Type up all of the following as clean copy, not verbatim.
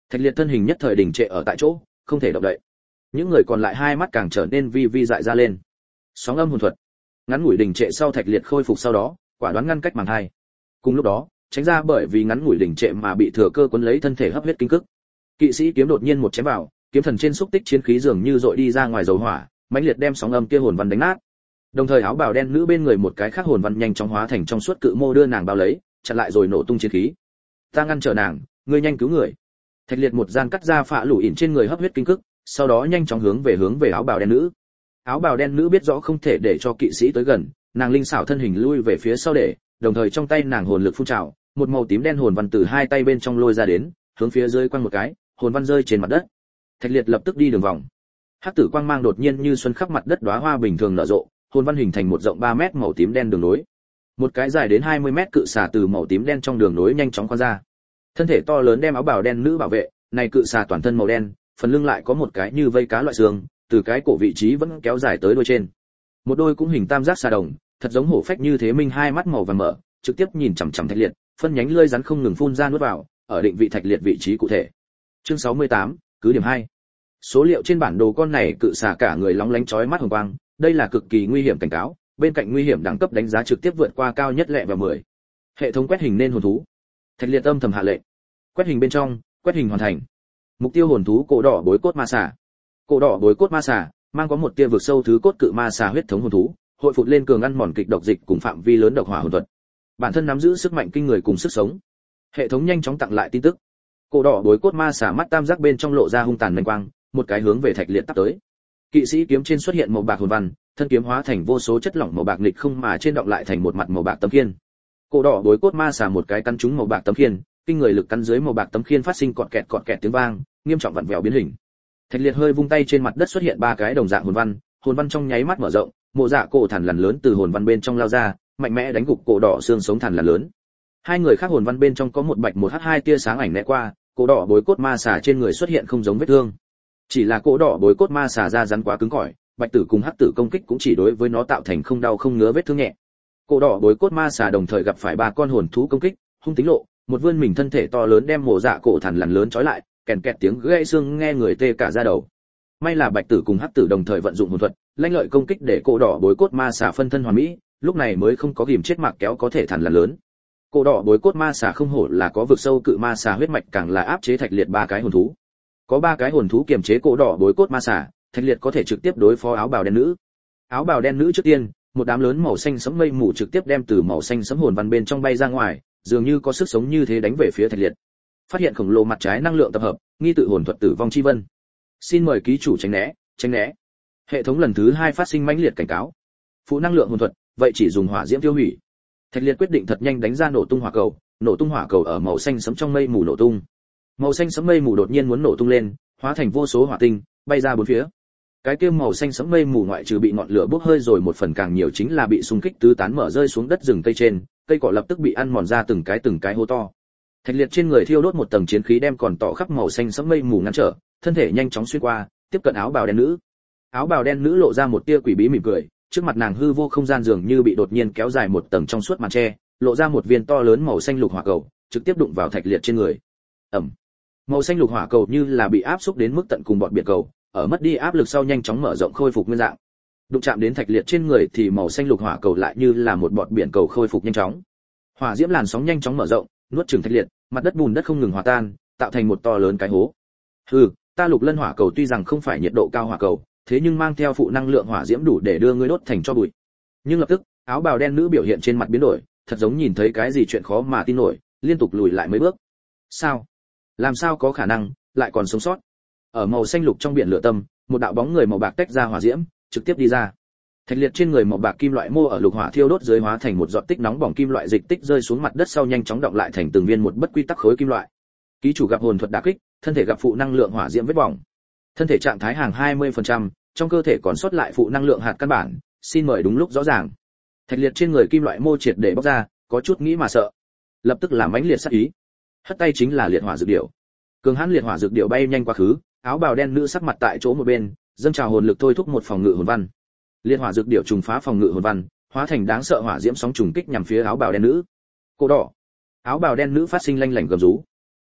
Thạch Liệt thân hình nhất thời đình trệ ở tại chỗ, không thể động đậy. Những người còn lại hai mắt càng trở nên vi vi dại ra lên. Sóng âm hồn thuật. Ngắn ngủi đình trệ sau Thạch Liệt khôi phục sau đó, quả đoán ngăn cách màng hai. Cùng lúc đó, tránh ra bởi vì ngắn ngủi đình trệ mà bị thừa cơ cuốn lấy thân thể hấp huyết kinh cức. Kỵ sĩ kiếm đột nhiên một chém vào, kiếm thần trên xúc tích chiến khí dường như dội đi ra ngoài dầu hỏa, mãnh liệt đem sóng âm kia hồn văn đánh nát. Đồng thời áo bào đen nữ bên người một cái khác hồn văn nhanh chóng hóa thành trong suốt cự mô đưa nàng bao lấy, chặn lại rồi nổ tung chiến khí. Ta ngăn trở nàng, ngươi nhanh cứu người. Thạch Liệt một gian cắt ra phạ lũ ỉn trên người hấp huyết kinh cức, sau đó nhanh chóng hướng về áo bào đen nữ. Áo bào đen nữ biết rõ không thể để cho kỵ sĩ tới gần, nàng linh xảo thân hình lui về phía sau để, đồng thời trong tay nàng hồn lực phun trào, một màu tím đen hồn văn từ hai tay bên trong lôi ra đến, hướng phía dưới quăng một cái, hồn văn rơi trên mặt đất. Thạch Liệt lập tức đi đường vòng. Hắc tử quang mang đột nhiên như xuân khắp mặt đất đóa hoa bình thường nở rộ, hồn văn hình thành một rộng 3 mét màu tím đen đường nối. Một cái dài đến 20 mét cự xà từ màu tím đen trong đường nối nhanh chóng qua ra. Thân thể to lớn đem áo bào đen nữ bảo vệ, này cự xà toàn thân màu đen, phần lưng lại có một cái như vây cá loại xương, từ cái cổ vị trí vẫn kéo dài tới đuôi trên. Một đôi cũng hình tam giác xà đồng, thật giống hổ phách như thế, minh hai mắt màu vàng mở, trực tiếp nhìn chằm chằm Thạch Liệt, phân nhánh lưỡi rắn không ngừng phun ra nuốt vào, ở định vị Thạch Liệt vị trí cụ thể. Chương 68, cứ điểm 2. Số liệu trên bản đồ con này cự xà cả người lóng lánh chói mắt hồng quang, đây là cực kỳ nguy hiểm cảnh cáo, bên cạnh nguy hiểm đẳng cấp đánh giá trực tiếp vượt qua cao nhất lẹ và 10. Hệ thống quét hình nên hồn thú. Thạch Liệt âm thầm hạ lệnh. Quét hình bên trong, quét hình hoàn thành. Mục tiêu hồn thú cổ đỏ bối cốt ma xà. Cổ đỏ bối cốt ma xà mang có một tia vực sâu thứ cốt cự ma xà huyết thống hồn thú, hội phụt lên cường ăn mòn kịch độc dịch cùng phạm vi lớn độc hỏa hồn thuật. Bản thân nắm giữ sức mạnh kinh người cùng sức sống. Hệ thống nhanh chóng tặng lại tin tức. Cổ đỏ bối cốt ma xà mắt tam giác bên trong lộ ra hung tàn mênh quang, một cái hướng về Thạch Liệt tắp tới. Kỵ sĩ kiếm trên xuất hiện màu bạc hồn văn, thân kiếm hóa thành vô số chất lỏng màu bạc nghịch không mà trên động lại thành một mặt màu bạc tấm khiên. Cổ đỏ bối cốt ma xà một cái cắn trúng màu bạc tấm khiên, kinh người lực cắn dưới màu bạc tấm khiên phát sinh cọt kẹt tiếng vang, nghiêm trọng vặn vẹo biến hình. Thạch Liệt hơi vung tay, trên mặt đất xuất hiện ba cái đồng dạng hồn văn trong nháy mắt mở rộng, mộ dạ cổ thằn lằn lớn từ hồn văn bên trong lao ra, mạnh mẽ đánh gục cổ đỏ xương sống thằn lằn lớn. Hai người khác hồn văn bên trong có một bạch một hắc hai tia sáng ảnh lẹ qua, cổ đỏ bối cốt ma xà trên người xuất hiện không giống vết thương. Chỉ là cổ đỏ bối cốt ma xà da rắn quá cứng cỏi, bạch tử cùng hắc tử công kích cũng chỉ đối với nó tạo thành không đau không ngứa vết thương nhẹ. Cổ đỏ bối cốt ma xà đồng thời gặp phải ba con hồn thú công kích, hung tính lộ, một vươn mình thân thể to lớn đem mộ dạ cổ thằn lằn lớn trói lại, kèn kẹt tiếng gãy xương nghe người tê cả da đầu. May là bạch tử cùng hắc tử đồng thời vận dụng hồn thuật, lanh lợi công kích để cổ đỏ bối cốt ma xà phân thân hoàn mỹ, lúc này mới không có ghìm chết mạc kéo có thể thằn lằn lớn. Cổ đỏ bối cốt ma xà không hổ là có vực sâu cự ma xà huyết mạch, càng là áp chế Thạch Liệt ba cái hồn thú. Có ba cái hồn thú kiềm chế cổ đỏ bối cốt ma xà, Thạch Liệt có thể trực tiếp đối phó áo bào đen nữ. Áo bào đen nữ trước tiên, một đám lớn màu xanh sẫm mây mù trực tiếp đem từ màu xanh sẫm hồn văn bên trong bay ra ngoài, dường như có sức sống như thế đánh về phía Thạch Liệt. Phát hiện khổng lồ mặt trái năng lượng tập hợp, nghi tự hồn thuật tử vong chi vân. Xin mời ký chủ tránh né. Hệ thống lần thứ 2 phát sinh mãnh liệt cảnh cáo. Phụ năng lượng hồn thuật, vậy chỉ dùng hỏa diễm tiêu hủy. Thạch Liệt quyết định thật nhanh đánh ra nổ tung hỏa cầu ở màu xanh sẫm trong mây mù nổ tung. Màu xanh sẫm mây mù đột nhiên muốn nổ tung lên, hóa thành vô số hỏa tinh, bay ra bốn phía. Cái kia màu xanh sẫm mây mù ngoại trừ bị ngọn lửa bốc hơi rồi, một phần càng nhiều chính là bị xung kích tứ tán mở rơi xuống đất rừng cây trên, cây cỏ lập tức bị ăn mòn ra từng cái hố to. Thạch Liệt trên người thiêu đốt một tầng chiến khí đem còn tỏ khắp màu xanh sẫm mây mù ngăn trở, thân thể nhanh chóng xuyên qua, tiếp cận áo bào đen nữ. Áo bào đen nữ lộ ra một tia quỷ bí mỉm cười, trước mặt nàng hư vô không gian dường như bị đột nhiên kéo dài một tầng trong suốt màn che, lộ ra một viên to lớn màu xanh lục hỏa cầu, trực tiếp đụng vào Thạch Liệt trên người. Ầm. Màu xanh lục hỏa cầu như là bị áp xúc đến mức tận cùng bọt biển cầu, ở mất đi áp lực sau nhanh chóng mở rộng khôi phục nguyên dạng. Đụng chạm đến Thạch Liệt trên người thì màu xanh lục hỏa cầu lại như là một bọt biển cầu khôi phục nhanh chóng. Hỏa diễm làn sóng nhanh chóng mở rộng, nuốt chửng Thạch Liệt, mặt đất bùn đất không ngừng hòa tan, tạo thành một to lớn cái hố. Ta Lục Lân hỏa cầu tuy rằng không phải nhiệt độ cao hỏa cầu, thế nhưng mang theo phụ năng lượng hỏa diễm đủ để đưa ngươi đốt thành tro bụi. Nhưng lập tức, áo bào đen nữ biểu hiện trên mặt biến đổi, thật giống nhìn thấy cái gì chuyện khó mà tin nổi, liên tục lùi lại mấy bước. Sao? Làm sao có khả năng lại còn sống sót? Ở màu xanh lục trong biển lửa tâm, một đạo bóng người màu bạc tách ra hỏa diễm, trực tiếp đi ra. Thạch Liệt trên người màu bạc kim loại mô ở lục hỏa thiêu đốt dưới hóa thành một giọt tích nóng bỏng kim loại dịch tích rơi xuống mặt đất sau nhanh chóng đọng lại thành từng viên một bất quy tắc khối kim loại. Ký chủ gặp hồn thuật đả kích, thân thể gặp phụ năng lượng hỏa diễm vết bỏng. Thân thể trạng thái hàng 20%, trong cơ thể còn sót lại phụ năng lượng hạt căn bản, xin mời đúng lúc rõ ràng. Thạch Liệt trên người kim loại mô triệt để bóc ra, có chút nghĩ mà sợ. Lập tức làm mãnh liệt sát ý. Hất tay chính là liệt hỏa dược điểu. Cường hãn liệt hỏa dược điểu bay nhanh quá khứ, áo bào đen nữ sắc mặt tại chỗ một bên, dâng trào hồn lực thôi thúc một phòng ngự hồn văn. Liệt hỏa dược điểu trùng phá phòng ngự hồn văn, hóa thành đáng sợ hỏa diễm sóng trùng kích nhằm phía áo bào đen nữ. Cổ đỏ. Áo bào đen nữ phát sinh lanh lảnh gầm rú.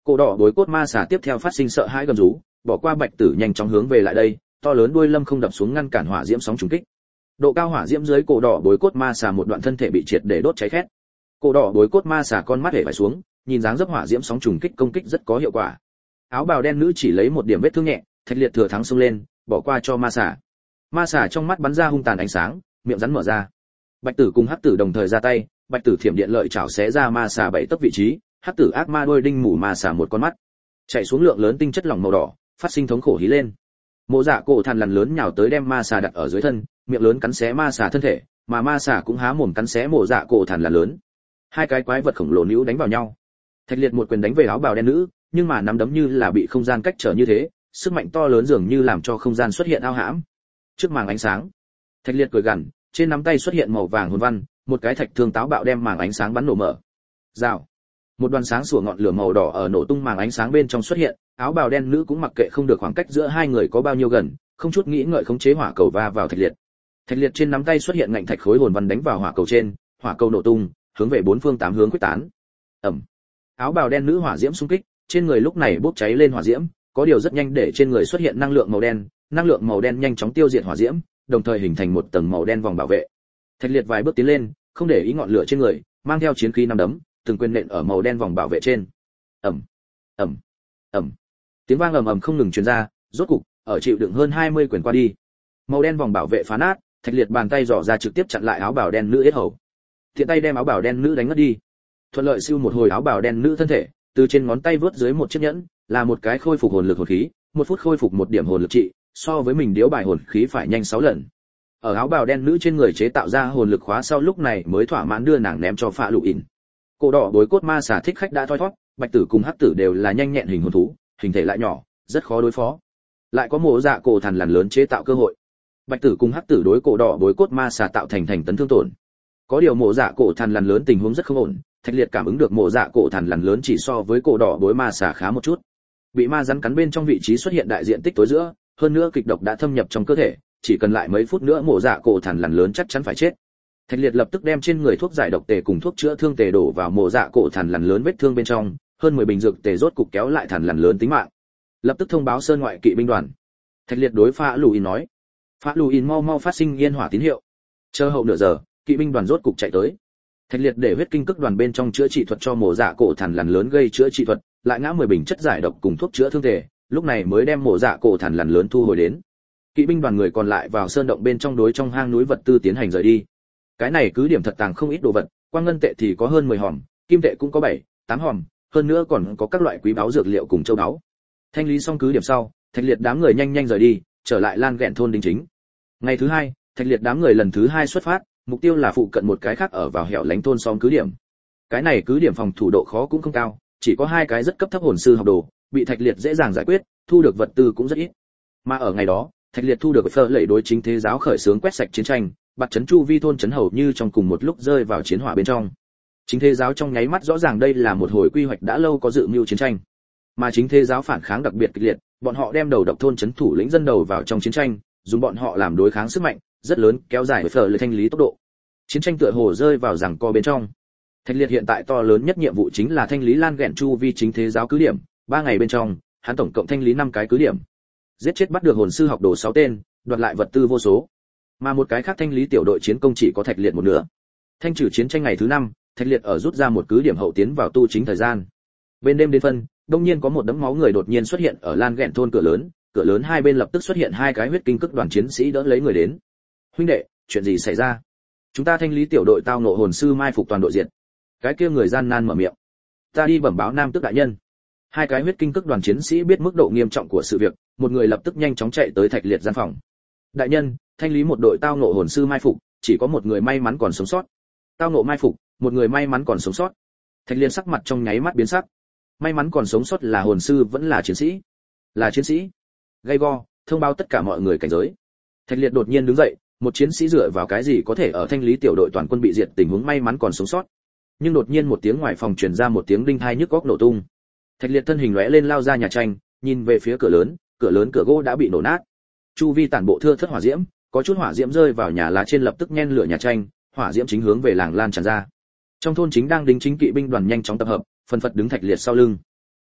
Cổ đỏ bối cốt ma xà tiếp theo phát sinh sợ hãi gầm rú, bỏ qua Bạch Tử nhanh chóng hướng về lại đây, to lớn đuôi lâm không đập xuống ngăn cản hỏa diễm sóng trùng kích. Độ cao hỏa diễm dưới cổ đỏ bối cốt ma xà một đoạn thân thể bị triệt để đốt cháy khét. Cổ đỏ bối cốt ma xà con mắt hể vải xuống, nhìn dáng dấp hỏa diễm sóng trùng kích công kích rất có hiệu quả. Áo bào đen nữ chỉ lấy một điểm vết thương nhẹ, Thạch Liệt thừa thắng xông lên, bỏ qua cho ma xà. Ma xà trong mắt bắn ra hung tàn ánh sáng, miệng rắn mở ra. Bạch Tử cùng Hắc Tử đồng thời ra tay, Bạch Tử thiểm điện lợi chảo xé ra ma xà 7 tấc vị trí, Hắc Tử ác ma đôi đinh mù ma xà một con mắt. Chạy xuống lượng lớn tinh chất lỏng màu đỏ, phát sinh thống khổ hí lên. Mộ Dạ cổ thằn lằn lớn nhào tới đem ma xà đặt ở dưới thân, miệng lớn cắn xé ma xà thân thể, mà ma xà cũng há mồm cắn xé Mộ Dạ cổ thằn lằn lớn. Hai cái quái vật khổng lồ níu đánh vào nhau. Thạch Liệt một quyền đánh về áo bào đen nữ, nhưng mà nắm đấm như là bị không gian cách trở như thế, sức mạnh to lớn dường như làm cho không gian xuất hiện ao hãm. Trước màn ánh sáng, Thạch Liệt cười gằn, trên nắm tay xuất hiện màu vàng hồn văn, một cái thạch thương táo bạo đem màng ánh sáng bắn nổ mở. Rào. Một đoàn sáng sủa ngọn lửa màu đỏ ở nổ tung màng ánh sáng bên trong xuất hiện, áo bào đen nữ cũng mặc kệ không được khoảng cách giữa hai người có bao nhiêu gần, không chút nghĩ ngợi khống chế hỏa cầu va vào Thạch Liệt. Thạch Liệt trên nắm tay xuất hiện ngạnh thạch khối hồn văn đánh vào hỏa cầu trên, hỏa cầu nổ tung, hướng về bốn phương tám hướng khuếch tán. Ầm. Áo bào đen nữ hỏa diễm xung kích, trên người lúc này bốc cháy lên hỏa diễm, có điều rất nhanh để trên người xuất hiện năng lượng màu đen nhanh chóng tiêu diệt hỏa diễm, đồng thời hình thành một tầng màu đen vòng bảo vệ. Thạch Liệt vài bước tiến lên, không để ý ngọn lửa trên người, mang theo chiến khí năm đấm, từng quyền nện ở màu đen vòng bảo vệ trên. Ầm, ầm, ầm. Tiếng vang ầm ầm không ngừng truyền ra, rốt cục, ở chịu đựng hơn 20 quyền qua đi. Màu đen vòng bảo vệ phá nát, Thạch Liệt bàn tay giỏ ra trực tiếp chặn lại áo bào đen nữ yết hầu. Thiện tay đem áo bào đen nữ đánh ngất đi. Thuận lợi siêu một hồi áo bào đen nữ thân thể, từ trên ngón tay vớt dưới một chiếc nhẫn, là một cái khôi phục hồn lực hồn khí, 1 phút khôi phục 1 điểm hồn lực trị, so với mình điếu bài hồn khí phải nhanh 6 lần. Ở áo bào đen nữ trên người chế tạo ra hồn lực khóa sau lúc này mới thỏa mãn đưa nàng ném cho Phạ Lụ ỉn. Cổ đỏ bối cốt ma xà thích khách đã thoi thoát, Bạch Tử cùng Hắc Tử đều là nhanh nhẹn hình hồn thú, hình thể lại nhỏ, rất khó đối phó. Lại có Mộ Dạ cổ thằn lằn lớn chế tạo cơ hội. Bạch Tử cùng Hắc Tử đối cổ đỏ bối cốt ma xà tạo thành tấn thương tổn. Có điều Mộ Dạ cổ thằn lằn lớn tình huống rất không ổn, Thạch Liệt cảm ứng được Mộ Dạ cổ thằn lằn lớn chỉ so với cổ đỏ bối ma xà khá một chút. Bị ma rắn cắn bên trong vị trí xuất hiện đại diện tích tối giữa, hơn nữa kịch độc đã thâm nhập trong cơ thể, chỉ cần lại mấy phút nữa Mộ Dạ cổ thằn lằn lớn chắc chắn phải chết. Thạch Liệt lập tức đem trên người thuốc giải độc tề cùng thuốc chữa thương tề đổ vào Mộ Dạ cổ thằn lằn lớn vết thương bên trong, hơn 10 bình dược tề rốt cục kéo lại thằn lằn lớn tính mạng. Lập tức thông báo sơn ngoại kỵ binh đoàn. Thạch Liệt đối Phạ Lù ỉn nói: "Phạ Lù ỉn mau mau phát sinh yên hỏa tín hiệu." Chờ hậu nửa giờ, kỵ binh đoàn rốt cục chạy tới. Thạch Liệt để huyết kinh cức đoàn bên trong chữa trị thuật cho Mộ Dạ cổ thằn lằn lớn gây chữa trị thuật, lại ngã 10 bình chất giải độc cùng thuốc chữa thương tề, lúc này mới đem Mộ Dạ cổ thằn lằn lớn thu hồi đến. Kỵ binh đoàn người còn lại vào sơn động bên trong đối trong hang núi vật tư tiến hành rời đi. Cái này cứ điểm thật tàng không ít đồ vật, quang ngân tệ thì có hơn 10 hòm, kim tệ cũng có 7, 8 hòm, hơn nữa còn có các loại quý báu dược liệu cùng châu báu. Thanh lý xong cứ điểm sau, Thạch Liệt đám người nhanh nhanh rời đi, trở lại Lan Ghẹn thôn đính chính. Ngày thứ hai, Thạch Liệt đám người lần thứ hai xuất phát, mục tiêu là phụ cận một cái khác ở vào hẻo lánh thôn xóm cứ điểm. Cái này cứ điểm phòng thủ độ khó cũng không cao, chỉ có 2 cái rất cấp thấp hồn sư học đồ, bị Thạch Liệt dễ dàng giải quyết, thu được vật tư cũng rất ít. Mà ở ngày đó, Thạch Liệt thu được phơ lệ đối chính thế giáo khởi xướng quét sạch chiến tranh, bạt trấn chu vi thôn trấn hầu như trong cùng một lúc rơi vào chiến hỏa bên trong. Chính thế giáo trong nháy mắt rõ ràng đây là một hồi quy hoạch đã lâu có dự mưu chiến tranh. Mà chính thế giáo phản kháng đặc biệt kịch liệt, bọn họ đem đầu độc thôn trấn thủ lĩnh dân đầu vào trong chiến tranh, dùng bọn họ làm đối kháng sức mạnh rất lớn, kéo dài phở lệ thanh lý tốc độ. Chiến tranh tựa hồ rơi vào giằng co bên trong. Thạch Liệt hiện tại to lớn nhất nhiệm vụ chính là thanh lý Lan Ghẹn chu vi chính thế giáo cứ điểm, 3 ngày bên trong, hắn tổng cộng thanh lý 5 cái cứ điểm. Giết chết bắt được hồn sư học đồ 6 tên, đoạt lại vật tư vô số. Mà một cái khác thanh lý tiểu đội chiến công chỉ có Thạch Liệt một nửa. Thanh trừ chiến tranh ngày thứ 5, Thạch Liệt ở rút ra một cứ điểm hậu tiến vào tu chính thời gian. Bên đêm đến phân, đột nhiên có một đống máu người đột nhiên xuất hiện ở Lan Ghẹn thôn cửa lớn hai bên lập tức xuất hiện 2 cái huyết kinh cức đoàn chiến sĩ đỡ lấy người đến. "Huynh đệ, chuyện gì xảy ra?" "Chúng ta thanh lý tiểu đội tao ngộ hồn sư mai phục toàn đội diệt." Cái kia người gian nan mở miệng. "Ta đi bẩm báo Nam Tước đại nhân." 2 cái huyết kinh cức đoàn chiến sĩ biết mức độ nghiêm trọng của sự việc, một người lập tức nhanh chóng chạy tới Thạch Liệt gian phòng. "Đại nhân, thanh lý một đội tao ngộ hồn sư mai phục, chỉ có một người may mắn còn sống sót." "Tao ngộ mai phục, một người may mắn còn sống sót?" Thạch Liệt sắc mặt trong nháy mắt biến sắc. May mắn còn sống sót là hồn sư vẫn là chiến sĩ? Là chiến sĩ. Gay go, thông báo tất cả mọi người cảnh giới. Thạch Liệt đột nhiên đứng dậy, một chiến sĩ dựa vào cái gì có thể ở thanh lý tiểu đội toàn quân bị diệt tình huống may mắn còn sống sót? Nhưng đột nhiên một tiếng ngoài phòng truyền ra một tiếng đinh tai nhức óc nổ tung. Thạch Liệt thân hình lóe lên lao ra nhà tranh, nhìn về phía cửa lớn cửa gỗ đã bị nổ nát. Chu vi tản bộ thưa thớt hỏa diễm, có chút hỏa diễm rơi vào nhà lá trên lập tức nhen lửa nhà tranh, hỏa diễm chính hướng về làng lan tràn ra. Trong thôn chính đang đính chính kỵ binh đoàn nhanh chóng tập hợp, phân phật đứng Thạch Liệt sau lưng.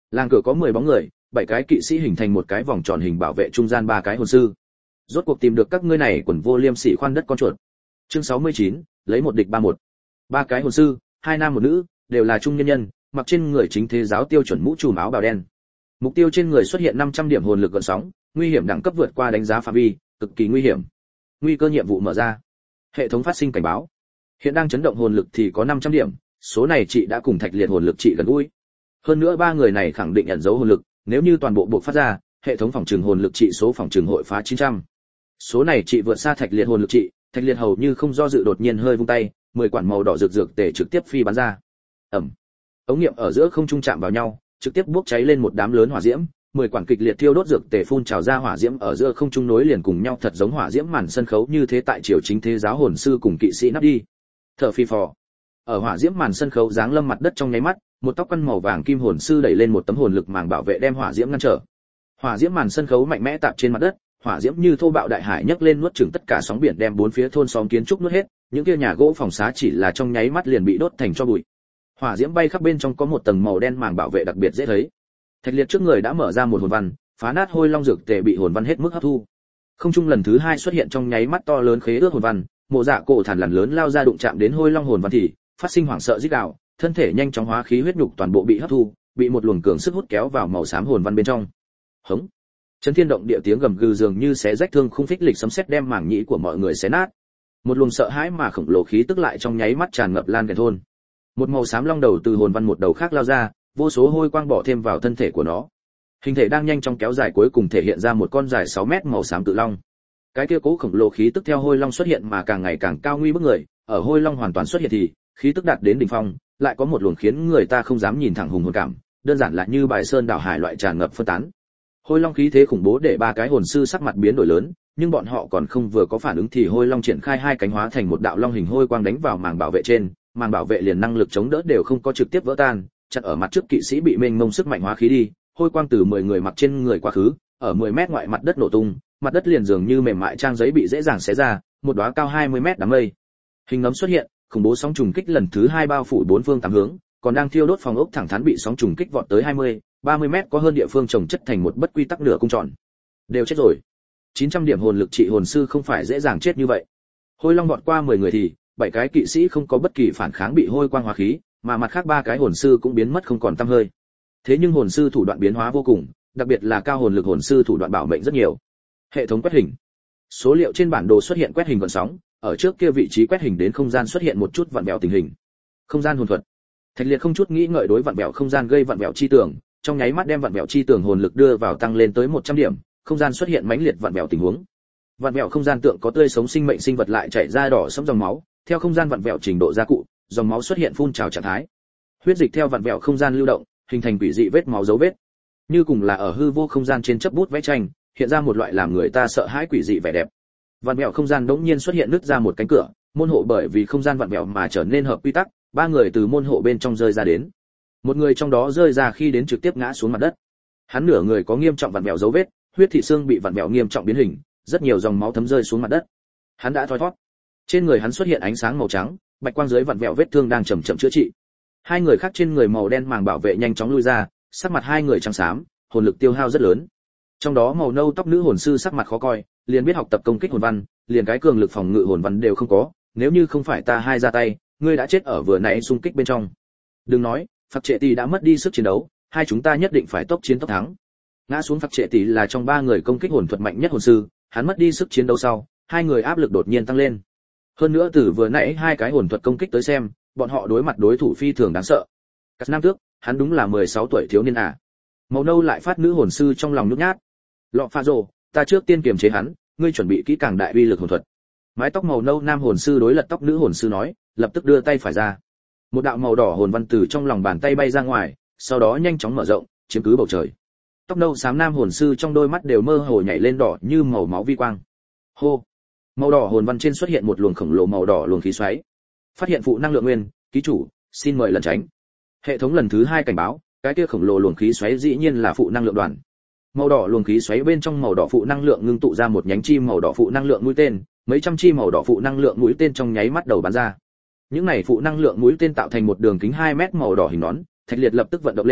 Làng cửa có 10 bóng người, 7 cái kỵ sĩ hình thành một cái vòng tròn hình bảo vệ trung gian 3 cái hồn sư. Rốt cuộc tìm được các ngươi này quần vô liêm sỉ khoan đất con chuột. Chương 69, lấy một địch 31. 3 cái hồn sư, 2 nam một nữ, đều là trung nhân nhân, mặc trên người chính thế giáo tiêu chuẩn mũ trùm áo bào đen. Mục tiêu trên người xuất hiện 500 điểm hồn lực gợn sóng, nguy hiểm đẳng cấp vượt qua đánh giá phạm vi, cực kỳ nguy hiểm. Nguy cơ nhiệm vụ mở ra. Hệ thống phát sinh cảnh báo. Hiện đang chấn động hồn lực thì có 500 điểm, số này chị đã cùng Thạch Liệt hồn lực chị gần gũi. Hơn nữa 3 người này khẳng định ẩn giấu hồn lực, nếu như toàn bộ buộc phát ra, hệ thống phòng trường hồn lực trị số phòng trường hội phá 900. Số này chị vượt xa Thạch Liệt hồn lực trị, Thạch Liệt hầu như không do dự đột nhiên hơi vung tay, 10 quản màu đỏ rực rực tề trực tiếp phi bắn ra. Ầm. Ống nghiệm ở giữa không trung chạm vào nhau, trực tiếp bốc cháy lên một đám lớn hỏa diễm, 10 quản kịch liệt thiêu đốt dược tề phun trào ra hỏa diễm ở giữa không trung nối liền cùng nhau thật giống hỏa diễm màn sân khấu như thế tại triều chính thế giáo hồn sư cùng kỵ sĩ nắp đi. Thở phi phò. Ở hỏa diễm màn sân khấu giáng lâm mặt đất trong nháy mắt, một tóc quăn màu vàng kim hồn sư đẩy lên một tấm hồn lực màng bảo vệ đem hỏa diễm ngăn trở. Hỏa diễm màn sân khấu mạnh mẽ tạp trên mặt đất, hỏa diễm như thô bạo đại hải nhấc lên nuốt chửng tất cả sóng biển đem bốn phía thôn xóm kiến trúc nuốt hết, những kia nhà gỗ phòng xá chỉ là trong nháy mắt liền bị đốt thành tro bụi. Hỏa diễm bay khắp bên trong có một tầng màu đen màng bảo vệ đặc biệt dễ thấy. Thạch Liệt trước người đã mở ra một hồn văn, phá nát hôi long dược tề bị hồn văn hết mức hấp thu. Không trung lần thứ 2 xuất hiện trong nháy mắt to lớn khế ước hồn văn, mộ dạ cổ thản lằn lớn lao ra đụng chạm đến hôi long hồn văn thì phát sinh hoảng sợ rít gào, thân thể nhanh chóng hóa khí huyết nhục toàn bộ bị hấp thu, bị một luồng cường sức hút kéo vào màu xám hồn văn bên trong. Hống! Chấn thiên động địa tiếng gầm gừ dường như xé rách thương khung phích lịch sấm sét đem mảng nhĩ của mọi người xé nát. Một luồng sợ hãi mà khổng lồ khí tức lại trong nháy mắt tràn ngập lan cả thôn. Một màu xám long đầu từ hồn văn một đầu khác lao ra, vô số hôi quang bỏ thêm vào thân thể của nó. Hình thể đang nhanh chóng kéo dài cuối cùng thể hiện ra một con dài 6 mét màu xám cự long. Cái kia cố khổng lồ khí tức theo hôi long xuất hiện mà càng ngày càng cao nguy bức người, ở hôi long hoàn toàn xuất hiện thì khí tức đạt đến đỉnh phong, lại có một luồng khiến người ta không dám nhìn thẳng hùng hồn cảm, đơn giản là như bài sơn đảo hải loại tràn ngập phân tán. Hôi long khí thế khủng bố để 3 cái hồn sư sắc mặt biến đổi lớn, nhưng bọn họ còn không vừa có phản ứng thì hôi long triển khai 2 cánh hóa thành một đạo long hình hôi quang đánh vào màng bảo vệ trên, màng bảo vệ liền năng lực chống đỡ đều không có trực tiếp vỡ tan, chặn ở mặt trước kỵ sĩ bị mênh mông sức mạnh hóa khí đi, hôi quang từ 10 người mặc trên người quá khứ, ở 10 mét ngoại mặt đất nổ tung, mặt đất liền dường như mềm mại trang giấy bị dễ dàng xé ra, một đóa cao 20 mét đám mây hình nấm xuất hiện, khủng bố sóng trùng kích lần thứ 2 bao phủ 4 phương 8 hướng, còn đang thiêu đốt phòng ốc thẳng thắn bị sóng trùng kích vọt tới 30 mét có hơn địa phương trồng chất thành một bất quy tắc nửa cung tròn. Đều chết rồi. 900 điểm hồn lực trị hồn sư không phải dễ dàng chết như vậy. Hôi long vọt qua 10 người thì 7 cái kỵ sĩ không có bất kỳ phản kháng bị hôi quang hóa khí, mà mặt khác 3 cái hồn sư cũng biến mất không còn tăm hơi. Thế nhưng hồn sư thủ đoạn biến hóa vô cùng, đặc biệt là cao hồn lực hồn sư thủ đoạn bảo mệnh rất nhiều. Hệ thống quét hình. Số liệu trên bản đồ xuất hiện quét hình gợn sóng, ở trước kia vị trí quét hình đến không gian xuất hiện một chút vặn vẹo tình hình. Không gian hồn thuật. Thạch Liệt không chút nghĩ ngợi đối vặn vẹo không gian gây vặn vẹo chi tường, trong nháy mắt đem vặn vẹo chi tường hồn lực đưa vào tăng lên tới 100 điểm, không gian xuất hiện mãnh liệt vặn vẹo tình huống. Vặn vẹo không gian tượng có tươi sống sinh mệnh sinh vật lại chảy ra đỏ sẫm dòng máu, theo không gian vặn vẹo trình độ gia cụ, dòng máu xuất hiện phun trào trạng thái. Huyết dịch theo vặn vẹo không gian lưu động, hình thành quỷ dị vết máu dấu vết. Như cùng là ở hư vô không gian trên chấp bút vẽ tranh, hiện ra một loại làm người ta sợ hãi quỷ dị vẻ đẹp. Vặn vẹo không gian đột nhiên xuất hiện nứt ra một cánh cửa, môn hộ bởi vì không gian vặn vẹo mà trở nên hợp quy tắc, 3 người từ môn hộ bên trong rơi ra đến. Một người trong đó rơi ra khi đến trực tiếp ngã xuống mặt đất. Hắn nửa người có nghiêm trọng vặn vẹo dấu vết, huyết thị xương bị vặn vẹo nghiêm trọng biến hình, rất nhiều dòng máu thấm rơi xuống mặt đất. Hắn đã thoi thoát. Trên người hắn xuất hiện ánh sáng màu trắng, bạch quang dưới vặn vẹo vết thương đang chậm chậm chữa trị. 2 người khác trên người màu đen màng bảo vệ nhanh chóng lui ra, sắc mặt 2 người trắng xám, hồn lực tiêu hao rất lớn. Trong đó màu nâu tóc nữ hồn sư sắc mặt khó coi, liền biết học tập công kích hồn văn, liền cái cường lực phòng ngự hồn văn đều không có, nếu như không phải ta hai ra tay, ngươi đã chết ở vừa nãy xung kích bên trong. Đừng nói, Phật Trệ Tỷ đã mất đi sức chiến đấu, hai chúng ta nhất định phải tốc chiến tốc thắng. Ngã xuống Phật Trệ Tỷ là trong 3 người công kích hồn thuật mạnh nhất hồn sư, hắn mất đi sức chiến đấu sau, 2 người áp lực đột nhiên tăng lên. Hơn nữa từ vừa nãy 2 cái hồn thuật công kích tới xem, bọn họ đối mặt đối thủ phi thường đáng sợ. Cát Nam Tước, hắn đúng là 16 tuổi thiếu niên à? Màu nâu lại phát nữ hồn sư trong lòng nhút nhát. Lọ Pha Rồ, ta trước tiên kiềm chế hắn, ngươi chuẩn bị kỹ càng đại uy lực hồn thuật. Mái tóc màu nâu nam hồn sư đối lật tóc nữ hồn sư nói, lập tức đưa tay phải ra. Một đạo màu đỏ hồn văn từ trong lòng bàn tay bay ra ngoài, sau đó nhanh chóng mở rộng, chiếm cứ bầu trời. Tóc nâu xám nam hồn sư trong đôi mắt đều mơ hồ nhảy lên đỏ như màu máu vi quang. Hô! Màu đỏ hồn văn trên xuất hiện một luồng khổng lồ màu đỏ luồng khí xoáy. Phát hiện phụ năng lượng nguyên, ký chủ, xin mời lẩn tránh. Hệ thống lần thứ 2 cảnh báo, cái kia khổng lồ luồng khí xoáy dĩ nhiên là phụ năng lượng đoàn. Màu đỏ luồng khí xoáy bên trong màu đỏ phụ năng lượng ngưng tụ ra một nhánh chim màu đỏ phụ năng lượng mũi tên, mấy trăm chi màu đỏ phụ năng lượng mũi tên trong nháy mắt đầu bắn ra. Những này phụ năng lượng mũi tên tạo thành một đường kính 2 mét màu đỏ hình nón, Thạch Liệt lập tức vận động lên,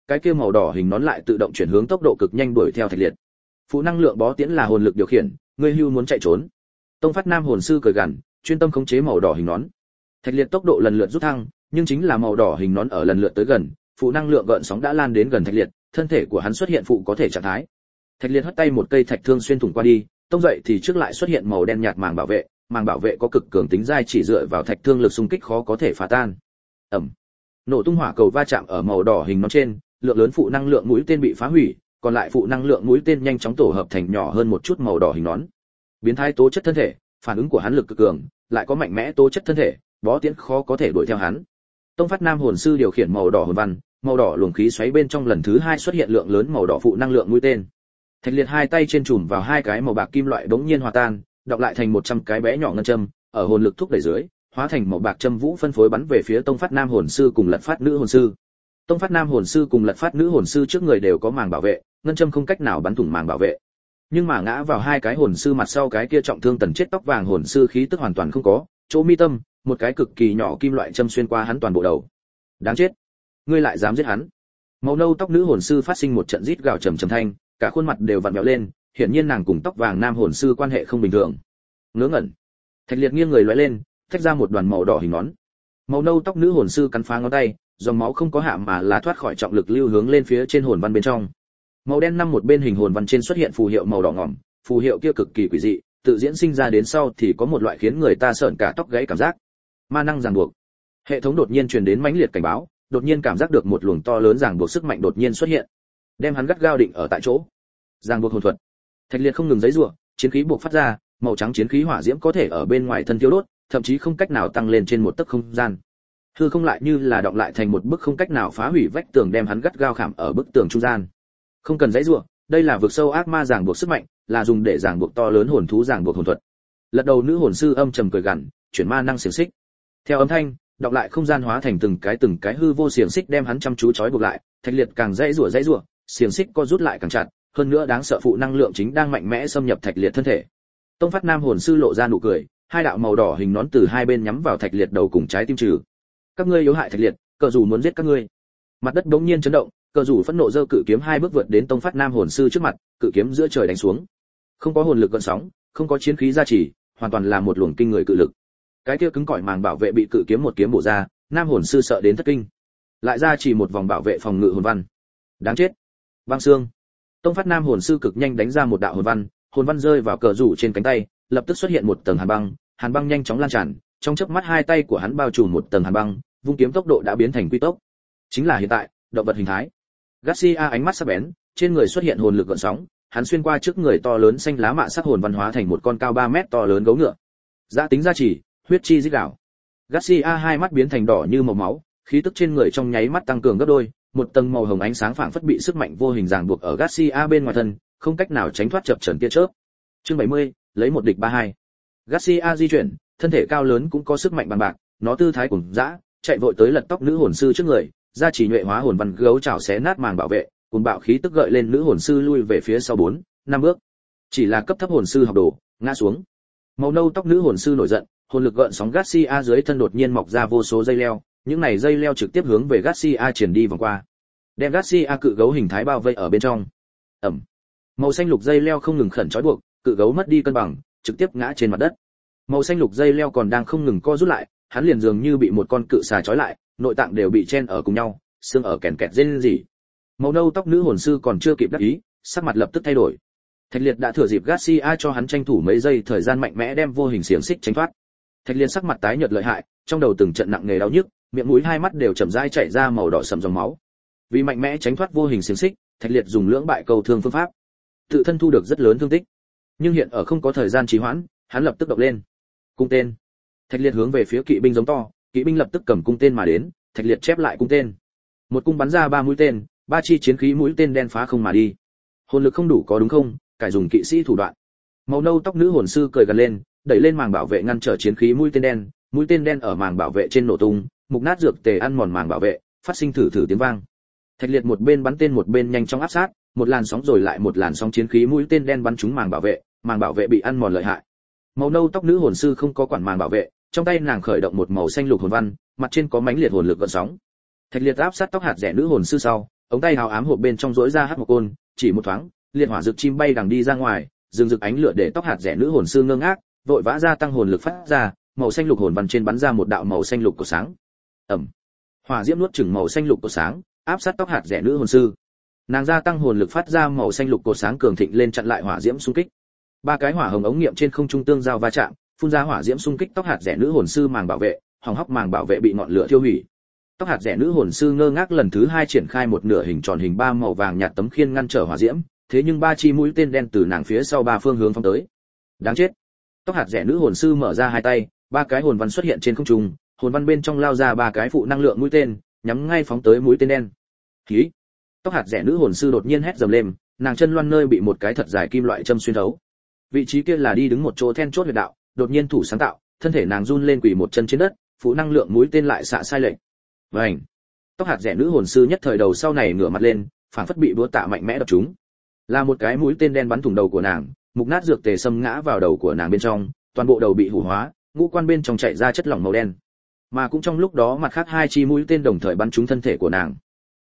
cái kia màu đỏ hình nón lại tự động chuyển hướng tốc độ cực nhanh đuổi theo Thạch Liệt. Phụ năng lượng bó tiễn là hồn lực điều khiển, ngươi hưu muốn chạy trốn. Tông Phát Nam hồn sư cười gằn, chuyên tâm khống chế màu đỏ hình nón. Thạch Liệt tốc độ lần lượt rút thăng, nhưng chính là màu đỏ hình nón ở lần lượt tới gần, phụ năng lượng gợn sóng đã lan đến gần Thạch Liệt, thân thể của hắn xuất hiện phụ có thể trạng thái. Thạch Liệt hất tay một cây thạch thương xuyên thủng qua đi, tông dậy thì trước lại xuất hiện màu đen nhạt màng bảo vệ có cực cường tính dai, chỉ dựa vào thạch thương lực xung kích khó có thể phá tan. Ầm. Nổ tung hỏa cầu va chạm ở màu đỏ hình nón trên, lượng lớn phụ năng lượng mũi tên bị phá hủy, còn lại phụ năng lượng mũi tên nhanh chóng tổ hợp thành nhỏ hơn một chút màu đỏ hình nón. Biến thái tố chất thân thể, phản ứng của hắn lực cực cường, lại có mạnh mẽ tố chất thân thể, bó tiễn khó có thể đuổi theo hắn. Tông Phát Nam hồn sư điều khiển màu đỏ hồn văn, màu đỏ luồng khí xoáy bên trong lần thứ hai xuất hiện lượng lớn màu đỏ phụ năng lượng mũi tên. Thạch Liệt hai tay trên chùm vào hai cái màu bạc kim loại bỗng nhiên hòa tan, đọc lại thành 100 cái bé nhỏ ngân châm, ở hồn lực thúc đẩy dưới, hóa thành màu bạc châm vũ phân phối bắn về phía Tông Phát Nam hồn sư cùng Lật Phát nữ hồn sư. Tông Phát Nam hồn sư cùng Lật Phát nữ hồn sư trước người đều có màng bảo vệ, ngân châm không cách nào bắn thủng màng bảo vệ. Nhưng mà ngã vào hai cái hồn sư mặt sau cái kia trọng thương tần chết tóc vàng hồn sư khí tức hoàn toàn không có, chỗ mi tâm, một cái cực kỳ nhỏ kim loại châm xuyên qua hắn toàn bộ đầu. Đáng chết, ngươi lại dám giết hắn. Màu nâu tóc nữ hồn sư phát sinh một trận rít gào trầm trầm thanh, cả khuôn mặt đều vặn vẹo lên, hiển nhiên nàng cùng tóc vàng nam hồn sư quan hệ không bình thường. Ngớ ngẩn. Thạch Liệt nghiêng người lóe lên, tách ra một đoàn màu đỏ hình nón. Màu nâu tóc nữ hồn sư cắn phá ngón tay, dòng máu không có hạ mà là thoát khỏi trọng lực lưu hướng lên phía trên hồn văn bên trong. Màu đen năm một bên hình hồn văn trên xuất hiện phù hiệu màu đỏ ngòm, phù hiệu kia cực kỳ quỷ dị, tự diễn sinh ra đến sau thì có một loại khiến người ta sởn cả tóc gáy cảm giác. Ma năng ràng buộc. Hệ thống đột nhiên truyền đến mãnh liệt cảnh báo, đột nhiên cảm giác được một luồng to lớn ràng buộc sức mạnh đột nhiên xuất hiện, đem hắn gắt gao định ở tại chỗ. Ràng buộc hồn thuật. Thạch Liệt không ngừng giãy giụa, chiến khí buộc phát ra, màu trắng chiến khí hỏa diễm có thể ở bên ngoài thân thiêu đốt, thậm chí không cách nào tăng lên trên một tấc không gian. Hư không lại như là đọng lại thành một bức không cách nào phá hủy vách tường, đem hắn gắt gao khảm ở bức tường trung gian. Không cần giãy giụa, đây là vực sâu ác ma ràng buộc sức mạnh, là dùng để ràng buộc to lớn hồn thú ràng buộc hồn thuật. Lật đầu nữ hồn sư âm trầm cười gằn, chuyển ma năng xiềng xích. Theo âm thanh, đọng lại không gian hóa thành từng cái hư vô xiềng xích đem hắn chăm chú trói buộc lại. Thạch Liệt càng giãy giụa, xiềng xích co rút lại càng chặt, hơn nữa đáng sợ phụ năng lượng chính đang mạnh mẽ xâm nhập Thạch Liệt thân thể. Tông Phát Nam hồn sư lộ ra nụ cười, hai đạo màu đỏ hình nón từ hai bên nhắm vào Thạch Liệt đầu cùng trái tim trừ. Các ngươi yếu hại Thạch Liệt, cờ rủ muốn giết các ngươi. Mặt đất bỗng nhiên chấn động, cờ rủ phẫn nộ giơ cự kiếm hai bước vượt đến Tông Phát Nam hồn sư trước mặt, cự kiếm giữa trời đánh xuống. Không có hồn lực gợn sóng, không có chiến khí gia trì, hoàn toàn là một luồng kinh người cự lực. Cái kia cứng cỏi màng bảo vệ bị cự kiếm một kiếm bổ ra, Nam hồn sư sợ đến thất kinh. Lại ra chỉ một vòng bảo vệ phòng ngự hồn văn. Đáng chết. Băng xương. Tông Phát Nam hồn sư cực nhanh đánh ra một đạo hồn văn rơi vào cờ rủ trên cánh tay, lập tức xuất hiện một tầng hàn băng nhanh chóng lan tràn, trong chớp mắt hai tay của hắn bao trùm một tầng hàn băng, vung kiếm tốc độ đã biến thành quy tốc. Chính là hiện tại, động vật hình thái. Garcia ánh mắt sắc bén, trên người xuất hiện hồn lực gợn sóng, hắn xuyên qua trước người to lớn xanh lá mạ sắc hồn văn hóa thành một con cao 3 mét to lớn gấu ngựa. Giá tính gia trì, huyết chi rít gào. Garcia hai mắt biến thành đỏ như màu máu, khí tức trên người trong nháy mắt tăng cường gấp đôi, một tầng màu hồng ánh sáng phảng phất bị sức mạnh vô hình ràng buộc ở Garcia bên ngoài thân, không cách nào tránh thoát chập chờn tia chớp. Chương 70, lấy một địch 32. Garcia di chuyển, thân thể cao lớn cũng có sức mạnh bằng bạc, nó tư thái cùng dã, chạy vội tới lật tóc nữ hồn sư trước người, gia trì nhuệ hóa hồn văn gấu chảo xé nát màng bảo vệ, cùng bạo khí tức gợi lên nữ hồn sư lui về phía sau 4-5 bước. Chỉ là cấp thấp hồn sư học đồ, ngã xuống. Màu nâu tóc nữ hồn sư nổi giận, hồn lực gợn sóng Garcia dưới thân đột nhiên mọc ra vô số dây leo, những này dây leo trực tiếp hướng về Garcia triển đi vòng qua, đem Garcia cự gấu hình thái bao vây ở bên trong. Ẩm. Màu xanh lục dây leo không ngừng khẩn trói buộc, cự gấu mất đi cân bằng, trực tiếp ngã trên mặt đất. Màu xanh lục dây leo còn đang không ngừng co rút lại, hắn liền dường như bị một con cự xà trói lại, nội tạng đều bị chen ở cùng nhau, xương ở kèn kẹt rên rỉ. Màu nâu tóc nữ hồn sư còn chưa kịp đắc ý, sắc mặt lập tức thay đổi. Thạch Liệt đã thừa dịp Garcia cho hắn tranh thủ mấy giây thời gian mạnh mẽ đem vô hình xiềng xích tránh thoát. Thạch Liệt sắc mặt tái nhợt lợi hại, trong đầu từng trận nặng nề đau nhức, miệng mũi hai mắt đều chậm rãi chảy ra màu đỏ sẫm dòng máu. Vì mạnh mẽ tránh thoát vô hình xiềng xích, Thạch Liệt dùng lưỡng bại cầu thương phương pháp, tự thân thu được rất lớn thương tích. Nhưng hiện ở không có thời gian trì hoãn, hắn lập tức động lên. Cung tên. Thạch Liệt hướng về phía kỵ binh giống to, kỵ binh lập tức cầm cung tên mà đến, Thạch Liệt chép lại cung tên. Một cung bắn ra 3 mũi tên, 3 chi chiến khí mũi tên đen phá không mà đi. Hồn lực không đủ có đúng không, cải dùng kỵ sĩ thủ đoạn. Màu nâu tóc nữ hồn sư cười gần lên, đẩy lên màng bảo vệ ngăn trở chiến khí mũi tên đen ở màng bảo vệ trên nổ tung, mục nát dược tề ăn mòn màng bảo vệ, phát sinh thử tiếng vang. Thạch Liệt một bên bắn tên một bên nhanh chóng áp sát, một làn sóng rồi lại một làn sóng chiến khí mũi tên đen bắn trúng màng bảo vệ bị ăn mòn lợi hại. Màu nâu tóc nữ hồn sư không có quản màng bảo vệ, trong tay nàng khởi động một màu xanh lục hồn văn, mặt trên có mãnh liệt hồn lực gợn sóng. Thạch Liệt áp sát tóc hạt rẻ nữ hồn sư sau, ống tay hào ám hộp bên trong rỗi ra hắc một côn, chỉ một thoáng, liệt hỏa rực chim bay đằng đi ra ngoài, rừng rực ánh lửa để tóc hạt rẻ nữ hồn sư ngơ ngác, vội vã gia tăng hồn lực phát ra, màu xanh lục hồn văn trên bắn ra một đạo màu xanh lục của sáng. Ầm. Hỏa diễm nuốt chửng màu xanh lục của sáng, áp sát tóc hạt rẻ nữ hồn sư. Nàng gia tăng hồn lực phát ra màu xanh lục cột sáng cường thịnh lên chặn lại hỏa diễm xung kích. Ba cái hỏa hồng ống nghiệm trên không trung tương giao va chạm, phun ra hỏa diễm xung kích tóc hạt rẻ nữ hồn sư màng bảo vệ, hỏng hóc màng bảo vệ bị ngọn lửa thiêu hủy. Tóc hạt rẻ nữ hồn sư ngơ ngác lần thứ hai triển khai một nửa hình tròn hình ba màu vàng nhạt tấm khiên ngăn trở hỏa diễm, thế nhưng ba chi mũi tên đen từ nàng phía sau ba phương hướng phóng tới. Đáng chết. Tóc hạt rẻ nữ hồn sư mở ra hai tay, ba cái hồn văn xuất hiện trên không trung, hồn văn bên trong lao ra ba cái phụ năng lượng mũi tên, nhắm ngay phóng tới mũi tên đen. Khí. Tóc hạt rẻ nữ hồn sư đột nhiên hét dầm lên, nàng chân loan nơi bị một cái thật dài kim loại châm xuyên thấu. Vị trí kia là đi đứng một chỗ then chốt huyệt đạo, đột nhiên thủ sáng tạo, thân thể nàng run lên quỳ một chân trên đất, phụ năng lượng mũi tên lại xạ sai lệch. Vành. Tóc hạt rẻ nữ hồn sư nhất thời đầu sau này ngửa mặt lên, phảng phất bị búa tạ mạnh mẽ đập trúng. Là một cái mũi tên đen bắn thủng đầu của nàng, mục nát dược tề xâm ngã vào đầu của nàng bên trong, toàn bộ đầu bị hủ hóa, ngũ quan bên trong chảy ra chất lỏng màu đen. Mà cũng trong lúc đó mặt khác hai chi mũi tên đồng thời bắn trúng thân thể của nàng.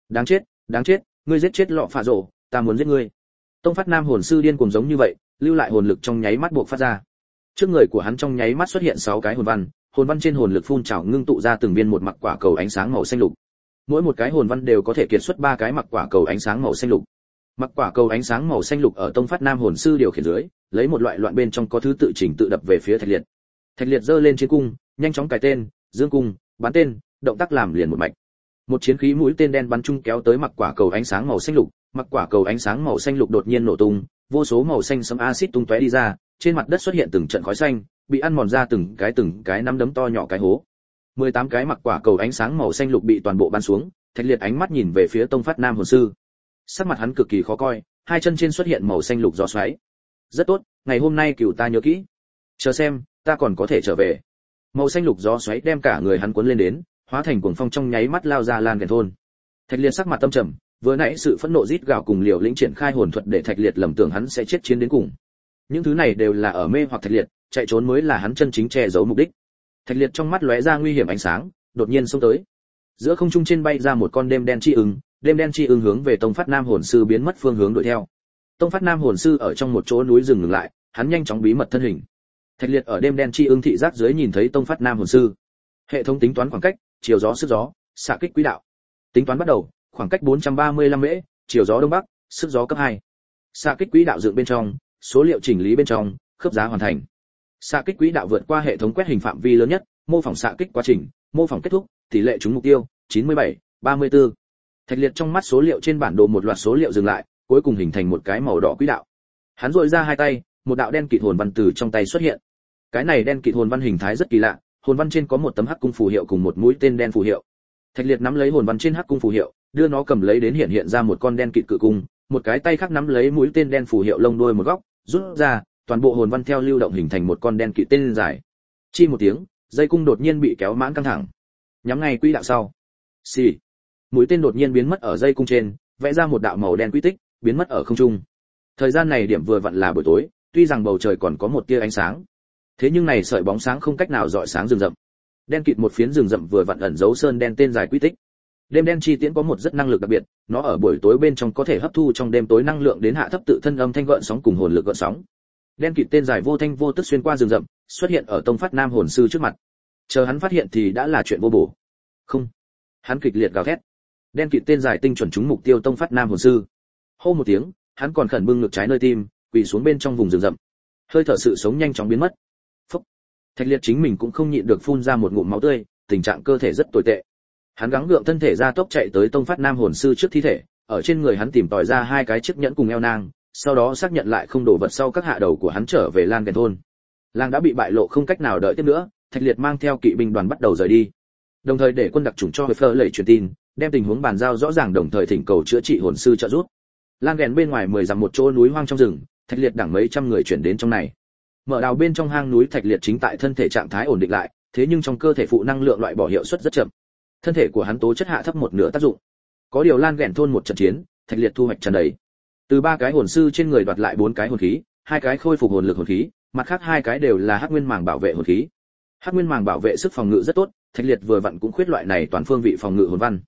Đáng chết, ngươi giết chết lọ phạ rồ, ta muốn giết ngươi. Tông Phát Nam hồn sư điên cuồng giống như vậy, lưu lại hồn lực trong nháy mắt buộc phát ra. Trước người của hắn trong nháy mắt xuất hiện 6 cái hồn văn trên hồn lực phun trào ngưng tụ ra từng viên một mặc quả cầu ánh sáng màu xanh lục. Mỗi một cái hồn văn đều có thể kiệt xuất 3 cái mặc quả cầu ánh sáng màu xanh lục. Mặc quả cầu ánh sáng màu xanh lục ở Tông Phát Nam hồn sư điều khiển dưới, lấy một loại loạn bên trong có thứ tự chỉnh tự đập về phía Thạch Liệt. Thạch Liệt giơ lên chiến cung, nhanh chóng cài tên, dương cung, bắn tên, động tác làm liền một mạch. Một chiến khí mũi tên đen bắn chung kéo tới mặc quả cầu ánh sáng màu xanh lục, mặc quả cầu ánh sáng màu xanh lục đột nhiên nổ tung, vô số màu xanh sẫm axit tung tóe đi ra, trên mặt đất xuất hiện từng trận khói xanh, bị ăn mòn ra từng cái nắm đấm to nhỏ cái hố. 18 cái mặc quả cầu ánh sáng màu xanh lục bị toàn bộ bắn xuống, Thạch Liệt ánh mắt nhìn về phía Tông Phát Nam hồn sư. Sắc mặt hắn cực kỳ khó coi, hai chân trên xuất hiện màu xanh lục gió xoáy. Rất tốt, ngày hôm nay cửu ta nhớ kỹ. Chờ xem, ta còn có thể trở về. Màu xanh lục gió xoáy đem cả người hắn cuốn lên đến, hóa thành cuồng phong trong nháy mắt lao ra lan gần thôn. Thạch Liệt sắc mặt tâm trầm, vừa nãy sự phẫn nộ rít gào cùng liều lĩnh triển khai hồn thuật để Thạch Liệt lầm tưởng hắn sẽ chết chiến đến cùng. Những thứ này đều là ở mê hoặc Thạch Liệt, chạy trốn mới là hắn chân chính che giấu mục đích. Thạch Liệt trong mắt lóe ra nguy hiểm ánh sáng, đột nhiên xông tới. Giữa không trung trên bay ra một con đêm đen chi ưng hướng về Tông Phát Nam hồn sư biến mất phương hướng đuổi theo. Tông Phát Nam hồn sư ở trong một chỗ núi rừng ngừng lại, hắn nhanh chóng bí mật thân hình. Thạch Liệt ở đêm đen chi ưng thị giác dưới nhìn thấy Tông Phát Nam hồn sư. Hệ thống tính toán khoảng cách, chiều gió sức gió, xạ kích quỹ đạo. Tính toán bắt đầu, khoảng cách 435 mễ, chiều gió đông bắc, sức gió cấp 2. Xạ kích quỹ đạo dựng bên trong, số liệu chỉnh lý bên trong, khớp giá hoàn thành. Xạ kích quỹ đạo vượt qua hệ thống quét hình phạm vi lớn nhất, mô phỏng xạ kích quá trình, mô phỏng kết thúc, tỷ lệ trúng mục tiêu 97, 34. Thạch Liệt trong mắt số liệu trên bản đồ một loạt số liệu dừng lại, cuối cùng hình thành một cái màu đỏ quỹ đạo. Hắn duỗi ra hai tay, một đạo đen kịt hồn văn từ trong tay xuất hiện. Cái này đen kịt hồn văn hình thái rất kỳ lạ, hồn văn trên có một tấm hắc cung phù hiệu cùng một mũi tên đen phù hiệu. Thạch Liệt nắm lấy hồn văn trên hắc cung phù hiệu, đưa nó cầm lấy đến hiện ra một con đen kịt cự cung, một cái tay khác nắm lấy mũi tên đen phù hiệu lông đuôi một góc, rút ra, toàn bộ hồn văn theo lưu động hình thành một con đen kịt tên dài. Chi một tiếng, dây cung đột nhiên bị kéo mãn căng thẳng, nhắm ngay quỹ đạo sau. Xì. Mũi tên đột nhiên biến mất ở dây cung trên, vẽ ra một đạo màu đen quy tích, biến mất ở không trung. Thời gian này điểm vừa vặn là buổi tối, tuy rằng bầu trời còn có một tia ánh sáng, thế nhưng này sợi bóng sáng không cách nào rọi sáng rừng rậm. Đen kịt một phiến rừng rậm vừa vặn ẩn giấu sơn đen tên dài quy tích. Đêm đen chi tiễn có một rất năng lực đặc biệt, nó ở buổi tối bên trong có thể hấp thu trong đêm tối năng lượng đến hạ thấp tự thân âm thanh gợn sóng cùng hồn lực gợn sóng. Đen kịt tên dài vô thanh vô tức xuyên qua rừng rậm, xuất hiện ở Tông Phát Nam hồn sư trước mặt. Chờ hắn phát hiện thì đã là chuyện vô bổ. Không, hắn kịch liệt gào thét. Đen kịt tên dài tinh chuẩn trúng mục tiêu Tông Phát Nam hồn sư. Hô một tiếng, hắn còn khẩn bưng ngực trái nơi tim, quỳ xuống bên trong vùng rừng rậm. Hơi thở sự sống nhanh chóng biến mất. Phốc. Thạch Liệt chính mình cũng không nhịn được phun ra một ngụm máu tươi, tình trạng cơ thể rất tồi tệ. Hắn gắng gượng thân thể ra tốc chạy tới Tông Phát Nam hồn sư trước thi thể, ở trên người hắn tìm tòi ra hai cái chiếc nhẫn cùng eo nang, sau đó xác nhận lại không đổ vật sau các hạ đầu của hắn trở về Lan Gần thôn. Làng đã bị bại lộ không cách nào đợi tiếp nữa, Thạch Liệt mang theo kỵ binh đoàn bắt đầu rời đi. Đồng thời để quân đặc chủng cho Fleur lẩy truyền tin, đem tình huống bàn giao rõ ràng đồng thời thỉnh cầu chữa trị hồn sư trợ giúp. Lan Gần bên ngoài 10 dặm một chỗ núi hoang trong rừng, Thạch Liệt đảng mấy trăm người chuyển đến trong này. Mở đào bên trong hang núi Thạch Liệt chính tại thân thể trạng thái ổn định lại, thế nhưng trong cơ thể phụ năng lượng loại bỏ hiệu suất rất chậm. Thân thể của hắn tố chất hạ thấp một nửa tác dụng. Có điều Lan Gần thôn một trận chiến, Thạch Liệt thu hoạch tràn đầy. Từ 3 cái hồn sư trên người đoạt lại 4 cái hồn khí, 2 cái khôi phục hồn lực hồn khí, mặt khác 2 cái đều là Hắc Nguyên Màng bảo vệ hồn khí. Hắc Nguyên Màng bảo vệ sức phòng ngự rất tốt, Thạch Liệt vừa vặn cũng khuyết loại này toàn phương vị phòng ngự hồn văn.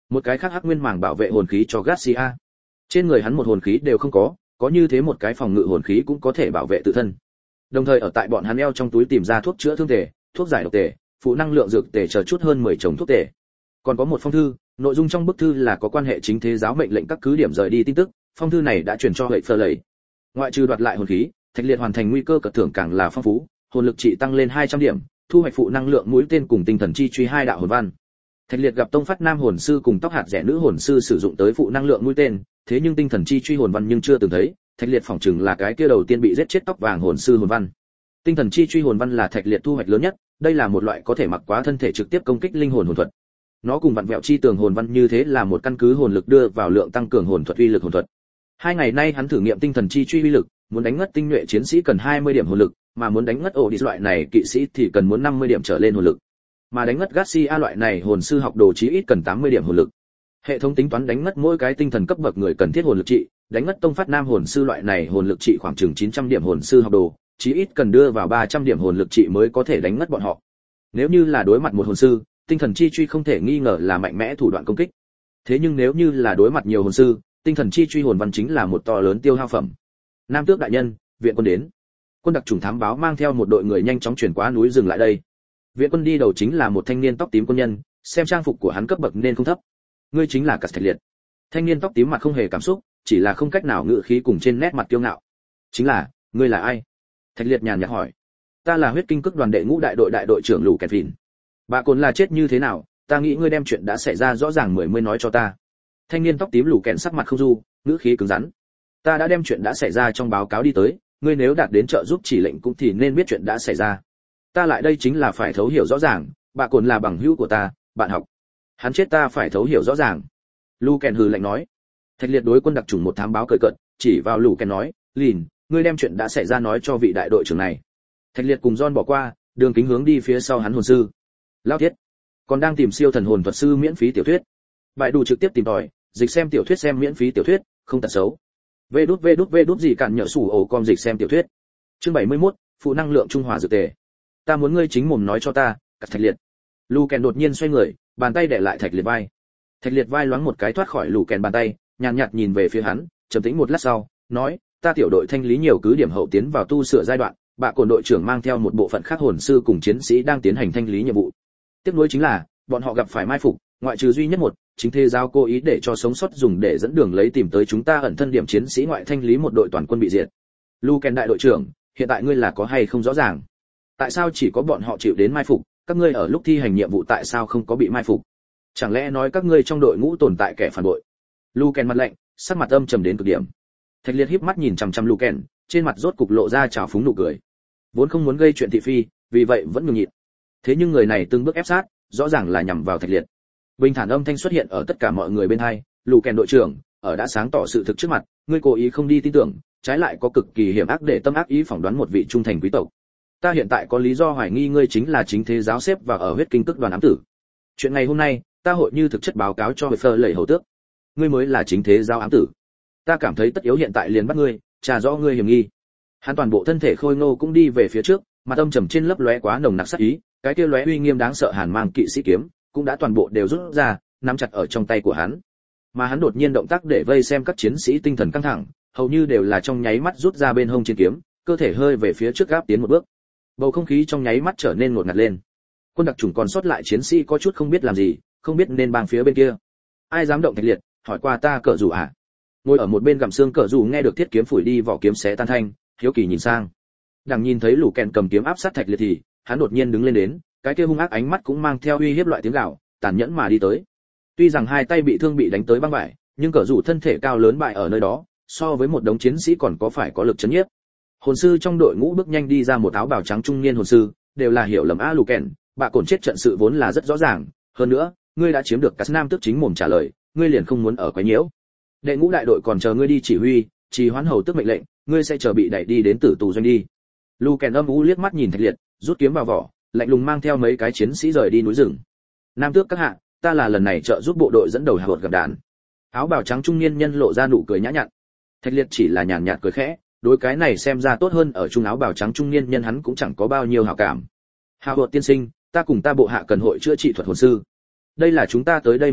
Một cái khác hắc nguyên màng bảo vệ hồn khí cho Garcia. Trên người hắn một hồn khí đều không có như thế một cái phòng ngự hồn khí cũng có thể bảo vệ tự thân. Đồng thời ở tại bọn hắn eo trong túi tìm ra thuốc chữa thương tề, thuốc giải độc tề, phụ năng lượng dược tề chờ chút hơn 10 chồng thuốc tề. Còn có một phong thư, nội dung trong bức thư là có quan hệ chính thế giáo mệnh lệnh các cứ điểm rời đi tin tức, phong thư này đã chuyển cho hệ phơ lầy. Ngoại trừ đoạt lại hồn khí, Thạch Liệt hoàn thành nguy cơ cật thưởng càng là phong phú, hồn lực trị tăng lên 200 điểm, thu hoạch phụ năng lượng mũi tên cùng tinh thần chi truy 2 đạo hồn văn. Thạch Liệt gặp Tông Phát Nam hồn sư cùng Tóc Hạt Rẻ nữ hồn sư sử dụng tới phụ năng lượng mũi tên, thế nhưng tinh thần chi truy hồn văn nhưng chưa từng thấy, Thạch Liệt phỏng chừng là cái kia đầu tiên bị giết chết tóc vàng hồn sư hồn văn. Tinh thần chi truy hồn văn là Thạch Liệt thu hoạch lớn nhất, đây là một loại có thể mặc quá thân thể trực tiếp công kích linh hồn hồn thuật. Nó cùng vặn vẹo chi tường hồn văn như thế là một căn cứ hồn lực đưa vào lượng tăng cường hồn thuật uy lực hồn thuật. 2 ngày nay hắn thử nghiệm tinh thần chi truy uy lực, muốn đánh ngất tinh nhuệ chiến sĩ cần 20 điểm hồn lực, mà muốn đánh ngất ổ đi loại này kỵ sĩ thì cần muốn 50 điểm trở lên hồn lực. Mà đánh ngất Garcia loại này hồn sư học đồ chí ít cần 80 điểm hồn lực. Hệ thống tính toán đánh ngất mỗi cái tinh thần cấp bậc người cần thiết hồn lực trị, đánh ngất Tông Phát Nam hồn sư loại này hồn lực trị khoảng chừng 900 điểm hồn sư học đồ, chí ít cần đưa vào 300 điểm hồn lực trị mới có thể đánh ngất bọn họ. Nếu như là đối mặt một hồn sư, tinh thần chi truy không thể nghi ngờ là mạnh mẽ thủ đoạn công kích. Thế nhưng nếu như là đối mặt nhiều hồn sư, tinh thần chi truy hồn văn chính là một to lớn tiêu hao phẩm. Nam Tước đại nhân, viện quân đến. Quân đặc trùng thám báo mang theo một đội người nhanh chóng chuyển qua núi rừng lại đây. Viện quân đi đầu chính là một thanh niên tóc tím quân nhân, xem trang phục của hắn cấp bậc nên không thấp. Ngươi chính là Cát Thạch Liệt. Thanh niên tóc tím mặt không hề cảm xúc, chỉ là không cách nào ngự khí cùng trên nét mặt kiêu ngạo. Chính là, ngươi là ai? Thạch Liệt nhàn nhạt hỏi. Ta là huyết kinh cức đoàn đệ ngũ đại đội trưởng Lũ Kẹt Phìn. Bà Cồn là chết như thế nào, ta nghĩ ngươi đem chuyện đã xảy ra rõ ràng mới nói cho ta. Thanh niên tóc tím Lũ Kẹt sắc mặt không du, ngữ khí cứng rắn. Ta đã đem chuyện đã xảy ra trong báo cáo đi tới, ngươi nếu đạt đến trợ giúp chỉ lệnh cũng thì nên biết chuyện đã xảy ra. Ta lại đây chính là phải thấu hiểu rõ ràng, bà Cồn là bằng hữu của ta, bạn học. Hắn chết ta phải thấu hiểu rõ ràng. Lũ Kẹt hừ lạnh nói. Thạch Liệt đối quân đặc chủng một thám báo cười cợt, chỉ vào Lũ Kẹt nói, "Lìn, ngươi đem chuyện đã xảy ra nói cho vị đại đội trưởng này." Thạch Liệt cùng John bỏ qua, đường kính hướng đi phía sau hắn hồn sư. Lao thiết, còn đang tìm siêu thần hồn thuật sư miễn phí tiểu thuyết. Bại đủ trực tiếp tìm tòi, dịch xem tiểu thuyết xem miễn phí tiểu thuyết, không tật xấu. Vê đút gì cản nhỡ sủ ổ com dịch xem tiểu thuyết. Chương 71, phụ năng lượng trung hòa dược tề. Ta muốn ngươi chính mồm nói cho ta, Cát Thạch Liệt. Lù Kèn đột nhiên xoay người, bàn tay đè lại Thạch Liệt vai. Thạch Liệt vai loáng một cái thoát khỏi Lù Kèn bàn tay, nhàn nhạt nhìn về phía hắn, trầm tĩnh một lát sau, nói, ta tiểu đội thanh lý nhiều cứ điểm hậu tiến vào tu sửa giai đoạn, bạ cồn đội trưởng mang theo một bộ phận khác hồn sư cùng chiến sĩ đang tiến hành thanh lý nhiệm vụ. Tiếp nối chính là, bọn họ gặp phải mai phục, ngoại trừ duy nhất một, chính thế giao cố ý để cho sống sót dùng để dẫn đường lấy tìm tới chúng ta ẩn thân điểm chiến sĩ ngoại thanh lý một đội toàn quân bị diệt. Lu Ken đại đội trưởng, hiện tại ngươi là có hay không rõ ràng? Tại sao chỉ có bọn họ chịu đến mai phục, các ngươi ở lúc thi hành nhiệm vụ tại sao không có bị mai phục? Chẳng lẽ nói các ngươi trong đội ngũ tồn tại kẻ phản bội? Lu Ken mặt lạnh, sắc mặt âm trầm đến cực điểm. Thạch Liệt híp mắt nhìn chằm chằm Lu Ken, trên mặt rốt cục lộ ra trào phúng nụ cười. Vốn không muốn gây chuyện thị phi, vì vậy vẫn nhường nhịn. Thế nhưng người này từng bước ép sát, rõ ràng là nhằm vào Thạch Liệt. Bình thản âm thanh xuất hiện ở tất cả mọi người bên hai, Lu Ken đội trưởng, ở đã sáng tỏ sự thực trước mặt, ngươi cố ý không đi tin tưởng, trái lại có cực kỳ hiểm ác để tâm ác ý phỏng đoán một vị trung thành quý tộc. Ta hiện tại có lý do hoài nghi ngươi chính là chính thế giáo xếp và ở huyết kinh tức đoàn ám tử. Chuyện ngày hôm nay, ta hội như thực chất báo cáo cho Phơ Lệ hầu tước. Ngươi mới là chính thế giáo ám tử. Ta cảm thấy tất yếu hiện tại liền bắt ngươi, trả rõ ngươi hiểm nghi. Hắn toàn bộ thân thể khôi ngô cũng đi về phía trước, mặt âm trầm trên lấp lóe quá nồng nặc sát ý, cái kia lóe uy nghiêm đáng sợ hàn mang kỵ sĩ kiếm, cũng đã toàn bộ đều rút ra, nắm chặt ở trong tay của hắn. Mà hắn đột nhiên động tác để vây xem các chiến sĩ tinh thần căng thẳng, hầu như đều là trong nháy mắt rút ra bên hông chiến kiếm, cơ thể hơi về phía trước gáp tiến một bước. Bầu không khí trong nháy mắt trở nên ngột ngạt lên. Quân đặc chủng còn sót lại chiến sĩ có chút không biết làm gì, không biết nên bang phía bên kia. Ai dám động Thạch Liệt, hỏi qua ta cờ rủ à? Ngồi ở một bên gặm xương cờ rủ nghe được thiết kiếm phủi đi vỏ kiếm xé tan thanh, hiếu kỳ nhìn sang. Đằng nhìn thấy Lũ Kèn cầm kiếm áp sát Thạch Liệt thì, hắn đột nhiên đứng lên đến, cái kia hung ác ánh mắt cũng mang theo uy hiếp loại tiếng gào, tàn nhẫn mà đi tới. Tuy rằng hai tay bị thương bị đánh tới băng vải, nhưng cờ rủ thân thể cao lớn bại ở nơi đó, so với một đống chiến sĩ còn có phải có lực chấn nhiếp. Hồn sư trong đội ngũ bước nhanh đi ra một áo bào trắng trung niên hồn sư, đều là hiểu lầm Lũ Kèn, bạ cồn chết trận sự vốn là rất rõ ràng, hơn nữa, ngươi đã chiếm được Cát Nam tức chính mồm trả lời, ngươi liền không muốn ở quấy nhiễu. Đệ ngũ đại đội còn chờ ngươi đi chỉ huy, trì hoãn hầu tức mệnh lệnh, ngươi sẽ chờ bị đẩy đi đến tử tù doanh đi. Lũ Kèn âm u liếc mắt nhìn Thạch Liệt, rút kiếm vào vỏ, lạnh lùng mang theo mấy cái chiến sĩ rời đi núi rừng. Nam tước các hạ, ta là lần này trợ giúp bộ đội dẫn đầu hạ gặp đạn. Áo bào trắng trung niên nhân lộ ra nụ cười nhã nhặn. Thạch Liệt chỉ là nhàn nhạt cười khẽ, đối cái này xem ra tốt hơn ở trung áo bào trắng trung niên nhân hắn cũng chẳng có bao nhiêu hảo cảm. Hạ Hột tiên sinh, ta cùng ta bộ hạ cần hội chữa trị thuật hồn sư. Đây là chúng ta tới đây mục đích,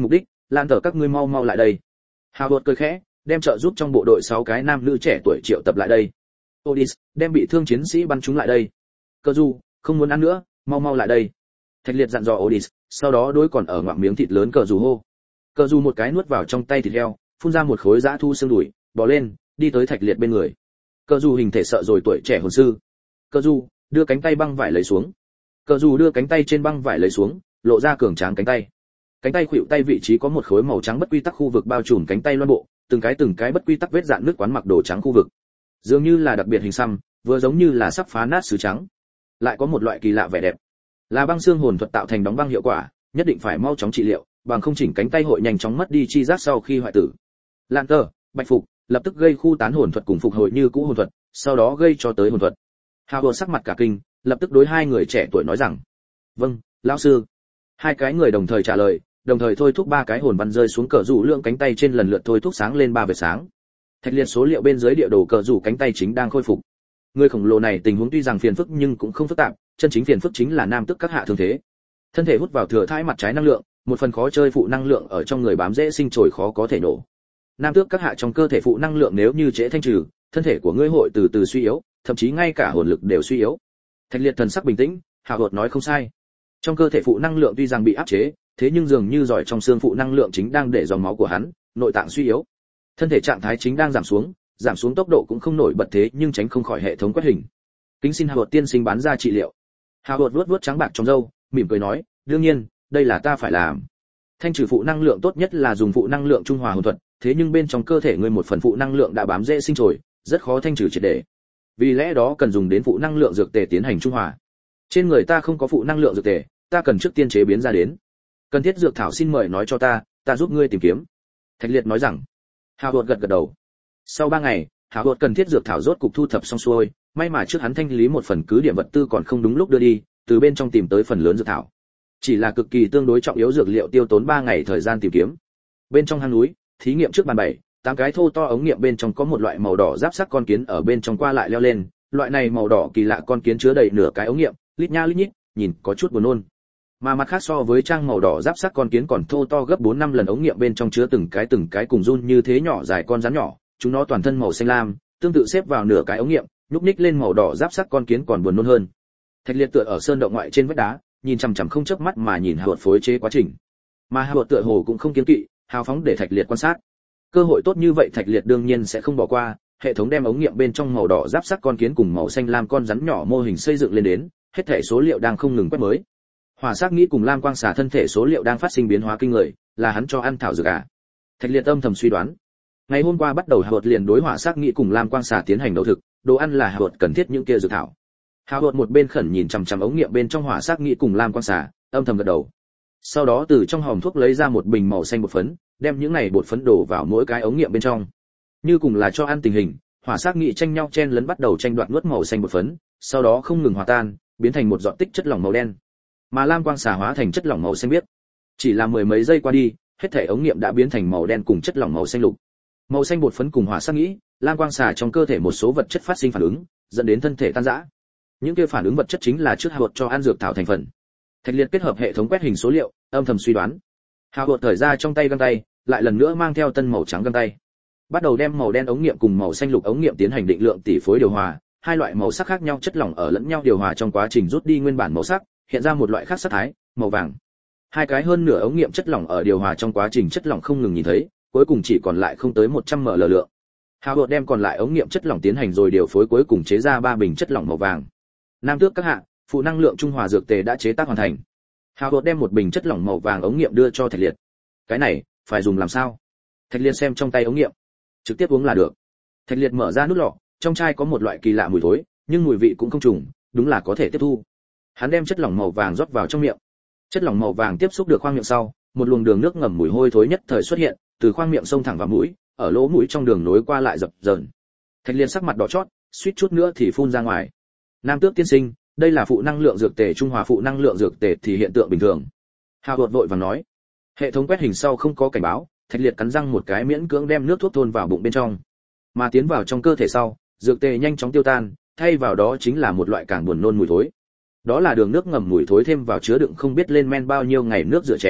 Lan Tở các ngươi mau mau lại đây. Howard cười khẽ, đem trợ giúp trong bộ đội 6 cái nam nữ trẻ tuổi triệu tập lại đây. Odis, đem bị thương chiến sĩ bắn chúng lại đây. Cơ Du, không muốn ăn nữa, mau mau lại đây. Thạch Liệt dặn dò Odis, sau đó đối còn ở ngoạm miếng thịt lớn Cờ Du hô. Cờ Du một cái nuốt vào trong tay thịt heo, phun ra một khối dã thu xương đùi, bò lên, đi tới Thạch Liệt bên người. Cờ Du hình thể sợ rồi tuổi trẻ hồn sư. Cờ Du, đưa cánh tay băng vải lấy xuống. Cờ Du đưa cánh tay trên băng vải lấy xuống, lộ ra cường tráng cánh tay. Cánh tay khuỷu tay vị trí có một khối màu trắng bất quy tắc khu vực bao trùm cánh tay loan bộ, từng cái bất quy tắc vết dạn nước quán mặc đồ trắng khu vực. Dường như là đặc biệt hình xăm, vừa giống như là sắp phá nát sứ trắng. Lại có một loại kỳ lạ vẻ đẹp. Là băng xương hồn thuật tạo thành đóng băng hiệu quả, nhất định phải mau chóng trị liệu, bằng không chỉnh cánh tay hội nhanh chóng mất đi chi giác sau khi hoại tử. Lan Tơ, Bạch Phục, lập tức gây khu tán hồn thuật cùng phục hồi như cũ hồn thuật, sau đó gây cho tới hồn thuật. Hào sắc mặt cả kinh, lập tức đối hai người trẻ tuổi nói rằng: "Vâng, lão sư." Hai cái người đồng thời trả lời, đồng thời thôi thúc 3 cái hồn văn rơi xuống Cờ rủ lượng cánh tay trên lần lượt thôi thúc sáng lên 3 vệt sáng. Thạch Liệt số liệu bên dưới địa đồ Cờ rủ cánh tay chính đang khôi phục. Người khổng lồ này tình huống tuy rằng phiền phức nhưng cũng không phức tạp, chân chính phiền phức chính là nam tức các hạ thương thế. Thân thể hút vào thừa thãi mặt trái năng lượng, một phần khó chơi phụ năng lượng ở trong người bám dễ sinh trồi khó có thể nổ. Nam tước các hạ trong cơ thể phụ năng lượng nếu như trễ thanh trừ, thân thể của ngươi hội từ từ suy yếu, thậm chí ngay cả hồn lực đều suy yếu. Thạch Liệt thần sắc bình tĩnh, Hào Hột nói không sai. Trong cơ thể phụ năng lượng tuy rằng bị áp chế, thế nhưng dường như giỏi trong xương phụ năng lượng chính đang để dòng máu của hắn, nội tạng suy yếu. Thân thể trạng thái chính đang giảm xuống tốc độ cũng không nổi bật thế nhưng tránh không khỏi hệ thống quét hình. Kính xin Hào Hột tiên sinh bán ra trị liệu. Hào Hột vuốt trắng bạc trong râu, mỉm cười nói, đương nhiên, đây là ta phải làm. Thanh trừ phụ năng lượng tốt nhất là dùng phụ năng lượng trung hòa hồn thuật, thế nhưng bên trong cơ thể ngươi một phần phụ năng lượng đã bám dễ sinh trồi, rất khó thanh trừ triệt để. Vì lẽ đó cần dùng đến phụ năng lượng dược tề tiến hành trung hòa. Trên người ta không có phụ năng lượng dược tề, ta cần trước tiên chế biến ra đến. Cần thiết dược thảo xin mời nói cho ta giúp ngươi tìm kiếm. Thạch Liệt nói rằng. Hào Hột gật đầu. Sau 3 ngày, Hào Hột cần thiết dược thảo rốt cục thu thập xong xuôi, may mà trước hắn thanh lý một phần cứ điểm vật tư còn không đúng lúc đưa đi, từ bên trong tìm tới phần lớn dược thảo. Chỉ là cực kỳ tương đối trọng yếu dược liệu tiêu tốn 3 ngày thời gian tìm kiếm. Bên trong hang núi, thí nghiệm trước bàn 7-8 cái thô to ống nghiệm bên trong có một loại màu đỏ giáp sắc con kiến ở bên trong qua lại leo lên, loại này màu đỏ kỳ lạ con kiến chứa đầy nửa cái ống nghiệm, lít nha lít nhít, nhìn có chút buồn nôn. Mà mặt khác so với trang màu đỏ giáp sắc con kiến còn thô to gấp 4-5 lần ống nghiệm bên trong chứa từng cái cùng run như thế nhỏ dài con rắn nhỏ, chúng nó toàn thân màu xanh lam, tương tự xếp vào nửa cái ống nghiệm, nhúc nhích lên màu đỏ giáp sắc con kiến còn buồn nôn hơn. Thạch Liệt tựa ở sơn động ngoại trên vách đá, nhìn chằm chằm không chớp mắt mà nhìn Hào Hột phối chế quá trình. Mà Hào Hột tựa hồ cũng không kiêng kỵ, hào phóng để Thạch Liệt quan sát. Cơ hội tốt như vậy Thạch Liệt đương nhiên sẽ không bỏ qua, hệ thống đem ống nghiệm bên trong màu đỏ giáp sắc con kiến cùng màu xanh lam con rắn nhỏ mô hình xây dựng lên đến, hết thảy số liệu đang không ngừng quét mới. Hỏa Sắc nghĩ cùng Lam Quang Xà thân thể số liệu đang phát sinh biến hóa kinh người, là hắn cho ăn thảo dược à? Thạch Liệt âm thầm suy đoán. Ngày hôm qua bắt đầu Hào Hột liền đối Hỏa Sắc nghĩ cùng Lam Quang Xà tiến hành đấu thực, đồ ăn là Hào Hột cần thiết những kia dược thảo. Hào Hột một bên khẩn nhìn chằm chằm ống nghiệm bên trong Hỏa Sắc nghĩ cùng Lam Quang Xà, âm thầm gật đầu. Sau đó từ trong hòm thuốc lấy ra một bình màu xanh bột phấn, đem những này bột phấn đổ vào mỗi cái ống nghiệm bên trong. Như cùng là cho ăn tình hình, Hỏa Sắc nghĩ tranh nhau chen lấn bắt đầu tranh đoạt nuốt màu xanh bột phấn, sau đó không ngừng hòa tan, biến thành một giọt tích chất lỏng màu đen. Mà Lam Quang Xà hóa thành chất lỏng màu xanh biếc. Chỉ là mười mấy giây qua đi, hết thảy ống nghiệm đã biến thành màu đen cùng chất lỏng màu xanh lục. Màu xanh bột phấn cùng Hỏa Sắc nghĩ, Lam Quang Xà trong cơ thể một số vật chất phát sinh phản ứng, dẫn đến thân thể tan rã. Những kia phản ứng vật chất chính là trước Hào Hột cho ăn dược thảo thành phần. Thạch Liệt kết hợp hệ thống quét hình số liệu, âm thầm suy đoán. Hào Hột thời ra trong tay găng tay, lại lần nữa mang theo tân màu trắng găng tay. Bắt đầu đem màu đen ống nghiệm cùng màu xanh lục ống nghiệm tiến hành định lượng tỷ phối điều hòa, hai loại màu sắc khác nhau chất lỏng ở lẫn nhau điều hòa trong quá trình rút đi nguyên bản màu sắc, hiện ra một loại khác sắc thái, màu vàng. Hai cái hơn nửa ống nghiệm chất lỏng ở điều hòa trong quá trình chất lỏng không ngừng nhìn thấy, cuối cùng chỉ còn lại không tới 100 ml lượng. Hào Hột đem còn lại ống nghiệm chất lỏng tiến hành rồi điều phối cuối cùng chế ra 3 bình chất lỏng màu vàng. Nam tước các hạ, phụ năng lượng trung hòa dược tề đã chế tác hoàn thành. Hào Hột đem một bình chất lỏng màu vàng ống nghiệm đưa cho Thạch Liệt. Cái này, phải dùng làm sao? Thạch Liệt xem trong tay ống nghiệm, trực tiếp uống là được. Thạch Liệt mở ra nút lọ, trong chai có một loại kỳ lạ mùi thối, nhưng mùi vị cũng không trùng, đúng là có thể tiếp thu. Hắn đem chất lỏng màu vàng rót vào trong miệng. Chất lỏng màu vàng tiếp xúc được khoang miệng sau, một luồng đường nước ngầm mùi hôi thối nhất thời xuất hiện, từ khoang miệng xông thẳng vào mũi, ở lỗ mũi trong đường nối qua lại dập dờn. Thạch Liệt sắc mặt đỏ chót, suýt chút nữa thì phun ra ngoài. Nam tước tiên sinh, đây là phụ năng lượng dược tề trung hòa phụ năng lượng dược tề thì hiện tượng bình thường. Hào Hột vội vàng nói. Hệ thống quét hình sau không có cảnh báo, Thạch Liệt cắn răng một cái miễn cưỡng đem nước thuốc thôn vào bụng bên trong. Mà tiến vào trong cơ thể sau, dược tề nhanh chóng tiêu tan, thay vào đó chính là một loại càng buồn nôn mùi thối. Đó là đường nước ngầm mùi thối thêm vào chứa đựng không biết lên men bao nhiêu ngày nước rửa chén,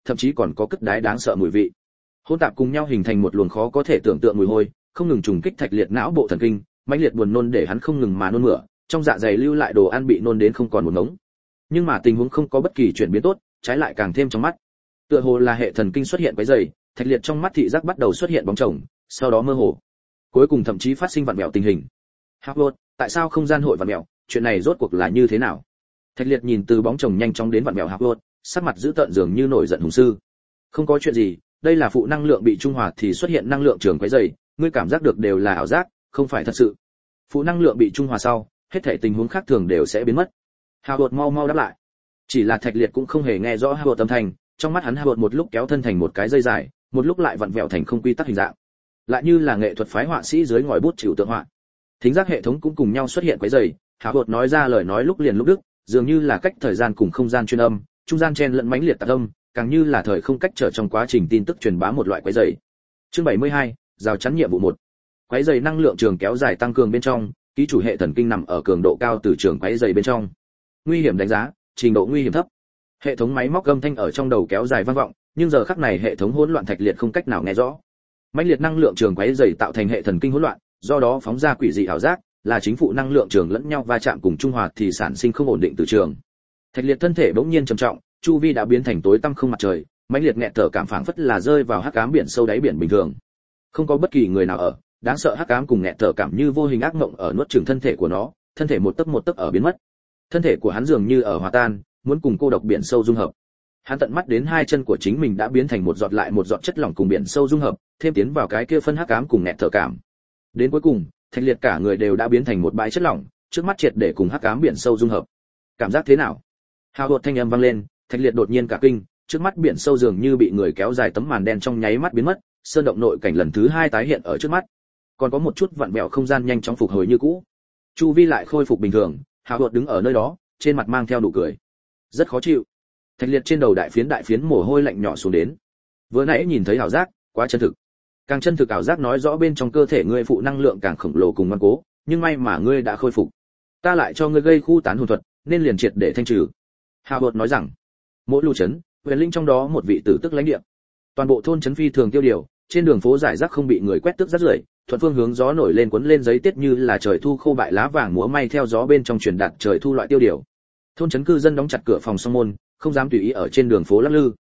thậm chí còn có cất đái đáng sợ mùi vị. Hỗn tạp cùng nhau hình thành một luồng khó có thể tưởng tượng mùi hôi, không ngừng trùng kích Thạch Liệt não bộ thần kinh, mãnh liệt buồn nôn để hắn không ngừng mà nôn mửa, trong dạ dày lưu lại đồ ăn bị nôn đến không còn một ngống. Nhưng mà tình huống không có bất kỳ chuyển biến tốt, trái lại càng thêm trong mắt. Tựa hồ là hệ thần kinh xuất hiện quấy rầy, Thạch Liệt trong mắt thị giác bắt đầu xuất hiện bóng chồng, sau đó mơ hồ. Cuối cùng thậm chí phát sinh vặn vẹo tình hình. Howard, tại sao không gian hội vặn vẹo, chuyện này rốt cuộc là như thế nào? Thạch Liệt nhìn từ bóng chồng nhanh chóng đến vặn vẹo Howard, sắc mặt dữ tợn dường như nổi giận hùng sư. Không có chuyện gì, đây là phụ năng lượng bị trung hòa thì xuất hiện năng lượng trường quấy rầy, ngươi cảm giác được đều là ảo giác, không phải thật sự. Phụ năng lượng bị trung hòa sau, hết thảy tình huống khác thường đều sẽ biến mất. Howard mau mau đáp lại. Chỉ là Thạch Liệt cũng không hề nghe rõ Howard âm thanh, trong mắt hắn Howard một lúc kéo thân thành một cái dây dài, một lúc lại vặn vẹo thành không quy tắc hình dạng, lại như là nghệ thuật phái họa sĩ dưới ngòi bút chịu tượng họa. Thính giác hệ thống cũng cùng nhau xuất hiện quấy rầy, Howard nói ra lời nói lúc liền lúc đứt, dường như là cách thời gian cùng không gian chuyên âm, trung gian chen lẫn mãnh liệt tạc âm, càng như là thời không cách trở trong quá trình tin tức truyền bá một loại quấy rầy. Chương 72, rào chắn nhiệm vụ 1. Quấy rầy năng lượng trường kéo dài tăng cường bên trong, ký chủ hệ thần kinh nằm ở cường độ cao từ trường quấy rầy bên trong. Nguy hiểm đánh giá, trình độ nguy hiểm thấp. Hệ thống máy móc âm thanh ở trong đầu kéo dài vang vọng, nhưng giờ khắc này hệ thống hỗn loạn Thạch Liệt không cách nào nghe rõ. Mãnh liệt năng lượng trường quấy rầy tạo thành hệ thần kinh hỗn loạn, do đó phóng ra quỷ dị ảo giác, là chính phụ năng lượng trường lẫn nhau va chạm cùng trung hòa thì sản sinh không ổn định từ trường. Thạch Liệt thân thể bỗng nhiên trầm trọng, chu vi đã biến thành tối tăm không mặt trời, mãnh liệt nghẹt thở cảm phảng phất là rơi vào hắc ám biển sâu đáy biển bình thường. Không có bất kỳ người nào ở, đáng sợ hắc ám cùng nghẹt thở cảm như vô hình ác mộng ở nuốt chửng thân thể của nó, thân thể một tấc ở biến mất. Thân thể của hắn dường như ở hòa tan, muốn cùng cô độc biển sâu dung hợp. Hắn tận mắt đến hai chân của chính mình đã biến thành một giọt lại một giọt chất lỏng cùng biển sâu dung hợp, thêm tiến vào cái kia phân hắc ám cùng nghẹt thở cảm. Đến cuối cùng, Thạch Liệt cả người đều đã biến thành một bãi chất lỏng, trước mắt triệt để cùng hắc ám biển sâu dung hợp. Cảm giác thế nào? Howard thanh âm vang lên, Thạch Liệt đột nhiên cả kinh, trước mắt biển sâu dường như bị người kéo dài tấm màn đen trong nháy mắt biến mất, sơn động nội cảnh lần thứ hai tái hiện ở trước mắt. Còn có một chút vặn vẹo không gian nhanh chóng phục hồi như cũ. Chu vi lại khôi phục bình thường, Howard đứng ở nơi đó, trên mặt mang theo nụ cười. Rất khó chịu. Thạch Liệt trên đầu đại phiến mồ hôi lạnh nhỏ xuống đến. Vừa nãy nhìn thấy ảo giác, quá chân thực. Càng chân thực ảo giác nói rõ bên trong cơ thể ngươi phụ năng lượng càng khổng lồ cùng ngoan cố, nhưng may mà ngươi đã khôi phục. Ta lại cho ngươi gây khu tán hồn thuật, nên liền triệt để thanh trừ. Howard nói rằng, mỗi lưu trấn, huyền linh trong đó một vị tử tức lãnh địa. Toàn bộ thôn trấn phi thường tiêu điều, trên đường phố giải rác không bị người quét tước rác rưởi, thuận phương hướng gió nổi lên cuốn lên giấy tiết như là trời thu khô bại lá vàng múa may theo gió bên trong truyền đạt trời thu loại tiêu điều. Thôn trấn cư dân đóng chặt cửa phòng song môn, không dám tùy ý ở trên đường phố lắc lư.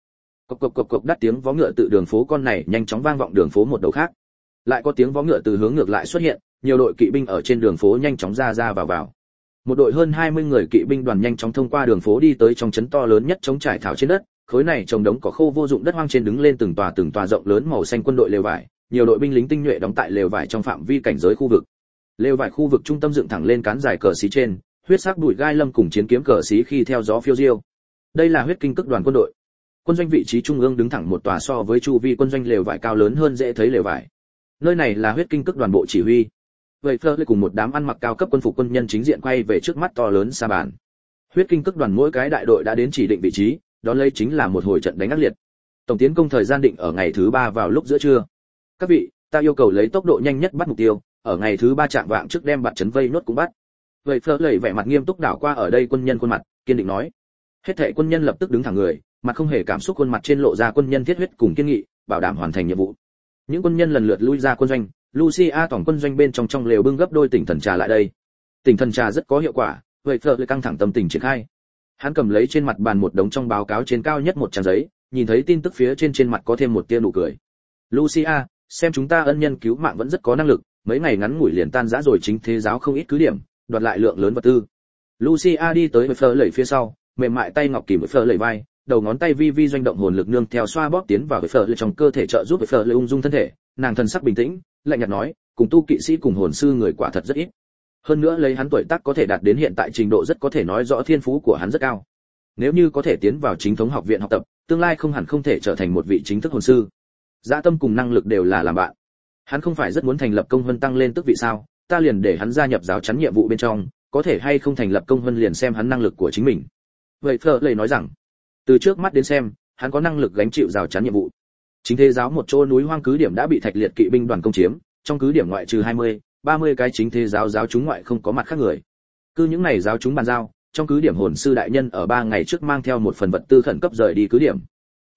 Cộc đắt tiếng vó ngựa từ đường phố con này nhanh chóng vang vọng đường phố một đầu khác. Lại có tiếng vó ngựa từ hướng ngược lại xuất hiện, nhiều đội kỵ binh ở trên đường phố nhanh chóng ra vào. Một đội hơn 20 người kỵ binh đoàn nhanh chóng thông qua đường phố đi tới trong trấn to lớn nhất trống trải thảo trên đất, khối này trồng đống cỏ khô vô dụng đất hoang trên đứng lên từng tòa rộng lớn màu xanh quân đội lều vải, nhiều đội binh lính tinh nhuệ đóng tại lều vải trong phạm vi cảnh giới khu vực. Lều vải khu vực trung tâm dựng thẳng lên cán dài cờ xí trên, huyết sắc bụi gai lâm cùng chiến kiếm cờ xí khi theo gió phiêu diêu. Đây là huyết kinh cực đoàn quân đội. Quân doanh vị trí trung ương đứng thẳng một tòa so với chu vi quân doanh lều vải cao lớn hơn dễ thấy lều vải. Nơi này là huyết kinh cực đoàn bộ chỉ huy. Vậy Fleur cùng một đám ăn mặc cao cấp quân phục quân nhân chính diện quay về trước mắt to lớn sa bàn. Huyết kinh cực đoàn mỗi cái đại đội đã đến chỉ định vị trí, đó lấy chính là một hồi trận đánh ác liệt. Tổng tiến công thời gian định ở ngày thứ 3 vào lúc giữa trưa. Các vị, ta yêu cầu lấy tốc độ nhanh nhất bắt mục tiêu, ở ngày thứ 3 chạm vạng trước đem bạn trấn vây nốt cũng bắt. Vậy Fleur vẻ mặt nghiêm túc đảo qua ở đây quân nhân khuôn mặt, kiên định nói. Hết thảy quân nhân lập tức đứng thẳng người, mặt không hề cảm xúc khuôn mặt trên lộ ra quân nhân thiết huyết cùng kiên nghị, bảo đảm hoàn thành nhiệm vụ. Những quân nhân lần lượt lui ra quân doanh, Lucia tổng quân doanh bên trong lều bưng gấp đôi tỉnh thần trà lại đây. Tỉnh thần trà rất có hiệu quả, vậy Fleur căng thẳng tâm tình triển khai. Hắn cầm lấy trên mặt bàn một đống trong báo cáo trên cao nhất một trang giấy, nhìn thấy tin tức phía trên mặt có thêm một tia nụ cười. Lucia, xem chúng ta ân nhân cứu mạng vẫn rất có năng lực, mấy ngày ngắn ngủi liền tan rã rồi chính thế giáo không ít cứ điểm, đoạt lại lượng lớn vật tư. Lucia đi tới với Fleur phía sau, mềm mại tay ngọc kìm với Fleur vai, đầu ngón tay vi vi doanh động hồn lực nương theo xoa bóp tiến vào với Fleur trong cơ thể trợ giúp với Fleur ung dung thân thể, nàng thần sắc bình tĩnh, lạnh nhạt nói, cùng tu kỵ sĩ cùng hồn sư người quả thật rất ít. Hơn nữa lấy hắn tuổi tác có thể đạt đến hiện tại trình độ rất có thể nói rõ thiên phú của hắn rất cao. Nếu như có thể tiến vào chính thống học viện học tập, tương lai không hẳn không thể trở thành một vị chính thức hồn sư. Dã tâm cùng năng lực đều là làm bạn. Hắn không phải rất muốn thành lập công vân tăng lên tước vị sao? Ta liền để hắn gia nhập giáo chắn nhiệm vụ bên trong, có thể hay không thành lập công vân liền xem hắn năng lực của chính mình. Vậy Fleur nói rằng, từ trước mắt đến xem, hắn có năng lực gánh chịu giáo chắn nhiệm vụ. Chính thế giáo một chỗ núi hoang cứ điểm đã bị Thạch Liệt kỵ binh đoàn công chiếm, trong cứ điểm ngoại trừ 20-30 cái chính thế giáo chúng ngoại không có mặt khác người. Cứ những này giáo chúng bàn giao, trong cứ điểm hồn sư đại nhân ở 3 ngày trước mang theo một phần vật tư khẩn cấp rời đi cứ điểm.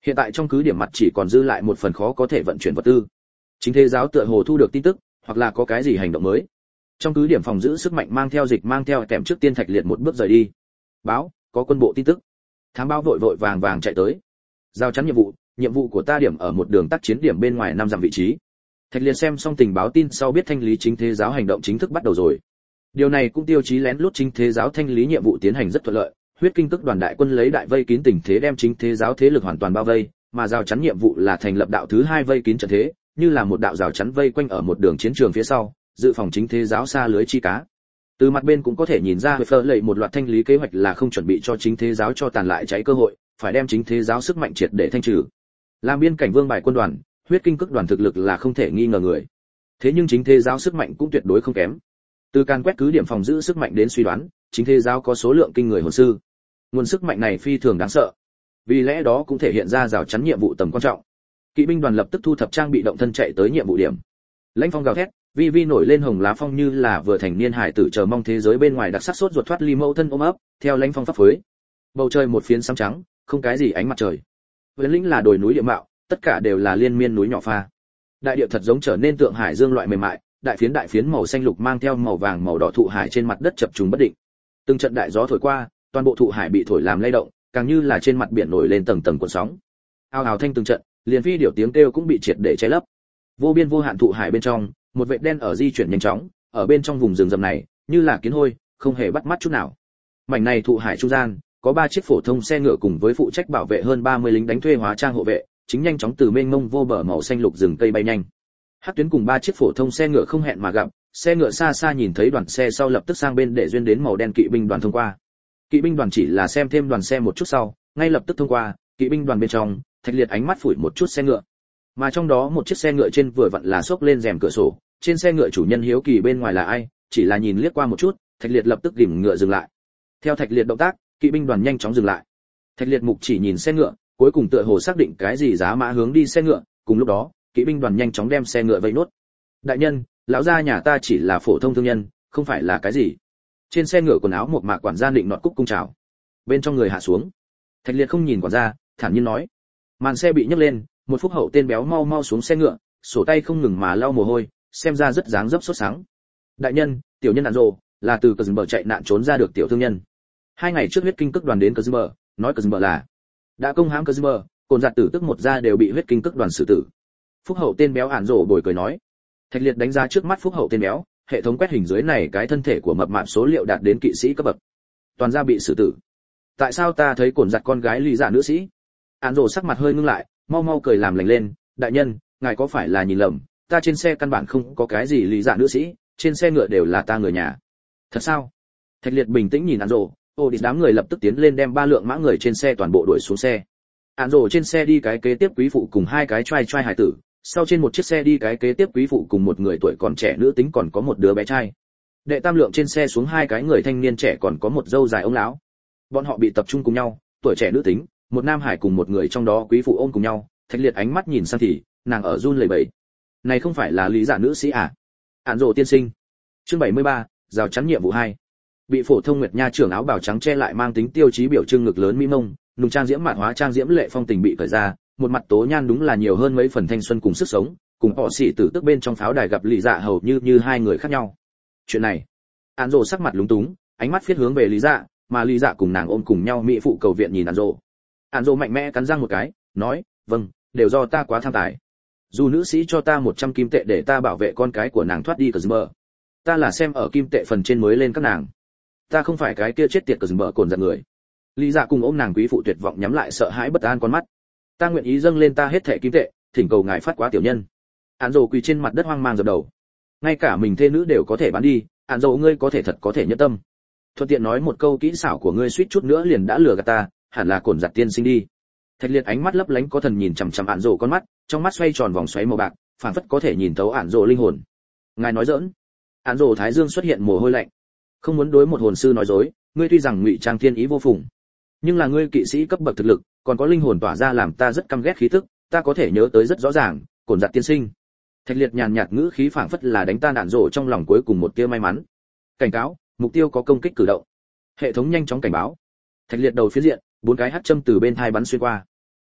Hiện tại trong cứ điểm mặt chỉ còn dư lại một phần khó có thể vận chuyển vật tư. Chính thế giáo tựa hồ thu được tin tức, hoặc là có cái gì hành động mới. Trong cứ điểm phòng giữ sức mạnh mang theo dịch mang theo kèm trước tiên Thạch Liệt một bước rời đi. Báo, có quân bộ tin tức. Thám báo vội vội vàng vàng chạy tới. Giao chắn nhiệm vụ của ta điểm ở một đường tác chiến điểm bên ngoài 5 dặm vị trí. Thạch Liệt xem xong tình báo tin sau biết thanh lý chính thế giáo hành động chính thức bắt đầu rồi. Điều này cũng tiêu chí lén lút chính thế giáo thanh lý nhiệm vụ tiến hành rất thuận lợi. Huyết Kinh Tức đoàn đại quân lấy đại vây kín tình thế đem chính thế giáo thế lực hoàn toàn bao vây, mà rào chắn nhiệm vụ là thành lập đạo thứ 2 vây kín trận thế, như là một đạo rào chắn vây quanh ở một đường chiến trường phía sau, dự phòng chính thế giáo xa lưới chi cá. Từ mặt bên cũng có thể nhìn ra Phơ lệ một loạt thanh lý kế hoạch là không chuẩn bị cho chính thế giáo cho tàn lại cháy cơ hội, phải đem chính thế giáo sức mạnh triệt để thanh trừ. Làm biên cảnh vương bài quân đoàn, Huyết Kinh Cực đoàn thực lực là không thể nghi ngờ người. Thế nhưng chính thế giáo sức mạnh cũng tuyệt đối không kém. Từ càn quét cứ điểm phòng giữ sức mạnh đến suy đoán, chính thế giáo có số lượng kinh người hồn sư. Nguồn sức mạnh này phi thường đáng sợ. Vì lẽ đó cũng thể hiện ra rào chắn nhiệm vụ tầm quan trọng. Kỵ binh đoàn lập tức thu thập trang bị động thân chạy tới nhiệm vụ điểm. Lãnh phong gào thét, vi vi nổi lên hồng lá phong như là vừa thành niên hải tử chờ mong thế giới bên ngoài đặc sắc sốt ruột thoát ly mẫu thân ôm ấp, theo lãnh phong pháp phối. Bầu trời một phiến xám trắng, không cái gì ánh mặt trời. Huyền lĩnh là đồi núi địa mạo, tất cả đều là liên miên núi nhỏ pha. Đại địa thật giống trở nên tượng hải dương loại mềm mại, đại phiến màu xanh lục mang theo màu vàng màu đỏ thụ hải trên mặt đất chập trùng bất định. Từng trận đại gió thổi qua, toàn bộ thụ hải bị thổi làm lay động, càng như là trên mặt biển nổi lên tầng tầng cuộn sóng. Ao ào thanh từng trận, liền phi điểu tiếng kêu cũng bị triệt để che lấp. Vô biên vô hạn thụ hải bên trong, một vệt đen ở di chuyển nhanh chóng, ở bên trong vùng rừng rậm này, như là kiến hôi, không hề bắt mắt chút nào. Mảnh này thụ hải trung gian, có 3 chiếc phổ thông xe ngựa cùng với phụ trách bảo vệ hơn 30 lính đánh thuê hóa trang hộ vệ, chính nhanh chóng từ mênh mông vô bờ màu xanh lục rừng cây bay nhanh. Hắc Tuyến cùng 3 chiếc phổ thông xe ngựa không hẹn mà gặp, xe ngựa xa xa nhìn thấy đoàn xe sau lập tức sang bên để duyên đến màu đen kỵ binh đoàn thông qua. Kỵ binh đoàn chỉ là xem thêm đoàn xe một chút sau, ngay lập tức thông qua, kỵ binh đoàn bên trong, Thạch Liệt ánh mắt phủi một chút xe ngựa. Mà trong đó một chiếc xe ngựa trên vừa vặn là xốc lên rèm cửa sổ, trên xe ngựa chủ nhân hiếu kỳ bên ngoài là ai, chỉ là nhìn liếc qua một chút, Thạch Liệt lập tức ghìm ngựa dừng lại. Theo Thạch Liệt động tác, kỵ binh đoàn nhanh chóng dừng lại. Thạch Liệt mục chỉ nhìn xe ngựa, cuối cùng tựa hồ xác định cái gì giá mã hướng đi xe ngựa, cùng lúc đó, kỵ binh đoàn nhanh chóng đem xe ngựa vây nốt. Đại nhân, lão gia nhà ta chỉ là phổ thông thương nhân, không phải là cái gì. Trên xe ngựa quần áo một mạc quản gia định nọt cúc cung chào. Bên trong người hạ xuống. Thạch Liệt không nhìn quản gia, thản nhiên nói. Màn xe bị nhấc lên, một phúc hậu tên béo mau mau xuống xe ngựa, sổ tay không ngừng mà lau mồ hôi, xem ra rất dáng dấp sốt sáng. Đại nhân, tiểu nhân đàn rồ, là từ Cờ Bờ chạy nạn trốn ra được tiểu thương nhân. 2 ngày trước Huyết Kinh Cực đoàn đến Cờ Bờ, nói Cờ Bờ là đã công hãm Cờ Bờ, cồn giạt tử tức một gia đều bị Huyết Kinh Cực đoàn xử tử. Phúc hậu tên béo ản rồ bồi cười nói. Thạch Liệt đánh giá trước mắt phúc hậu tên béo, hệ thống quét hình dưới này cái thân thể của mập mạp số liệu đạt đến kỵ sĩ cấp bậc. Toàn gia bị xử tử. Tại sao ta thấy cồn giặt con gái lý giả nữ sĩ? Án rồ sắc mặt hơi ngưng lại, mau mau cười làm lành lên. Đại nhân, ngài có phải là nhìn lầm? Ta trên xe căn bản không có cái gì lý giả nữ sĩ, trên xe ngựa đều là ta người nhà. Thật sao? Thạch Liệt bình tĩnh nhìn án rồ, đi đám người lập tức tiến lên đem 3 lượng mã người trên xe toàn bộ đuổi xuống xe. Án rồ trên xe đi cái kế tiếp quý phụ cùng 2 cái trai hài tử, sau trên một chiếc xe đi cái kế tiếp quý phụ cùng một người tuổi còn trẻ nữ tính còn có một đứa bé trai. Đệ tam lượng trên xe xuống 2 cái người thanh niên trẻ còn có một dâu dài ông lão. Bọn họ bị tập trung cùng nhau, tuổi trẻ nữ tính, một nam hải cùng một người trong đó quý phụ ôm cùng nhau. Thạch Liệt ánh mắt nhìn sang thì, nàng ở run lẩy bẩy. Này không phải là lý giả nữ sĩ à? Án rồ tiên sinh. Chương 73, rào chắn nhiệm vụ 2. Bị phổ thông nguyệt nha trưởng áo bào trắng che lại mang tính tiêu chí biểu trưng ngực lớn mỹ mông, nùng trang diễm mạn hóa trang diễm lệ phong tình bị cởi ra, một mặt tố nhan đúng là nhiều hơn mấy phần thanh xuân cùng sức sống, cùng họ xỉ tử tức bên trong pháo đài gặp lý dạ hầu như 2 người khác nhau. Chuyện này, án rồ sắc mặt lúng túng, ánh mắt phiết hướng về lý dạ, mà lý dạ cùng nàng ôm cùng nhau mỹ phụ cầu viện nhìn án rồ. Án rồ mạnh mẽ cắn răng một cái, nói, vâng, đều do ta quá tham tài. Dù nữ sĩ cho ta 100 kim tệ để ta bảo vệ con cái của nàng thoát đi Cờ Mờ, ta là xem ở kim tệ phần trên mới lên các nàng. Ta không phải cái kia chết tiệt Cờ Mờ cồn giật người. Lý dạ cùng ôm nàng quý phụ tuyệt vọng nhắm lại sợ hãi bất an con mắt. Ta nguyện ý dâng lên ta hết thảy kim tệ, thỉnh cầu ngài phát quá tiểu nhân. Án rồ quỳ trên mặt đất hoang mang dập đầu. Ngay cả mình thê nữ đều có thể bán đi, án rồ ngươi có thể thật có thể nhẫn tâm. Thuận tiện nói một câu kỹ xảo của ngươi suýt chút nữa liền đã lừa gạt ta, hẳn là cồn giặt tiên sinh đi. Thạch Liệt ánh mắt lấp lánh có thần nhìn chằm chằm án rồ con mắt, trong mắt xoay tròn vòng xoáy màu bạc, phảng phất có thể nhìn thấu án rồ linh hồn. Ngài nói giỡn? Án rồ thái dương xuất hiện mồ hôi lạnh. Không muốn đối một hồn sư nói dối, ngươi tuy rằng ngụy trang thiên ý vô phùng, nhưng là ngươi kỵ sĩ cấp bậc thực lực, còn có linh hồn tỏa ra làm ta rất căm ghét khí tức, ta có thể nhớ tới rất rõ ràng, cồn giặt tiên sinh. Thạch Liệt nhàn nhạt ngữ khí phảng phất là đánh tan đạn rổ trong lòng cuối cùng một tia may mắn. Cảnh cáo, mục tiêu có công kích cử động. Hệ thống nhanh chóng cảnh báo. Thạch Liệt đầu phía diện, 4 cái hắc châm từ bên thai bắn xuyên qua.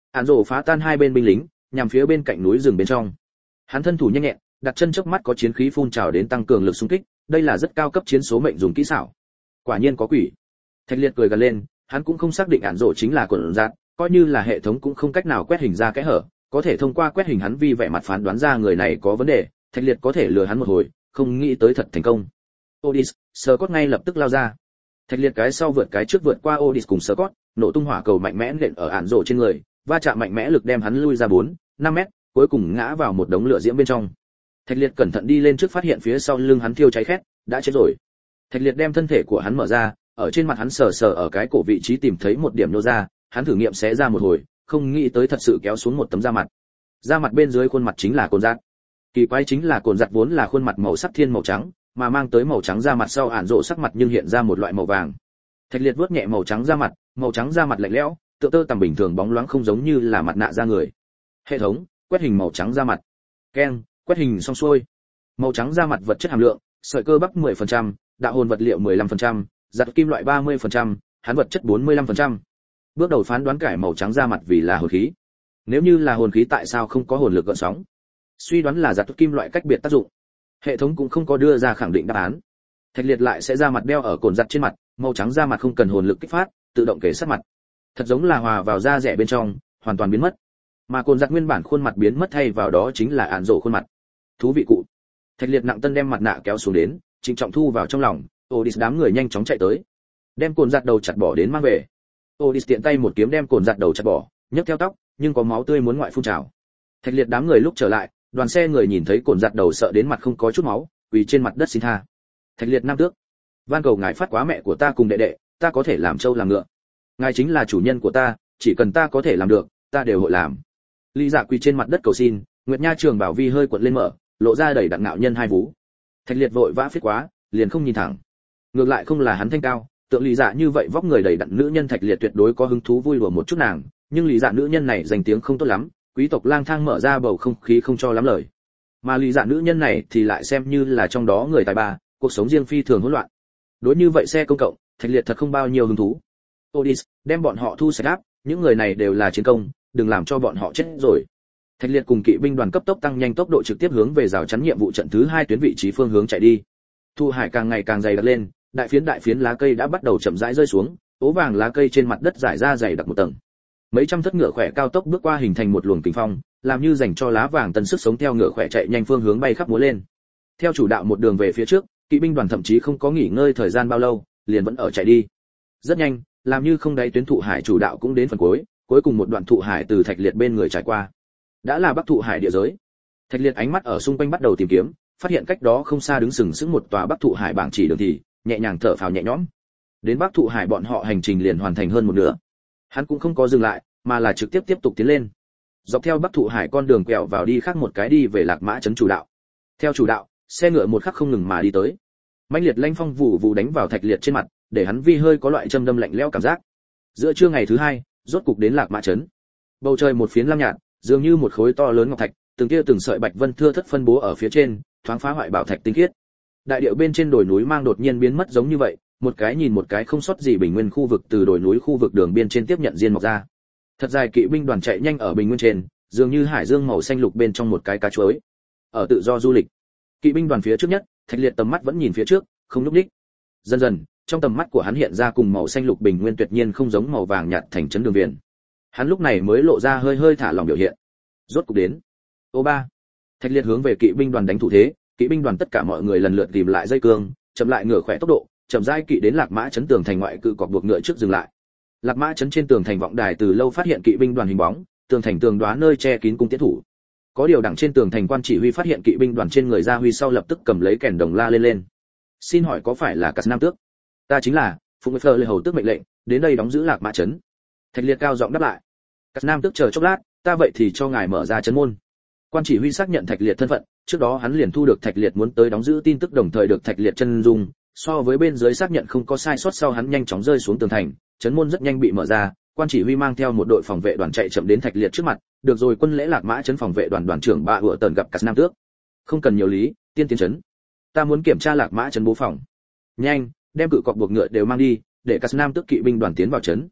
Án rồ phá tan hai bên binh lính, nhằm phía bên cạnh núi rừng bên trong. Hắn thân thủ nhanh nhẹn, đặt chân chớp mắt có chiến khí phun trào đến tăng cường lực xung kích, đây là rất cao cấp chiến số mệnh dùng kỹ xảo. Quả nhiên có quỷ. Thạch Liệt cười gần lên, hắn cũng không xác định án rồ chính là quần giạt, coi như là hệ thống cũng không cách nào quét hình ra kẽ hở, có thể thông qua quét hình hắn vi vẻ mặt phán đoán ra người này có vấn đề, Thạch Liệt có thể lừa hắn một hồi, không nghĩ tới thật thành công. Odis, Scott ngay lập tức lao ra. Thạch Liệt cái sau vượt cái trước vượt qua Odis cùng Scott, nổ tung hỏa cầu mạnh mẽ nện ở án rồ trên người, va chạm mạnh mẽ lực đem hắn lui ra 4-5 mét, cuối cùng ngã vào một đống lửa diễm bên trong. Thạch Liệt cẩn thận đi lên trước phát hiện phía sau lưng hắn thiêu cháy khét, đã chết rồi. Thạch Liệt đem thân thể của hắn mở ra, ở trên mặt hắn sờ sờ ở cái cổ vị trí tìm thấy một điểm nô ra, hắn thử nghiệm xé ra một hồi, không nghĩ tới thật sự kéo xuống một tấm da mặt. Da mặt bên dưới khuôn mặt chính là cồn giặt. Kỳ quái chính là cồn giặt vốn là khuôn mặt màu sắc thiên màu trắng, mà mang tới màu trắng da mặt sau ản rộ sắc mặt nhưng hiện ra một loại màu vàng. Thạch Liệt vuốt nhẹ màu trắng da mặt lạnh lẽo, tựa tơ tằm bình thường bóng loáng không giống như là mặt nạ da người. Hệ thống, quét hình màu trắng da mặt. Keng, quét hình xong xuôi. Màu trắng da mặt vật chất hàm lượng, sợi cơ bắp 10%, đạo hồn vật liệu 15%, giặt kim loại 30%, hắn vật chất 45%. Bước đầu phán đoán cải màu trắng da mặt vì là hồn khí. Nếu như là hồn khí tại sao không có hồn lực gợn sóng? Suy đoán là giặt kim loại cách biệt tác dụng. Hệ thống cũng không có đưa ra khẳng định đáp án. Thạch Liệt lại sẽ ra mặt đeo ở cồn giặt trên mặt, màu trắng da mặt không cần hồn lực kích phát, tự động kể sát mặt. Thật giống là hòa vào da rẻ bên trong, hoàn toàn biến mất. Mà cồn giặt nguyên bản khuôn mặt biến mất thay vào đó chính là án rộ khuôn mặt. Thú vị cụ. Thạch Liệt nặng tân đem mặt nạ kéo xuống đến, trịnh trọng thu vào trong lòng. Odis đám người nhanh chóng chạy tới, đem cồn giặt đầu chặt bỏ đến mang về. Odis tiện tay một kiếm đem cồn giặt đầu chặt bỏ, nhấc theo tóc, nhưng có máu tươi muốn ngoại phun trào. Thạch Liệt đám người lúc trở lại, đoàn xe người nhìn thấy cồn giặt đầu sợ đến mặt không có chút máu, quỳ trên mặt đất xin tha. Thạch Liệt nam tước, van cầu ngài phát quá mẹ của ta cùng đệ đệ, ta có thể làm trâu làm ngựa. Ngài chính là chủ nhân của ta, chỉ cần ta có thể làm được, ta đều hội làm. Lý Dạ quỳ trên mặt đất cầu xin, Nguyệt Nha Trường Bảo Vi hơi cuộn lên mở, lộ ra đầy đặn ngạo nhân hai vú. Thạch Liệt vội vã phiết quá, liền không nhìn thẳng. Ngược lại không là hắn thanh cao, tượng Lý Dạ như vậy vóc người đầy đặn nữ nhân Thạch Liệt tuyệt đối có hứng thú vui đùa một chút nàng, nhưng Lý Dạ nữ nhân này danh tiếng không tốt lắm, quý tộc lang thang mở ra bầu không khí không cho lắm lời. Mà Lý Dạ nữ nhân này thì lại xem như là trong đó người tài ba, cuộc sống riêng phi thường hỗn loạn. Đối như vậy xe công cộng, Thạch Liệt thật không bao nhiêu hứng thú. Odis, đem bọn họ thu sạch áp, những người này đều là chiến công, đừng làm cho bọn họ chết rồi. Thạch Liệt cùng kỵ binh đoàn cấp tốc tăng nhanh tốc độ trực tiếp hướng về rào chắn nhiệm vụ trận thứ 2 tuyến vị trí phương hướng chạy đi. Thu hải càng ngày càng dày đặc lên, đại phiến lá cây đã bắt đầu chậm rãi rơi xuống, ố vàng lá cây trên mặt đất rải ra dày đặc một tầng. Mấy trăm thất ngựa khỏe cao tốc bước qua hình thành một luồng kình phong, làm như dành cho lá vàng tân sức sống theo ngựa khỏe chạy nhanh phương hướng bay khắp múa lên. Theo chủ đạo một đường về phía trước, kỵ binh đoàn thậm chí không có nghỉ ngơi thời gian bao lâu, liền vẫn ở chạy đi. Rất nhanh, làm như không đáy tuyến thụ hải chủ đạo cũng đến phần cuối cùng một đoạn thụ hải từ Thạch Liệt bên người trải qua. Đã là Bắc thụ hải địa giới. Thạch Liệt ánh mắt ở xung quanh bắt đầu tìm kiếm, phát hiện cách đó không xa đứng sừng sững một tòa Bắc thụ hải bảng chỉ đường thì, nhẹ nhàng thở phào nhẹ nhõm. Đến Bắc thụ hải bọn họ hành trình liền hoàn thành hơn một nửa. Hắn cũng không có dừng lại, mà là trực tiếp tục tiến lên. Dọc theo Bắc thụ hải con đường quẹo vào đi khác một cái đi về Lạc Mã trấn chủ đạo. Theo chủ đạo, xe ngựa một khắc không ngừng mà đi tới. Mãnh liệt lanh phong vụ vụ đánh vào Thạch Liệt trên mặt, để hắn vi hơi có loại châm đâm lạnh lẽo cảm giác. Giữa trưa ngày thứ 2, rốt cục đến Lạc Mã trấn. Bầu trời một phiến lam nhạt, dường như một khối to lớn ngọc thạch, từng tia từng sợi bạch vân thưa thất phân bố ở phía trên, thoáng phá hoại bảo thạch tinh khiết. Đại điệu bên trên đồi núi mang đột nhiên biến mất giống như vậy, một cái nhìn một cái không sót gì bình nguyên khu vực từ đồi núi khu vực đường biên trên tiếp nhận diên mọc ra. Thật dài kỵ binh đoàn chạy nhanh ở bình nguyên trên, dường như hải dương màu xanh lục bên trong một cái cá chuối. Ở tự do du lịch, kỵ binh đoàn phía trước nhất, Thạch Liệt tầm mắt vẫn nhìn phía trước, không nhúc nhích. Dần dần, trong tầm mắt của hắn hiện ra cùng màu xanh lục bình nguyên tuyệt nhiên không giống màu vàng nhạt thành trấn đường viền. Hắn lúc này mới lộ ra hơi thả lỏng biểu hiện. Rốt cục đến. Ô ba. Thạch Liệt hướng về kỵ binh đoàn đánh thủ thế, kỵ binh đoàn tất cả mọi người lần lượt tìm lại dây cương, chậm lại ngựa khỏe tốc độ, chậm rãi kỵ đến Lạc Mã trấn tường thành ngoại cự cọc buộc ngựa trước dừng lại. Lạc Mã trấn trên tường thành vọng đài từ lâu phát hiện kỵ binh đoàn hình bóng, tường thành tường đóa nơi che kín cung tiến thủ. Có điều đằng trên tường thành quan chỉ huy phát hiện kỵ binh đoàn trên người ra huy sau lập tức cầm lấy kèn đồng la lên. Xin hỏi có phải là Cát Nam tước? Ta chính là, phụng phờ lê hầu tước mệnh lệnh, đến đây đóng giữ Lạc Mã trấn. Thạch Liệt cao giọng đáp lại. Cát Nam tước chờ chốc lát, ta vậy thì cho ngài mở ra trấn môn. Quan chỉ huy xác nhận Thạch Liệt thân phận, trước đó hắn liền thu được Thạch Liệt muốn tới đóng giữ tin tức đồng thời được Thạch Liệt chân dung, so với bên dưới xác nhận không có sai sót sau hắn nhanh chóng rơi xuống tường thành, trấn môn rất nhanh bị mở ra, quan chỉ huy mang theo một đội phòng vệ đoàn chạy chậm đến Thạch Liệt trước mặt, được rồi quân lễ Lạc Mã trấn phòng vệ đoàn đoàn trưởng Bạ Hựa Tần gặp Cát Nam tước. Không cần nhiều lý, tiên tiến trấn. Ta muốn kiểm tra Lạc Mã trấn bố phòng. Nhanh, đem cự cọc buộc ngựa đều mang đi, để Cát Nam tước kỵ binh đoàn tiến vào trấn.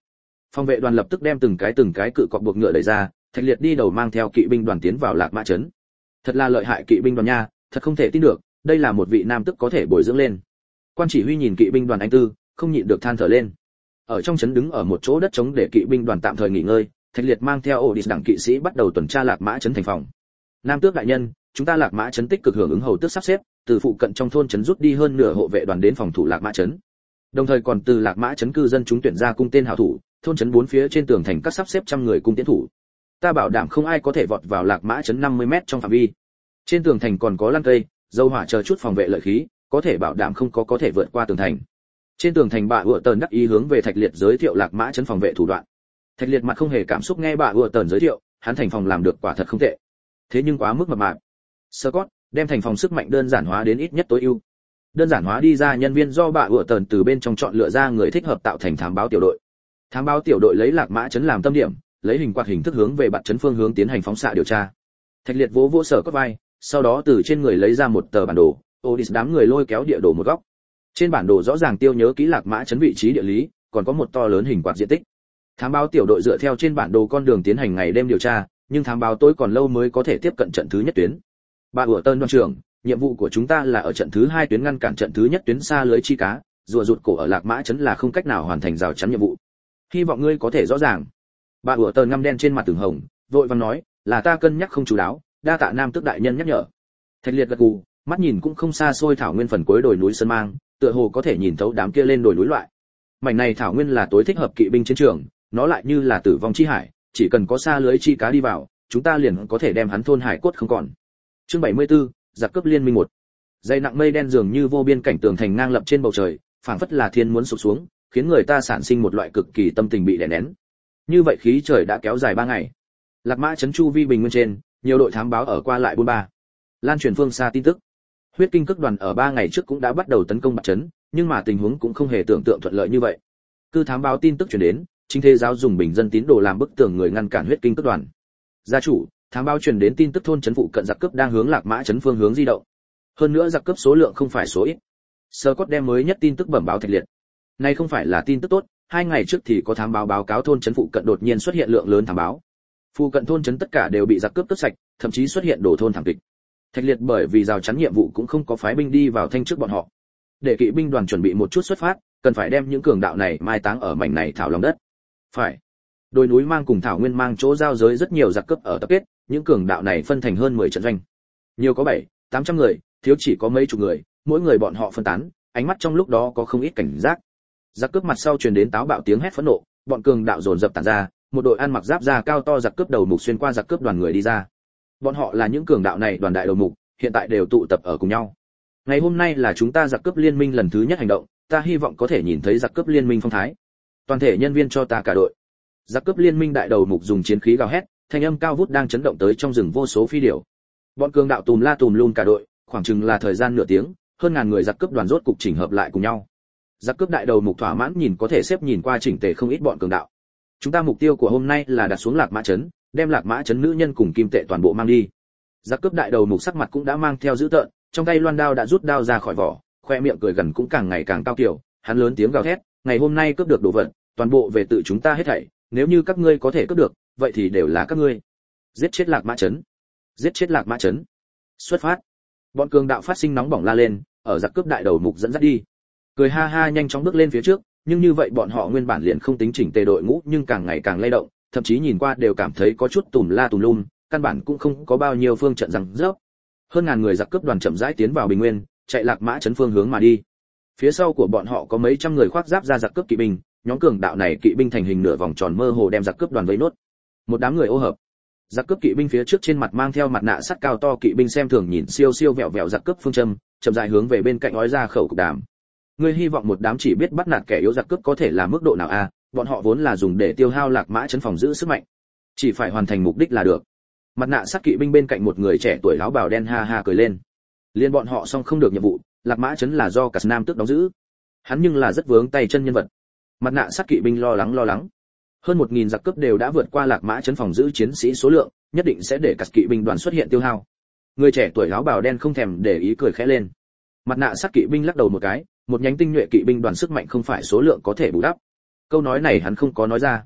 Phòng vệ đoàn lập tức đem từng cái cự cọp buộc ngựa đẩy ra, Thạch Liệt đi đầu mang theo kỵ binh đoàn tiến vào Lạc Mã trấn. Thật là lợi hại kỵ binh đoàn nha, thật không thể tin được, đây là một vị nam tức có thể bồi dưỡng lên. Quan chỉ huy nhìn kỵ binh đoàn anh tư, không nhịn được than thở lên. Ở trong trấn đứng ở một chỗ đất trống để kỵ binh đoàn tạm thời nghỉ ngơi, Thạch Liệt mang theo Odys đẳng kỵ sĩ bắt đầu tuần tra Lạc Mã trấn thành phòng. Nam tước đại nhân, chúng ta Lạc Mã trấn tích cực hưởng ứng hầu tước sắp xếp, từ phụ cận trong thôn trấn rút đi hơn nửa hộ vệ đoàn đến phòng thủ Lạc Mã trấn. Đồng thời còn từ Lạc Mã trấn cư dân chúng tuyển ra cung tên hảo thủ, thôn trấn bốn phía trên tường thành các sắp xếp trăm người cung tiến thủ. Ta bảo đảm không ai có thể vọt vào Lạc Mã trấn 50m trong phạm vi. Trên tường thành còn có lan cây, dầu hỏa chờ chút phòng vệ lợi khí, có thể bảo đảm không có thể vượt qua tường thành. Trên tường thành bà Ủa Tần đắc ý hướng về Thạch Liệt giới thiệu Lạc Mã trấn phòng vệ thủ đoạn. Thạch Liệt mặt không hề cảm xúc nghe bà Ủa Tần giới thiệu, hắn thành phòng làm được quả thật không tệ. Thế nhưng quá mức mập mạp. Scott đem thành phòng sức mạnh đơn giản hóa đến ít nhất tối ưu. Đơn giản hóa đi ra nhân viên do bà Ủa Tần từ bên trong chọn lựa ra người thích hợp tạo thành thám báo tiểu đội. Thám báo tiểu đội lấy Lạc Mã trấn làm tâm điểm, lấy hình quạt hình thức hướng về bạt trấn phương hướng tiến hành phóng xạ điều tra. Thạch Liệt vỗ sở cốt vai, sau đó từ trên người lấy ra một tờ bản đồ, Odys đám người lôi kéo địa đồ một góc. Trên bản đồ rõ ràng tiêu nhớ kỹ Lạc Mã trấn vị trí địa lý, còn có một to lớn hình quạt diện tích. Thám báo tiểu đội dựa theo trên bản đồ con đường tiến hành ngày đêm điều tra, nhưng thám báo tối còn lâu mới có thể tiếp cận trận thứ nhất tuyến. Bà Ủa Tần đoàn trưởng, nhiệm vụ của chúng ta là ở trận thứ hai tuyến ngăn cản trận thứ nhất tuyến xa lưới chi cá, rùa rụt cổ ở Lạc Mã trấn là không cách nào hoàn thành rào chắn nhiệm vụ. Hy vọng ngươi có thể rõ ràng. Bà Ủa Tần ngăm đen trên mặt từng hồng, vội vàng nói, là ta cân nhắc không chú đáo, đa tạ nam tước đại nhân nhắc nhở. Thạch Liệt gật gù, mắt nhìn cũng không xa xôi thảo nguyên phần cuối đồi núi sơn mang, tựa hồ có thể nhìn thấu đám kia lên đồi núi loại. Mảnh này thảo nguyên là tối thích hợp kỵ binh chiến trường, nó lại như là tử vong chi hải, chỉ cần có xa lưới chi cá đi vào, chúng ta liền có thể đem hắn thôn hải cốt không còn. Chương 74, giặc cướp liên minh 1. Dây nặng mây đen dường như vô biên cảnh tường thành ngang lập trên bầu trời, phảng phất là thiên muốn sụp xuống, khiến người ta sản sinh một loại cực kỳ tâm tình bị đè nén. Như vậy khí trời đã kéo dài 3 ngày. Lạc Mã trấn chu vi bình nguyên trên, nhiều đội thám báo ở qua lại buôn ba. Lan truyền phương xa tin tức. Huyết Kinh Cước đoàn ở 3 ngày trước cũng đã bắt đầu tấn công bạt trấn, nhưng mà tình huống cũng không hề tưởng tượng thuận lợi như vậy. Cư thám báo tin tức truyền đến, chính thế giáo dùng bình dân tín đồ làm bức tường người ngăn cản Huyết Kinh Cước đoàn. Gia chủ, thám báo truyền đến tin tức thôn trấn phụ cận giặc cướp đang hướng Lạc Mã trấn phương hướng di động. Hơn nữa giặc cướp số lượng không phải số ít. Scott đem mới nhất tin tức bẩm báo Thạch Liệt. Này không phải là tin tức tốt, 2 ngày trước thì có thám báo báo cáo thôn trấn phụ cận đột nhiên xuất hiện lượng lớn thám báo. Phụ cận thôn trấn tất cả đều bị giặc cướp cướp sạch, thậm chí xuất hiện đổ thôn thảm kịch. Thạch Liệt bởi vì rào chắn nhiệm vụ cũng không có phái binh đi vào thanh trước bọn họ. Để kỵ binh đoàn chuẩn bị một chút xuất phát, cần phải đem những cường đạo này mai táng ở mảnh này thảo lòng đất. Phải. Đồi núi mang cùng thảo nguyên mang chỗ giao giới rất nhiều giặc cướp ở tập kết, những cường đạo này phân thành hơn 10 trận doanh. Nhiều có 700-800 người, thiếu chỉ có mấy chục người, mỗi người bọn họ phân tán, ánh mắt trong lúc đó có không ít cảnh giác. Giặc cướp mặt sau truyền đến táo bạo tiếng hét phẫn nộ, bọn cường đạo dồn dập tản ra, một đội ăn mặc giáp da cao to giặc cướp đầu mục xuyên qua giặc cướp đoàn người đi ra. Bọn họ là những cường đạo này đoàn đại đầu mục, hiện tại đều tụ tập ở cùng nhau. Ngày hôm nay là chúng ta giặc cướp liên minh lần thứ nhất hành động, ta hy vọng có thể nhìn thấy giặc cướp liên minh phong thái. Toàn thể nhân viên cho ta cả đội. Giặc cướp liên minh đại đầu mục dùng chiến khí gào hét, thanh âm cao vút đang chấn động tới trong rừng vô số phi điểu. Bọn cường đạo tùm la tùm lum cả đội, khoảng chừng là thời gian nửa tiếng, hơn ngàn người giặc cướp đoàn rốt cục chỉnh hợp lại cùng nhau. Giặc cướp đại đầu mục thỏa mãn nhìn có thể xếp nhìn qua chỉnh tề không ít bọn cường đạo. Chúng ta mục tiêu của hôm nay là đặt xuống Lạc Mã trấn, đem Lạc Mã trấn nữ nhân cùng kim tệ toàn bộ mang đi. Giặc cướp đại đầu mục sắc mặt cũng đã mang theo dữ tợn, trong tay loan đao đã rút đao ra khỏi vỏ, khoe miệng cười gần cũng càng ngày càng cao kiểu, hắn lớn tiếng gào thét, ngày hôm nay cướp được đồ vật, toàn bộ về tự chúng ta hết thảy, nếu như các ngươi có thể cướp được, vậy thì đều là các ngươi. Giết chết Lạc Mã trấn, giết chết Lạc Mã trấn. Xuất phát. Bọn cường đạo phát sinh nóng bỏng la lên, ở giặc cướp đại đầu mục dẫn dắt đi. Cười ha ha nhanh chóng bước lên phía trước, nhưng như vậy bọn họ nguyên bản liền không tính chỉnh tề đội ngũ nhưng càng ngày càng lay động, thậm chí nhìn qua đều cảm thấy có chút tùm la tùm lum, căn bản cũng không có bao nhiêu phương trận rằng rớp. Hơn ngàn người giặc cướp đoàn chậm rãi tiến vào bình nguyên, chạy Lạc Mã trấn phương hướng mà đi. Phía sau của bọn họ có mấy trăm người khoác giáp ra giặc cướp kỵ binh, nhóm cường đạo này kỵ binh thành hình nửa vòng tròn mơ hồ đem giặc cướp đoàn vây nốt. Một đám người ô hợp. Giặc cướp kỵ binh phía trước trên mặt mang theo mặt nạ sắt cao to kỵ binh xem thường nhìn siêu siêu vẹo vẹo giặc cướp phương châm, chậm rãi hướng về bên cạnh nói ra khẩu cục đàm. Ngươi hy vọng một đám chỉ biết bắt nạt kẻ yếu giặc cướp có thể là mức độ nào a? Bọn họ vốn là dùng để tiêu hao Lạc Mã trấn phòng giữ sức mạnh, chỉ phải hoàn thành mục đích là được. Mặt nạ sắt kỵ binh bên cạnh một người trẻ tuổi áo bào đen ha ha cười lên. Liên bọn họ xong không được nhiệm vụ, Lạc Mã trấn là do cả Nam tước đóng giữ. Hắn nhưng là rất vướng tay chân nhân vật. Mặt nạ sắt kỵ binh lo lắng. Hơn 1000 giặc cướp đều đã vượt qua Lạc Mã trấn phòng giữ chiến sĩ số lượng, nhất định sẽ để cả kỵ binh đoàn xuất hiện tiêu hao. Người trẻ tuổi áo bào đen không thèm để ý cười khẽ lên. Mặt nạ sắt kỵ binh lắc đầu một cái, một nhánh tinh nhuệ kỵ binh đoàn sức mạnh không phải số lượng có thể bù đắp. Câu nói này hắn không có nói ra.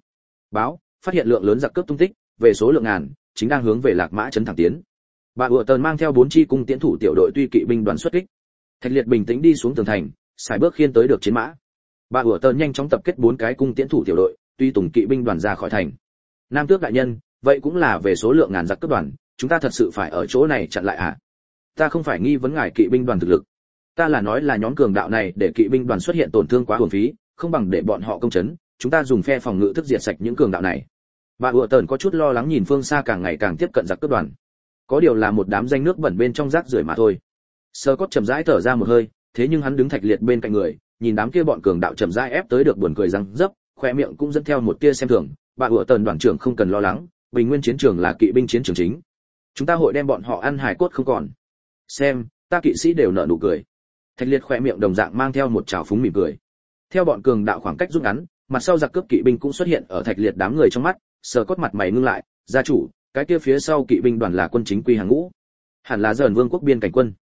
báo phát hiện lượng lớn giặc cướp tung tích, về số lượng ngàn, chính đang hướng về Lạc Mã trấn thẳng tiến. Bà Ủa Tần mang theo 4 chi cung tiễn thủ tiểu đội tuy kỵ binh đoàn xuất kích. Thạch Liệt bình tĩnh đi xuống tường thành, xài bước khiên tới được chiến mã. Bà Ủa Tần nhanh chóng tập kết 4 cái cung tiễn thủ tiểu đội, tuy tùng kỵ binh đoàn ra khỏi thành. Nam Tước đại nhân, vậy cũng là về số lượng ngàn giặc cướp đoàn, chúng ta thật sự phải ở chỗ này chặn lại à? Ta không phải nghi vấn ngài kỵ binh đoàn thực lực, ta là nói là nhóm cường đạo này để kỵ binh đoàn xuất hiện tổn thương quá uổng phí, không bằng để bọn họ công chấn, chúng ta dùng phe phòng ngự thức diệt sạch những cường đạo này. Bà Ủa Tần có chút lo lắng nhìn phương xa càng ngày càng tiếp cận giặc cướp đoàn. Có điều là một đám danh nước bẩn bên trong rác rưởi mà thôi. Scott chậm rãi thở ra một hơi, thế nhưng hắn đứng Thạch Liệt bên cạnh người, nhìn đám kia bọn cường đạo chậm rãi ép tới được buồn cười răng dấp, khoe miệng cũng dẫn theo một tia xem thường. Bà Ủa Tần đoàn trưởng không cần lo lắng, Bình Nguyên chiến trường là kỵ binh chiến trường chính, chúng ta hội đem bọn họ ăn hài cốt không còn. Xem, ta kỵ sĩ đều nở nụ cười. Thạch Liệt khoe miệng đồng dạng mang theo một trào phúng mỉm cười. Theo bọn cường đạo khoảng cách rút ngắn, mặt sau giặc cướp kỵ binh cũng xuất hiện ở Thạch Liệt đám người trong mắt. Scott mặt mày ngưng lại, gia chủ, cái kia phía sau kỵ binh đoàn là quân chính quy hàng ngũ, hẳn là dần vương quốc biên cảnh quân.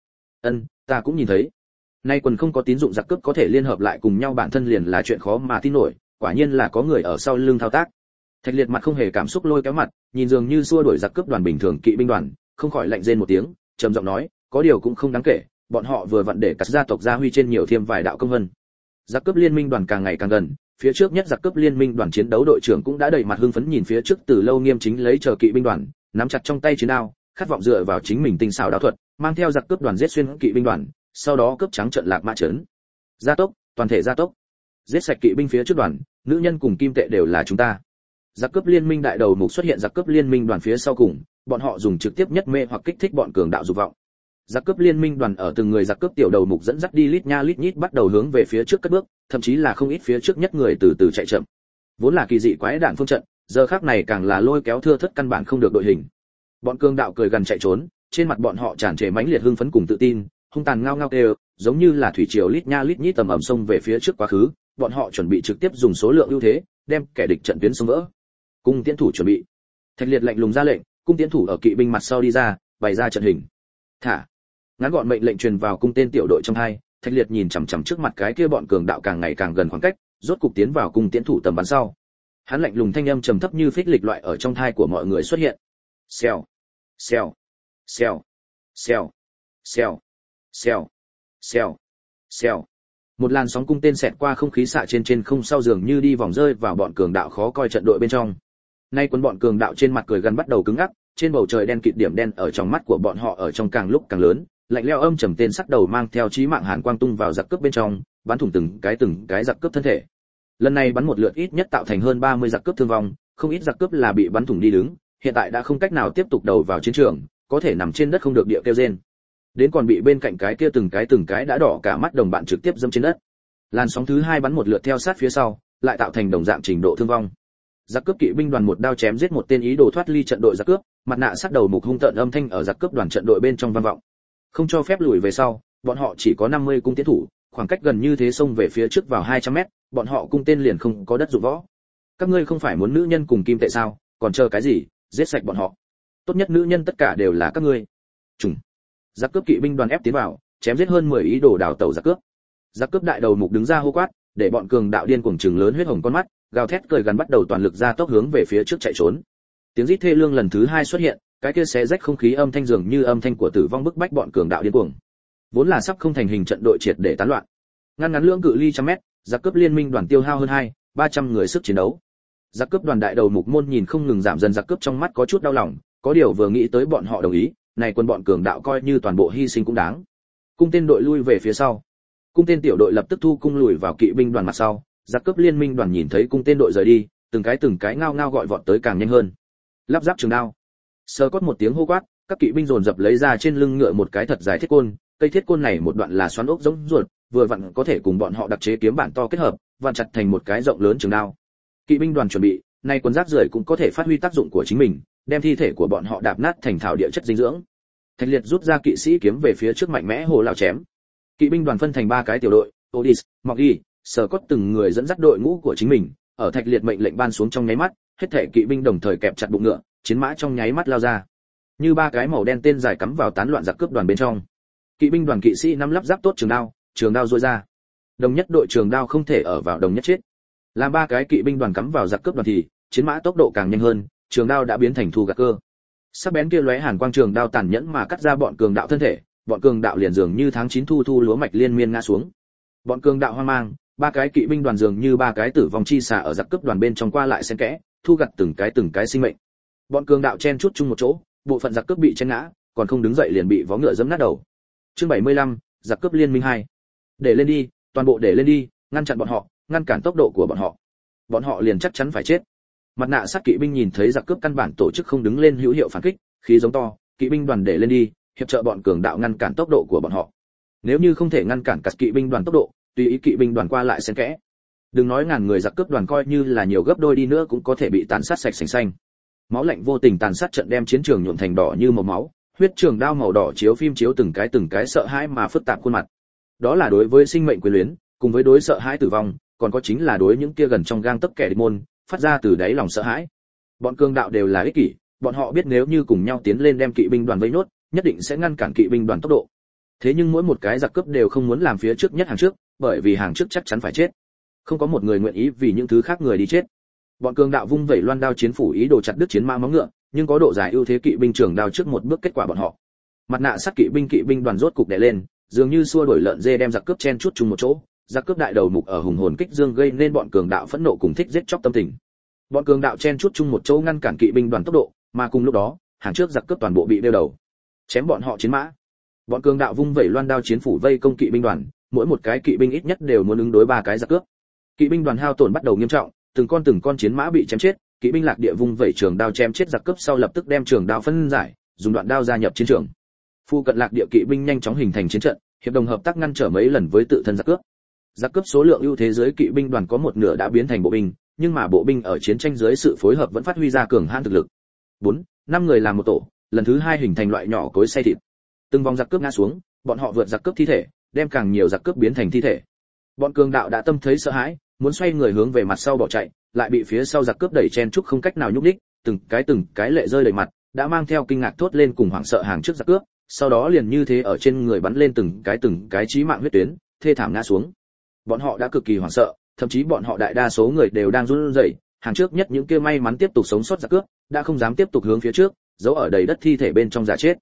Ta cũng nhìn thấy. Nay quân không có tín dụng giặc cướp có thể liên hợp lại cùng nhau bản thân liền là chuyện khó mà tin nổi, quả nhiên là có người ở sau lưng thao tác. Thạch Liệt mặt không hề cảm xúc lôi kéo mặt, nhìn dường như xua đuổi giặc cướp đoàn bình thường kỵ binh đoàn, không khỏi lạnh rên một tiếng, trầm giọng nói, có điều cũng không đáng kể, bọn họ vừa vặn để cắt gia tộc gia huy trên nhiều thêm vài đạo công vân. Giặc cướp liên minh đoàn càng ngày càng gần, phía trước nhất giặc cướp liên minh đoàn chiến đấu đội trưởng cũng đã đầy mặt hưng phấn nhìn phía trước từ lâu nghiêm chính lấy chờ kỵ binh đoàn, nắm chặt trong tay chiến đao, khát vọng dựa vào chính mình tinh xảo đao thuật, mang theo giặc cướp đoàn giết xuyên kỵ binh đoàn, sau đó cướp trắng trận Lạc Mã trấn. Gia tốc, toàn thể gia tốc. Giết sạch kỵ binh phía trước đoàn, nữ nhân cùng kim tệ đều là chúng ta. Giặc cướp liên minh đại đầu mục xuất hiện giặc cướp liên minh đoàn phía sau cùng, bọn họ dùng trực tiếp nhất mê hoặc kích thích bọn cường đạo dục vọng. Giặc cướp liên minh đoàn ở từng người giặc cướp tiểu đầu mục dẫn dắt đi lít nha lít nhít bắt đầu hướng về phía trước cất bước, thậm chí là không ít phía trước nhất người từ từ chạy chậm. Vốn là kỳ dị quái đản phương trận, giờ khắc này càng là lôi kéo thưa thớt căn bản không được đội hình. Bọn cường đạo cười gần chạy trốn, trên mặt bọn họ tràn trề mãnh liệt hưng phấn cùng tự tin, hung tàn ngao ngao kêu, giống như là thủy triều lít nha lít nhít tầm ầm sông về phía trước quá khứ, bọn họ chuẩn bị trực tiếp dùng số lượng ưu thế, đem kẻ địch trận tuyến xông vỡ. Cung tiễn thủ chuẩn bị. Thạch Liệt lạnh lùng ra lệnh, cung tiễn thủ ở kỵ binh mặt sau đi ra, bày ra trận hình. Thả. Ngắn gọn mệnh lệnh truyền vào cung tên tiểu đội trong hai, Thạch Liệt nhìn chằm chằm trước mặt cái kia bọn cường đạo càng ngày càng gần khoảng cách, rốt cục tiến vào cung tiễn thủ tầm bắn sau. Hắn lạnh lùng thanh âm trầm thấp như phích lịch loại ở trong thai của mọi người xuất hiện. Xèo, xèo, xèo, xèo, xèo, xèo, xèo, xèo. Một làn sóng cung tên xẹt qua không khí xạ trên không sau dường như đi vòng rơi vào bọn cường đạo khó coi trận đội bên trong. Nay quân bọn cường đạo trên mặt cười gần bắt đầu cứng ngắc, trên bầu trời đen kịt điểm đen ở trong mắt của bọn họ ở trong càng lúc càng lớn, lạnh lẽo âm trầm tên sắc đầu mang theo chí mạng hàn quang tung vào giặc cướp bên trong, bắn thủng từng cái giặc cướp thân thể. Lần này bắn một lượt ít nhất tạo thành hơn 30 giặc cướp thương vong, không ít giặc cướp là bị bắn thủng đi đứng, hiện tại đã không cách nào tiếp tục đầu vào chiến trường, có thể nằm trên đất không được địa kêu rên. Đến còn bị bên cạnh cái kia từng cái đã đỏ cả mắt đồng bạn trực tiếp dẫm trên đất. Làn sóng thứ hai bắn một lượt theo sát phía sau, lại tạo thành đồng dạng trình độ thương vong. Giặc cướp kỵ binh đoàn một đao chém giết một tên ý đồ thoát ly trận đội giặc cướp, mặt nạ sát đầu mục hung tợn âm thanh ở giặc cướp đoàn trận đội bên trong vang vọng. Không cho phép lùi về sau, bọn họ chỉ có 50 cung tiến thủ, khoảng cách gần như thế xông về phía trước vào 200 mét, bọn họ cung tên liền không có đất dụng võ. Các ngươi không phải muốn nữ nhân cùng kim tệ sao, còn chờ cái gì, giết sạch bọn họ. Tốt nhất nữ nhân tất cả đều là các ngươi. Trùng. Giặc cướp kỵ binh đoàn ép tiến vào, chém giết hơn 10 ý đồ đào tẩu giặc cướp. Giặc cướp đại đầu mục đứng ra hô quát, để bọn cường đạo điên cuồng trừng lớn huyết hồng con mắt, gào thét cười gần bắt đầu toàn lực ra tốc hướng về phía trước chạy trốn. Tiếng rít thê lương lần thứ hai xuất hiện, cái kia xé rách không khí âm thanh dường như âm thanh của tử vong bức bách bọn cường đạo điên cuồng. Vốn là sắp không thành hình trận đội triệt để tán loạn. Ngăn lưỡng cự ly trăm mét, giặc cướp liên minh đoàn tiêu hao hơn 300 người sức chiến đấu. Giặc cướp đoàn đại đầu mục môn nhìn không ngừng giảm dần giặc cướp trong mắt có chút đau lòng, có điều vừa nghĩ tới bọn họ đồng ý, này quân bọn cường đạo coi như toàn bộ hy sinh cũng đáng. Cung tên đội lui về phía sau. Cung tên tiểu đội lập tức thu cung lùi vào kỵ binh đoàn mặt sau, giặc cướp liên minh đoàn nhìn thấy cung tên đội rời đi, từng cái ngao ngao gọi vọt tới càng nhanh hơn. Lắp ráp trường đao. Sơ cốt một tiếng hô quát, các kỵ binh dồn dập lấy ra trên lưng ngựa một cái thật dài thiết côn, cây thiết côn này một đoạn là xoắn ốc giống ruột, vừa vặn có thể cùng bọn họ đặc chế kiếm bản to kết hợp, vặn chặt thành một cái rộng lớn trường đao. Kỵ binh đoàn chuẩn bị, nay quân rác rưởi cũng có thể phát huy tác dụng của chính mình, đem thi thể của bọn họ đạp nát thành thảo địa chất dinh dưỡng. Thạch Liệt rút ra kỵ sĩ kiếm về phía trước mạnh mẽ hồ lao chém. Kỵ binh đoàn phân thành 3 cái tiểu đội, Odis, Moggy, Sở Cốt từng người dẫn dắt đội ngũ của chính mình, ở Thạch Liệt mệnh lệnh ban xuống trong nháy mắt, hết thảy kỵ binh đồng thời kẹp chặt bụng ngựa, chiến mã trong nháy mắt lao ra. Như 3 cái màu đen tên dài cắm vào tán loạn giặc cướp đoàn bên trong. Kỵ binh đoàn kỵ sĩ nắm lắp ráp tốt trường đao rũa ra. Đồng nhất đội trường đao không thể ở vào đồng nhất chết. Làm 3 cái kỵ binh đoàn cắm vào giặc cướp đoàn thì, chiến mã tốc độ càng nhanh hơn, trường đao đã biến thành thu gạt cơ. Sắc bén kia lóe hàn quang trường đao tàn nhẫn mà cắt ra bọn cường đạo thân thể, bọn cường đạo liền dường như tháng 9 thu lúa mạch liên miên ngã xuống. Bọn cường đạo hoang mang, ba cái kỵ binh đoàn dường như ba cái tử vong chi xà ở giặc cướp đoàn bên trong qua lại xen kẽ, thu gặt từng cái sinh mệnh. Bọn cường đạo chen chúc chung một chỗ, bộ phận giặc cướp bị chen ngã, còn không đứng dậy liền bị vó ngựa giẫm nát đầu. Chương 75, giặc cướp liên minh 2. Để lên đi, toàn bộ để lên đi, ngăn chặn bọn họ, ngăn cản tốc độ của bọn họ. Bọn họ liền chắc chắn phải chết. Mặt nạ sắt kỵ binh nhìn thấy giặc cướp căn bản tổ chức không đứng lên hữu hiệu phản kích, khí giống to, kỵ binh đoàn để lên đi, hiệp trợ bọn cường đạo ngăn cản tốc độ của bọn họ. Nếu như không thể ngăn cản cả kỵ binh đoàn tốc độ, tùy ý kỵ binh đoàn qua lại xen kẽ. Đừng nói ngàn người giặc cướp đoàn coi như là nhiều gấp đôi đi nữa cũng có thể bị tàn sát sạch sành xanh. Máu lạnh vô tình tàn sát trận đem chiến trường nhuộm thành đỏ như màu máu, huyết trường đao màu đỏ chiếu phim chiếu từng cái sợ hãi mà phức tạp khuôn mặt. Đó là đối với sinh mệnh quyền luyến, cùng với đối sợ hãi tử vong, còn có chính là đối những kia gần trong gang tấc kẻ địch môn, phát ra từ đáy lòng sợ hãi. Bọn cường đạo đều là ích kỷ, bọn họ biết nếu như cùng nhau tiến lên đem kỵ binh đoàn vây nốt, nhất định sẽ ngăn cản kỵ binh đoàn tốc độ. Thế nhưng mỗi một cái giặc cướp đều không muốn làm phía trước nhất hàng trước, bởi vì hàng trước chắc chắn phải chết. Không có một người nguyện ý vì những thứ khác người đi chết. Bọn cường đạo vung vẩy loan đao chiến phủ ý đồ chặt đứt chiến mã móng ngựa, nhưng có độ dài ưu thế kỵ binh trường đao trước một bước kết quả bọn họ. Mặt nạ sắt kỵ binh đoàn rốt cục đè lên, dường như xua đuổi lợn dê đem giặc cướp chen chút chung một chỗ, giặc cướp đại đầu mục ở hùng hồn kích dương gây nên bọn cường đạo phẫn nộ cùng thích giết chóc tâm tình. Bọn cường đạo chen chút chung một chỗ ngăn cản kỵ binh đoàn tốc độ, mà cùng lúc đó, hàng trước giặc cướp toàn bộ bị đeo đầu, chém bọn họ chiến mã. Bọn cường đạo vung vẩy loan đao chiến phủ vây công kỵ binh đoàn, mỗi một cái kỵ binh ít nhất đều muốn ứng đối ba cái giặc cướp. Kỵ binh đoàn hao tổn bắt đầu nghiêm trọng, từng con chiến mã bị chém chết, kỵ binh lạc địa vung vẩy trường đao chém chết giặc cướp sau lập tức đem trường đao phân giải, dùng đoạn đao gia nhập chiến trường. Phu cận lạc địa kỵ binh nhanh chóng hình thành chiến trận, hiệp đồng hợp tác ngăn trở mấy lần với tự thân giặc cướp. Giặc cướp số lượng ưu thế dưới kỵ binh đoàn có một nửa đã biến thành bộ binh, nhưng mà bộ binh ở chiến tranh dưới sự phối hợp vẫn phát huy ra cường hãn thực lực. 4-5 người làm một tổ, lần thứ 2 hình thành loại nhỏ cối xay thịt. Từng vòng giặc cướp ngã xuống, bọn họ vượt giặc cướp thi thể, đem càng nhiều giặc cướp biến thành thi thể. Bọn cường đạo đã tâm thấy sợ hãi, muốn xoay người hướng về mặt sau bỏ chạy, lại bị phía sau giặc cướp đẩy chen chúc không cách nào nhúc nhích, từng cái lệ rơi đầy mặt, đã mang theo kinh ngạc thốt lên cùng hoảng sợ hàng trước giặc cướp, sau đó liền như thế ở trên người bắn lên từng cái chí mạng huyết tuyến, thê thảm ngã xuống. Bọn họ đã cực kỳ hoảng sợ, thậm chí bọn họ đại đa số người đều đang run rẩy, hàng trước nhất những kia may mắn tiếp tục sống sót giặc cướp, đã không dám tiếp tục hướng phía trước, giấu ở đầy đất thi thể bên trong giả chết.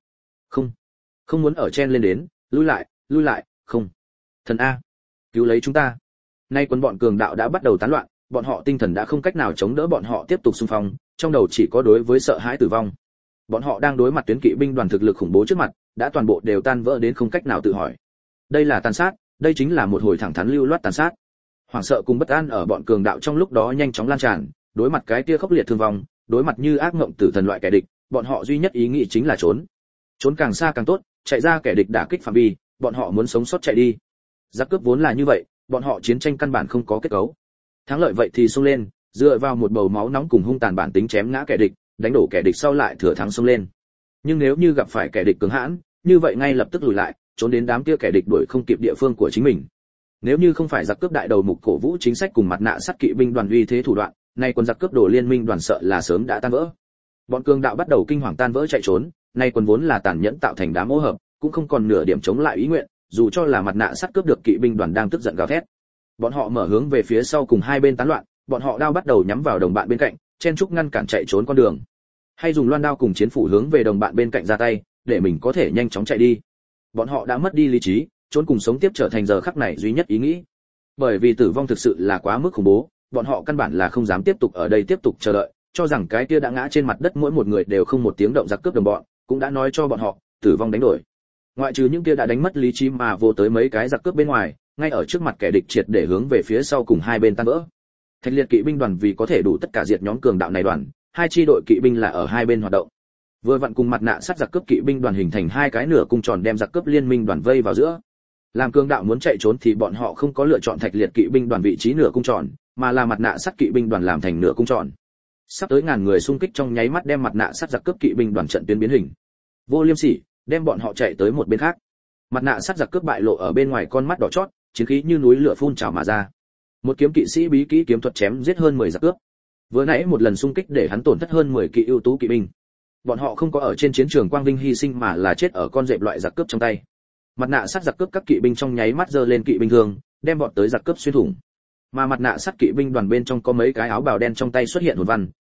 Không muốn ở chen lên đến, lui lại, không. Thần a, cứu lấy chúng ta. Nay quân bọn cường đạo đã bắt đầu tán loạn, bọn họ tinh thần đã không cách nào chống đỡ bọn họ tiếp tục xung phong, trong đầu chỉ có đối với sợ hãi tử vong. Bọn họ đang đối mặt tuyến kỵ binh đoàn thực lực khủng bố trước mặt, đã toàn bộ đều tan vỡ đến không cách nào tự hỏi. Đây là tàn sát, đây chính là một hồi thẳng thắn lưu loát tàn sát. Hoảng sợ cùng bất an ở bọn cường đạo trong lúc đó nhanh chóng lan tràn, đối mặt cái kia khốc liệt thương vong, đối mặt như ác ngộng tử thần loại kẻ địch, bọn họ duy nhất ý nghĩ chính là trốn. Trốn càng xa càng tốt, chạy ra kẻ địch đả kích phạm vi, bọn họ muốn sống sót chạy đi. Giặc cướp vốn là như vậy, bọn họ chiến tranh căn bản không có kết cấu. Thắng lợi vậy thì xông lên, dựa vào một bầu máu nóng cùng hung tàn bản tính chém ngã kẻ địch, đánh đổ kẻ địch sau lại thừa thắng xông lên. Nhưng nếu như gặp phải kẻ địch cứng hãn, như vậy ngay lập tức lùi lại, trốn đến đám kia kẻ địch đuổi không kịp địa phương của chính mình. Nếu như không phải giặc cướp đại đầu mục cổ vũ chính sách cùng mặt nạ sắt kỵ binh đoàn uy thế thủ đoạn, nay quân giặc cướp đổ liên minh đoàn sợ là sớm đã tan vỡ. Bọn cường đạo bắt đầu kinh hoàng tan vỡ chạy trốn, nay quân vốn là tàn nhẫn tạo thành đám ô hợp, cũng không còn nửa điểm chống lại ý nguyện, dù cho là mặt nạ sắt cướp được kỵ binh đoàn đang tức giận gào thét. Bọn họ mở hướng về phía sau cùng hai bên tán loạn, bọn họ đao bắt đầu nhắm vào đồng bạn bên cạnh, chen chúc ngăn cản chạy trốn con đường. Hay dùng loan đao cùng chiến phủ hướng về đồng bạn bên cạnh ra tay, để mình có thể nhanh chóng chạy đi. Bọn họ đã mất đi lý trí, trốn cùng sống tiếp trở thành giờ khắc này duy nhất ý nghĩ. Bởi vì tử vong thực sự là quá mức khủng bố, bọn họ căn bản là không dám tiếp tục ở đây tiếp tục chờ đợi, cho rằng cái kia đã ngã trên mặt đất mỗi một người đều không một tiếng động giặc cướp đồng bọn, cũng đã nói cho bọn họ, tử vong đánh đổi. Ngoại trừ những kia đã đánh mất lý trí mà vô tới mấy cái giặc cướp bên ngoài, ngay ở trước mặt kẻ địch triệt để hướng về phía sau cùng hai bên tan vỡ. Thạch liệt kỵ binh đoàn vì có thể đủ tất cả diệt nhóm cường đạo này đoàn, hai chi đội kỵ binh là ở hai bên hoạt động. Vừa vặn cùng mặt nạ sắt giặc cướp kỵ binh đoàn hình thành hai cái nửa cung tròn đem giặc cướp liên minh đoàn vây vào giữa. Làm cường đạo muốn chạy trốn thì bọn họ không có lựa chọn thạch liệt kỵ binh đoàn vị trí nửa cung tròn, mà là mặt nạ sắt kỵ binh đoàn làm thành nửa cung tròn. Sắp tới ngàn người xung kích trong nháy mắt đem mặt nạ sắt giặc cướp kỵ binh đoàn trận tuyến biến hình. Vô Liêm Sỉ, đem bọn họ chạy tới một bên khác. Mặt nạ sắt giặc cướp bại lộ ở bên ngoài con mắt đỏ chót, chiến khí như núi lửa phun trào mà ra. Một kiếm kỵ sĩ bí kỹ kiếm thuật chém giết hơn 10 giặc cướp. Vừa nãy một lần xung kích để hắn tổn thất hơn 10 kỵ ưu tú kỵ binh. Bọn họ không có ở trên chiến trường quang vinh hy sinh mà là chết ở con dẹp loại giặc cướp trong tay. Mặt nạ sắt giặc cướp các kỵ binh trong nháy mắt giơ lên kỵ binh thương, đem bọn tới giặc cướp xuyên thủng. Mà mặt nạ sắt kỵ binh đoàn bên trong có mấy cái áo bào đen trong tay xuất hiện hồn văn,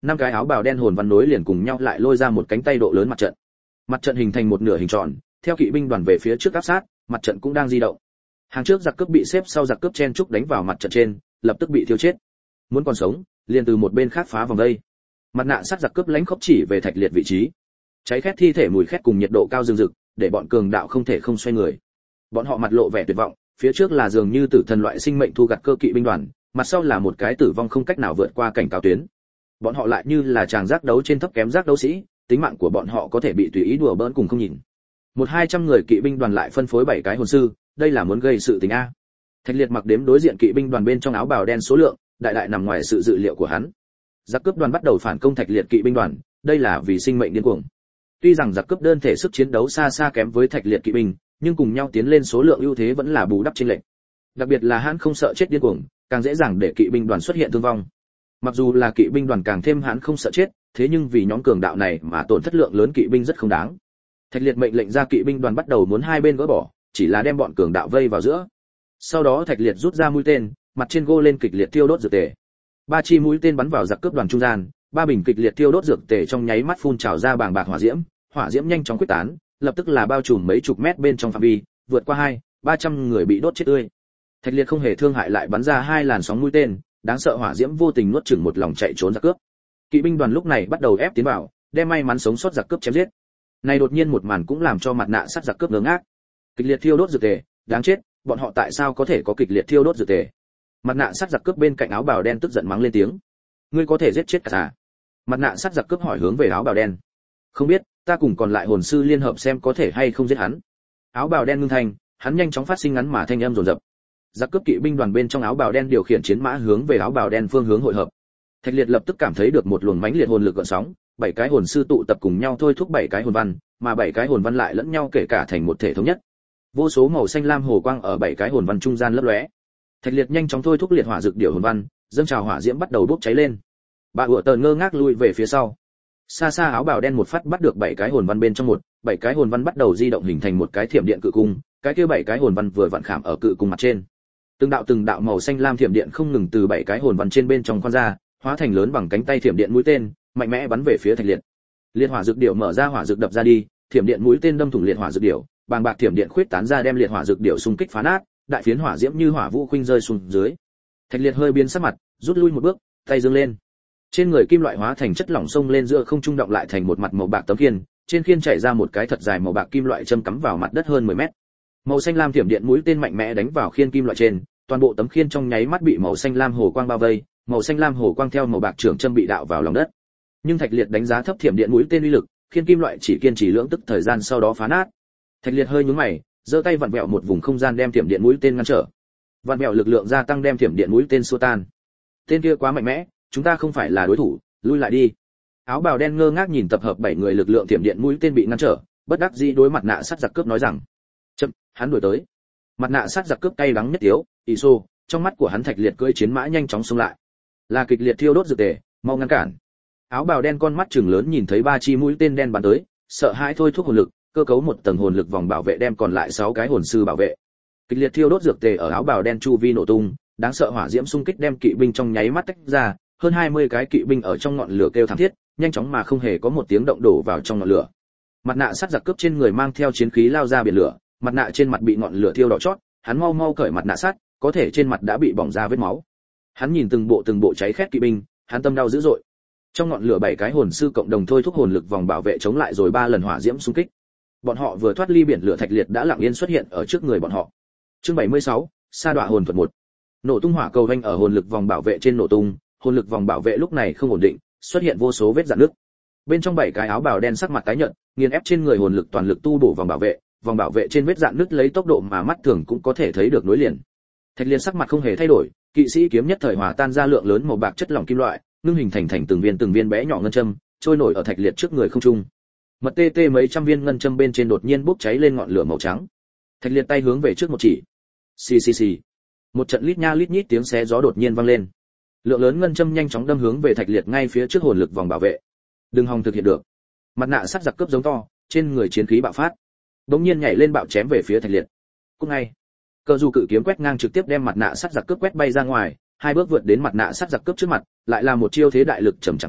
năm cái áo bào đen hồn văn nối liền cùng nhau lại lôi ra một cánh tay độ lớn mặt trận. Mặt trận hình thành một nửa hình tròn, theo kỵ binh đoàn về phía trước áp sát, mặt trận cũng đang di động. Hàng trước giặc cướp bị xếp sau giặc cướp chen trúc đánh vào mặt trận trên, lập tức bị thiêu chết. Muốn còn sống, liền từ một bên khác phá vòng đây. Mặt nạ sắt giặc cướp lãnh khốc chỉ về Thạch Liệt vị trí. Cháy khét thi thể mùi khét cùng nhiệt độ cao rừng rực, để bọn cường đạo không thể không xoay người. Bọn họ mặt lộ vẻ tuyệt vọng, phía trước là dường như tử thần loại sinh mệnh thu gặt cơ kỵ binh đoàn, mặt sau là một cái tử vong không cách nào vượt qua cảnh cáo tuyến. Bọn họ lại như là chàng giác đấu trên thấp kém giác đấu sĩ, tính mạng của bọn họ có thể bị tùy ý đùa bỡn cùng không nhìn. 100-200 người kỵ binh đoàn lại phân phối 7 cái hồn sư, đây là muốn gây sự tình a. Thạch Liệt mặc đếm đối diện kỵ binh đoàn bên trong áo bào đen số lượng, đại đại nằm ngoài sự dự liệu của hắn. Giặc cướp đoàn bắt đầu phản công Thạch Liệt kỵ binh đoàn, đây là vì sinh mệnh điên cuồng. Tuy rằng giặc cướp đơn thể sức chiến đấu xa xa kém với Thạch Liệt kỵ binh, nhưng cùng nhau tiến lên số lượng ưu thế vẫn là bù đắp chênh lệch. Đặc biệt là hắn không sợ chết điên cuồng, càng dễ dàng để kỵ binh đoàn xuất hiện thương vong. Mặc dù là kỵ binh đoàn càng thêm hắn không sợ chết, thế nhưng vì nhóm cường đạo này mà tổn thất lượng lớn kỵ binh rất không đáng. Thạch Liệt mệnh lệnh ra kỵ binh đoàn bắt đầu muốn hai bên gỡ bỏ, chỉ là đem bọn cường đạo vây vào giữa. Sau đó Thạch Liệt rút ra mũi tên, mặt trên gô lên kịch liệt tiêu đốt dược tề. 3 chi mũi tên bắn vào giặc cướp đoàn trung gian, 3 bình kịch liệt tiêu đốt dược tề trong nháy mắt phun trào ra bàng bạc hỏa diễm nhanh chóng quyết tán, lập tức là bao trùm mấy chục mét bên trong phạm vi, vượt qua 200-300 người bị đốt chết tươi. Thạch Liệt không hề thương hại lại bắn ra 2 làn sóng mũi tên, đáng sợ hỏa diễm vô tình nuốt chửng một lòng chạy trốn giặc cướp. Kỵ binh đoàn lúc này bắt đầu ép tiến vào, đem may mắn sống sót giặc cướp chém giết. Này đột nhiên một màn cũng làm cho mặt nạ sắt giặc cướp ngớ ngác. Kịch liệt thiêu đốt dược tề, đáng chết, bọn họ tại sao có thể có kịch liệt thiêu đốt dược tề? Mặt nạ sắt giặc cướp bên cạnh áo bào đen tức giận mắng lên tiếng. Ngươi có thể giết chết cả à? Mặt nạ sắt giặc cướp hỏi hướng về áo bào đen. Không biết, ta cùng còn lại hồn sư liên hợp xem có thể hay không giết hắn. Áo bào đen ngưng thanh, hắn nhanh chóng phát sinh ngắn mà thanh âm dồn dập. Giặc cướp kỵ binh đoàn bên trong áo bào đen điều khiển chiến mã hướng về áo bào đen phương hướng hội hợp. Thạch Liệt lập tức cảm thấy được một luồng mãnh liệt hồn lực gợn sóng, 7 cái hồn sư tụ tập cùng nhau thôi thúc 7 cái hồn văn, mà 7 cái hồn văn lại lẫn nhau kể cả thành một thể thống nhất. Vô số màu xanh lam hồ quang ở 7 cái hồn văn trung gian lấp lóe. Thạch Liệt nhanh chóng thôi thúc liệt hỏa dược điểu hồn văn, dâng trào hỏa diễm bắt đầu bốc cháy lên. Bà Hựa Tờn ngơ ngác lui về phía sau. Xa xa áo bào đen một phát bắt được 7 cái hồn văn bên trong 7 cái hồn văn bắt đầu di động hình thành một cái thiểm điện cự cung, cái kia 7 cái hồn văn vừa vặn khảm ở cự cung mặt trên. Từng đạo màu xanh lam thiểm điện không ngừng từ 7 cái hồn văn trên bên trong khoan ra, hóa thành lớn bằng cánh tay thiểm điện mũi tên, mạnh mẽ bắn về phía Thạch Liệt. Liệt hỏa dược điểu mở ra hỏa dược đập ra đi, thiểm điện mũi tên đâm thủng liệt hỏa dược điểu, bàng bạc thiểm điện khuyết tán ra đem liệt hỏa dược điểu xung kích phá nát, đại phiến hỏa diễm như hỏa vũ khuynh rơi xuống dưới. Thạch Liệt hơi biến sắc mặt, rút lui một bước, tay giương lên. Trên người kim loại hóa thành chất lỏng xông lên giữa không trung động lại thành một mặt màu bạc tấm khiên, trên khiên chảy ra một cái thật dài màu bạc kim loại châm cắm vào mặt đất hơn 10 mét. Màu xanh lam thiểm điện mũi tên mạnh mẽ đánh vào khiên kim loại trên, toàn bộ tấm khiên trong nháy mắt bị màu xanh lam hồ quang bao vây, màu xanh lam hồ quang theo màu bạc trường châm bị đạo vào lòng đất. Nhưng Thạch Liệt đánh giá thấp thiểm điện mũi tên uy lực, khiên kim loại chỉ kiên trì lưỡng tức thời gian sau đó phá nát. Thạch Liệt hơi nhướng mày, giơ tay vặn vẹo một vùng không gian đem thiểm điện mũi tên ngăn trở. Vặn vẹo lực lượng gia tăng đem thiểm điện mũi tên xua tan. Tên kia quá mạnh mẽ, chúng ta không phải là đối thủ, lui lại đi. Áo bào đen ngơ ngác nhìn tập hợp 7 người lực lượng thiểm điện mũi tên bị ngăn trở, bất đắc dĩ đối mặt nạ sắt giặc cướp nói rằng: "Chậm, hắn đuổi tới." Mặt nạ sắt giặc cướp cay đắng nhất tiếu, Iso, trong mắt của hắn Thạch Liệt cưỡi chiến mã nhanh chóng xông lại. Là kịch liệt thiêu đốt dược tề, mau ngăn cản. Áo bào đen con mắt trừng lớn nhìn thấy 3 chi mũi tên đen bắn tới, sợ hãi thôi thúc hồn lực, cơ cấu một tầng hồn lực vòng bảo vệ đem còn lại 6 cái hồn sư bảo vệ. Kịch liệt thiêu đốt dược tề ở áo bào đen chu vi nổ tung, đáng sợ hỏa diễm xung kích đem kỵ binh trong nháy mắt tách ra, hơn 20 cái kỵ binh ở trong ngọn lửa kêu thảm thiết, nhanh chóng mà không hề có một tiếng động đổ vào trong ngọn lửa. Mặt nạ sắt giặc cướp trên người mang theo chiến khí lao ra biển lửa, mặt nạ trên mặt bị ngọn lửa thiêu đỏ chót, hắn mau mau cởi mặt nạ sắt, có thể trên mặt đã bị bỏng ra vết máu. Hắn nhìn từng bộ cháy khét kỵ binh, hắn tâm đau dữ dội. Trong ngọn lửa 7 cái hồn sư cộng đồng thôi thúc hồn lực vòng bảo vệ chống lại rồi 3 lần hỏa diễm xung kích. Bọn họ vừa thoát ly biển lửa Thạch Liệt đã lặng yên xuất hiện ở trước người bọn họ. Chương 76, Sa đọa hồn thuật 1. Nổ tung hỏa cầu vành ở hồn lực vòng bảo vệ trên nổ tung, hồn lực vòng bảo vệ lúc này không ổn định, xuất hiện vô số vết rạn nứt. Bên trong 7 cái áo bào đen sắc mặt tái nhợt, nghiền ép trên người hồn lực toàn lực tu bổ vòng bảo vệ trên vết rạn nứt lấy tốc độ mà mắt thường cũng có thể thấy được nối liền. Thạch Liệt sắc mặt không hề thay đổi, kỵ sĩ kiếm nhất thời hòa tan ra lượng lớn màu bạc chất lỏng kim loại, ngưng hình thành từng viên bé nhỏ ngân châm, trôi nổi ở Thạch Liệt trước người không trung. Mật tê mấy trăm viên ngân châm bên trên đột nhiên bốc cháy lên ngọn lửa màu trắng. Thạch Liệt tay hướng về trước một chỉ. Xì xì xì. Một trận lít nha lít nhít tiếng xé gió đột nhiên vang lên. Lượng lớn ngân châm nhanh chóng đâm hướng về Thạch Liệt ngay phía trước hồn lực vòng bảo vệ. Đừng hòng thực hiện được. Mặt nạ sắt giặc cướp giống to, trên người chiến khí bạo phát. Đống nhiên nhảy lên bạo chém về phía Thạch Liệt. Cũng ngay, cờ dù cự kiếm quét ngang trực tiếp đem mặt nạ sắt giặc cướp quét bay ra ngoài, 2 bước vượt đến mặt nạ sắt giặc cướp trước mặt, lại là một chiêu thế đại lực trầm chẳng kích,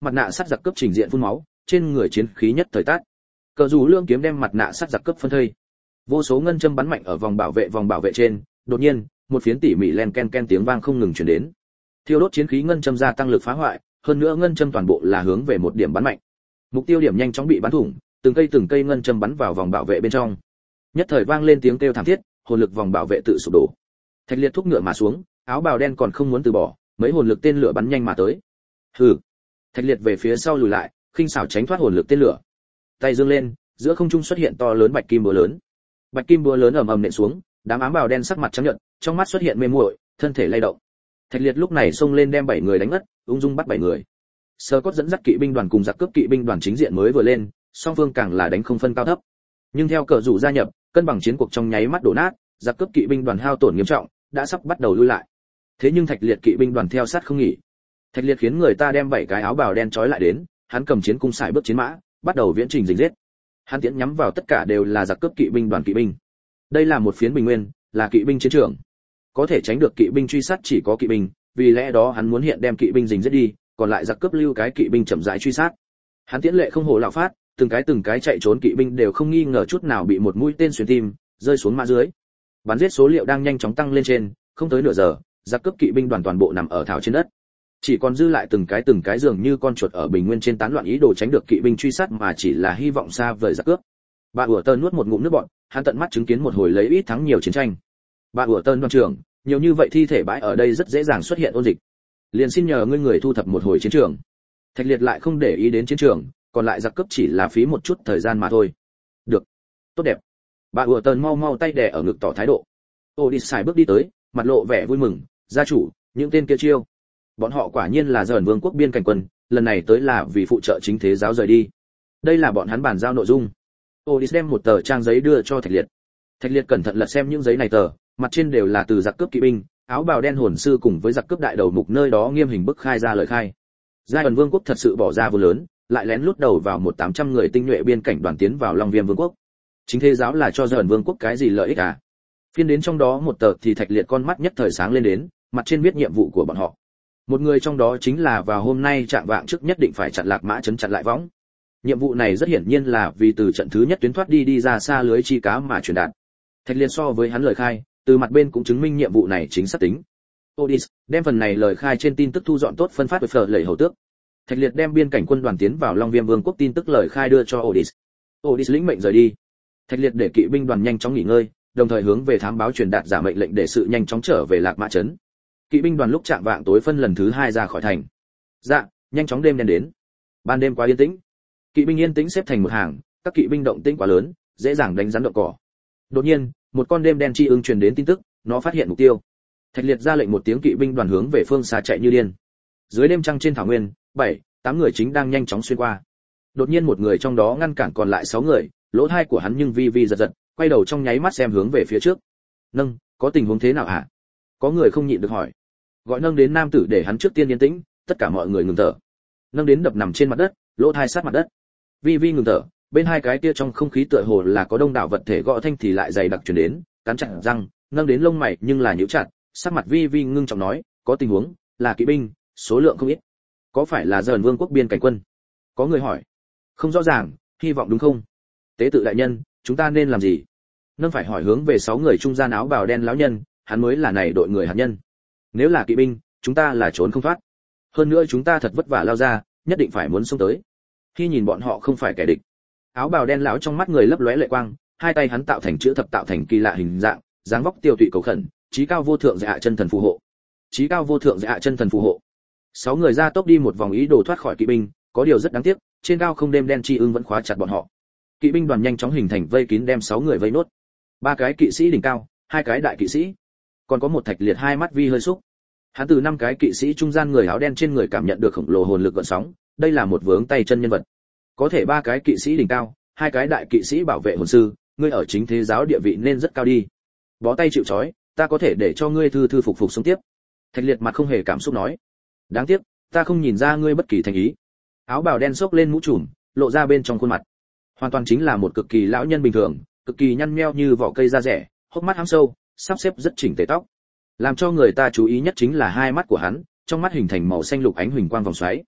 mặt nạ sắt giặc cướp trình diện phun máu, trên người chiến khí nhất thời tát. Cờ dù lương kiếm đem mặt nạ sắt giặc cướp phân thây. Vô số ngân châm bắn mạnh ở vòng bảo vệ trên, đột nhiên, một phiến tỉ mỉ len ken ken tiếng vang không ngừng truyền đến. Thiêu đốt chiến khí ngân châm gia tăng lực phá hoại, hơn nữa ngân châm toàn bộ là hướng về một điểm bắn mạnh. Mục tiêu điểm nhanh chóng bị bắn thủng, từng cây ngân châm bắn vào vòng bảo vệ bên trong. Nhất thời vang lên tiếng kêu thảm thiết, hồn lực vòng bảo vệ tự sụp đổ. Thạch Liệt thúc ngựa mà xuống, áo bào đen còn không muốn từ bỏ, mấy hồn lực tên lửa bắn nhanh mà tới. Hừ. Thạch Liệt về phía sau lùi lại, khinh xảo tránh thoát hồn lực tên lửa. Tay giương lên, giữa không trung xuất hiện to lớn bạch kim búa lớn. Bạch kim búa lớn ầm ầm nện xuống, đám ám bào đen sắc mặt trắng nhợt, trong mắt xuất hiện mê muội, thân thể lay động. Thạch Liệt lúc này xông lên đem 7 người đánh ngất, ung dung bắt 7 người. Sơ Cốt dẫn dắt kỵ binh đoàn cùng giặc cướp kỵ binh đoàn chính diện mới vừa lên, song phương càng là đánh không phân cao thấp. Nhưng theo cờ rủ gia nhập, cân bằng chiến cuộc trong nháy mắt đổ nát, giặc cướp kỵ binh đoàn hao tổn nghiêm trọng, đã sắp bắt đầu lui lại. Thế nhưng Thạch Liệt kỵ binh đoàn theo sát không nghỉ. Thạch Liệt khiến người ta đem 7 cái áo bào đen trói lại đến, hắn cầm chiến cung sải bước chiến mã, bắt đầu viễn trình rình giết. Hắn tiễn nhắm vào tất cả đều là giặc cướp kỵ binh đoàn kỵ binh. Đây là một phiến bình nguyên, là kỵ binh chiến trường. Có thể tránh được kỵ binh truy sát chỉ có kỵ binh, vì lẽ đó hắn muốn hiện đem kỵ binh rình giết đi, còn lại giặc cướp lưu cái kỵ binh chậm rãi truy sát. Hắn tiễn lệ không hổ lão phát, từng cái chạy trốn kỵ binh đều không nghi ngờ chút nào bị một mũi tên xuyên tim, rơi xuống mã dưới. Bắn giết số liệu đang nhanh chóng tăng lên trên, không tới nửa giờ, giặc cướp kỵ binh đoàn toàn bộ nằm ở thảo trên đất. Chỉ còn dư lại từng cái dường như con chuột ở bình nguyên trên tán loạn ý đồ tránh được kỵ binh truy sát mà chỉ là hy vọng xa vời giặc cướp. Bà ủa tơn nuốt một ngụm nước bọt, hắn tận mắt chứng kiến một hồi lấy ít thắng nhiều chiến tranh. Bà ủa tơn đoàn trưởng, nhiều như vậy thi thể bãi ở đây rất dễ dàng xuất hiện ôn dịch. Liền xin nhờ ngươi người thu thập một hồi chiến trường. Thạch Liệt lại không để ý đến chiến trường, còn lại giặc cướp chỉ là phí một chút thời gian mà thôi. Được, tốt đẹp. Bà ủa tơn mau tay đè ở ngực tỏ thái độ. Odysseus bước đi tới, mặt lộ vẻ vui mừng, gia chủ, những tên kia chiêu. Bọn họ quả nhiên là dởn vương quốc biên cảnh quân, lần này tới là vì phụ trợ chính thế giáo rời đi. Đây là bọn hắn bàn giao nội dung. Odysseus đem một tờ trang giấy đưa cho Thạch Liệt. Thạch Liệt cẩn thận lật xem những giấy này tờ, mặt trên đều là từ giặc cướp kỵ binh, áo bào đen hồn sư cùng với giặc cướp đại đầu mục nơi đó nghiêm hình bức khai ra lời khai. Dởn vương quốc thật sự bỏ ra vô lớn, lại lén lút đầu vào 800 người tinh nhuệ biên cảnh đoàn tiến vào Long Viêm vương quốc. Chính thế giáo là cho dởn vương quốc cái gì lợi ích à? Phiên đến trong đó một tờ thì Thạch Liệt con mắt nhất thời sáng lên đến, mặt trên viết nhiệm vụ của bọn họ. Một người trong đó chính là vào hôm nay trạng vạng trước nhất định phải chặn Lạc Mã trấn chặn lại võng. Nhiệm vụ này rất hiển nhiên là vì từ trận thứ nhất tuyến thoát đi ra xa lưới chi cá mà truyền đạt. Thạch Liệt so với hắn lời khai, từ mặt bên cũng chứng minh nhiệm vụ này chính xác tính. Odysseus đem phần này lời khai trên tin tức thu dọn tốt phân phát với Phở lầy hầu tước. Thạch Liệt đem biên cảnh quân đoàn tiến vào Long Viêm vương quốc tin tức lời khai đưa cho Odysseus. Odysseus lĩnh mệnh rời đi. Thạch Liệt để kỵ binh đoàn nhanh chóng nghỉ ngơi, đồng thời hướng về thám báo truyền đạt giả mệnh lệnh để sự nhanh chóng trở về Lạc Mã trấn. Kỵ binh đoàn lúc chạm vạng tối phân lần thứ 2 ra khỏi thành. Dạ, nhanh chóng đêm đen đến. Ban đêm quá yên tĩnh. Kỵ binh yên tĩnh xếp thành một hàng, các kỵ binh động tĩnh quá lớn, dễ dàng đánh rắn động cỏ. Đột nhiên, một con đêm đen chi ưng truyền đến tin tức, nó phát hiện mục tiêu. Thạch Liệt ra lệnh một tiếng, kỵ binh đoàn hướng về phương xa chạy như điên. Dưới đêm trăng trên thảo nguyên, 7-8 người chính đang nhanh chóng xuyên qua. Đột nhiên một người trong đó ngăn cản còn lại 6 người, lỗ tai của hắn nhưng vi giật, quay đầu trong nháy mắt xem hướng về phía trước. Nâng, có tình huống thế nào hả? Có người không nhịn được hỏi. Gọi Nâng đến nam tử để hắn trước tiên yên tĩnh, tất cả mọi người ngừng thở. Nâng đến đập nằm trên mặt đất, lỗ tai sát mặt đất. Vi ngừng thở, bên hai cái kia trong không khí tựa hồ là có đông đảo vật thể gõ thanh thì lại dày đặc truyền đến, cắn chặt răng, Nâng đến lông mày nhưng là nhíu chặt, sắc mặt Vi ngưng trọng nói, có tình huống, là kỵ binh, số lượng không ít. Có phải là dởn vương quốc biên cảnh quân? Có người hỏi. Không rõ ràng, hy vọng đúng không? Tế tự đại nhân, chúng ta nên làm gì? Nâng phải hỏi hướng về 6 người trung gian áo bào đen lão nhân, hắn mới là này đội người hạt nhân. Nếu là kỵ binh, chúng ta là trốn không thoát. Hơn nữa chúng ta thật vất vả lao ra, nhất định phải muốn xông tới. Khi nhìn bọn họ không phải kẻ địch. Áo bào đen lão trong mắt người lấp lóe lệ quang, hai tay hắn tạo thành chữ thập tạo thành kỳ lạ hình dạng, dáng vóc tiêu tụy cầu khẩn, chí cao vô thượng dạ chân thần phù hộ. Chí cao vô thượng dạ chân thần phù hộ. 6 người ra tốc đi một vòng ý đồ thoát khỏi kỵ binh, có điều rất đáng tiếc, trên cao không đêm đen chi ưng vẫn khóa chặt bọn họ. Kỵ binh đoàn nhanh chóng hình thành vây kín đem 6 người vây nốt. 3 cái kỵ sĩ đỉnh cao, 2 cái đại kỵ sĩ, còn có một Thạch Liệt hai mắt Vi hơi xúc. Hắn từ 5 cái kỵ sĩ trung gian người áo đen trên người cảm nhận được khổng lồ hồn lực gợn sóng, đây là một vướng tay chân nhân vật. Có thể 3 cái kỵ sĩ đỉnh cao, 2 cái đại kỵ sĩ bảo vệ hồn sư, ngươi ở chính thế giáo địa vị nên rất cao đi. Bó tay chịu trói, ta có thể để cho ngươi thư phục sống tiếp. Thạch Liệt mặt không hề cảm xúc nói. Đáng tiếc, ta không nhìn ra ngươi bất kỳ thành ý. Áo bào đen xốc lên mũ trùm, lộ ra bên trong khuôn mặt. Hoàn toàn chính là một cực kỳ lão nhân bình thường, cực kỳ nhăn nheo như vỏ cây da rẻ, hốc mắt hăm sâu, sắp xếp rất chỉnh tề tóc. Làm cho người ta chú ý nhất chính là hai mắt của hắn, trong mắt hình thành màu xanh lục ánh huỳnh quang vòng xoáy.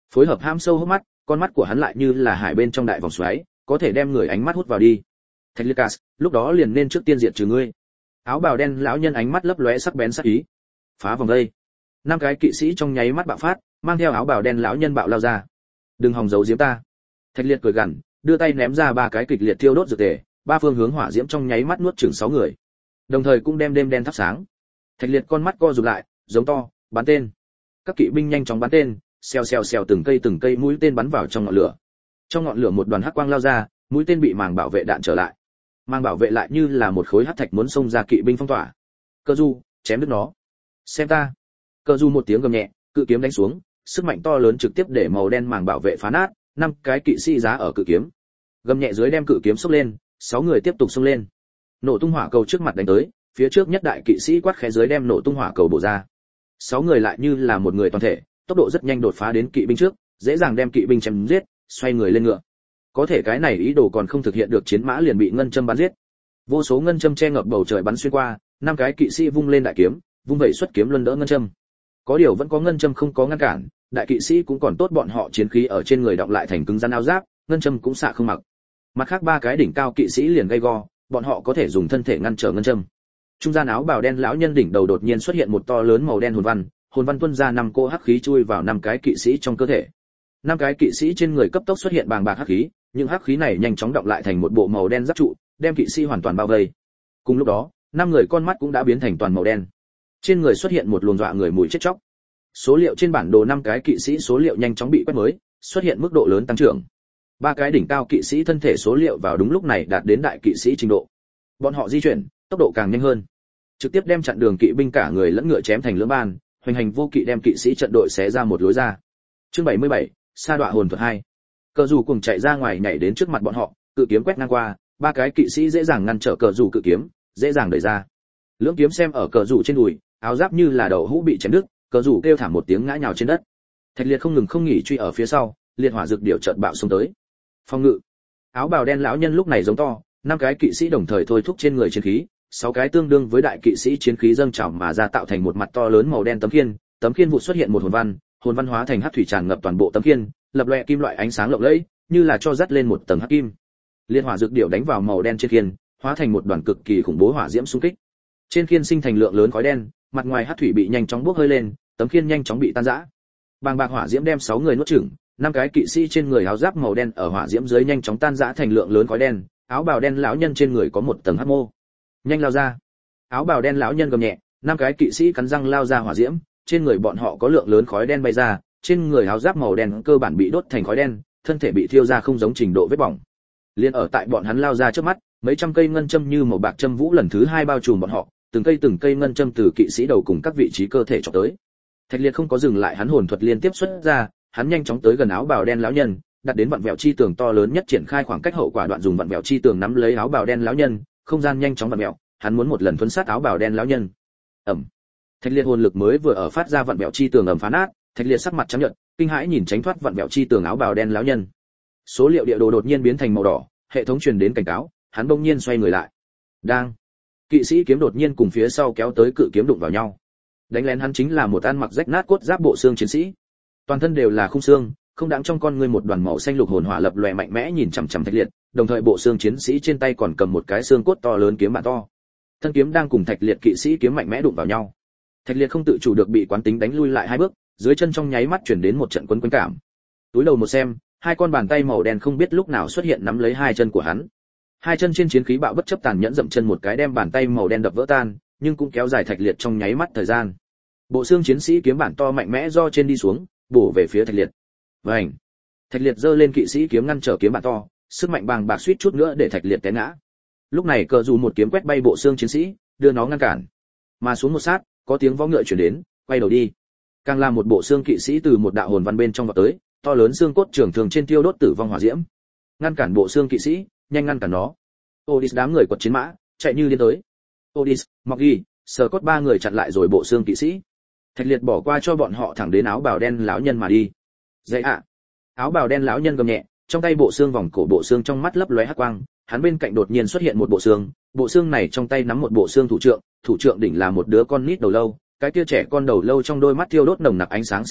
phối hợp ham sâu hốc mắt, con mắt của hắn lại như là hải bên trong đại vòng xoáy, có thể đem người ánh mắt hút vào đi. Thạch Liệt Cas, lúc đó liền nên trước tiên diệt trừ ngươi. Áo bào đen lão nhân ánh mắt lấp lóe sắc bén sắc ý. Phá vòng đây. Năm cái kỵ sĩ trong nháy mắt bạo phát, mang theo áo bào đen lão nhân bạo lao ra. Đừng hòng giấu giếm ta. Thạch Liệt cười gằn, đưa tay ném ra ba cái kịch liệt thiêu đốt dược tề, ba phương hướng hỏa diễm trong nháy mắt nuốt chửng 6 người. Đồng thời cũng đem đêm đen thắp sáng. Thạch Liệt con mắt co rụt lại, giống to, bắn tên. Các kỵ binh nhanh chóng bắn tên, xèo xèo xèo từng cây mũi tên bắn vào trong ngọn lửa. Trong ngọn lửa một đoàn hắc quang lao ra, mũi tên bị màng bảo vệ đạn trở lại. Màng bảo vệ lại như là một khối hắc thạch muốn xông ra kỵ binh phong tỏa. Cơ Du, chém đứt nó. Xem ta. Cơ Du một tiếng gầm nhẹ, cự kiếm đánh xuống, sức mạnh to lớn trực tiếp để màu đen màng bảo vệ phá nát, 5 cái kỵ sĩ giá ở cự kiếm. Gầm nhẹ dưới đem cự kiếm xốc lên, 6 người tiếp tục xông lên. Nổ tung hỏa cầu trước mặt đánh tới, phía trước nhất đại kỵ sĩ quát khẽ dưới đem nổ tung hỏa cầu bổ ra. 6 người lại như là một người toàn thể, tốc độ rất nhanh đột phá đến kỵ binh trước, dễ dàng đem kỵ binh chém giết, xoay người lên ngựa. Có thể cái này ý đồ còn không thực hiện được, chiến mã liền bị ngân châm bắn giết. Vô số ngân châm che ngập bầu trời bắn xuyên qua, 5 cái kỵ sĩ vung lên đại kiếm, vung vậy xuất kiếm luân đỡ ngân châm. Có điều vẫn có ngân châm không có ngăn cản, đại kỵ sĩ cũng còn tốt, bọn họ chiến khí ở trên người đọng lại thành cứng rắn áo giáp, ngân châm cũng xạ không mặc. Mặt khác 3 cái đỉnh cao kỵ sĩ liền gay go, bọn họ có thể dùng thân thể ngăn trở ngân châm. Trung gian áo bào đen lão nhân đỉnh đầu đột nhiên xuất hiện một to lớn màu đen hồn văn tuôn ra 5 cỗ hắc khí chui vào 5 cái kỵ sĩ trong cơ thể. 5 cái kỵ sĩ trên người cấp tốc xuất hiện bàng bạc hắc khí, những hắc khí này nhanh chóng đọng lại thành một bộ màu đen giáp trụ, đem kỵ sĩ hoàn toàn bao vây. Cùng lúc đó, 5 người con mắt cũng đã biến thành toàn màu đen. Trên người xuất hiện một luồng dọa người mùi chết chóc. Số liệu trên bản đồ 5 cái kỵ sĩ số liệu nhanh chóng bị quét mới, xuất hiện mức độ lớn tăng trưởng. 3 cái đỉnh cao kỵ sĩ thân thể số liệu vào đúng lúc này đạt đến đại kỵ sĩ trình độ. Bọn họ di chuyển, tốc độ càng nhanh hơn, trực tiếp đem chặn đường kỵ binh cả người lẫn ngựa chém thành lưỡng ban, hoành hành vô kỵ đem kỵ sĩ trận đội xé ra một lối ra. Chương 77, sa đọa hồn thuật 2. Cờ dù cùng chạy ra ngoài nhảy đến trước mặt bọn họ, cự kiếm quét ngang qua, 3 cái kỵ sĩ dễ dàng ngăn trở cờ dù cự kiếm, dễ dàng đẩy ra. Lưỡng kiếm xem ở cờ dù trên đùi, áo giáp như là đậu hũ bị chém đứt, cờ dù kêu thảm một tiếng ngã nhào trên đất. Thạch Liệt không ngừng không nghỉ truy ở phía sau, liệt hỏa dược điểu chợt bạo xông tới. Phòng ngự. Áo bào đen lão nhân lúc này giống to, 5 cái kỵ sĩ đồng thời thôi thúc trên người chiến khí, 6 cái tương đương với đại kỵ sĩ chiến khí dâng trào mà ra tạo thành một mặt to lớn màu đen tấm khiên vụ xuất hiện một hồn văn hóa thành hắc thủy tràn ngập toàn bộ tấm khiên, lập lòe kim loại ánh sáng lộng lẫy, như là cho dắt lên một tầng hắc kim. Liên hỏa dược điểu đánh vào màu đen trên khiên, hóa thành một đoàn cực kỳ khủng bố hỏa diễm xung kích. Trên khiên sinh thành lượng lớn khói đen, mặt ngoài hắc thủy bị nhanh chóng bốc hơi lên, tấm khiên nhanh chóng bị tan rã. Bàng bạc hỏa diễm đem 6 người nuốt chửng, 5 cái kỵ sĩ trên người áo giáp màu đen ở hỏa diễm dưới nhanh chóng tan rã thành lượng lớn khói đen, áo bào đen lão nhân trên người có một tầng hắc mô. Nhanh lao ra. Áo bào đen lão nhân gầm nhẹ, 5 cái kỵ sĩ cắn răng lao ra hỏa diễm, trên người bọn họ có lượng lớn khói đen bay ra, trên người áo giáp màu đen cơ bản bị đốt thành khói đen, thân thể bị thiêu ra không giống trình độ vết bỏng. Liên ở tại bọn hắn lao ra trước mắt, mấy trăm cây ngân châm như màu bạc châm vũ lần thứ 2 bao trùm bọn họ, từng cây ngân châm từ kỵ sĩ đầu cùng các vị trí cơ thể chọc tới. Thạch Liệt không có dừng lại, hắn hồn thuật liên tiếp xuất ra, hắn nhanh chóng tới gần áo bào đen lão nhân, đặt đến vặn vẹo chi tường to lớn nhất, triển khai khoảng cách hậu quả đoạn, dùng vặn vẹo chi tường nắm lấy áo bào đen lão nhân, không gian nhanh chóng vặn vẹo, hắn muốn một lần thuấn sát áo bào đen lão nhân. Ầm. Thạch Liệt hồn lực mới vừa ở phát ra, vặn vẹo chi tường ầm phá nát, Thạch Liệt sắc mặt trắng nhợt, kinh hãi nhìn tránh thoát vặn vẹo chi tường áo bào đen lão nhân. Số liệu địa đồ đột nhiên biến thành màu đỏ, hệ thống truyền đến cảnh cáo, hắn bỗng nhiên xoay người lại. Đang. Kỵ sĩ kiếm đột nhiên cùng phía sau kéo tới cự kiếm đụng vào nhau. Đánh lén hắn chính là một ăn mặc rách nát cốt giáp bộ xương chiến sĩ. Toàn thân đều là khung xương, không đáng trong con ngươi một đoàn màu xanh lục hồn hỏa lập lòe mạnh mẽ nhìn chằm chằm Thạch Liệt, đồng thời bộ xương chiến sĩ trên tay còn cầm một cái xương cốt to lớn kiếm bản to. Thân kiếm đang cùng Thạch Liệt kỵ sĩ kiếm mạnh mẽ đụng vào nhau. Thạch Liệt không tự chủ được bị quán tính đánh lui lại 2 bước, dưới chân trong nháy mắt chuyển đến một trận quấn quấn cảm. Túi đầu một xem, 2 con bàn tay màu đen không biết lúc nào xuất hiện nắm lấy 2 chân của hắn. 2 chân trên chiến khí bạo bất chấp tàn nhẫn dậm chân một cái đem bàn tay màu đen đập vỡ tan, nhưng cũng kéo dài Thạch Liệt trong nháy mắt thời gian. Bộ xương chiến sĩ kiếm bản to mạnh mẽ do trên đi xuống, bổ về phía Thạch Liệt. Vành. Thạch Liệt giơ lên kỵ sĩ kiếm ngăn trở kiếm bản to, sức mạnh bàng bạc suýt chút nữa để Thạch Liệt té ngã. Lúc này cờ dù một kiếm quét bay bộ xương chiến sĩ, đưa nó ngăn cản. Mà xuống một sát, có tiếng vó ngựa truyền đến, quay đầu đi. Càng làm một bộ xương kỵ sĩ từ một đạo hồn văn bên trong vào tới, to lớn xương cốt trường thường trên tiêu đốt tử vong hỏa diễm. Ngăn cản bộ xương kỵ sĩ, nhanh ngăn cản nó. Odis đám người quật chiến mã, chạy như điên tới. Odis, Moggy, Scott 3 người chặn lại rồi bộ xương kỵ sĩ. Thạch Liệt bỏ qua cho bọn họ thẳng đến áo bào đen lão nhân mà đi. Dậy ạ. Áo bào đen lão nhân gầm nhẹ, trong tay bộ xương vòng cổ bộ xương trong mắt lấp lóe hắc quang, hắn bên cạnh đột nhiên xuất hiện một bộ xương này trong tay nắm một bộ xương thủ trượng đỉnh là một đứa con nít đầu lâu, cái kia trẻ con đầu lâu trong đôi mắt thiêu đốt nồng nặc ánh sáng xanh lục,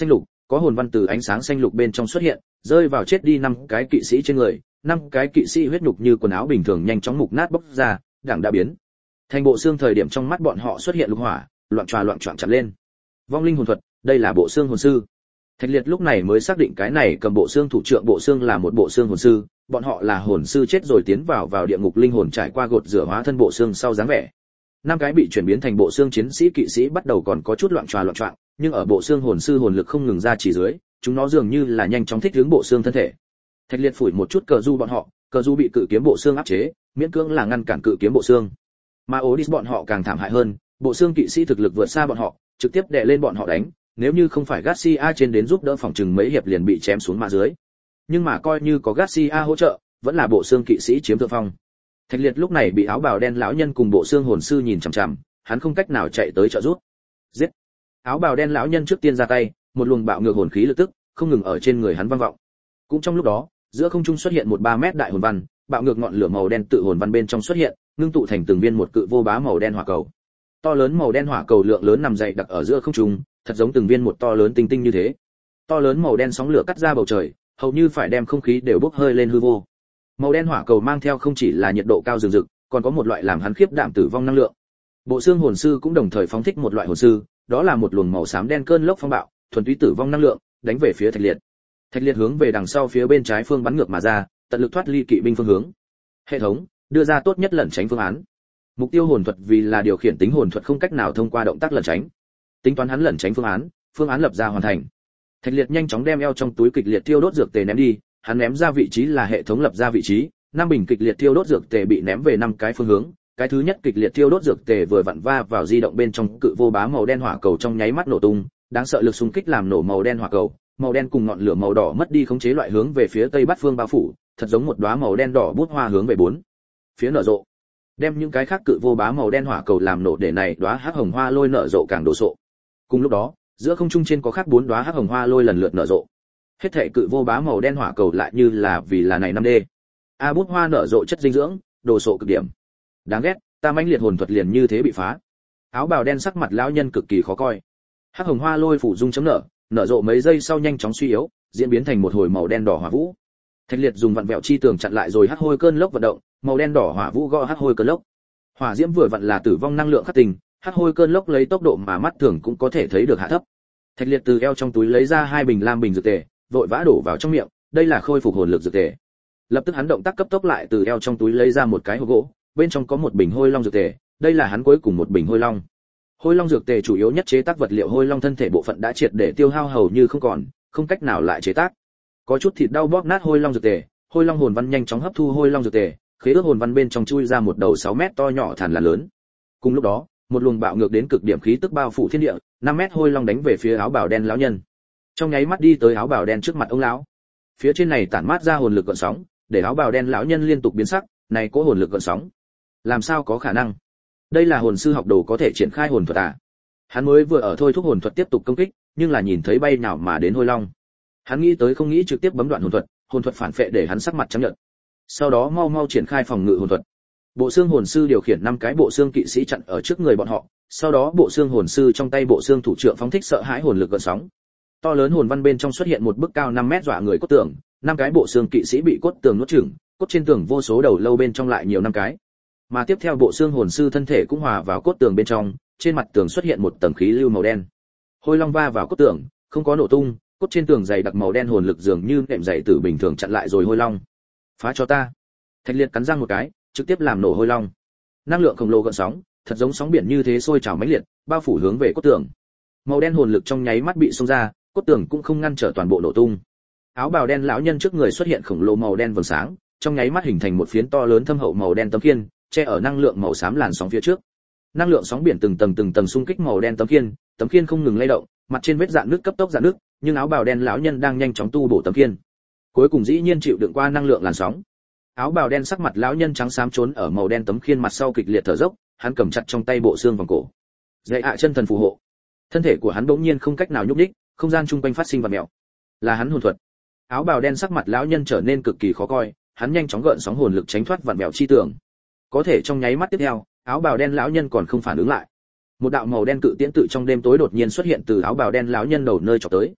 có hồn văn từ ánh sáng xanh lục bên trong xuất hiện, rơi vào chết đi 5 cái kỵ sĩ trên người, 5 cái kỵ sĩ huyết nhục như quần áo bình thường nhanh chóng mục nát bốc ra, đẳng đã biến thành bộ xương. Thời điểm trong mắt bọn họ xuất hiện lục hỏa, loạn choạng chặt lên. Vong linh hồn thuật, đây là bộ xương hồn sư. Thạch Liệt lúc này mới xác định cái này cầm bộ xương thủ trưởng bộ xương là một bộ xương hồn sư, bọn họ là hồn sư chết rồi tiến vào địa ngục linh hồn trải qua gột rửa hóa thân bộ xương sau dáng vẻ. 5 cái bị chuyển biến thành bộ xương chiến sĩ kỵ sĩ bắt đầu còn có chút loạn choạng, nhưng ở bộ xương hồn sư hồn lực không ngừng ra chỉ dưới, chúng nó dường như là nhanh chóng thích ứng bộ xương thân thể. Thạch Liệt phủi một chút cờ du bọn họ, cờ du bị cự kiếm bộ xương áp chế, miễn cưỡng là ngăn cản cự kiếm bộ xương. Mà Odis bọn họ càng thảm hại hơn, bộ xương kỵ sĩ thực lực vượt xa bọn họ, trực tiếp đè lên bọn họ đánh, nếu như không phải Garcia trên đến giúp đỡ phòng trừng mấy hiệp liền bị chém xuống mà dưới. Nhưng mà coi như có Garcia hỗ trợ, vẫn là bộ xương kỵ sĩ chiếm thượng phong. Thạch Liệt lúc này bị áo bào đen lão nhân cùng bộ xương hồn sư nhìn chằm chằm, hắn không cách nào chạy tới trợ giúp. Giết! Áo bào đen lão nhân trước tiên ra tay, một luồng bạo ngược hồn khí lực tức không ngừng ở trên người hắn vang vọng. Cũng trong lúc đó, giữa không trung xuất hiện một 3 mét đại hồn văn, bạo ngược ngọn lửa màu đen tự hồn văn bên trong xuất hiện, ngưng tụ thành từng viên một cự vô bá màu đen hỏa cầu. To lớn màu đen hỏa cầu lượng lớn nằm dày đặc ở giữa không trung, thật giống từng viên một to lớn tinh tinh như thế. To lớn màu đen sóng lửa cắt ra bầu trời, hầu như phải đem không khí đều bốc hơi lên hư vô. Màu đen hỏa cầu mang theo không chỉ là nhiệt độ cao rừng rực, còn có một loại làm hắn khiếp đảm tử vong năng lượng. Bộ xương hồn sư cũng đồng thời phóng thích một loại hồn sư, đó là một luồng màu xám đen cơn lốc phong bạo, thuần túy tử vong năng lượng, đánh về phía Thạch Liệt. Thạch Liệt hướng về đằng sau phía bên trái phương bắn ngược mà ra, tận lực thoát ly kỵ binh phương hướng. Hệ thống đưa ra tốt nhất lẩn tránh phương án. Mục tiêu hồn thuật vì là điều khiển tính hồn thuật không cách nào thông qua động tác lẩn tránh. Tính toán hắn lẩn tránh phương án lập ra hoàn thành. Thạch Liệt nhanh chóng đem eo trong túi kịch liệt thiêu đốt dược tề ném đi, hắn ném ra vị trí là hệ thống lập ra vị trí, 5 bình kịch liệt thiêu đốt dược tề bị ném về 5 cái phương hướng, cái thứ nhất kịch liệt thiêu đốt dược tề vừa vặn va vào di động bên trong cự vô bá màu đen hỏa cầu trong nháy mắt nổ tung, đáng sợ lực xung kích làm nổ màu đen hỏa cầu, màu đen cùng ngọn lửa màu đỏ mất đi khống chế loại hướng về phía tây bắc phương bao phủ, thật giống một đóa màu đen đỏ bút hoa hướng về 4 phía nở rộ. Đem những cái khác cự vô bá màu đen hỏa cầu làm nổ để này đóa hắc hồng hoa lôi nở rộ càng đồ sộ. Cùng lúc đó, giữa không trung trên có khác 4 đóa hắc hồng hoa lôi lần lượt nở rộ. Hết thảy cự vô bá màu đen hỏa cầu lại như là vì là này 5D. A bút hoa nở rộ chất dinh dưỡng, đồ sộ cực điểm. Đáng ghét, ta mãnh liệt hồn thuật liền như thế bị phá. Áo bào đen sắc mặt lão nhân cực kỳ khó coi. Hắc hồng hoa lôi phủ dung chấm nở rộ mấy giây sau nhanh chóng suy yếu, diễn biến thành một hồi màu đen đỏ hỏa vũ. Thạch Liệt dùng vặn vẹo chi tường chặn lại rồi hắc hôi cơn lốc vận động, màu đen đỏ hỏa vũ gõ hắc hôi cơn lốc. Hỏa diễm vừa vặn là tử vong năng lượng khắc tình, hắc hôi cơn lốc lấy tốc độ mà mắt thường cũng có thể thấy được hạ thấp. Thạch Liệt từ eo trong túi lấy ra 2 bình lam bình dược tề, vội vã đổ vào trong miệng, đây là khôi phục hồn lực dược tề. Lập tức hắn động tác cấp tốc lại từ eo trong túi lấy ra một cái hộp gỗ, bên trong có một bình hôi long dược tề, đây là hắn cuối cùng một bình hôi long. Hôi long dược tề chủ yếu nhất chế tác vật liệu hôi long thân thể bộ phận đã triệt để tiêu hao hầu như không còn, không cách nào lại chế tác. Có chút thịt đau bóp nát hôi long dược tề, hôi long hồn văn nhanh chóng hấp thu hôi long dược tề, khế ước hồn văn bên trong chui ra một đầu 6 mét to nhỏ thằn lằn lớn. Cùng lúc đó, một luồng bạo ngược đến cực điểm khí tức bao phủ thiên địa, 5 mét hôi long đánh về phía áo bào đen lão nhân. Trong nháy mắt đi tới áo bào đen trước mặt ông lão. Phía trên này tản mát ra hồn lực gợn sóng, để áo bào đen lão nhân liên tục biến sắc, này có hồn lực gợn sóng. Làm sao có khả năng? Đây là hồn sư học đồ có thể triển khai hồn thuật à? Hắn mới vừa ở thôi thúc hồn thuật tiếp tục công kích, nhưng là nhìn thấy bay nào mà đến hôi long. Hắn nghĩ tới không nghĩ trực tiếp bấm đoạn hồn thuật phản phệ để hắn sắc mặt trắng nhợt. Sau đó mau triển khai phòng ngự hồn thuật. Bộ xương hồn sư điều khiển 5 cái bộ xương kỵ sĩ chặn ở trước người bọn họ, sau đó bộ xương hồn sư trong tay bộ xương thủ trưởng phóng thích sợ hãi hồn lực gợn sóng. To lớn hồn văn bên trong xuất hiện một bức cao 5 mét dọa người cốt tường, 5 cái bộ xương kỵ sĩ bị cốt tường nuốt chửng, cốt trên tường vô số đầu lâu bên trong lại nhiều 5 cái. Mà tiếp theo bộ xương hồn sư thân thể cũng hòa vào cốt tường bên trong, trên mặt tường xuất hiện một tầng khí lưu màu đen. Hôi long va vào cốt tường, không có nổ tung, cốt trên tường dày đặc màu đen hồn lực dường như nệm dày tử bình thường chặn lại rồi hôi long. Phá cho ta! Thạch Liệt cắn răng một cái, trực tiếp làm nổ hôi long. Năng lượng khổng lồ gợn sóng, thật giống sóng biển như thế sôi trào mãnh liệt, bao phủ hướng về cốt tường. Màu đen hồn lực trong nháy mắt bị xông ra, cốt tường cũng không ngăn trở toàn bộ nổ tung. Áo bào đen lão nhân trước người xuất hiện khổng lồ màu đen vầng sáng, trong nháy mắt hình thành một phiến to lớn thâm hậu màu đen tấm khiên, che ở năng lượng màu xám làn sóng phía trước. Năng lượng sóng biển từng tầng xung kích màu đen tấm khiên không ngừng lay động, mặt trên vết rạn nước cấp tốc rạn nước, nhưng áo bào đen lão nhân đang nhanh chóng tu bổ tấm khiên. Cuối cùng dĩ nhiên chịu đựng qua năng lượng làn sóng. Áo bào đen sắc mặt lão nhân trắng xám trốn ở màu đen tấm khiên mặt sau kịch liệt thở dốc, hắn cầm chặt trong tay bộ xương vòng cổ. Dạy ạ chân thần phù hộ. Thân thể của hắn bỗng nhiên không cách nào nhúc nhích, không gian trung quanh phát sinh vật mèo. Là hắn hồn thuật. Áo bào đen sắc mặt lão nhân trở nên cực kỳ khó coi, hắn nhanh chóng gợn sóng hồn lực tránh thoát vặn vẹo chi tường. Có thể trong nháy mắt tiếp theo, áo bào đen lão nhân còn không phản ứng lại. Một đạo màu đen cự tiễn tự trong đêm tối đột nhiên xuất hiện từ áo bào đen lão nhân đầu nơi chọc tới.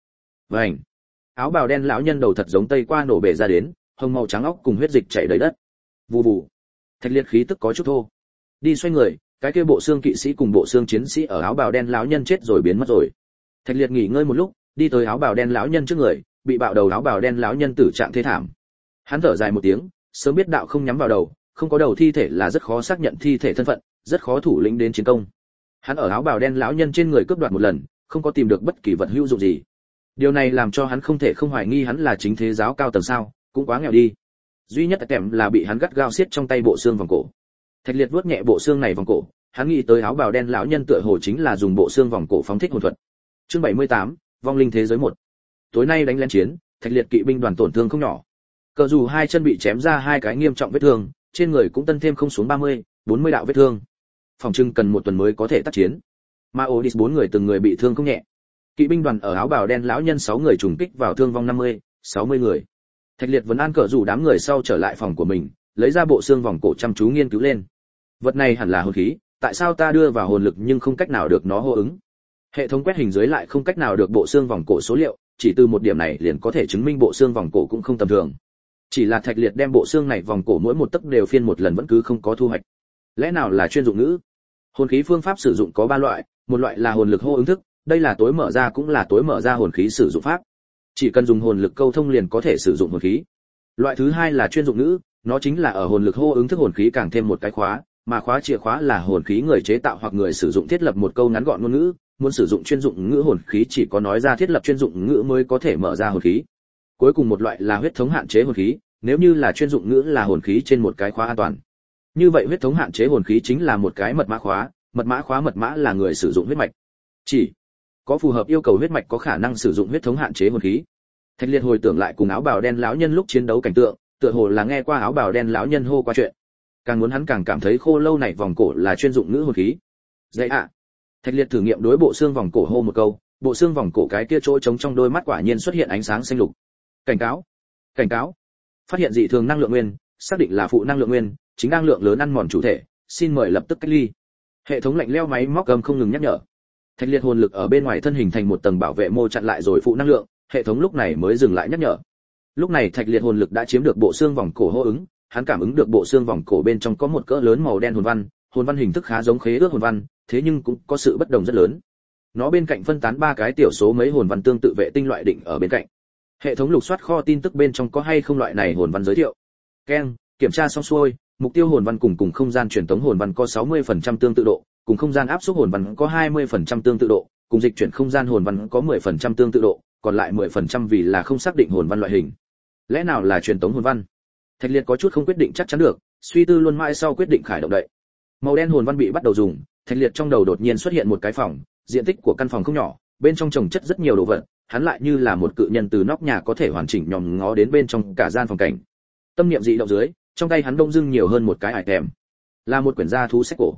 Vành. Áo bào đen lão nhân đầu thật giống tây qua nổ bể ra đến, hồng màu trắng óc cùng huyết dịch chảy đầy đất. Vù vù. Thạch liệt khí tức có chút thô. Đi xoay người, cái kia bộ xương kỵ sĩ cùng bộ xương chiến sĩ ở áo bào đen lão nhân chết rồi biến mất rồi. Thạch liệt nghỉ ngơi một lúc, đi tới áo bào đen lão nhân trước người, bị bạo đầu áo bào đen lão nhân tử trạng thê thảm. Hắn thở dài một tiếng, sớm biết đạo không nhắm vào đầu, không có đầu thi thể là rất khó xác nhận thi thể thân phận, rất khó thủ lĩnh đến chiến công. Hắn ở áo bào đen lão nhân trên người cướp đoạt một lần, không có tìm được bất kỳ vật hữu dụng gì. Điều này làm cho hắn không thể không hoài nghi hắn là chính thế giáo cao tầng sao, cũng quá nghèo đi. Duy nhất kèm là bị hắn gắt gao siết trong tay bộ xương vòng cổ. Thạch liệt vuốt nhẹ bộ xương này vòng cổ, hắn nghĩ tới áo bào đen lão nhân tựa hồ chính là dùng bộ xương vòng cổ phóng thích hồn thuật. Chương 78, vong linh thế giới 1. Tối nay đánh lén chiến, Thạch liệt kỵ binh đoàn tổn thương không nhỏ. Cờ dù hai chân bị chém ra hai cái nghiêm trọng vết thương, trên người cũng tân thêm không xuống 40 đạo vết thương. Phòng trưng cần một tuần mới có thể tác chiến. Mà Odis 4 người từng người bị thương không nhẹ. Kỵ binh đoàn ở áo bào đen lão nhân 6 người trùng kích vào thương vong 60 người. Thạch liệt vẫn an cờ rủ đám người sau trở lại phòng của mình, lấy ra bộ xương vòng cổ chăm chú nghiên cứu lên. Vật này hẳn là hồn khí, tại sao ta đưa vào hồn lực nhưng không cách nào được nó hô ứng? Hệ thống quét hình dưới lại không cách nào được bộ xương vòng cổ số liệu, chỉ từ một điểm này liền có thể chứng minh bộ xương vòng cổ cũng không tầm thường. Chỉ là Thạch liệt đem bộ xương này vòng cổ mỗi một tấc đều phiên một lần vẫn cứ không có thu hoạch. Lẽ nào là chuyên dụng ngữ? Hồn khí phương pháp sử dụng có 3 loại, một loại là hồn lực hô ứng thức, đây là tối mở ra cũng là tối mở ra hồn khí sử dụng pháp. Chỉ cần dùng hồn lực câu thông liền có thể sử dụng hồn khí. Loại thứ hai là chuyên dụng ngữ, nó chính là ở hồn lực hô ứng thức hồn khí càng thêm một cái khóa, mà khóa chìa khóa là hồn khí người chế tạo hoặc người sử dụng thiết lập một câu ngắn gọn ngôn ngữ, muốn sử dụng chuyên dụng ngữ hồn khí chỉ có nói ra thiết lập chuyên dụng ngữ mới có thể mở ra hồn khí. Cuối cùng một loại là huyết thống hạn chế hồn khí, nếu như là chuyên dụng ngữ là hồn khí trên một cái khóa an toàn. Như vậy huyết thống hạn chế hồn khí chính là một cái mật mã khóa mật mã là người sử dụng huyết mạch. Chỉ có phù hợp yêu cầu huyết mạch có khả năng sử dụng huyết thống hạn chế hồn khí. Thạch liệt hồi tưởng lại cùng áo bào đen lão nhân lúc chiến đấu cảnh tượng, tựa hồ là nghe qua áo bào đen lão nhân hô qua chuyện. Càng muốn hắn càng cảm thấy khô lâu này vòng cổ là chuyên dụng ngữ hồn khí. Dạy ạ. Thạch liệt thử nghiệm đối bộ xương vòng cổ hô một câu, bộ xương vòng cổ cái kia chỗ trống trong đôi mắt quả nhiên xuất hiện ánh sáng xanh lục. Cảnh cáo, cảnh cáo. Phát hiện dị thường năng lượng nguyên, xác định là phụ năng lượng nguyên, chính đang lượng lớn ăn mòn chủ thể, xin mời lập tức cách ly. Hệ thống lạnh lẽo máy móc gầm không ngừng nhắc nhở. Thạch liệt hồn lực ở bên ngoài thân hình thành một tầng bảo vệ mô chặn lại rồi phụ năng lượng, hệ thống lúc này mới dừng lại nhắc nhở. Lúc này Thạch liệt hồn lực đã chiếm được bộ xương vòng cổ hô ứng, hắn cảm ứng được bộ xương vòng cổ bên trong có một cỡ lớn màu đen hồn văn hình thức khá giống khế ước hồn văn, thế nhưng cũng có sự bất đồng rất lớn. Nó bên cạnh phân tán 3 cái tiểu số mấy hồn văn tương tự vệ tinh loại định ở bên cạnh. Hệ thống lục soát kho tin tức bên trong có hay không loại này hồn văn giới thiệu. Ken, kiểm tra xong xuôi, mục tiêu hồn văn cùng không gian truyền tống hồn văn có 60% tương tự độ, cùng không gian áp suất hồn văn có 20% tương tự độ, cùng dịch chuyển không gian hồn văn có 10% tương tự độ, còn lại 10% vì là không xác định hồn văn loại hình. Lẽ nào là truyền tống hồn văn? Thạch liệt có chút không quyết định chắc chắn được, suy tư luôn mãi sau quyết định khởi động đậy. Màu đen hồn văn bị bắt đầu dùng, Thạch liệt trong đầu đột nhiên xuất hiện một cái phòng, diện tích của căn phòng không nhỏ, bên trong trồng chất rất nhiều đồ vật, hắn lại như là một cự nhân từ nóc nhà có thể hoàn chỉnh nhòm ngó đến bên trong cả gian phòng cảnh. Tâm niệm dị động dưới, trong tay hắn đông dưng nhiều hơn một cái item, là một quyển gia thú sách cổ.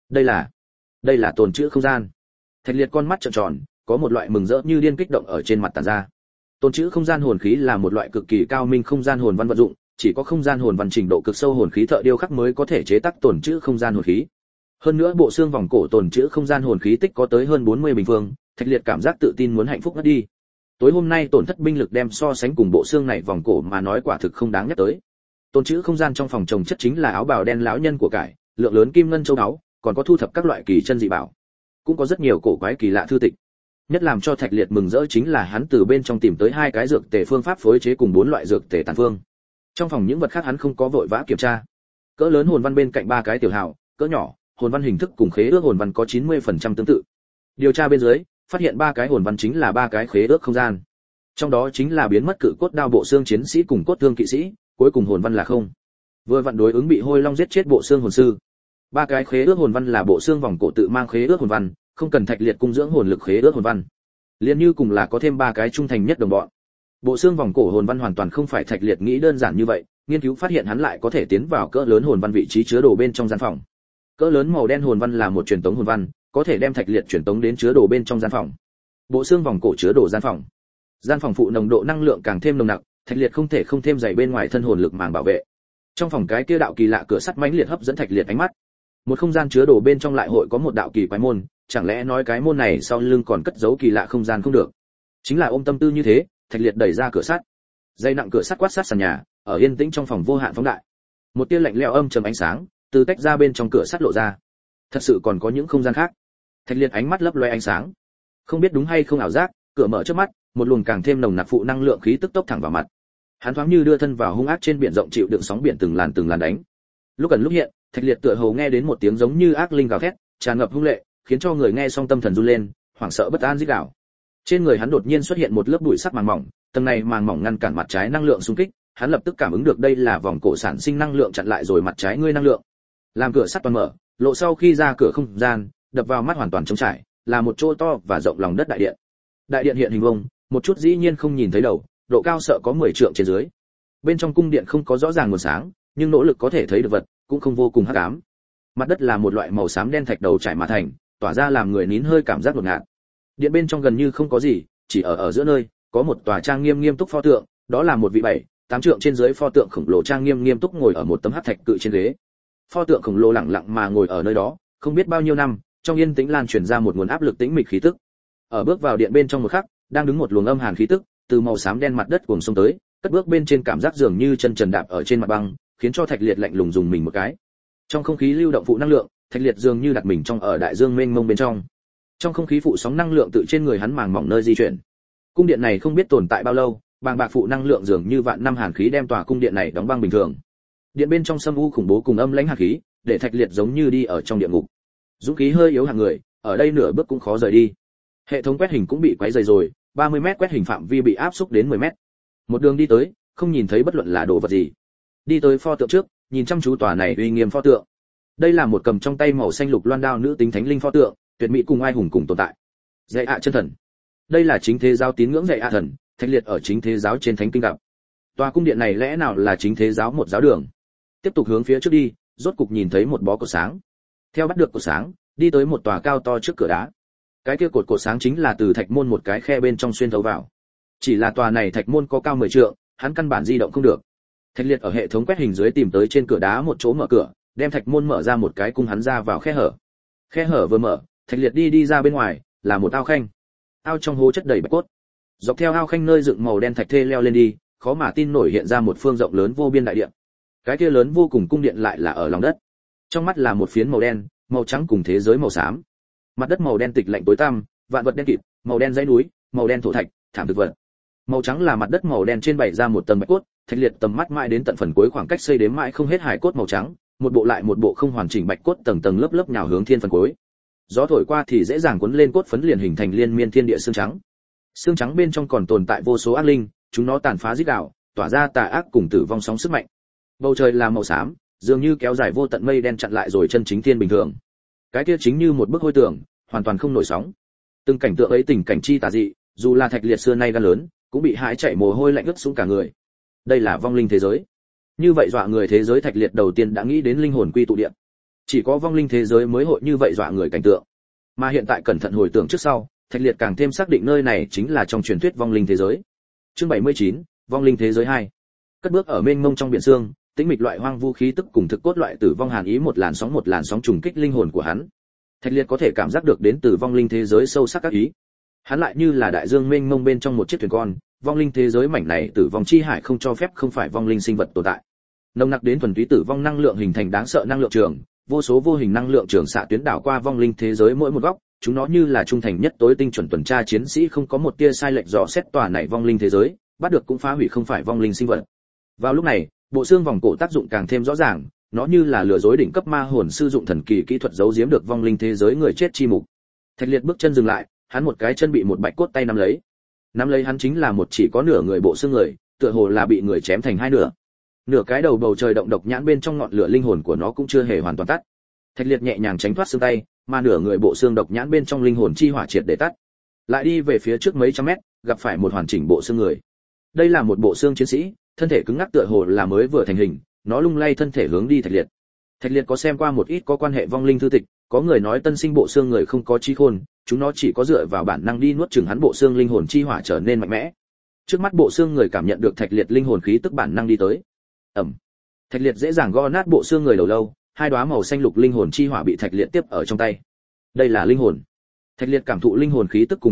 Đây là tồn trữ không gian. Thạch liệt con mắt trợn tròn, có một loại mừng rỡ như điên kích động ở trên mặt tản ra. Tồn trữ không gian hồn khí là một loại cực kỳ cao minh không gian hồn văn vận dụng, chỉ có không gian hồn văn trình độ cực sâu hồn khí thợ điêu khắc mới có thể chế tác tồn trữ không gian hồn khí. Hơn nữa bộ xương vòng cổ tồn trữ không gian hồn khí tích có tới hơn 40 bình phương, Thạch liệt cảm giác tự tin muốn hạnh phúc ngất đi. Tối hôm nay tổn thất binh lực đem so sánh cùng bộ xương này vòng cổ mà nói quả thực không đáng nhắc tới. Tồn trữ không gian trong phòng trồng chất chính là áo bào đen lão nhân của cải, lượng lớn kim ngân châu báu, còn có thu thập các loại kỳ chân dị bảo, cũng có rất nhiều cổ quái kỳ lạ thư tịch. Nhất làm cho Thạch liệt mừng rỡ chính là hắn từ bên trong tìm tới 2 cái dược tề phương pháp phối chế cùng 4 loại dược tề tàn phương. Trong phòng những vật khác hắn không có vội vã kiểm tra. Cỡ lớn hồn văn bên cạnh 3 cái tiểu hào, cỡ nhỏ hồn văn hình thức cùng khế ước hồn văn có 90% tương tự. Điều tra bên dưới, phát hiện 3 cái hồn văn chính là 3 cái khế ước không gian. Trong đó chính là biến mất cự cốt đao bộ xương chiến sĩ cùng cốt thương kỵ sĩ, cuối cùng hồn văn là không. Vừa vặn đối ứng bị hôi long giết chết bộ xương hồn sư. 3 cái khế ước hồn văn là bộ xương vòng cổ tự mang khế ước hồn văn, không cần Thạch liệt cung dưỡng hồn lực khế ước hồn văn. Liên như cùng là có thêm 3 cái trung thành nhất đồng bọn. Bộ xương vòng cổ hồn văn hoàn toàn không phải Thạch liệt nghĩ đơn giản như vậy, nghiên cứu phát hiện hắn lại có thể tiến vào cỡ lớn hồn văn vị trí chứa đồ bên trong gian phòng. Cỡ lớn màu đen hồn văn là một truyền tống hồn văn, có thể đem Thạch liệt truyền tống đến chứa đồ bên trong gian phòng. Bộ xương vòng cổ chứa đồ gian phòng. Gian phòng phụ nồng độ năng lượng càng thêm nồng nặc, Thạch liệt không thể không thêm dày bên ngoài thân hồn lực màng bảo vệ. Trong phòng cái kia đạo kỳ lạ cửa sắt mãnh liệt hấp dẫn Thạch liệt ánh mắt. Một không gian chứa đồ bên trong lại hội có một đạo kỳ quái môn, chẳng lẽ nói cái môn này sau lưng còn cất giấu kỳ lạ không gian không được. Chính là ôm tâm tư như thế, Thạch Liệt đẩy ra cửa sắt. Dây nặng cửa sắt quát sát sàn nhà, ở yên tĩnh trong phòng vô hạn phóng đại. Một tia lạnh lẽo âm trầm ánh sáng từ tách ra bên trong cửa sắt lộ ra. Thật sự còn có những không gian khác. Thạch Liệt ánh mắt lấp loé ánh sáng. Không biết đúng hay không ảo giác, cửa mở trước mắt, một luồng càng thêm nồng nặc phụ năng lượng khí tức tốc thẳng vào mặt. Hắn thoáng như đưa thân vào hung ác trên biển rộng chịu đựng sóng biển từng làn đánh. Lúc gần lúc hiện, Thạch Liệt tựa hồ nghe đến một tiếng giống như ác linh gào thét, tràn ngập hung lệ, khiến cho người nghe xong tâm thần run lên, hoảng sợ bất an rít gào. Trên người hắn đột nhiên xuất hiện một lớp bụi sắc màng mỏng, tầng này màng mỏng ngăn cản mặt trái năng lượng xung kích, hắn lập tức cảm ứng được đây là vòng cổ sản sinh năng lượng chặn lại rồi mặt trái ngươi năng lượng. Làm cửa sắt toàn mở, lộ sau khi ra cửa không gian, đập vào mắt hoàn toàn trống trải, là một chỗ to và rộng lòng đất đại điện. Đại điện hiện hình vuông, một chút dĩ nhiên không nhìn thấy đầu, độ cao sợ có 10 trượng trên dưới. Bên trong cung điện không có rõ ràng nguồn sáng, nhưng nỗ lực có thể thấy được vật, cũng không vô cùng hắc ám. Mặt đất là một loại màu xám đen thạch đầu trải mà thành, tỏa ra làm người nín hơi cảm giác ngột ngạt. Điện bên trong gần như không có gì, chỉ ở giữa nơi có một tòa trang nghiêm nghiêm túc pho tượng, đó là một vị 7-8 trượng trên dưới pho tượng khổng lồ trang nghiêm nghiêm túc ngồi ở một tấm hắc thạch cự trên ghế. Pho tượng khổng lồ lặng lặng mà ngồi ở nơi đó, không biết bao nhiêu năm, trong yên tĩnh lan truyền ra một nguồn áp lực tĩnh mịch khí tức. Ở bước vào điện bên trong một khắc, đang đứng một luồng âm hàn khí tức, từ màu xám đen mặt đất cuồng xông tới, cất bước bên trên cảm giác dường như chân trần đạp ở trên mặt băng, khiến cho Thạch Liệt lạnh lùng dùng mình một cái. Trong không khí lưu động phụ năng lượng, Thạch Liệt dường như đặt mình trong ở đại dương mênh mông bên trong. Trong không khí phụ sóng năng lượng tự trên người hắn màng mỏng nơi di chuyển. Cung điện này không biết tồn tại bao lâu, bàng bạc phụ năng lượng dường như vạn năm hàn khí đem tòa cung điện này đóng băng bình thường. Điện bên trong xâm u khủng bố cùng âm lãnh hàn khí, để Thạch Liệt giống như đi ở trong địa ngục. Dũng khí hơi yếu hàng người, ở đây nửa bước cũng khó rời đi. Hệ thống quét hình cũng bị quấy rầy rồi, 30m quét hình phạm vi bị áp xúc đến 10m. Một đường đi tới, không nhìn thấy bất luận là đồ vật gì. Đi tới pho tượng trước, nhìn chăm chú tòa này uy nghiêm pho tượng. Đây là một cầm trong tay màu xanh lục loan đao nữ tính thánh linh pho tượng, tuyệt mỹ cùng ai hùng cùng tồn tại. Dạy ạ chân thần. Đây là chính thế giáo tín ngưỡng dạy ạ thần, Thạch Liệt ở chính thế giáo trên thánh kinh gặp. Tòa cung điện này lẽ nào là chính thế giáo một giáo đường? Tiếp tục hướng phía trước đi, rốt cục nhìn thấy một bó cột sáng. Theo bắt được cột sáng, đi tới một tòa cao to trước cửa đá. Cái kia cột sáng chính là từ thạch môn một cái khe bên trong xuyên thấu vào. Chỉ là tòa này thạch môn có cao 10 trượng, hắn căn bản di động không được. Thạch Liệt ở hệ thống quét hình dưới tìm tới trên cửa đá một chỗ mở cửa, đem thạch môn mở ra một cái cung hắn ra vào khe hở. Khe hở vừa mở, Thạch Liệt đi ra bên ngoài, là một ao khanh. Ao trong hố chất đầy bạch cốt. Dọc theo ao khanh nơi dựng màu đen thạch thê leo lên đi, khó mà tin nổi hiện ra một phương rộng lớn vô biên đại điện. Cái kia lớn vô cùng cung điện lại là ở lòng đất. Trong mắt là một phiến màu đen, màu trắng cùng thế giới màu xám. Mặt đất màu đen tịch lạnh tối tăm, vạn vật đen kịt, màu đen dãy núi, màu đen thổ thạch, thảm thực vật. Màu trắng là mặt đất màu đen trên bày ra một tầng bạch cốt, Thạch Liệt tầm mắt mãi đến tận phần cuối khoảng cách xây đếm mãi không hết hài cốt màu trắng, một bộ lại một bộ không hoàn chỉnh bạch cốt tầng tầng lớp lớp nhào hướng thiên phần cuối. Gió thổi qua thì dễ dàng cuốn lên cốt phấn liền hình thành liên miên thiên địa xương trắng. Xương trắng bên trong còn tồn tại vô số ác linh, chúng nó tàn phá rít gào, tỏa ra tà ác cùng tử vong sóng sức mạnh. Bầu trời là màu xám, dường như kéo dài vô tận mây đen chặn lại rồi chân chính thiên bình thường. Cái kia chính như một bức hôi tường, hoàn toàn không nổi sóng. Từng cảnh tượng ấy tình cảnh chi tà dị, dù là Thạch Liệt xưa nay gan lớn, cũng bị hãi chạy mồ hôi lạnh ướt sũng cả người. Đây là vong linh thế giới. Như vậy dọa người thế giới Thạch Liệt đầu tiên đã nghĩ đến linh hồn quy tụ điện. Chỉ có vong linh thế giới mới hội như vậy dọa người cảnh tượng. Mà hiện tại cẩn thận hồi tưởng trước sau, Thạch Liệt càng thêm xác định nơi này chính là trong truyền thuyết vong linh thế giới. Chương 79, vong linh thế giới 2. Cất bước ở mênh mông trong biển sương, tĩnh mịch loại hoang vu khí tức cùng thực cốt loại tử vong hàn ý một làn sóng trùng kích linh hồn của hắn. Thạch Liệt có thể cảm giác được đến từ vong linh thế giới sâu sắc các ý. Hắn lại như là đại dương mênh mông bên trong một chiếc thuyền con, vong linh thế giới mảnh này tử vong chi hải không cho phép không phải vong linh sinh vật tồn tại. Nồng nặc đến thuần túy tử vong năng lượng hình thành đáng sợ năng lượng trường, vô số vô hình năng lượng trường xạ tuyến đảo qua vong linh thế giới mỗi một góc, chúng nó như là trung thành nhất tối tinh chuẩn tuần tra chiến sĩ không có một tia sai lệch dò xét tòa này vong linh thế giới, bắt được cũng phá hủy không phải vong linh sinh vật. Vào lúc này, bộ xương vòng cổ tác dụng càng thêm rõ ràng, nó như là lừa dối đỉnh cấp ma hồn sư dụng thần kỳ kỹ thuật giấu giếm được vong linh thế giới người chết chi mục. Thạch Liệt bước chân dừng lại, hắn một cái chân bị một bạch cốt tay nắm lấy. Nắm lấy hắn chính là một chỉ có nửa người bộ xương người, tựa hồ là bị người chém thành hai nửa. Nửa cái đầu bầu trời động độc nhãn bên trong ngọn lửa linh hồn của nó cũng chưa hề hoàn toàn tắt. Thạch Liệt nhẹ nhàng tránh thoát xương tay, mà nửa người bộ xương độc nhãn bên trong linh hồn chi hỏa triệt để tắt. Lại đi về phía trước mấy trăm mét, gặp phải một hoàn chỉnh bộ xương người. Đây là một bộ xương chiến sĩ, thân thể cứng ngắc tựa hồ là mới vừa thành hình, nó lung lay thân thể hướng đi Thạch Liệt. Thạch Liệt có xem qua một ít có quan hệ vong linh thư tịch, có người nói tân sinh bộ xương người không có trí khôn, chúng nó chỉ có dựa vào bản năng đi nuốt chửng hắn bộ xương linh hồn chi hỏa trở nên mạnh mẽ. Trước mắt bộ xương người cảm nhận được Thạch Liệt linh hồn khí tức bản năng đi tới. Ầm. Thạch Liệt dễ dàng gõ nát bộ xương người đầu lâu, hai đóa màu xanh lục linh hồn chi hỏa bị Thạch Liệt tiếp ở trong tay. Đây là linh hồn. Thạch Liệt cảm thụ linh hồn khí tức cùng nhiệt độ,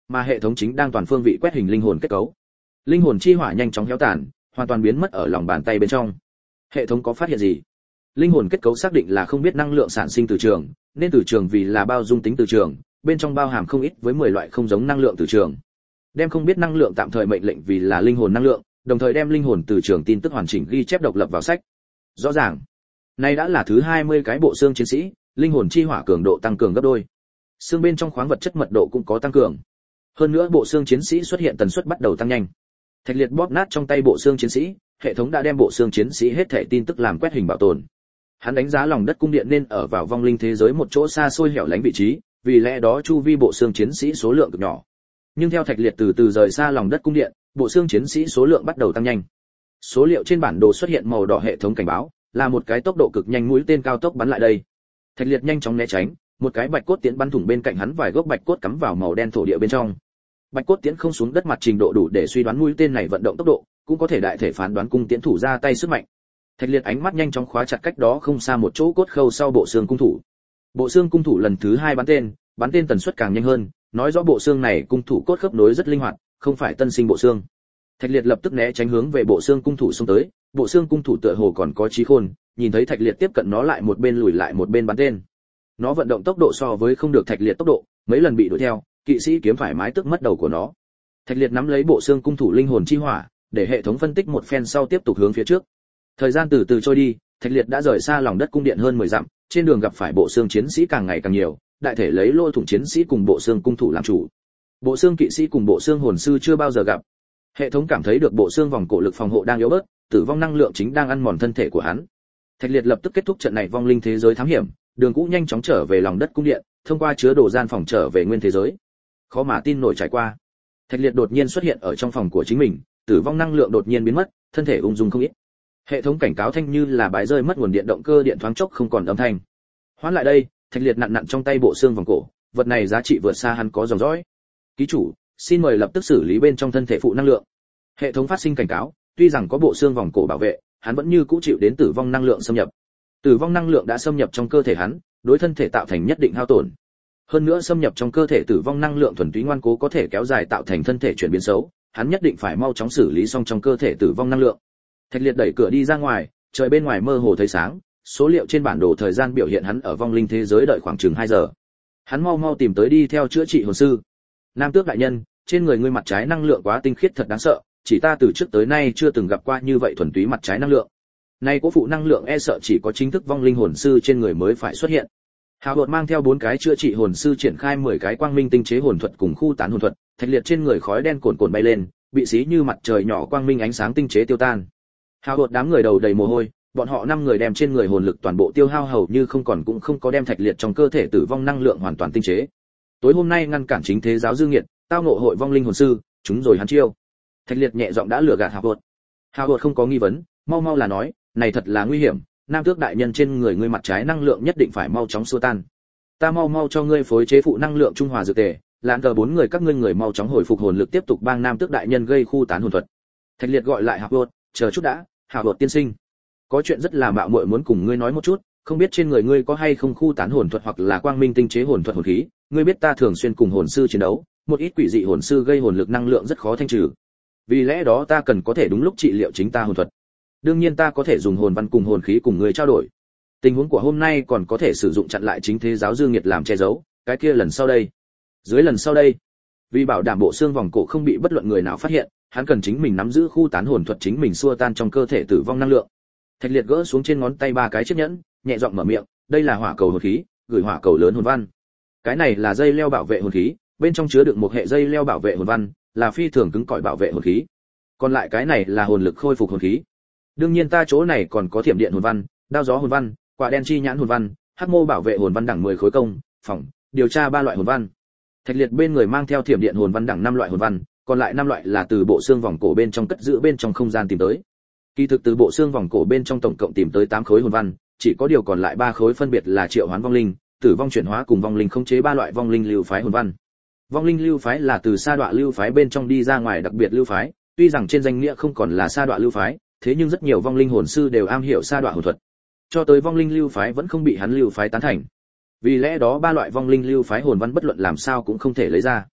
mà hệ thống chính đang toàn phương vị quét hình linh hồn kết cấu. Linh hồn chi hỏa nhanh chóng héo tàn, hoàn toàn biến mất ở lòng bàn tay bên trong. Hệ thống có phát hiện gì? Linh hồn kết cấu xác định là không biết năng lượng sản sinh từ trường, nên từ trường vì là bao dung tính từ trường, bên trong bao hàm không ít với 10 loại không giống năng lượng từ trường. Đem không biết năng lượng tạm thời mệnh lệnh vì là linh hồn năng lượng, đồng thời đem linh hồn từ trường tin tức hoàn chỉnh ghi chép độc lập vào sách. Rõ ràng, nay đã là thứ 20 cái bộ xương chiến sĩ, linh hồn chi hỏa cường độ tăng cường gấp đôi. Xương bên trong khoáng vật chất mật độ cũng có tăng cường. Hơn nữa bộ xương chiến sĩ xuất hiện tần suất bắt đầu tăng nhanh. Thạch Liệt bóp nát trong tay bộ xương chiến sĩ, hệ thống đã đem bộ xương chiến sĩ hết thảy tin tức làm quét hình bảo tồn. Hắn đánh giá lòng đất cung điện nên ở vào vong linh thế giới một chỗ xa xôi hẻo lánh vị trí, vì lẽ đó chu vi bộ xương chiến sĩ số lượng cực nhỏ. Nhưng theo Thạch Liệt từ từ rời xa lòng đất cung điện, bộ xương chiến sĩ số lượng bắt đầu tăng nhanh. Số liệu trên bản đồ xuất hiện màu đỏ, hệ thống cảnh báo, là một cái tốc độ cực nhanh mũi tên cao tốc bắn lại đây. Thạch Liệt nhanh chóng né tránh, một cái bạch cốt tiễn bắn thủng bên cạnh hắn vài gốc bạch cốt cắm vào màu đen thổ địa bên trong. Bạch cốt tiễn không xuống đất mặt trình độ đủ để suy đoán mũi tên này vận động tốc độ, cũng có thể đại thể phán đoán cung tiễn thủ ra tay sức mạnh. Thạch Liệt ánh mắt nhanh chóng khóa chặt cách đó không xa một chỗ cốt khâu sau bộ xương cung thủ. Bộ xương cung thủ lần thứ 2 bắn tên tần suất càng nhanh hơn, nói rõ bộ xương này cung thủ cốt khớp nối rất linh hoạt, không phải tân sinh bộ xương. Thạch Liệt lập tức né tránh hướng về bộ xương cung thủ xông tới, bộ xương cung thủ tựa hồ còn có trí khôn, nhìn thấy Thạch Liệt tiếp cận nó lại một bên lùi lại một bên bắn tên. Nó vận động tốc độ so với không được Thạch Liệt tốc độ, mấy lần bị đuổi theo, kỵ sĩ kiếm thoải mái tức mất đầu của nó. Thạch Liệt nắm lấy bộ xương cung thủ linh hồn chi hỏa, để hệ thống phân tích một phen sau tiếp tục hướng phía trước. Thời gian từ từ trôi đi, Thạch Liệt đã rời xa lòng đất cung điện hơn 10 dặm, trên đường gặp phải bộ xương chiến sĩ càng ngày càng nhiều, đại thể lấy lôi thủng chiến sĩ cùng bộ xương cung thủ làm chủ. Bộ xương kỵ sĩ cùng bộ xương hồn sư chưa bao giờ gặp. Hệ thống cảm thấy được bộ xương vòng cổ lực phòng hộ đang yếu bớt, tử vong năng lượng chính đang ăn mòn thân thể của hắn. Thạch Liệt lập tức kết thúc trận này vong linh thế giới thám hiểm, đường cũ nhanh chóng trở về lòng đất cung điện, thông qua chứa đồ gian phòng trở về nguyên thế giới. Khó mà tin nổi trải qua, Thạch Liệt đột nhiên xuất hiện ở trong phòng của chính mình, tử vong năng lượng đột nhiên biến mất, thân thể ung dung không ít. Hệ thống cảnh cáo thanh như là bãi rơi mất nguồn điện, động cơ điện thoáng chốc không còn âm thanh. Hoán lại đây, Thạch Liệt nặn trong tay bộ xương vòng cổ, vật này giá trị vượt xa hắn có dòng dõi. Ký chủ, xin mời lập tức xử lý bên trong thân thể phụ năng lượng. Hệ thống phát sinh cảnh cáo, tuy rằng có bộ xương vòng cổ bảo vệ, hắn vẫn như cũ chịu đến tử vong năng lượng xâm nhập. Tử vong năng lượng đã xâm nhập trong cơ thể hắn, đối thân thể tạo thành nhất định hao tổn. Hơn nữa xâm nhập trong cơ thể tử vong năng lượng thuần túy ngoan cố có thể kéo dài tạo thành thân thể chuyển biến xấu, hắn nhất định phải mau chóng xử lý xong trong cơ thể tử vong năng lượng. Thạch Liệt đẩy cửa đi ra ngoài, trời bên ngoài mơ hồ thấy sáng, số liệu trên bản đồ thời gian biểu hiện hắn ở vong linh thế giới đợi khoảng chừng 2 giờ. Hắn mau tìm tới đi theo chữa trị hồn sư. Nam Tước đại nhân, trên người ngươi mặt trái năng lượng quá tinh khiết thật đáng sợ, chỉ ta từ trước tới nay chưa từng gặp qua như vậy thuần túy mặt trái năng lượng. Nay có phụ năng lượng e sợ chỉ có chính thức vong linh hồn sư trên người mới phải xuất hiện. Hào Đột mang theo 4 cái chữa trị hồn sư triển khai 10 cái quang minh tinh chế hồn thuật cùng khu tán hồn thuật, Thạch Liệt trên người khói đen cuồn bay lên, bị xí như mặt trời nhỏ quang minh ánh sáng tinh chế tiêu tan. Hào Đột đám người đầu đầy mồ hôi, bọn họ 5 người đem trên người hồn lực toàn bộ tiêu hao hầu như không còn, cũng không có đem Thạch Liệt trong cơ thể tử vong năng lượng hoàn toàn tinh chế. Tối hôm nay ngăn cản chính thế giáo dư nghiệt, tao ngộ hội vong linh hồn sư, chúng rồi hắn chiêu. Thạch Liệt nhẹ giọng đã lừa gạt Hào Đột. Hào Đột không có nghi vấn, mau là nói, này thật là nguy hiểm, Nam Tước đại nhân trên người ngươi mặt trái năng lượng nhất định phải mau chóng xua tan. Ta mau cho ngươi phối chế phụ năng lượng trung hòa dược tề, lạn tờ 4 người các ngươi người mau chóng hồi phục hồn lực tiếp tục bang Nam Tước đại nhân gây khu tán hồn thuật. Thạch Liệt gọi lại Hào Đột, chờ chút đã, Hào Đột tiên sinh, có chuyện rất là mạo muội muốn cùng ngươi nói một chút, không biết trên người ngươi có hay không khu tán hồn thuật hoặc là quang minh tinh chế hồn thuật hồn khí, ngươi biết ta thường xuyên cùng hồn sư chiến đấu, một ít quỷ dị hồn sư gây hồn lực năng lượng rất khó thanh trừ. Vì lẽ đó ta cần có thể đúng lúc trị liệu chính ta hồn thuật. Đương nhiên ta có thể dùng hồn văn cùng hồn khí cùng ngươi trao đổi. Tình huống của hôm nay còn có thể sử dụng chặn lại chính thế giáo dương nghiệt làm che giấu, cái kia lần sau đây. Dưới lần sau đây, vì bảo đảm bộ xương vòng cổ không bị bất luận người nào phát hiện, hắn cần chính mình nắm giữ khu tán hồn thuật, chính mình xua tan trong cơ thể tử vong năng lượng. Thạch Liệt gỡ xuống trên ngón tay 3 cái chiếc nhẫn, nhẹ giọng mở miệng, đây là hỏa cầu hồn khí, gửi hỏa cầu lớn hồn văn. Cái này là dây leo bảo vệ hồn khí, bên trong chứa đựng một hệ dây leo bảo vệ hồn văn, là phi thường cứng cỏi bảo vệ hồn khí. Còn lại cái này là hồn lực khôi phục hồn khí. Đương nhiên ta chỗ này còn có thiểm điện hồn văn, đao gió hồn văn, quả đen chi nhãn hồn văn, hắc mô bảo vệ hồn văn đẳng 10 khối công, phòng, điều tra 3 loại hồn văn. Thạch Liệt bên người mang theo thiểm điện hồn văn đẳng 5 loại hồn văn, còn lại 5 loại là từ bộ xương vòng cổ bên trong cất giữ bên trong không gian tìm tới. Kỳ thực từ bộ xương vòng cổ bên trong tổng cộng tìm tới 8 khối hồn văn, chỉ có điều còn lại 3 khối phân biệt là triệu hoán vong linh, tử vong chuyển hóa cùng vong linh khống chế 3 loại vong linh lưu phái hồn văn. Vong linh lưu phái là từ sa đọa lưu phái bên trong đi ra ngoài đặc biệt lưu phái, tuy rằng trên danh nghĩa không còn là sa đọa lưu phái, thế nhưng rất nhiều vong linh hồn sư đều am hiểu sa đọa hồn thuật. Cho tới vong linh lưu phái vẫn không bị hắn lưu phái tán thành. Vì lẽ đó 3 loại vong linh lưu phái hồn văn bất luận làm sao cũng không thể lấy ra.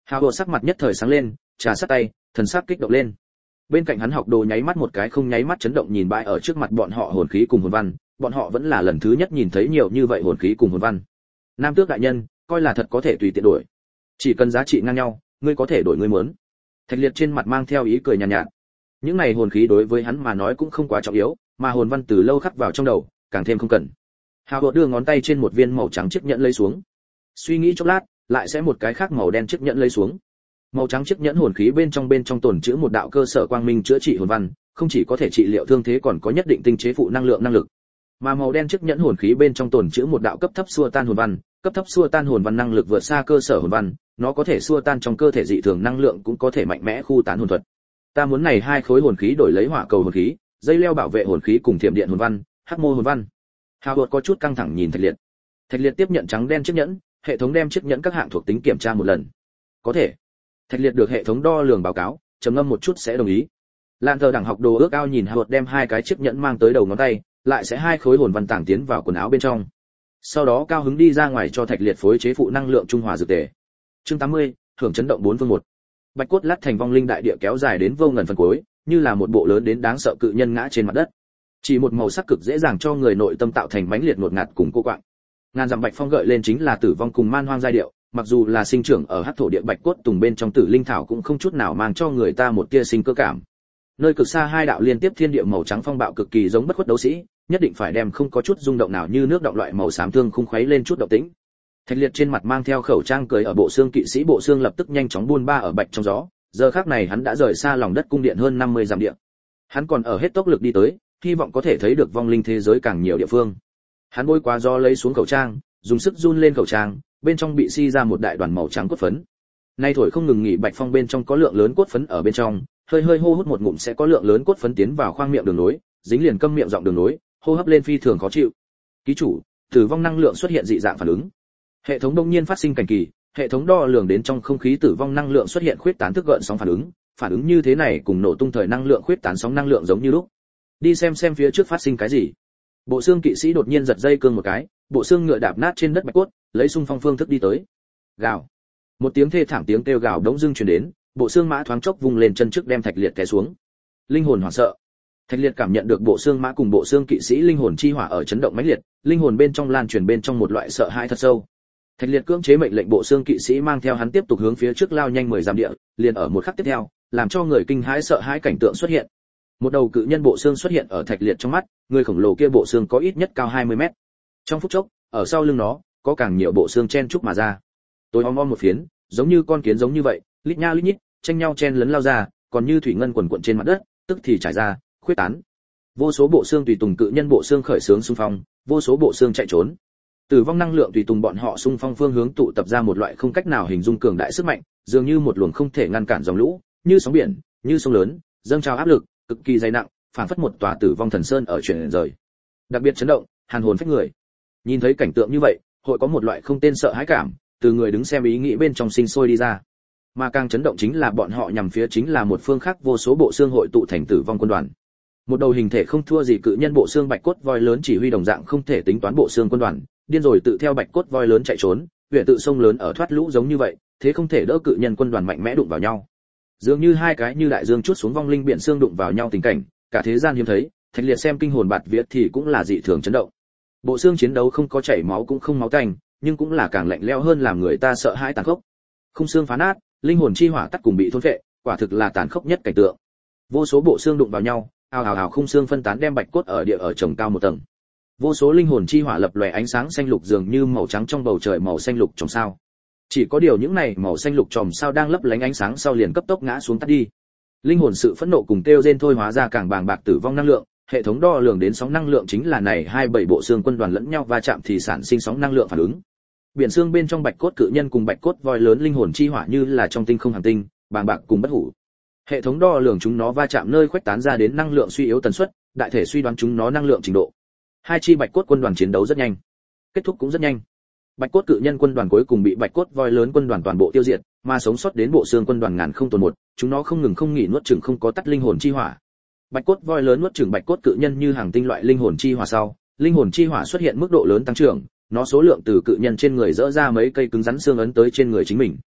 Hào Hột sắc mặt nhất thời sáng lên, trà sát tay, thần sắc kích động lên. Bên cạnh hắn học đồ nháy mắt một cái không nháy mắt chấn động nhìn bãi ở trước mặt bọn họ hồn khí cùng hồn văn, bọn họ vẫn là lần thứ nhất nhìn thấy nhiều như vậy hồn khí cùng hồn văn. Nam tước đại nhân, coi là thật có thể tùy tiện đổi. Chỉ cần giá trị ngang nhau, ngươi có thể đổi ngươi muốn. Thạch Liệt trên mặt mang theo ý cười nhàn nhạt. Những này hồn khí đối với hắn mà nói cũng không quá trọng yếu, mà hồn văn từ lâu khắc vào trong đầu, càng thêm không cần. Hào Hột đưa ngón tay trên một viên màu trắng chiếc nhẫn lấy xuống. Suy nghĩ chốc lát, lại sẽ một cái khác màu đen chiếc nhẫn lấy xuống. Màu trắng chiếc nhẫn hồn khí bên trong tồn trữ một đạo cơ sở quang minh chữa trị hồn văn, không chỉ có thể trị liệu thương thế còn có nhất định tinh chế phụ năng lực. Mà màu đen chiếc nhẫn hồn khí bên trong tồn trữ một đạo cấp thấp xua tan hồn văn, cấp thấp xua tan hồn văn năng lực vượt xa cơ sở hồn văn, nó có thể xua tan trong cơ thể dị thường năng lượng cũng có thể mạnh mẽ khu tán hồn thuật. Ta muốn này hai khối hồn khí đổi lấy hỏa cầu hồn khí, dây leo bảo vệ hồn khí cùng thiểm điện hồn văn, hắc mô hồn văn. Hào Hột có chút căng thẳng nhìn Thạch Liệt. Thạch Liệt tiếp nhận trắng đen chiếc nhẫn, hệ thống đem chiếc nhẫn các hạng thuộc tính kiểm tra một lần. Có thể. Thạch Liệt được hệ thống đo lường báo cáo, trầm ngâm một chút sẽ đồng ý. Lan Thờ đẳng học đồ ước ao nhìn Hào Hột đem hai cái chiếc nhẫn mang tới đầu ngón tay, lại sẽ hai khối hồn văn tàng tiến vào quần áo bên trong. Sau đó cao hứng đi ra ngoài cho Thạch Liệt phối chế phụ năng lượng trung hòa dược tề. Chương 80, hưởng chấn động 4 phương 1. Bạch cốt lát thành vong linh đại địa kéo dài đến vô ngần phần cuối, như là một bộ lớn đến đáng sợ cự nhân ngã trên mặt đất. Chỉ một màu sắc cực dễ dàng cho người nội tâm tạo thành mãnh liệt ngột ngạt cùng cô quạng. Ngàn dặm bạch phong gợi lên chính là tử vong cùng man hoang giai điệu, mặc dù là sinh trưởng ở hắc thổ địa bạch cốt tùng bên trong tử linh thảo cũng không chút nào mang cho người ta một tia sinh cơ cảm. Nơi cực xa hai đạo liên tiếp thiên địa màu trắng phong bạo cực kỳ giống bất khuất đấu sĩ, nhất định phải đem không có chút rung động nào như nước động loại màu xám thương khung khuấy lên chút động tĩnh. Thạch Liệt trên mặt mang theo khẩu trang cười ở bộ xương kỵ sĩ bộ xương lập tức nhanh chóng buôn ba ở bạch trong gió, giờ khắc này hắn đã rời xa lòng đất cung điện hơn 50 dặm địa. Hắn còn ở hết tốc lực đi tới, hy vọng có thể thấy được vong linh thế giới càng nhiều địa phương. Hắn bôi qua gió lấy xuống khẩu trang, dùng sức run lên khẩu trang, bên trong bị xi ra một đại đoàn màu trắng cốt phấn. Nay thổi không ngừng nghỉ bạch phong bên trong có lượng lớn cốt phấn ở bên trong, hơi hô hút một ngụm sẽ có lượng lớn cốt phấn tiến vào khoang miệng đường nối, dính liền câm miệng giọng đường nối, hô hấp lên phi thường khó chịu. Ký chủ, tử vong năng lượng xuất hiện dị dạng phản ứng. Hệ thống đông nhiên phát sinh cảnh kỳ, hệ thống đo lường đến trong không khí tử vong năng lượng xuất hiện khuyết tán thức gợn sóng phản ứng như thế này cùng nổ tung thời năng lượng khuyết tán sóng năng lượng giống như lúc. Đi xem phía trước phát sinh cái gì. Bộ xương kỵ sĩ đột nhiên giật dây cương một cái, bộ xương ngựa đạp nát trên đất bạch cốt, lấy xung phong phương thức đi tới. Gào. Một tiếng thê thảm tiếng kêu gào đống dưng truyền đến, bộ xương mã thoáng chốc vung lên chân trước đem Thạch Liệt té xuống. Linh hồn hoảng sợ. Thạch Liệt cảm nhận được bộ xương mã cùng bộ xương kỵ sĩ linh hồn chi hỏa ở chấn động mãnh liệt, linh hồn bên trong lan truyền bên trong một loại sợ hãi thật sâu. Thạch Liệt cưỡng chế mệnh lệnh bộ xương kỵ sĩ mang theo hắn tiếp tục hướng phía trước lao nhanh 10 dặm địa, liền ở một khắc tiếp theo, làm cho người kinh hãi sợ hãi cảnh tượng xuất hiện. Một đầu cự nhân bộ xương xuất hiện ở Thạch Liệt trong mắt, người khổng lồ kia bộ xương có ít nhất cao 20 mét. Trong phút chốc, ở sau lưng nó, có càng nhiều bộ xương chen chúc mà ra. Tối om một phiến, giống như con kiến giống như vậy, lít nha lít nhít, tranh nhau chen lấn lao ra, còn như thủy ngân quần quần trên mặt đất, tức thì trải ra, khuyết tán. Vô số bộ xương tùy tùng cự nhân bộ xương khởi xướng xung phong, vô số bộ xương chạy trốn. Tử vong năng lượng tùy tùng bọn họ xung phong phương hướng tụ tập ra một loại không cách nào hình dung cường đại sức mạnh, dường như một luồng không thể ngăn cản dòng lũ, như sóng biển, như sông lớn, dâng trào áp lực, cực kỳ dày nặng, phảng phất một tòa tử vong thần sơn ở chuyển rời. Đặc biệt chấn động, hàn hồn phách người. Nhìn thấy cảnh tượng như vậy, hội có một loại không tên sợ hãi cảm, từ người đứng xem ý nghĩ bên trong sinh sôi đi ra. Mà càng chấn động chính là bọn họ nhằm phía chính là một phương khác vô số bộ xương hội tụ thành tử vong quân đoàn. Một đầu hình thể không thua gì cự nhân bộ xương bạch cốt voi lớn chỉ huy đồng dạng không thể tính toán bộ xương quân đoàn, điên rồi tự theo bạch cốt voi lớn chạy trốn, huyền tự sông lớn ở thoát lũ giống như vậy, thế không thể đỡ cự nhân quân đoàn mạnh mẽ đụng vào nhau. Dường như hai cái như đại dương chút xuống vong linh biển xương đụng vào nhau tình cảnh, cả thế gian hiếm thấy, Thạch Liệt xem kinh hồn bạt vía thì cũng là dị thường chấn động. Bộ xương chiến đấu không có chảy máu cũng không máu tanh, nhưng cũng là càng lạnh lẽo hơn làm người ta sợ hãi tàn khốc. Khung xương phá nát, linh hồn chi hỏa tắt cùng bị thôn phệ, quả thực là tàn khốc nhất cảnh tượng. Vô số bộ xương đụng vào nhau, ào khung xương phân tán đem bạch cốt ở địa ở trồng cao một tầng. Vô số linh hồn chi hỏa lập lòe ánh sáng xanh lục dường như màu trắng trong bầu trời màu xanh lục chòm sao. Chỉ có điều những này màu xanh lục chòm sao đang lấp lánh ánh sáng sau liền cấp tốc ngã xuống tắt đi. Linh hồn sự phẫn nộ cùng kêu rên thôi hóa ra càng bàng bạc tử vong năng lượng, hệ thống đo lường đến sóng năng lượng chính là này 27 bộ xương quân đoàn lẫn nhau va chạm thì sản sinh sóng năng lượng phản ứng. Biển xương bên trong bạch cốt cự nhân cùng bạch cốt voi lớn linh hồn chi hỏa như là trong tinh không hành tinh, bàng bạc cùng bất hủ. Hệ thống đo lường chúng nó va chạm nơi khuếch tán ra đến năng lượng suy yếu tần suất, đại thể suy đoán chúng nó năng lượng trình độ. Hai chi bạch cốt quân đoàn chiến đấu rất nhanh, kết thúc cũng rất nhanh. Bạch cốt cự nhân quân đoàn cuối cùng bị bạch cốt voi lớn quân đoàn toàn bộ tiêu diệt, mà sống sót đến bộ xương quân đoàn ngàn không tồn một, chúng nó không ngừng không nghỉ nuốt chửng không có tắt linh hồn chi hỏa. Bạch cốt voi lớn nuốt chửng bạch cốt cự nhân như hàng tinh loại linh hồn chi hỏa sau, linh hồn chi hỏa xuất hiện mức độ lớn tăng trưởng, nó số lượng từ cự nhân trên người dỡ ra mấy cây cứng rắn xương ấn tới trên người chính mình.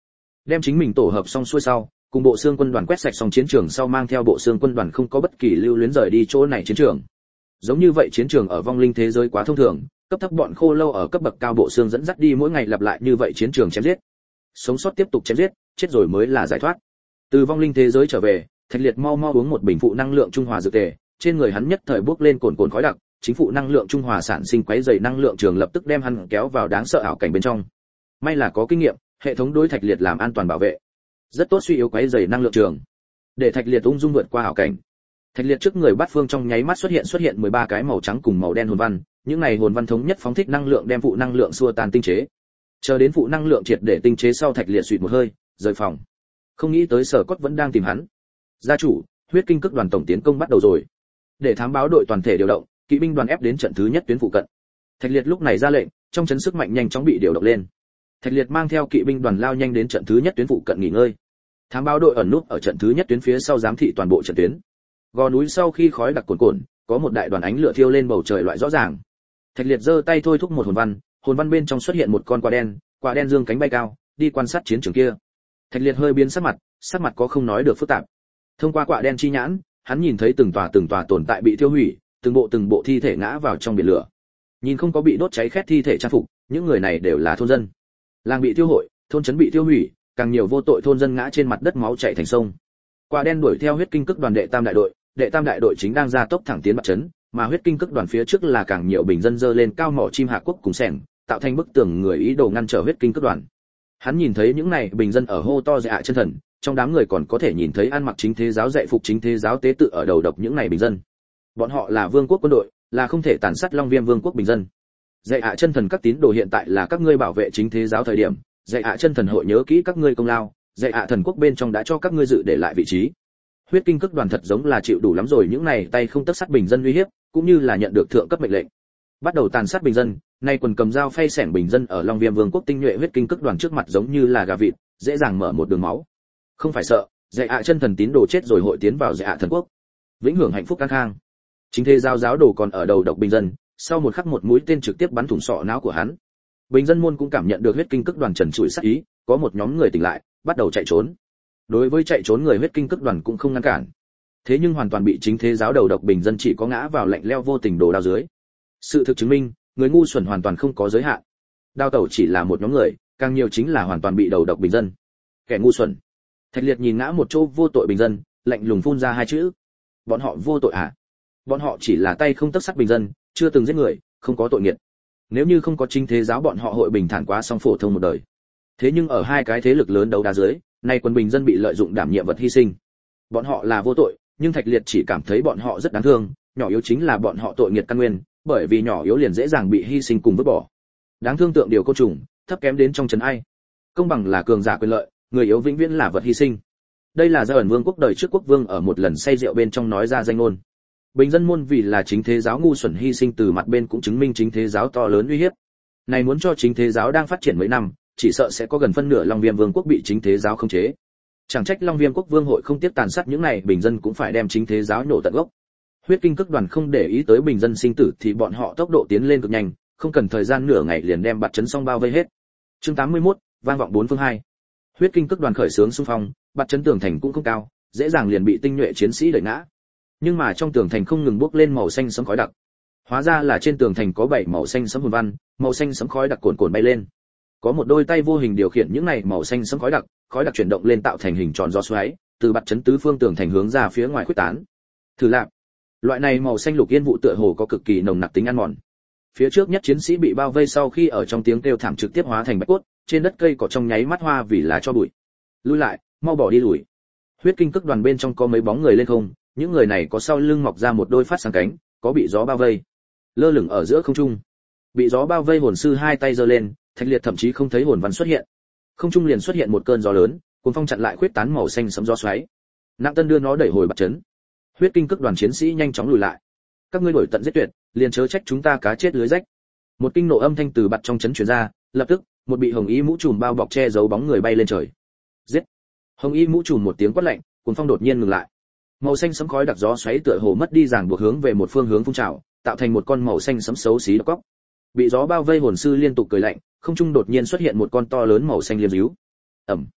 Đem chính mình tổ hợp xong xuôi sau, cùng bộ xương quân đoàn quét sạch xong chiến trường sau mang theo bộ xương quân đoàn không có bất kỳ lưu luyến rời đi chỗ này chiến trường. Giống như vậy chiến trường ở vong linh thế giới quá thông thường, cấp thấp bọn khô lâu ở cấp bậc cao bộ xương dẫn dắt đi mỗi ngày lặp lại như vậy chiến trường chém giết. Sống sót tiếp tục chém giết, chết rồi mới là giải thoát. Từ vong linh thế giới trở về, Thạch Liệt mau mau uống một bình phụ năng lượng trung hòa dược tề, trên người hắn nhất thời bốc lên cồn cồn khói đặc, chính phụ năng lượng trung hòa sản sinh quấy rầy năng lượng trường lập tức đem hắn kéo vào đáng sợ ảo cảnh bên trong. May là có kinh nghiệm, hệ thống đối Thạch Liệt làm an toàn bảo vệ. Rất tốt suy yếu quấy rầy năng lượng trường, để Thạch Liệt ung dung vượt qua ảo cảnh. Thạch Liệt trước người bát phương trong nháy mắt xuất hiện 13 cái màu trắng cùng màu đen hồn văn, những này hồn văn thống nhất phóng thích năng lượng đem phụ năng lượng xua tan tinh chế. Chờ đến phụ năng lượng triệt để tinh chế sau, Thạch Liệt suýt một hơi, rời phòng. Không nghĩ tới Sở Cốt vẫn đang tìm hắn. Gia chủ, huyết kinh cực đoàn tổng tiến công bắt đầu rồi. Để thám báo đội toàn thể điều động, kỵ binh đoàn ép đến trận thứ nhất tuyến phụ cận. Thạch Liệt lúc này ra lệnh, trong chấn sức mạnh nhanh chóng bị điều động lên. Thạch Liệt mang theo kỵ binh đoàn lao nhanh đến trận thứ nhất tuyến phụ cận nghỉ ngơi. Thám báo đội ẩn núp ở trận thứ nhất tuyến phía sau giám thị toàn bộ trận tuyến. Gò núi sau khi khói đặc cuồn cuộn, có một đại đoàn ánh lửa thiêu lên bầu trời loại rõ ràng. Thạch Liệt giơ tay thôi thúc một hồn văn bên trong xuất hiện một con quả đen dương cánh bay cao, đi quan sát chiến trường kia. Thạch Liệt hơi biến sắc mặt có không nói được phức tạp. Thông qua quả đen chi nhãn, hắn nhìn thấy từng tòa tồn tại bị tiêu hủy, từng bộ thi thể ngã vào trong biển lửa. Nhìn không có bị đốt cháy khét thi thể trang phục, những người này đều là thôn dân. Làng bị tiêu hủy, thôn trấn bị tiêu hủy, càng nhiều vô tội thôn dân ngã trên mặt đất máu chảy thành sông. Quả đen đuổi theo huyết kinh cực đoàn đệ tam đại đội chính đang ra tốc thẳng tiến mặt trấn, mà huyết kinh cực đoàn phía trước là càng nhiều bình dân dơ lên cao mỏ chim hạ quốc cùng sẻng, tạo thành bức tường người ý đồ ngăn trở huyết kinh cực đoàn. Hắn nhìn thấy những này bình dân ở hô to dạ chân thần, trong đám người còn có thể nhìn thấy ăn mặc chính thế giáo dạy phục chính thế giáo tế tự ở đầu độc những này bình dân. Bọn họ là vương quốc quân đội, là không thể tàn sát Long Viêm vương quốc bình dân. Dạy chân thần các tín đồ hiện tại là các ngươi bảo vệ chính thế giáo thời điểm, dạy chân thần hội nhớ kỹ các ngươi công lao, dạy thần quốc bên trong đã cho các ngươi dự để lại vị trí. Huyết kinh cực đoàn thật giống là chịu đủ lắm rồi những này tay không tấc sắt bình dân uy hiếp, cũng như là nhận được thượng cấp mệnh lệnh, bắt đầu tàn sát bình dân. Nay quần cầm dao phay sẻng bình dân ở Long Viêm vương quốc tinh nhuệ huyết kinh cực đoàn trước mặt giống như là gà vịt, dễ dàng mở một đường máu. Không phải sợ, dạy chân thần tín đồ chết rồi hội tiến vào dạy thần quốc, vĩnh hưởng hạnh phúc căng khang. Chính thế giáo đồ còn ở đầu độc bình dân, sau một khắc một mũi tên trực tiếp bắn thủng sọ não của hắn. Bình dân môn cũng cảm nhận được huyết kinh cực đoàn trần trụi sát ý, có một nhóm người tỉnh lại, bắt đầu chạy trốn. Đối với chạy trốn người huyết kinh cực đoàn cũng không ngăn cản. Thế nhưng hoàn toàn bị chính thế giáo đầu độc bình dân chỉ có ngã vào lạnh lẽo vô tình đổ đao dưới. Sự thực chứng minh, người ngu xuẩn hoàn toàn không có giới hạn. Đao tẩu chỉ là một nhóm người, càng nhiều chính là hoàn toàn bị đầu độc bình dân. Kẻ ngu xuẩn. Thạch Liệt nhìn ngã một chỗ vô tội bình dân, lạnh lùng phun ra hai chữ. Bọn họ vô tội à? Bọn họ chỉ là tay không tấc sắt bình dân, chưa từng giết người, không có tội nghiệt. Nếu như không có chính thế giáo bọn họ hội bình thản quá xong phổ thông một đời. Thế nhưng ở hai cái thế lực lớn đấu đá dưới, nay quân bình dân bị lợi dụng đảm nhiệm vật hy sinh. Bọn họ là vô tội, nhưng Thạch Liệt chỉ cảm thấy bọn họ rất đáng thương, nhỏ yếu chính là bọn họ tội nghiệt căn nguyên, bởi vì nhỏ yếu liền dễ dàng bị hy sinh cùng vứt bỏ. Đáng thương tượng điều côn trùng, thấp kém đến trong trấn ai. Công bằng là cường giả quyền lợi, người yếu vĩnh viễn là vật hy sinh. Đây là Gia ẩn vương quốc đời trước quốc vương ở một lần say rượu bên trong nói ra danh ngôn. Bình dân môn vì là chính thế giáo ngu xuẩn hy sinh từ mặt bên cũng chứng minh chính thế giáo to lớn uy hiếp. Này muốn cho chính thế giáo đang phát triển mấy năm, chỉ sợ sẽ có gần phân nửa Long Viêm vương quốc bị chính thế giáo khống chế. Chẳng trách Long Viêm quốc vương hội không tiếc tàn sát những này bình dân cũng phải đem chính thế giáo nổ tận gốc. Huyết kinh cực đoàn không để ý tới bình dân sinh tử thì bọn họ tốc độ tiến lên cực nhanh, không cần thời gian nửa ngày liền đem bạt trấn xong bao vây hết. Chương 81, vang vọng bốn phương hai. Huyết kinh cực đoàn khởi xướng xung phong, bạt trấn tường thành cũng không cao, dễ dàng liền bị tinh nhuệ chiến sĩ đẩy ngã. Nhưng mà trong tường thành không ngừng bốc lên màu xanh sẫm khói đặc. Hóa ra là trên tường thành có 7 màu xanh sẫm hồn văn, màu xanh sẫm khói đặc cuồn cuộn bay lên. Có một đôi tay vô hình điều khiển những này màu xanh sẫm khói đặc chuyển động lên tạo thành hình tròn gió xoáy, từ bạt trấn tứ phương tường thành hướng ra phía ngoài khuếch tán. Thử lạc. Loại này màu xanh lục yên vụ tựa hồ có cực kỳ nồng nặc tính ăn mòn. Phía trước nhất chiến sĩ bị bao vây sau khi ở trong tiếng kêu thảm trực tiếp hóa thành bạch cốt, trên đất cây cỏ trong nháy mắt hoa vì là cho bụi. Lui lại, mau bỏ đi lùi. Huyết kinh cực đoàn bên trong có mấy bóng người lên không, những người này có sau lưng mọc ra một đôi phát sáng cánh, có bị gió bao vây, lơ lửng ở giữa không trung. Bị gió bao vây hồn sư hai tay giơ lên, Thạch Liệt thậm chí không thấy hồn văn xuất hiện. Không trung liền xuất hiện một cơn gió lớn, cuốn phong chặn lại khuyết tán màu xanh sẫm gió xoáy. Nặng Tân đưa nó đẩy hồi bạt trấn. Huyết kinh cực đoàn chiến sĩ nhanh chóng lùi lại. Các ngươi đổi tận giết tuyệt, liền chớ trách chúng ta cá chết lưới rách. Một kinh nộ âm thanh từ bạt trong trấn truyền ra, lập tức, một bị hồng y mũ trùm bao bọc che giấu bóng người bay lên trời. Giết! Hồng y mũ trùm một tiếng quát lạnh, cuốn phong đột nhiên ngừng lại. Màu xanh sẫm khói đặc gió xoáy tựa hồ mất đi ràng buộc hướng về một phương hướng phun trào, tạo thành một con màu xanh sẫm xấu xí độc cóc. Bị gió bao vây hồn sư liên tục cười lạnh, không trung đột nhiên xuất hiện một con to lớn màu xanh liêm ríu. Ầm,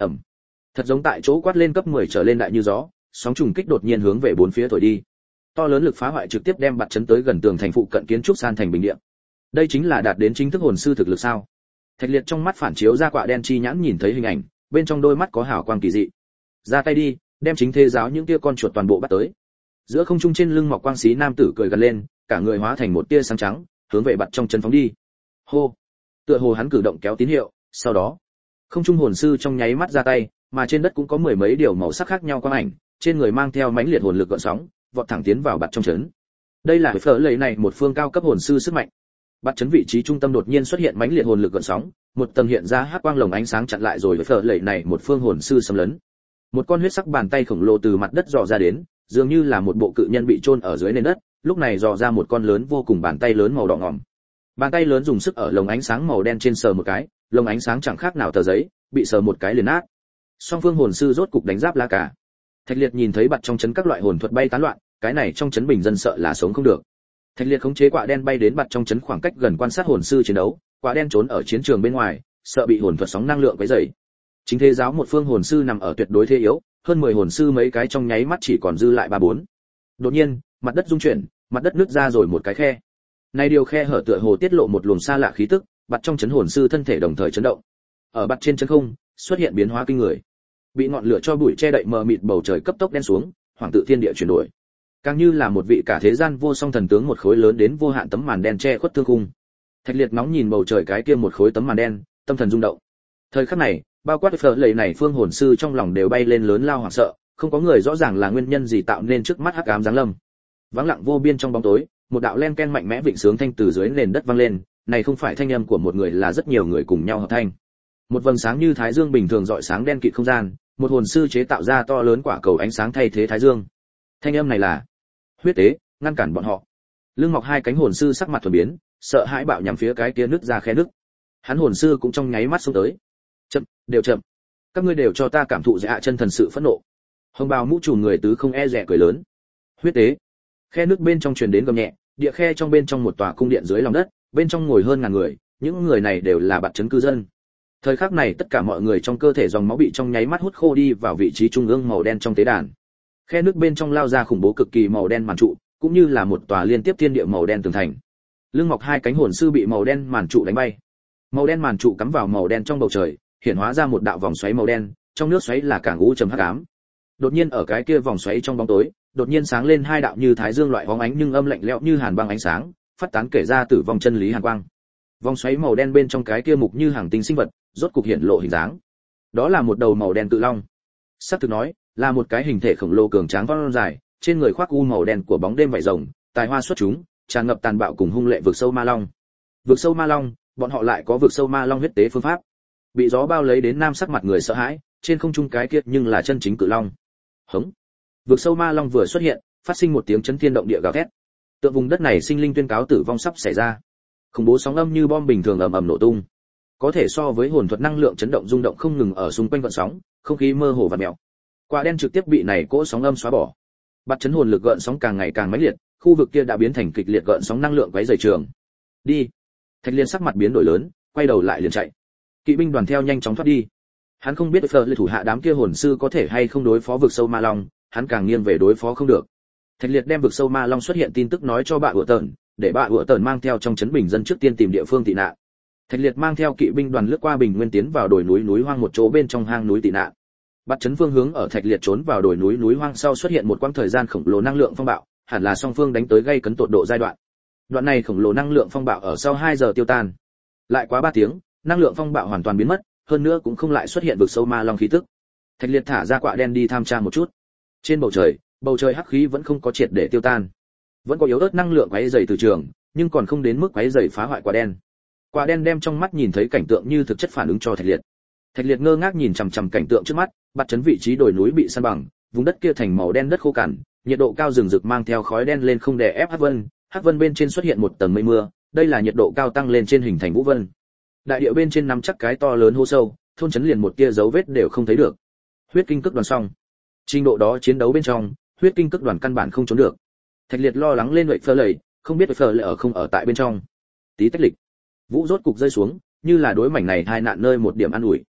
ầm, thật giống tại chỗ quát lên cấp 10 trở lên đại như gió, sóng trùng kích đột nhiên hướng về bốn phía thổi đi. To lớn lực phá hoại trực tiếp đem bạt chấn tới gần tường thành phụ cận kiến trúc san thành bình địa. Đây chính là đạt đến chính thức hồn sư thực lực sao? Thạch Liệt trong mắt phản chiếu ra quạ đen chi nhãn nhìn thấy hình ảnh, bên trong đôi mắt có hào quang kỳ dị. Ra tay đi, đem chính thế giáo những tia con chuột toàn bộ bắt tới. Giữa không trung trên lưng mọc quang xí nam tử cười gần lên, cả người hóa thành một tia sáng trắng, hướng về bạt trong chân phóng đi. Hô! Tựa hồ hắn cử động kéo tín hiệu, sau đó, không trung hồn sư trong nháy mắt ra tay, mà trên đất cũng có mười mấy điều màu sắc khác nhau quang ảnh, trên người mang theo mãnh liệt hồn lực gợn sóng, vọt thẳng tiến vào bạt trong trấn. Đây là phở lầy này một phương cao cấp hồn sư sức mạnh. Bạt trấn vị trí trung tâm đột nhiên xuất hiện mãnh liệt hồn lực gợn sóng, một tầng hiện ra hắc quang lồng ánh sáng chặn lại rồi phở lầy này một phương hồn sư xâm lấn. Một con huyết sắc bàn tay khổng lồ từ mặt đất dò ra đến, dường như là một bộ cự nhân bị chôn ở dưới nền đất, lúc này dò ra một con lớn vô cùng bàn tay lớn màu đỏ ngòm. Bàn tay lớn dùng sức ở lồng ánh sáng màu đen trên sờ một cái, lồng ánh sáng chẳng khác nào tờ giấy, bị sờ một cái liền nát. Song phương hồn sư rốt cục đánh giáp la cả. Thạch Liệt nhìn thấy bạt trong trấn các loại hồn thuật bay tán loạn, cái này trong trấn bình dân sợ là sống không được. Thạch Liệt khống chế quạ đen bay đến bạt trong trấn khoảng cách gần quan sát hồn sư chiến đấu, quạ đen trốn ở chiến trường bên ngoài, sợ bị hồn thuật sóng năng lượng quấy rầy. Chính thế giáo một phương hồn sư nằm ở tuyệt đối thế yếu, hơn 10 hồn sư mấy cái trong nháy mắt chỉ còn dư lại 3-4. Đột nhiên, mặt đất rung chuyển, mặt đất nứt ra rồi một cái khe. Này điều khe hở tựa hồ tiết lộ một luồng xa lạ khí tức, bạt trong trấn hồn sư thân thể đồng thời chấn động. Ở bạt trên chân không, xuất hiện biến hóa kinh người. Bị ngọn lửa cho bụi che đậy mờ mịt bầu trời cấp tốc đen xuống, hoàng tự thiên địa chuyển đổi. Càng như là một vị cả thế gian vô song thần tướng một khối lớn đến vô hạn tấm màn đen che khuất thương khung. Thạch Liệt nóng nhìn bầu trời cái kia một khối tấm màn đen, tâm thần rung động. Thời khắc này, bao quát phở lầy này phương hồn sư trong lòng đều bay lên lớn lao hoảng sợ, không có người rõ ràng là nguyên nhân gì tạo nên trước mắt hắc ám giáng lâm. Vắng lặng vô biên trong bóng tối, một đạo len ken mạnh mẽ vịnh sướng thanh từ dưới nền đất vang lên, này không phải thanh âm của một người là rất nhiều người cùng nhau hợp thanh. Một vầng sáng như thái dương bình thường rọi sáng đen kịt không gian, một hồn sư chế tạo ra to lớn quả cầu ánh sáng thay thế thái dương. Thanh âm này là huyết tế, ngăn cản bọn họ. Lưng mọc hai cánh hồn sư sắc mặt thuần biến, sợ hãi bạo nhằm phía cái kia nứt ra khe nứt. Hắn hồn sư cũng trong nháy mắt xông tới. Chậm, đều chậm. Các ngươi đều cho ta cảm thụ dạ chân thần sự phẫn nộ. Hồng bào mũ trùm người tứ không e dè cười lớn. Huyết tế. Khe nước bên trong truyền đến gầm nhẹ, địa khe trong bên trong một tòa cung điện dưới lòng đất, bên trong ngồi hơn ngàn người, những người này đều là bạt trấn cư dân. Thời khắc này tất cả mọi người trong cơ thể dòng máu bị trong nháy mắt hút khô đi vào vị trí trung ương màu đen trong tế đàn. Khe nước bên trong lao ra khủng bố cực kỳ màu đen màn trụ, cũng như là một tòa liên tiếp thiên địa màu đen tường thành. Lưng mọc hai cánh hồn sư bị màu đen màn trụ đánh bay. Màu đen màn trụ cắm vào màu đen trong bầu trời, hiện hóa ra một đạo vòng xoáy màu đen, trong nước xoáy là càng u trầm hắc ám. Đột nhiên ở cái kia vòng xoáy trong bóng tối, đột nhiên sáng lên hai đạo như thái dương loại bóng ánh nhưng âm lạnh lẽo như hàn băng ánh sáng, phát tán kể ra tử vong chân lý hàn quang. Vòng xoáy màu đen bên trong cái kia mục như hàng tinh sinh vật, rốt cục hiện lộ hình dáng. Đó là một đầu màu đen cự long. Sắp thực nói, là một cái hình thể khổng lồ cường tráng vón dài, trên người khoác u màu đen của bóng đêm vảy rồng, tài hoa xuất chúng, tràn ngập tàn bạo cùng hung lệ vực sâu ma long. Vực sâu ma long, bọn họ lại có vực sâu ma long huyết tế phương pháp. Bị gió bao lấy đến nam sắc mặt người sợ hãi, trên không trung cái kia nhưng là chân chính cự long. Hống. Vực sâu ma long vừa xuất hiện, phát sinh một tiếng chấn thiên động địa gào thét. Tượng vùng đất này sinh linh tuyên cáo tử vong sắp xảy ra. Khủng bố sóng âm như bom bình thường ầm ầm nổ tung. Có thể so với hồn thuật năng lượng chấn động rung động không ngừng ở xung quanh vận sóng, không khí mơ hồ và mèo. Quả đen trực tiếp bị này cỗ sóng âm xóa bỏ. Bắt chấn hồn lực gợn sóng càng ngày càng mãnh liệt, khu vực kia đã biến thành kịch liệt gợn sóng năng lượng quấy rầy trường. Đi. Thạch Liên sắc mặt biến đổi lớn, quay đầu lại liền chạy. Kỵ binh đoàn theo nhanh chóng thoát đi. Hắn không biết Fleur thủ hạ đám kia hồn sư có thể hay không đối phó vực sâu ma long, hắn càng nghiêng về đối phó không được. Thạch Liệt đem vực sâu ma long xuất hiện tin tức nói cho bà Hựa Tẩn, để bà Hựa Tẩn mang theo trong trấn bình dân trước tiên tìm địa phương tị nạn. Thạch Liệt mang theo kỵ binh đoàn lướt qua bình nguyên tiến vào đồi núi hoang một chỗ bên trong hang núi tị nạn. Bắt chấn phương hướng ở Thạch Liệt trốn vào đồi núi hoang sau xuất hiện một quãng thời gian khổng lồ năng lượng phong bạo, hẳn là song phương đánh tới gây cấn tột độ giai đoạn. Đoạn này khổng lồ năng lượng phong bạo ở sau 2 giờ tiêu tan. Lại quá 3 tiếng, năng lượng phong bạo hoàn toàn biến mất, hơn nữa cũng không lại xuất hiện vực sâu ma long khí tức. Thạch Liệt thả ra quạ đen đi tham tra một chút. Trên bầu trời hắc khí vẫn không có triệt để tiêu tan. Vẫn có yếu ớt năng lượng quấy rầy từ trường, nhưng còn không đến mức quấy rầy phá hoại quả đen. Quả đen đem trong mắt nhìn thấy cảnh tượng như thực chất phản ứng cho Thạch Liệt. Thạch Liệt ngơ ngác nhìn chằm chằm cảnh tượng trước mắt, bắt chấn vị trí đồi núi bị san bằng, vùng đất kia thành màu đen đất khô cằn, nhiệt độ cao rừng rực mang theo khói đen lên không đè ép hắc vân bên trên xuất hiện một tầng mây mưa, đây là nhiệt độ cao tăng lên trên hình thành vũ vân. Đại địa bên trên nắm chắc cái to lớn hố sâu, thôn trấn liền một tia dấu vết đều không thấy được. Huyết kinh cước đoàn xong. Trình độ đó chiến đấu bên trong, huyết kinh cước đoàn căn bản không trốn được. Thạch Liệt lo lắng lên vậy phơ lầy, không biết phơ lầy ở không ở tại bên trong. Tí tách lịch. Vũ rốt cục rơi xuống, như là đối mảnh này hai nạn nơi một điểm an ủi.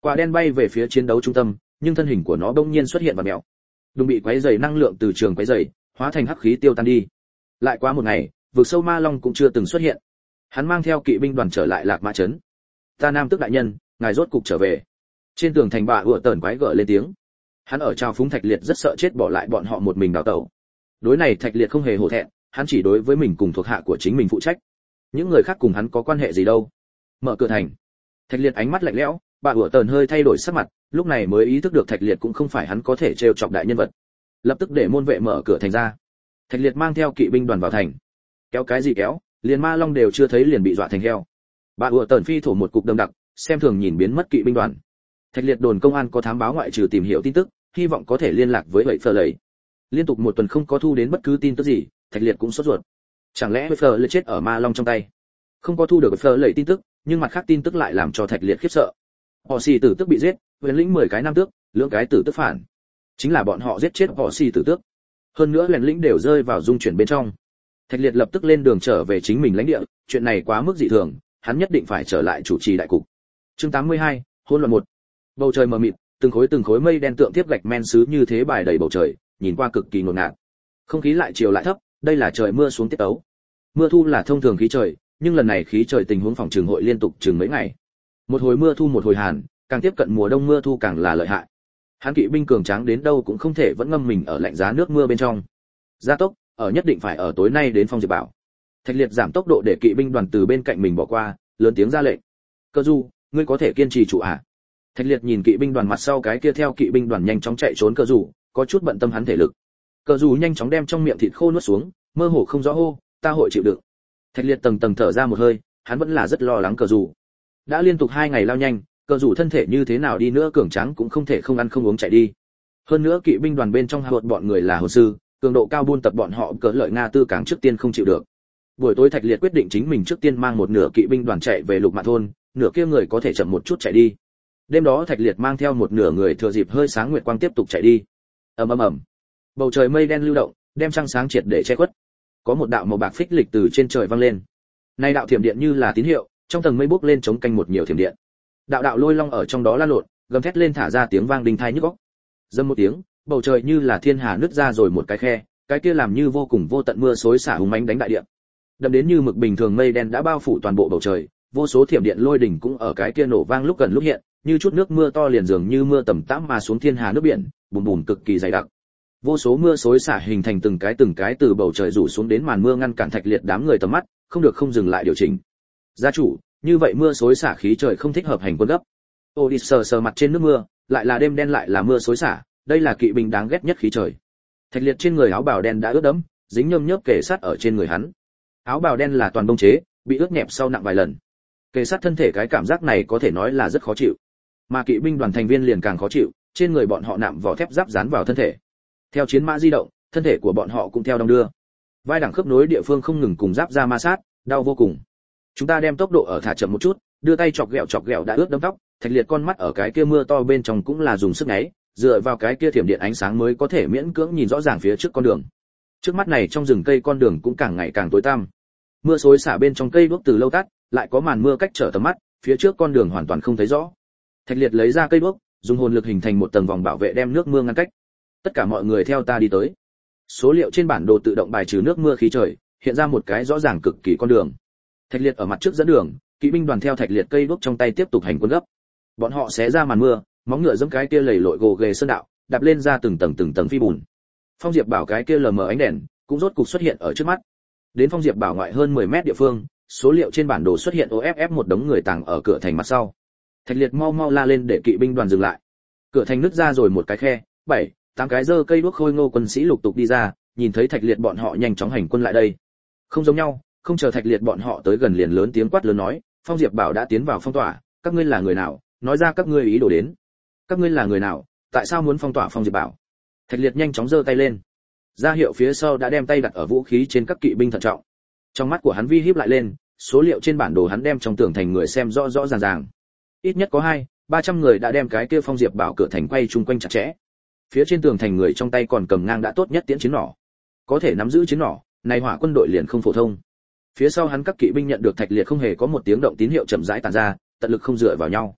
Quả đen bay về phía chiến đấu trung tâm, nhưng thân hình của nó bỗng nhiên xuất hiện và mèo. Đùng bị quấy rầy năng lượng từ trường quấy rầy, hóa thành hắc khí tiêu tan đi. Lại qua một ngày, vực sâu ma long cũng chưa từng xuất hiện. Hắn mang theo kỵ binh đoàn trở lại Lạc Mã trấn. Ta Nam Tước đại nhân, ngài rốt cục trở về. Trên tường thành bạ ủa tởn quái gở lên tiếng. Hắn ở trao phúng Thạch Liệt rất sợ chết bỏ lại bọn họ một mình đào tẩu. Đối này Thạch Liệt không hề hổ thẹn, hắn chỉ đối với mình cùng thuộc hạ của chính mình phụ trách. Những người khác cùng hắn có quan hệ gì đâu. Mở cửa thành. Thạch Liệt ánh mắt lạnh lẽo, bạ ủa tởn hơi thay đổi sắc mặt, lúc này mới ý thức được Thạch Liệt cũng không phải hắn có thể trêu chọc đại nhân vật. Lập tức để môn vệ mở cửa thành ra. Thạch Liệt mang theo kỵ binh đoàn vào thành. Kéo cái gì kéo, liền ma long đều chưa thấy liền bị dọa thành heo. Bạ ủa tởn phi thổ một cục đâm đặc, xem thường nhìn biến mất kỵ binh đoàn. Thạch Liệt đồn công an có thám báo ngoại trừ tìm hiểu tin tức, hy vọng có thể liên lạc với vậy Phở Lầy. Liên tục một tuần không có thu đến bất cứ tin tức gì, Thạch Liệt cũng sốt ruột. Chẳng lẽ Phở Lầy chết ở ma long trong tay? Không có thu được Phở Lầy tin tức, nhưng mặt khác tin tức lại làm cho Thạch Liệt khiếp sợ. Họ xì tử tước bị giết, huyền lĩnh 10 cái nam tước, lưỡng cái tử tước phản. Chính là bọn họ giết chết họ xì tử tước. Hơn nữa huyền lĩnh đều rơi vào dung chuyển bên trong. Thạch Liệt lập tức lên đường trở về chính mình lãnh địa, chuyện này quá mức dị thường, hắn nhất định phải trở lại chủ trì đại cục. Chương 82, hỗn loạn 1. Bầu trời mờ mịt, từng khối mây đen tượng tiếp gạch men sứ như thế bài đầy bầu trời, nhìn qua cực kỳ ngột ngạt. Không khí lại chiều lại thấp, đây là trời mưa xuống tiết tấu. Mưa thu là thông thường khí trời, nhưng lần này khí trời tình huống phòng trường hội liên tục chừng mấy ngày. Một hồi mưa thu một hồi hàn, càng tiếp cận mùa đông mưa thu càng là lợi hại. Hán kỵ binh cường tráng đến đâu cũng không thể vẫn ngâm mình ở lạnh giá nước mưa bên trong. Gia tốc, ở nhất định phải ở tối nay đến Phong Diệp Bảo. Thạch Liệt giảm tốc độ để kỵ binh đoàn từ bên cạnh mình bỏ qua, lớn tiếng ra lệnh. Cơ Du, ngươi có thể kiên trì trụ à? Thạch Liệt nhìn kỵ binh đoàn mặt sau cái kia theo kỵ binh đoàn nhanh chóng chạy trốn Cơ Du, có chút bận tâm hắn thể lực. Cơ Du nhanh chóng đem trong miệng thịt khô nuốt xuống, mơ hồ không rõ hô, ta hội chịu đựng. Thạch Liệt tầng tầng thở ra một hơi, hắn vẫn là rất lo lắng Cơ Du. Đã liên tục 2 ngày lao nhanh, Cơ Du thân thể như thế nào đi nữa cường tráng cũng không thể không ăn không uống chạy đi. Hơn nữa kỵ binh đoàn bên trong hạ bọn người là hồ sư, cường độ cao buôn tập bọn họ cỡ lợi Nga tư càng trước tiên không chịu được. Buổi tối Thạch Liệt quyết định chính mình trước tiên mang một nửa kỵ binh đoàn chạy về Lục Mạn thôn, nửa kia người có thể chậm một chút chạy đi. Đêm đó Thạch Liệt mang theo một nửa người thừa dịp hơi sáng nguyệt quang tiếp tục chạy đi. Ầm ầm ầm. Bầu trời mây đen lưu động, đem trăng sáng triệt để che khuất. Có một đạo màu bạc phích lịch từ trên trời vang lên. Nay đạo thiểm điện như là tín hiệu, trong tầng mây bốc lên chống canh một nhiều thiểm điện. Đạo đạo lôi long ở trong đó lan lộn, gầm thét lên thả ra tiếng vang đinh tai nhức óc. Dầm một tiếng, bầu trời như là thiên hà nứt ra rồi một cái khe, cái kia làm như vô cùng vô tận mưa xối xả hùng mãnh đánh đại địa. Đậm đến như mực bình thường mây đen đã bao phủ toàn bộ bầu trời, vô số thiểm điện lôi đỉnh cũng ở cái kia nổ vang lúc gần lúc hiện, như chút nước mưa to liền dường như mưa tầm tã mà xuống thiên hà nước biển, bùm bùm cực kỳ dày đặc. Vô số mưa xối xả hình thành từng cái từ bầu trời rủ xuống đến màn mưa ngăn cản Thạch Liệt đám người tầm mắt, không được không dừng lại điều chỉnh. Gia chủ, như vậy mưa xối xả khí trời không thích hợp hành quân gấp. Odin sờ mặt trên nước mưa, lại là đêm đen lại là mưa xối xả, đây là kỵ binh đáng ghét nhất khí trời. Thạch Liệt trên người áo bào đen đã ướt đẫm, dính nhơm nhớp kề sát ở trên người hắn. Áo bào đen là toàn bông chế, bị ướt nhẹp sau nặng vài lần. Kề sát thân thể cái cảm giác này có thể nói là rất khó chịu. Mà kỵ binh đoàn thành viên liền càng khó chịu, trên người bọn họ nạm vỏ thép giáp dán vào thân thể. Theo chiến mã di động, thân thể của bọn họ cũng theo đong đưa. Vai đẳng khớp nối địa phương không ngừng cùng giáp ra ma sát, đau vô cùng. Chúng ta đem tốc độ ở thả chậm một chút, đưa tay chọc ghẹo đã ướt đẫm tóc, Thạch Liệt con mắt ở cái kia mưa to bên trong cũng là dùng sức nháy, dựa vào cái kia thiểm điện ánh sáng mới có thể miễn cưỡng nhìn rõ ràng phía trước con đường. Trước mắt này trong rừng cây con đường cũng càng ngày càng tối tăm. Mưa xối xả bên trong cây đuốc từ lâu tắt, lại có màn mưa cách trở tầm mắt, phía trước con đường hoàn toàn không thấy rõ. Thạch Liệt lấy ra cây đuốc, dùng hồn lực hình thành một tầng vòng bảo vệ đem nước mưa ngăn cách. Tất cả mọi người theo ta đi tới. Số liệu trên bản đồ tự động bài trừ nước mưa khí trời, hiện ra một cái rõ ràng cực kỳ con đường. Thạch Liệt ở mặt trước dẫn đường, kỵ binh đoàn theo Thạch Liệt cây đuốc trong tay tiếp tục hành quân gấp. Bọn họ xé ra màn mưa, móng ngựa giẫm cái kia lầy lội gồ ghề sơn đạo, đạp lên ra từng tầng phi bùn. Phong Diệp Bảo cái kia lờ mờ ánh đèn, cũng rốt cục xuất hiện ở trước mắt. Đến Phong Diệp Bảo ngoại hơn 10 mét địa phương, số liệu trên bản đồ xuất hiện OFF một đống người tàng ở cửa thành mặt sau. Thạch Liệt mau la lên để kỵ binh đoàn dừng lại. Cửa thành nứt ra rồi một cái khe, 7-8 cái giơ cây đuốc khôi ngô quân sĩ lục tục đi ra, nhìn thấy Thạch Liệt bọn họ nhanh chóng hành quân lại đây. Không giống nhau, không chờ Thạch Liệt bọn họ tới gần liền lớn tiếng quát lớn nói, Phong Diệp Bảo đã tiến vào phong tỏa, các ngươi là người nào, nói ra các ngươi ý đồ đến. Các ngươi là người nào, tại sao muốn phong tỏa Phong Diệp Bảo? Thạch Liệt nhanh chóng giơ tay lên, ra hiệu phía sau đã đem tay đặt ở vũ khí trên các kỵ binh thận trọng. Trong mắt của hắn vi híp lại lên, số liệu trên bản đồ hắn đem trong tường thành người xem rõ ràng. Ít nhất có 200-300 người đã đem cái kia Phong Diệp Bảo cửa thành quay chung quanh chặt chẽ. Phía trên tường thành người trong tay còn cầm ngang đã tốt nhất tiễn chiến nỏ. Có thể nắm giữ chiến nỏ, này hỏa quân đội liền không phổ thông. Phía sau hắn các kỵ binh nhận được Thạch Liệt không hề có một tiếng động tín hiệu chậm rãi tản ra, tận lực không dựa vào nhau.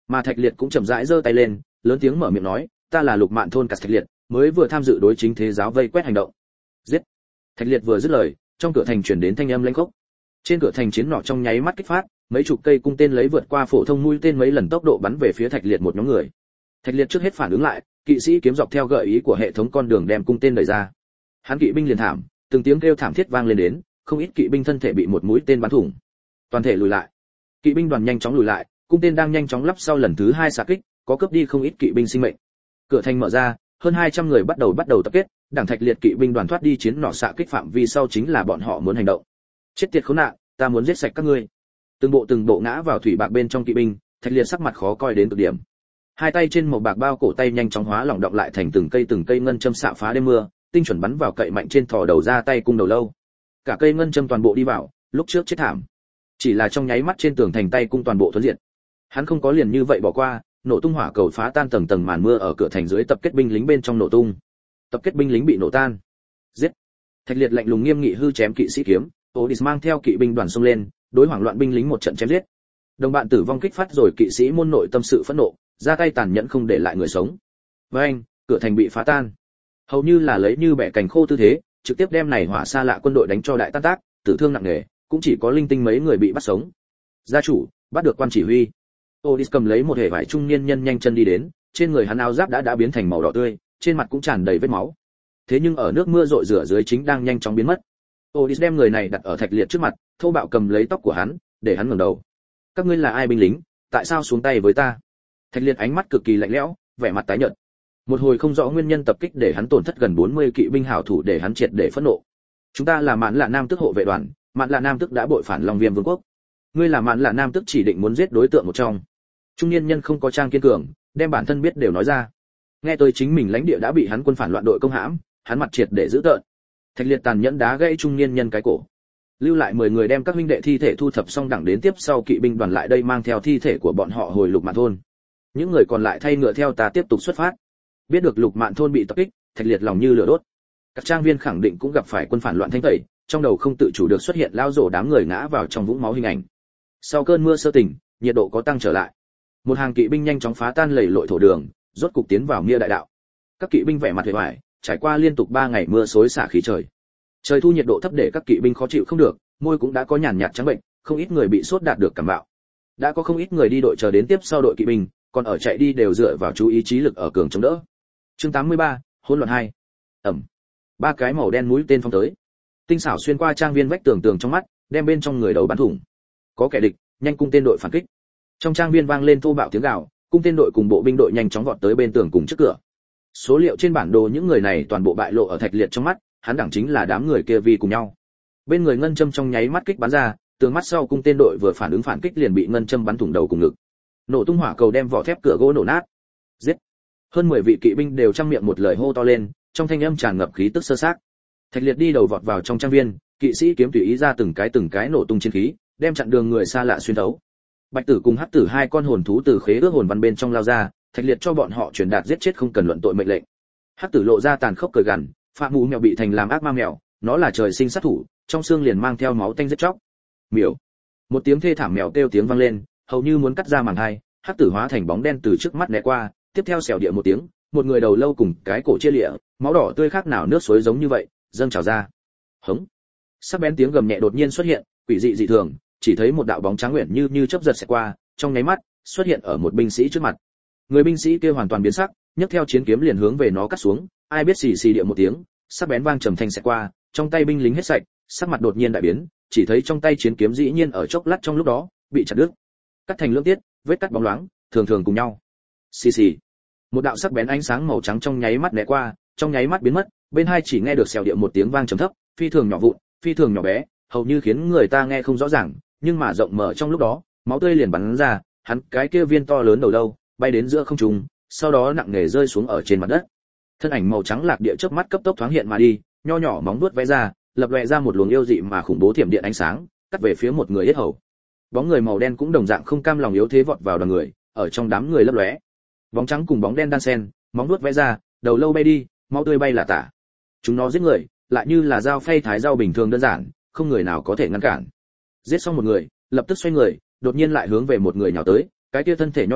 Mà Thạch Liệt cũng chậm rãi giơ tay lên, lớn tiếng mở miệng nói, ta là Lục Mạn thôn Cát Thạch Liệt, mới vừa tham dự đối chính thế giáo vây quét hành động. Giết. Thạch Liệt vừa dứt lời, trong cửa thành truyền đến thanh âm lãnh khốc. Trên cửa thành chiến nỏ trong nháy mắt kích phát, mấy chục cây cung tên lấy vượt qua phổ thông mũi tên mấy lần tốc độ bắn về phía Thạch Liệt một nhóm người. Thạch Liệt trước hết phản ứng lại, kỵ sĩ kiếm dọc theo gợi ý của hệ thống con đường đem cung tên đẩy ra. Hắn kỵ binh liền thảm, từng tiếng kêu thảm thiết vang lên đến, không ít kỵ binh thân thể bị một mũi tên bắn thủng. Toàn thể lùi lại. Kỵ binh đoàn nhanh chóng lùi lại, cung tên đang nhanh chóng lắp sau lần thứ 2 xạ kích, có cướp đi không ít kỵ binh sinh mệnh. Cửa thành mở ra, hơn 200 người bắt đầu tập kết, đảng Thạch Liệt kỵ binh đoàn thoát đi chiến nỏ xạ kích phạm vi sau chính là bọn họ muốn hành động. Chết tiệt khốn nạn, ta muốn giết sạch các ngươi. Từng bộ ngã vào thủy bạc bên trong kỵ binh, Thạch Liệt sắc mặt khó coi đến cực điểm. Hai tay trên màu bạc bao cổ tay nhanh chóng hóa lỏng động lại thành từng cây ngân châm xạ phá đêm mưa, tinh chuẩn bắn vào cậy mạnh trên thò đầu ra tay cung đầu lâu. Cả cây ngân châm toàn bộ đi vào, lúc trước chết thảm. Chỉ là trong nháy mắt trên tường thành tay cung toàn bộ thuần diệt. Hắn không có liền như vậy bỏ qua, nổ tung hỏa cầu phá tan tầng màn mưa ở cửa thành dưới tập kết binh lính bên trong nổ tung. Tập kết binh lính bị nổ tan. Giết. Thạch Liệt lạnh lùng nghiêm nghị hư chém kỵ sĩ kiếm, Odys mang theo kỵ binh đoàn xông lên, đối hoảng loạn binh lính một trận chém giết. Đồng bạn tử vong kích phát rồi kỵ sĩ môn nội tâm sự phẫn nộ, ra tay tàn nhẫn không để lại người sống. Với anh, cửa thành bị phá tan. Hầu như là lấy như bẻ cành khô tư thế, trực tiếp đem này hỏa xa lạ quân đội đánh cho đại tan tác, tử thương nặng nề, cũng chỉ có linh tinh mấy người bị bắt sống. Gia chủ, bắt được quan chỉ huy. Odys cầm lấy một hề vải trung niên nhân nhanh chân đi đến, trên người hắn áo giáp đã biến thành màu đỏ tươi, trên mặt cũng tràn đầy vết máu. Thế nhưng ở nước mưa rội rửa dưới chính đang nhanh chóng biến mất. Odys đem người này đặt ở Thạch Liệt trước mặt, thô bạo cầm lấy tóc của hắn, để hắn ngẩng đầu. Các ngươi là ai binh lính, tại sao xuống tay với ta? Thạch Liệt ánh mắt cực kỳ lạnh lẽo, vẻ mặt tái nhợt. Một hồi không rõ nguyên nhân tập kích để hắn tổn thất gần 40 kỵ binh hảo thủ để hắn triệt để phẫn nộ. Chúng ta là Mạn Lạ Nam Tước hộ vệ đoàn, Mạn Lạ Nam Tước đã bội phản Long Viêm Vương quốc. Ngươi là Mạn Lạ Nam Tước chỉ định muốn giết đối tượng một trong. Trung niên nhân không có trang kiên cường, đem bản thân biết đều nói ra. Nghe tôi chính mình lãnh địa đã bị hắn quân phản loạn đội công hãm, hắn mặt triệt để giữ tợn. Thạch Liệt tàn nhẫn đá gãy trung niên nhân cái cổ. Lưu lại 10 người đem các huynh đệ thi thể thu thập xong đẳng đến tiếp sau kỵ binh đoàn lại đây mang theo thi thể của bọn họ hồi Lục Mạn thôn. Những người còn lại thay ngựa theo ta tiếp tục xuất phát. Biết được Lục Mạn thôn bị tập kích, Thạch Liệt lòng như lửa đốt. Các trang viên khẳng định cũng gặp phải quân phản loạn thanh tẩy, trong đầu không tự chủ được xuất hiện lao rổ đám người ngã vào trong vũng máu hình ảnh. Sau cơn mưa sơ tỉnh, nhiệt độ có tăng trở lại. Một hàng kỵ binh nhanh chóng phá tan lầy lội thổ đường, rốt cục tiến vào Mia đại đạo. Các kỵ binh vẻ mặt uể oải, trải qua liên tục 3 ngày mưa xối xả khí trời. Trời thu nhiệt độ thấp để các kỵ binh khó chịu không được, môi cũng đã có nhàn nhạt trắng bệnh, không ít người bị sốt đạt được cảm mạo. Đã có không ít người đi đội chờ đến tiếp sau đội kỵ binh, còn ở chạy đi đều dựa vào chú ý chí lực ở cường chống đỡ. Chương 83, hỗn loạn 2. Ẩm. 3 cái màu đen mũi tên phóng tới. Tinh xảo xuyên qua trang viên vách tường trong mắt, đem bên trong người đầu bắn thủng. Có kẻ địch, nhanh cung tên đội phản kích. Trong trang viên vang lên thô bạo tiếng gào, cung tên đội cùng bộ binh đội nhanh chóng vọt tới bên tường cùng trước cửa. Số liệu trên bản đồ những người này toàn bộ bại lộ ở Thạch Liệt trong mắt, hắn đẳng chính là đám người kia vi cùng nhau. Bên người ngân châm trong nháy mắt kích bắn ra, tường mắt sau cung tên đội vừa phản ứng phản kích liền bị ngân châm bắn thủng đầu cùng ngực. Nổ tung hỏa cầu đem vỏ thép cửa gỗ nổ nát. Giết! Hơn 10 vị kỵ binh đều trăm miệng một lời hô to lên, trong thanh âm tràn ngập khí tức sơ xác. Thạch Liệt đi đầu vọt vào trong trang viên, kỵ sĩ kiếm tùy ý ra từng cái nổ tung chiến khí, đem chặn đường người xa lạ xuyên thấu. Bạch Tử cùng Hắc Tử hai con hồn thú từ khế ước hồn văn bên trong lao ra, Thạch Liệt cho bọn họ truyền đạt giết chết không cần luận tội mệnh lệnh. Hắc Tử lộ ra tàn khốc cười gằn, Phạm Mù mèo bị thành làm ác ma mèo, nó là trời sinh sát thủ, trong xương liền mang theo máu tanh giết chóc. Miểu. Một tiếng thê thảm mèo kêu tiếng vang lên, hầu như muốn cắt ra màng hai, Hắc Tử hóa thành bóng đen từ trước mắt né qua, tiếp theo xèo địa một tiếng, một người đầu lâu cùng cái cổ chia lịa, máu đỏ tươi khác nào nước suối giống như vậy, dâng trào ra. Hống. Sắc bén tiếng gầm nhẹ đột nhiên xuất hiện, quỷ dị dị thường, chỉ thấy một đạo bóng trắng nguyện như chớp giật xẹt qua, trong nháy mắt xuất hiện ở một binh sĩ trước mặt. Người binh sĩ kia hoàn toàn biến sắc, nhấc theo chiến kiếm liền hướng về nó cắt xuống, ai biết xì xì địa một tiếng, sắc bén vang trầm thanh xẹt qua, trong tay binh lính hết sạch, sắc mặt đột nhiên đại biến, chỉ thấy trong tay chiến kiếm dĩ nhiên ở chốc lát trong lúc đó bị chặt đứt, cắt thành lưỡng tiết, vết cắt bóng loáng, thường cùng nhau. Xì xì. Một đạo sắc bén ánh sáng màu trắng trong nháy mắt né qua, trong nháy mắt biến mất, bên hai chỉ nghe được xèo địa một tiếng vang trầm thấp, phi thường nhỏ vụn, phi thường nhỏ bé, hầu như khiến người ta nghe không rõ ràng, nhưng mà rộng mở trong lúc đó, máu tươi liền bắn ra, hắn cái kia viên to lớn đầu lâu bay đến giữa không trung, sau đó nặng nề rơi xuống ở trên mặt đất. Thân ảnh màu trắng lạc địa chớp mắt cấp tốc thoáng hiện mà đi, nho nhỏ móng vuốt vẽ ra, lập lòe ra một luồng yêu dị mà khủng bố thiểm điện ánh sáng, cắt về phía một người yết hầu. Bóng người màu đen cũng đồng dạng không cam lòng yếu thế vọt vào đoàn người, ở trong đám người lấp lóe. Bóng trắng cùng bóng đen đan xen, móng vuốt vẽ ra, đầu lâu bay đi, máu tươi bay là tả. Chúng nó giết người, lại như là dao phay thái rau bình thường đơn giản, không người nào có thể ngăn cản. Giết xong một người, lập tức xoay người, đột nhiên lại hướng về một người nhào tới, cái kia thân thể nho nhỏ,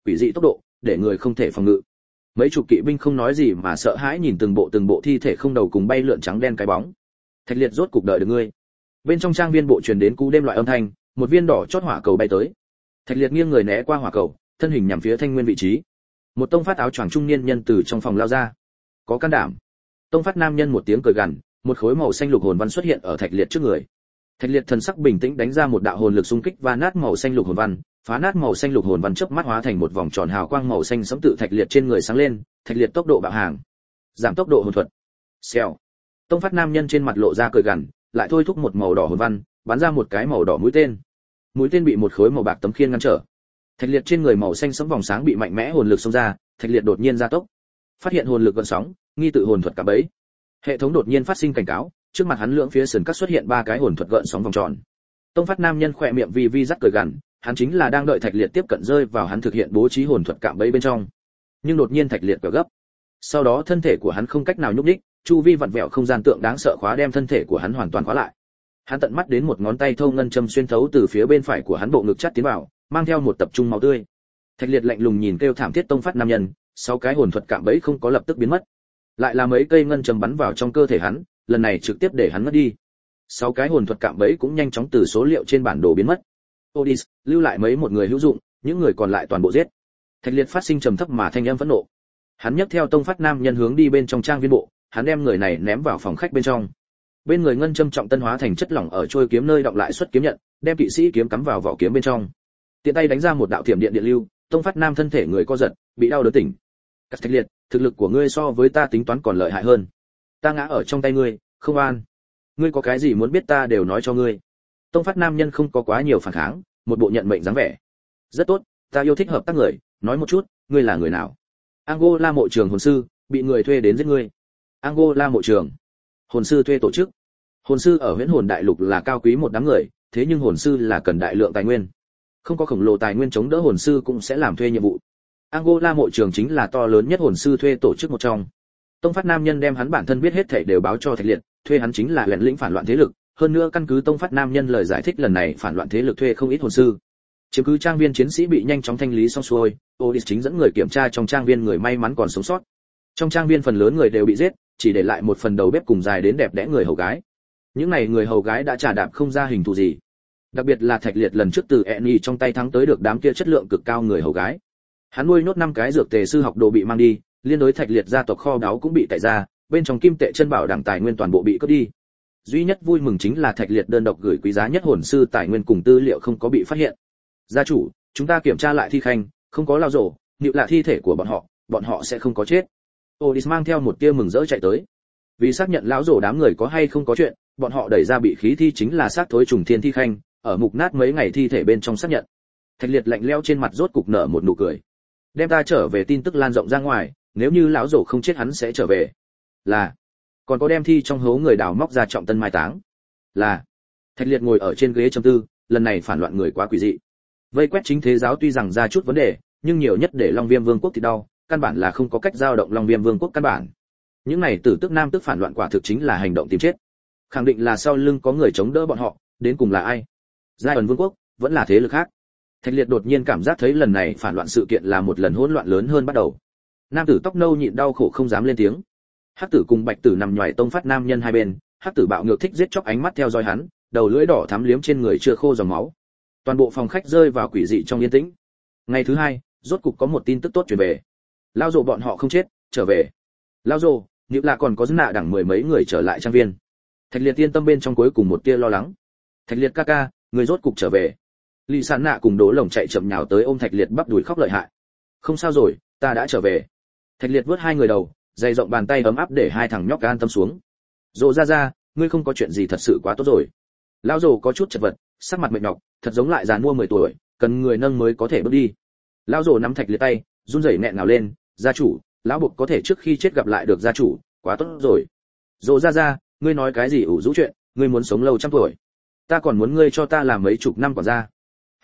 quỷ dị tốc độ để người không thể phòng ngự. Mấy chục kỵ binh không nói gì mà sợ hãi nhìn từng bộ thi thể không đầu cùng bay lượn trắng đen cái bóng. Thạch Liệt rốt cục đợi được ngươi. Bên trong trang viên bộ truyền đến cú đêm loại âm thanh, một viên đỏ chót hỏa cầu bay tới. Thạch Liệt nghiêng người né qua hỏa cầu, thân hình nhằm phía Thanh Nguyên vị trí. Một tông phát áo choàng trung niên nhân từ trong phòng lao ra. Có can đảm. Tông phát nam nhân một tiếng cười gằn, một khối màu xanh lục hồn văn xuất hiện ở Thạch Liệt trước người. Thạch Liệt thần sắc bình tĩnh đánh ra một đạo hồn lực xung kích và nát màu xanh lục hồn văn, phá nát màu xanh lục hồn văn chớp mắt hóa thành một vòng tròn hào quang màu xanh sẫm tự Thạch Liệt trên người sáng lên. Thạch Liệt tốc độ bạo hàng, giảm tốc độ hồn thuật. Xèo. Tông phát nam nhân trên mặt lộ ra cười gằn, lại thôi thúc một màu đỏ hồn văn, bắn ra một cái màu đỏ mũi tên. Mũi tên bị một khối màu bạc tấm khiên ngăn trở. Thạch Liệt trên người màu xanh sẫm vòng sáng bị mạnh mẽ hồn lực xông ra, Thạch Liệt đột nhiên gia tốc. Phát hiện hồn lực gợn sóng, nghi tự hồn thuật cả bẫy. Hệ thống đột nhiên phát sinh cảnh cáo, trước mặt hắn lưỡng phía sườn cắt xuất hiện 3 cái hồn thuật gợn sóng vòng tròn. Tông phát nam nhân khỏe miệng vi rắc cười gằn, hắn chính là đang đợi Thạch Liệt tiếp cận rơi vào hắn thực hiện bố trí hồn thuật cạm bẫy bên trong. Nhưng đột nhiên Thạch Liệt cờ gấp. Sau đó thân thể của hắn không cách nào nhúc nhích, chu vi vặn vẹo không gian tượng đáng sợ khóa đem thân thể của hắn hoàn toàn khóa lại. Hắn tận mắt đến một ngón tay thâu ngân châm xuyên thấu từ phía bên phải của hắn bộ ngực chắt tiến vào, mang theo một tập trung máu tươi. Thạch Liệt lạnh lùng nhìn kêu thảm thiết tông phát nam nhân, 6 cái hồn thuật cạm bẫy không có lập tức biến mất, lại là mấy cây ngân châm bắn vào trong cơ thể hắn, lần này trực tiếp để hắn mất đi. 6 cái hồn thuật cạm bẫy cũng nhanh chóng từ số liệu trên bản đồ biến mất. Odis lưu lại một người hữu dụng, những người còn lại toàn bộ giết. Thạch Liệt phát sinh trầm thấp mà thanh âm phẫn nộ. Hắn nhấc theo tông phát nam nhân hướng đi bên trong trang viên bộ, hắn đem người này ném vào phòng khách bên trong. Bên người ngân châm trọng tân hóa thành chất lỏng ở trôi kiếm nơi đọng lại xuất kiếm nhận, đem kỵ sĩ kiếm cắm vào vỏ kiếm bên trong. Tiện tay đánh ra một đạo thiểm điện điện lưu, tông phát nam thân thể người co giật, bị đau đớn tỉnh. Thạch Liệt, thực lực của ngươi so với ta tính toán còn lợi hại hơn. Ta ngã ở trong tay ngươi, không an. Ngươi có cái gì muốn biết ta đều nói cho ngươi. Tông phát nam nhân không có quá nhiều phản kháng, một bộ nhận mệnh dáng vẻ. Rất tốt, ta yêu thích hợp tác người, nói một chút, ngươi là người nào? Angola mộ trường hồn sư, bị người thuê đến giết ngươi. Angola mộ trường, hồn sư thuê tổ chức. Hồn sư ở Huyễn Hồn Đại Lục là cao quý một đám người, thế nhưng hồn sư là cần đại lượng tài nguyên. Không có khổng lồ tài nguyên chống đỡ hồn sư cũng sẽ làm thuê nhiệm vụ. Angola mộ trường chính là to lớn nhất hồn sư thuê tổ chức một trong. Tông phát nam nhân đem hắn bản thân biết hết thảy đều báo cho Thạch Liệt, thuê hắn chính là lẻn lĩnh phản loạn thế lực, hơn nữa căn cứ tông phát nam nhân lời giải thích lần này phản loạn thế lực thuê không ít hồn sư. Chiếm cứ trang viên chiến sĩ bị nhanh chóng thanh lý xong xuôi, Odis chính dẫn người kiểm tra trong trang viên người may mắn còn sống sót. Trong trang viên phần lớn người đều bị giết, chỉ để lại một phần đầu bếp cùng dài đến đẹp đẽ người hầu gái. Những này người hầu gái đã trả đạp không ra hình thù gì. Đặc biệt là Thạch Liệt lần trước từ Eni trong tay thắng tới được đám kia chất lượng cực cao người hầu gái. Hắn nuôi nốt 5 cái dược tề sư học đồ bị mang đi, liên đối Thạch Liệt gia tộc kho báu cũng bị tẩy ra, bên trong kim tệ chân bảo đẳng tài nguyên toàn bộ bị cướp đi. Duy nhất vui mừng chính là Thạch Liệt đơn độc gửi quý giá nhất hồn sư tài nguyên cùng tư liệu không có bị phát hiện. Gia chủ, chúng ta kiểm tra lại thi khanh, không có lao rổ, nhịu là thi thể của bọn họ sẽ không có chết. Odis mang theo một tia mừng rỡ chạy tới. Vì xác nhận lão rổ đám người có hay không có chuyện, bọn họ đẩy ra bị khí thi chính là xác thối trùng thiên thi khanh, ở mục nát mấy ngày thi thể bên trong xác nhận. Thạch Liệt lạnh lẽo trên mặt rốt cục nở một nụ cười. Đem ta trở về tin tức lan rộng ra ngoài, nếu như lão rổ không chết hắn sẽ trở về. Là. Còn có đem thi trong hố người đào móc ra trọng tân mai táng. Là. Thạch Liệt ngồi ở trên ghế trầm tư, lần này phản loạn người quá quỷ dị. Vây quét chính thế giáo tuy rằng ra chút vấn đề, nhưng nhiều nhất để Long Viêm Vương quốc thì đau, căn bản là không có cách giao động Long Viêm Vương quốc căn bản. Những này tử tức nam tức phản loạn quả thực chính là hành động tìm chết. Khẳng định là sau lưng có người chống đỡ bọn họ, đến cùng là ai? Giai Vương quốc, vẫn là thế lực khác. Thạch Liệt đột nhiên cảm giác thấy lần này phản loạn sự kiện là một lần hỗn loạn lớn hơn bắt đầu. Nam tử tóc nâu nhịn đau khổ không dám lên tiếng. Hắc tử cùng bạch tử nằm nhoài tông phát nam nhân hai bên, hắc tử bạo ngược thích giết chóc ánh mắt theo dõi hắn, đầu lưỡi đỏ thắm liếm trên người chưa khô dòng máu. Toàn bộ phòng khách rơi vào quỷ dị trong yên tĩnh. Ngày thứ hai, rốt cục có một tin tức tốt truyền về. Lao Dồ bọn họ không chết, trở về. Lao Dồ, nếu là còn có dân nạ đẳng 10 mấy người trở lại trang viên. Thạch Liệt yên tâm bên trong cuối cùng một tia lo lắng. Thạch Liệt ca ca, người rốt cục trở về. Lý Sản Nạ cùng Đỗ Lồng chạy chậm nhào tới ôm Thạch Liệt bắp đùi khóc lợi hại. Không sao rồi, ta đã trở về. Thạch Liệt vớt hai người đầu, dày rộng bàn tay ấm áp để hai thằng nhóc an tâm xuống. Dỗ ra, ngươi không có chuyện gì thật sự quá tốt rồi. Lão Dồ có chút chật vật, sắc mặt mệt nhọc, thật giống lại già mua 10 tuổi, cần người nâng mới có thể bước đi. Lão Dồ nắm Thạch Liệt tay, run rẩy nghẹn ngào lên, gia chủ, lão buộc có thể trước khi chết gặp lại được gia chủ, quá tốt rồi. Dỗ ra, ngươi nói cái gì ủ rũ chuyện, ngươi muốn sống lâu trăm tuổi. Ta còn muốn ngươi cho ta làm mấy chục năm quản gia.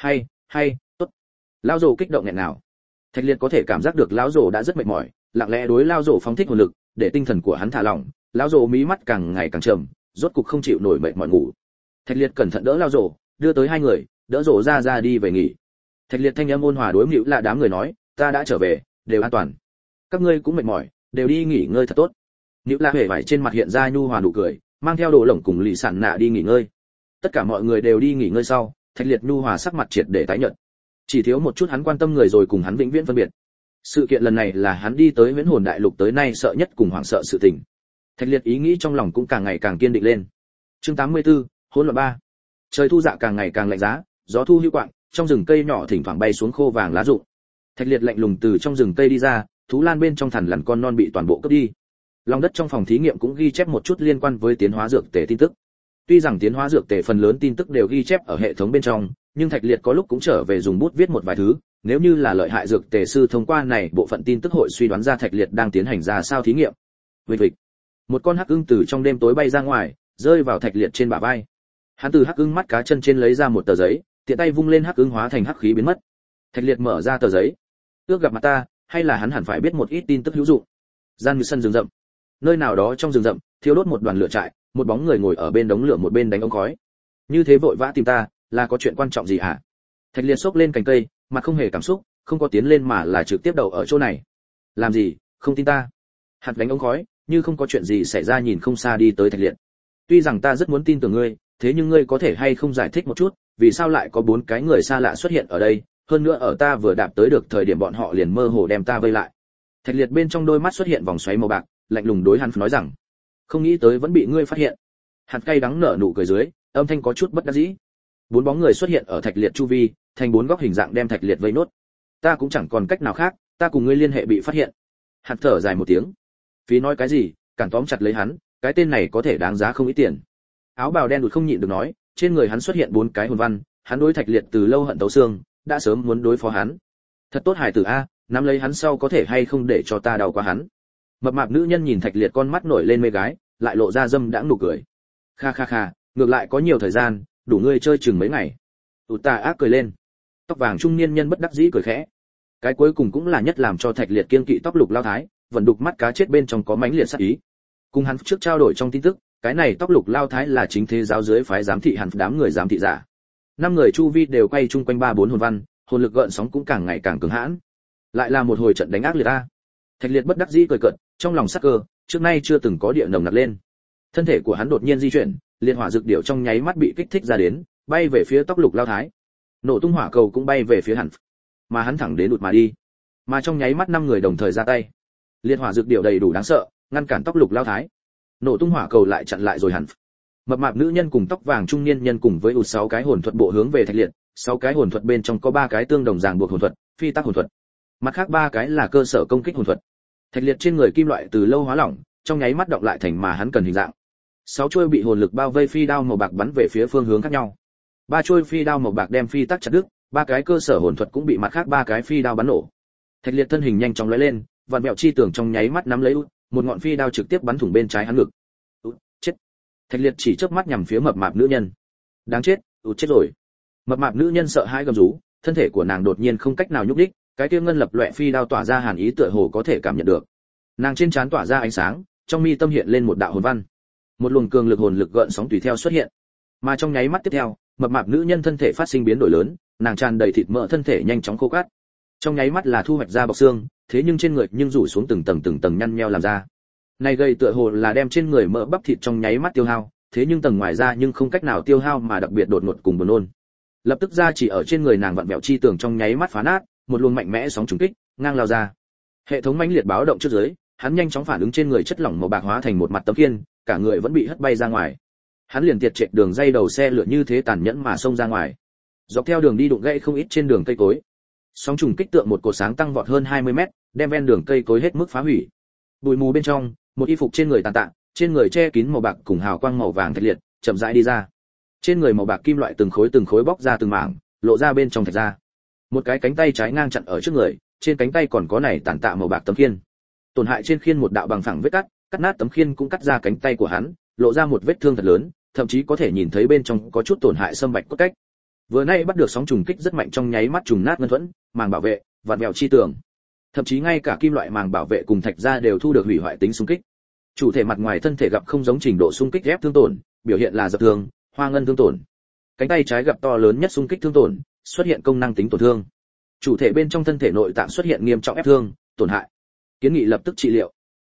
Hay, tốt. Lão Dồ kích động nghẹn ngào. Thạch Liệt có thể cảm giác được lão Dồ đã rất mệt mỏi, lặng lẽ đối lão Dồ phóng thích hồn lực, để tinh thần của hắn thả lỏng. Lão Dồ mí mắt càng ngày càng trầm, rốt cục không chịu nổi mệt mỏi ngủ. Thạch Liệt cẩn thận đỡ lão Dồ, đưa tới hai người, đỡ Dồ ra đi về nghỉ. Thạch Liệt thanh âm ôn hòa đối Mữu Lạ đám người nói, ta đã trở về, đều an toàn. Các ngươi cũng mệt mỏi, đều đi nghỉ ngơi thật tốt. Nữu La hề vải trên mặt hiện ra nhu hòa nụ cười, mang theo đồ lổng cùng Lý Sản Nạ đi nghỉ ngơi. Tất cả mọi người đều đi nghỉ ngơi sau, Thạch Liệt nhu hòa sắc mặt triệt để tái nhợt. Chỉ thiếu một chút hắn quan tâm người rồi cùng hắn vĩnh viễn phân biệt. Sự kiện lần này là hắn đi tới Viễn Hồn Đại Lục tới nay sợ nhất cùng hoảng sợ sự tình. Thạch Liệt ý nghĩ trong lòng cũng càng ngày càng kiên định lên. Chương 84, hỗn loạn 3. Trời thu dạ càng ngày càng lạnh giá, gió thu hữu quạng, trong rừng cây nhỏ thỉnh thoảng bay xuống khô vàng lá rụng. Thạch Liệt lạnh lùng từ trong rừng cây đi ra, thú lan bên trong thằn lằn con non bị toàn bộ cướp đi. Lòng đất trong phòng thí nghiệm cũng ghi chép một chút liên quan với tiến hóa dược tề tin tức. Tuy rằng tiến hóa dược tề phần lớn tin tức đều ghi chép ở hệ thống bên trong, nhưng Thạch Liệt có lúc cũng trở về dùng bút viết một vài thứ, nếu như là lợi hại dược tề sư thông qua này bộ phận tin tức hội suy đoán ra Thạch Liệt đang tiến hành ra sao thí nghiệm. Vịch vịch. Một con hắc ưng từ trong đêm tối bay ra ngoài, rơi vào Thạch Liệt trên bả vai. Hắn từ hắc ưng mắt cá chân trên lấy ra một tờ giấy, tiện tay vung lên hắc ưng hóa thành hắc khí biến mất. Thạch Liệt mở ra tờ giấy. Ước gặp mặt ta, hay là hắn hẳn phải biết một ít tin tức hữu dụng. Gian như sân rừng rậm. Nơi nào đó trong rừng rậm, thiêu đốt một đoàn lửa trại, một bóng người ngồi ở bên đống lửa một bên đánh ống khói. Như thế vội vã tìm ta, là có chuyện quan trọng gì hả? Thạch Liệt xốc lên cành cây, mặt không hề cảm xúc, không có tiến lên mà là trực tiếp đầu ở chỗ này. Làm gì, không tin ta? Hạt đánh ống khói, như không có chuyện gì xảy ra nhìn không xa đi tới Thạch Liệt. Tuy rằng ta rất muốn tin tưởng ngươi, thế nhưng ngươi có thể hay không giải thích một chút, vì sao lại có 4 cái người xa lạ xuất hiện ở đây, hơn nữa ở ta vừa đạp tới được thời điểm bọn họ liền mơ hồ đem ta vây lại. Thạch Liệt bên trong đôi mắt xuất hiện vòng xoáy màu bạc, lạnh lùng đối hắn nói rằng, không nghĩ tới vẫn bị ngươi phát hiện. Hạt cay đắng nở nụ cười dưới, âm thanh có chút bất đắc dĩ. 4 bóng người xuất hiện ở Thạch Liệt chu vi, thành 4 góc hình dạng đem Thạch Liệt vây nốt. Ta cũng chẳng còn cách nào khác, ta cùng ngươi liên hệ bị phát hiện. Hạt thở dài một tiếng. Phí nói cái gì, cản tóm chặt lấy hắn, cái tên này có thể đáng giá không ít tiền. Áo bào đen đụt không nhịn được nói, trên người hắn xuất hiện 4 cái hồn văn, hắn đối Thạch Liệt từ lâu hận tấu xương, đã sớm muốn đối phó hắn. Thật tốt hài tử a, nắm lấy hắn sau có thể hay không để cho ta đau quá hắn. Mập mạp nữ nhân nhìn Thạch Liệt con mắt nổi lên mê gái, lại lộ ra dâm đãng nụ cười. Kha kha kha, ngược lại có nhiều thời gian, đủ ngươi chơi chừng mấy ngày. Tà ác cười lên. Tóc vàng trung niên nhân bất đắc dĩ cười khẽ. Cái cuối cùng cũng là nhất làm cho Thạch Liệt kiêng kỵ tóc lục lao thái, vẫn đục mắt cá chết bên trong có mánh liệt sát ý. Cùng hắn trước trao đổi trong tin tức, cái này tóc lục lao thái là chính thế giáo dưới phái giám thị hẳn đám người giám thị giả. 5 người chu vi đều quay chung quanh 3-4 hồn văn, hồn lực gợn sóng cũng càng ngày càng cứng hãn. Lại là một hồi trận đánh ác liệt a. Thạch Liệt bất đắc dĩ cười cợt, trong lòng sắc cơ, trước nay chưa từng có địa nồng nặc lên. Thân thể của hắn đột nhiên di chuyển, liệt hỏa dược điểu trong nháy mắt bị kích thích ra đến, bay về phía tóc lục lao thái. Nổ tung hỏa cầu cũng bay về phía hắn, mà hắn thẳng đến đụt mà đi. Mà trong nháy mắt 5 người đồng thời ra tay. Liệt hỏa dược điểu đầy đủ đáng sợ, ngăn cản tóc lục lao thái. Nổ tung hỏa cầu lại chặn lại rồi hắn. Mập mạp nữ nhân cùng tóc vàng trung niên nhân cùng với 6 cái hồn thuật bộ hướng về Thạch Liệt, 6 cái hồn thuật bên trong có 3 cái tương đồng ràng buộc hồn thuật, phi tắc hồn thuật. Mặt khác 3 cái là cơ sở công kích hồn thuật. Thạch Liệt trên người kim loại từ lâu hóa lỏng, trong nháy mắt động lại thành mà hắn cần hình dạng. 6 chuôi bị hồn lực bao vây phi đao màu bạc bắn về phía phương hướng khác nhau. 3 chuôi phi đao màu bạc đem phi tắc chặt đứt, 3 cái cơ sở hồn thuật cũng bị mặt khác 3 cái phi đao bắn nổ. Thạch Liệt thân hình nhanh chóng lóe lên, vạn mẹo chi tưởng trong nháy mắt nắm lấy một ngọn phi đao trực tiếp bắn thủng bên trái hắn ngực. Chết. Thạch Liệt chỉ chớp mắt nhằm phía mập mạp nữ nhân. Đáng chết, chết rồi. Mập mạp nữ nhân sợ hãi gầm rú, thân thể của nàng đột nhiên không cách nào nhúc nhích, cái kia ngân lập loè phi đao tỏa ra hàn ý tựa hồ có thể cảm nhận được. Nàng trên trán tỏa ra ánh sáng, trong mi tâm hiện lên một đạo hồn văn. Một luồng cường lực hồn lực gợn sóng tùy theo xuất hiện. Mà trong nháy mắt tiếp theo, mập mạp nữ nhân thân thể phát sinh biến đổi lớn, nàng tràn đầy thịt mỡ thân thể nhanh chóng khô cát. Trong nháy mắt là thu hoạch ra bọc xương, thế nhưng trên người nhưng rủ xuống từng tầng nhăn nheo làm ra. Này gây tựa hồ là đem trên người mỡ bắp thịt trong nháy mắt tiêu hao, thế nhưng tầng ngoài ra nhưng không cách nào tiêu hao mà đặc biệt đột ngột cùng buồn nôn. Lập tức ra chỉ ở trên người nàng vặn vẹo chi tường trong nháy mắt phá nát, một luồng mạnh mẽ sóng trùng kích ngang lao ra. Hệ thống mãnh liệt báo động trước dưới, hắn nhanh chóng phản ứng trên người chất lỏng màu bạc hóa thành một mặt tấm khiên, cả người vẫn bị hất bay ra ngoài. Hắn liền tiệt trệ đường dây đầu xe lửa như thế tàn nhẫn mà xông ra ngoài. Dọc theo đường đi đụng gãy không ít trên đường cây cối. Sóng trùng kích tượng một cột sáng tăng vọt hơn 20 mét, đem ven đường cây cối hết mức phá hủy. Bụi mù bên trong, một y phục trên người tàn tạ, trên người che kín màu bạc cùng hào quang màu vàng Thạch Liệt, chậm rãi đi ra. Trên người màu bạc kim loại từng khối bóc ra từng mảng, lộ ra bên trong thạch ra. Một cái cánh tay trái ngang chặn ở trước người, trên cánh tay còn có này tàn tạ màu bạc tấm khiên. Tổn hại trên khiên một đạo bằng phẳng vết cắt nát tấm khiên cũng cắt ra cánh tay của hắn, lộ ra một vết thương thật lớn, thậm chí có thể nhìn thấy bên trong có chút tổn hại xâm bạch cốt cách. Vừa nay bắt được sóng trùng kích rất mạnh trong nháy mắt trùng nát ngân thuẫn, màng bảo vệ, vặn vẹo chi tường. Thậm chí ngay cả kim loại màng bảo vệ cùng thạch ra đều thu được hủy hoại tính xung kích. Chủ thể mặt ngoài thân thể gặp không giống trình độ xung kích ghép thương tổn, biểu hiện là dập thương, hoa ngân thương tổn. Cánh tay trái gặp to lớn nhất xung kích thương tổn, xuất hiện công năng tính tổn thương. chủ thể bên trong thân thể nội tạng xuất hiện nghiêm trọng ép thương, tổn hại. Kiến nghị lập tức trị liệu.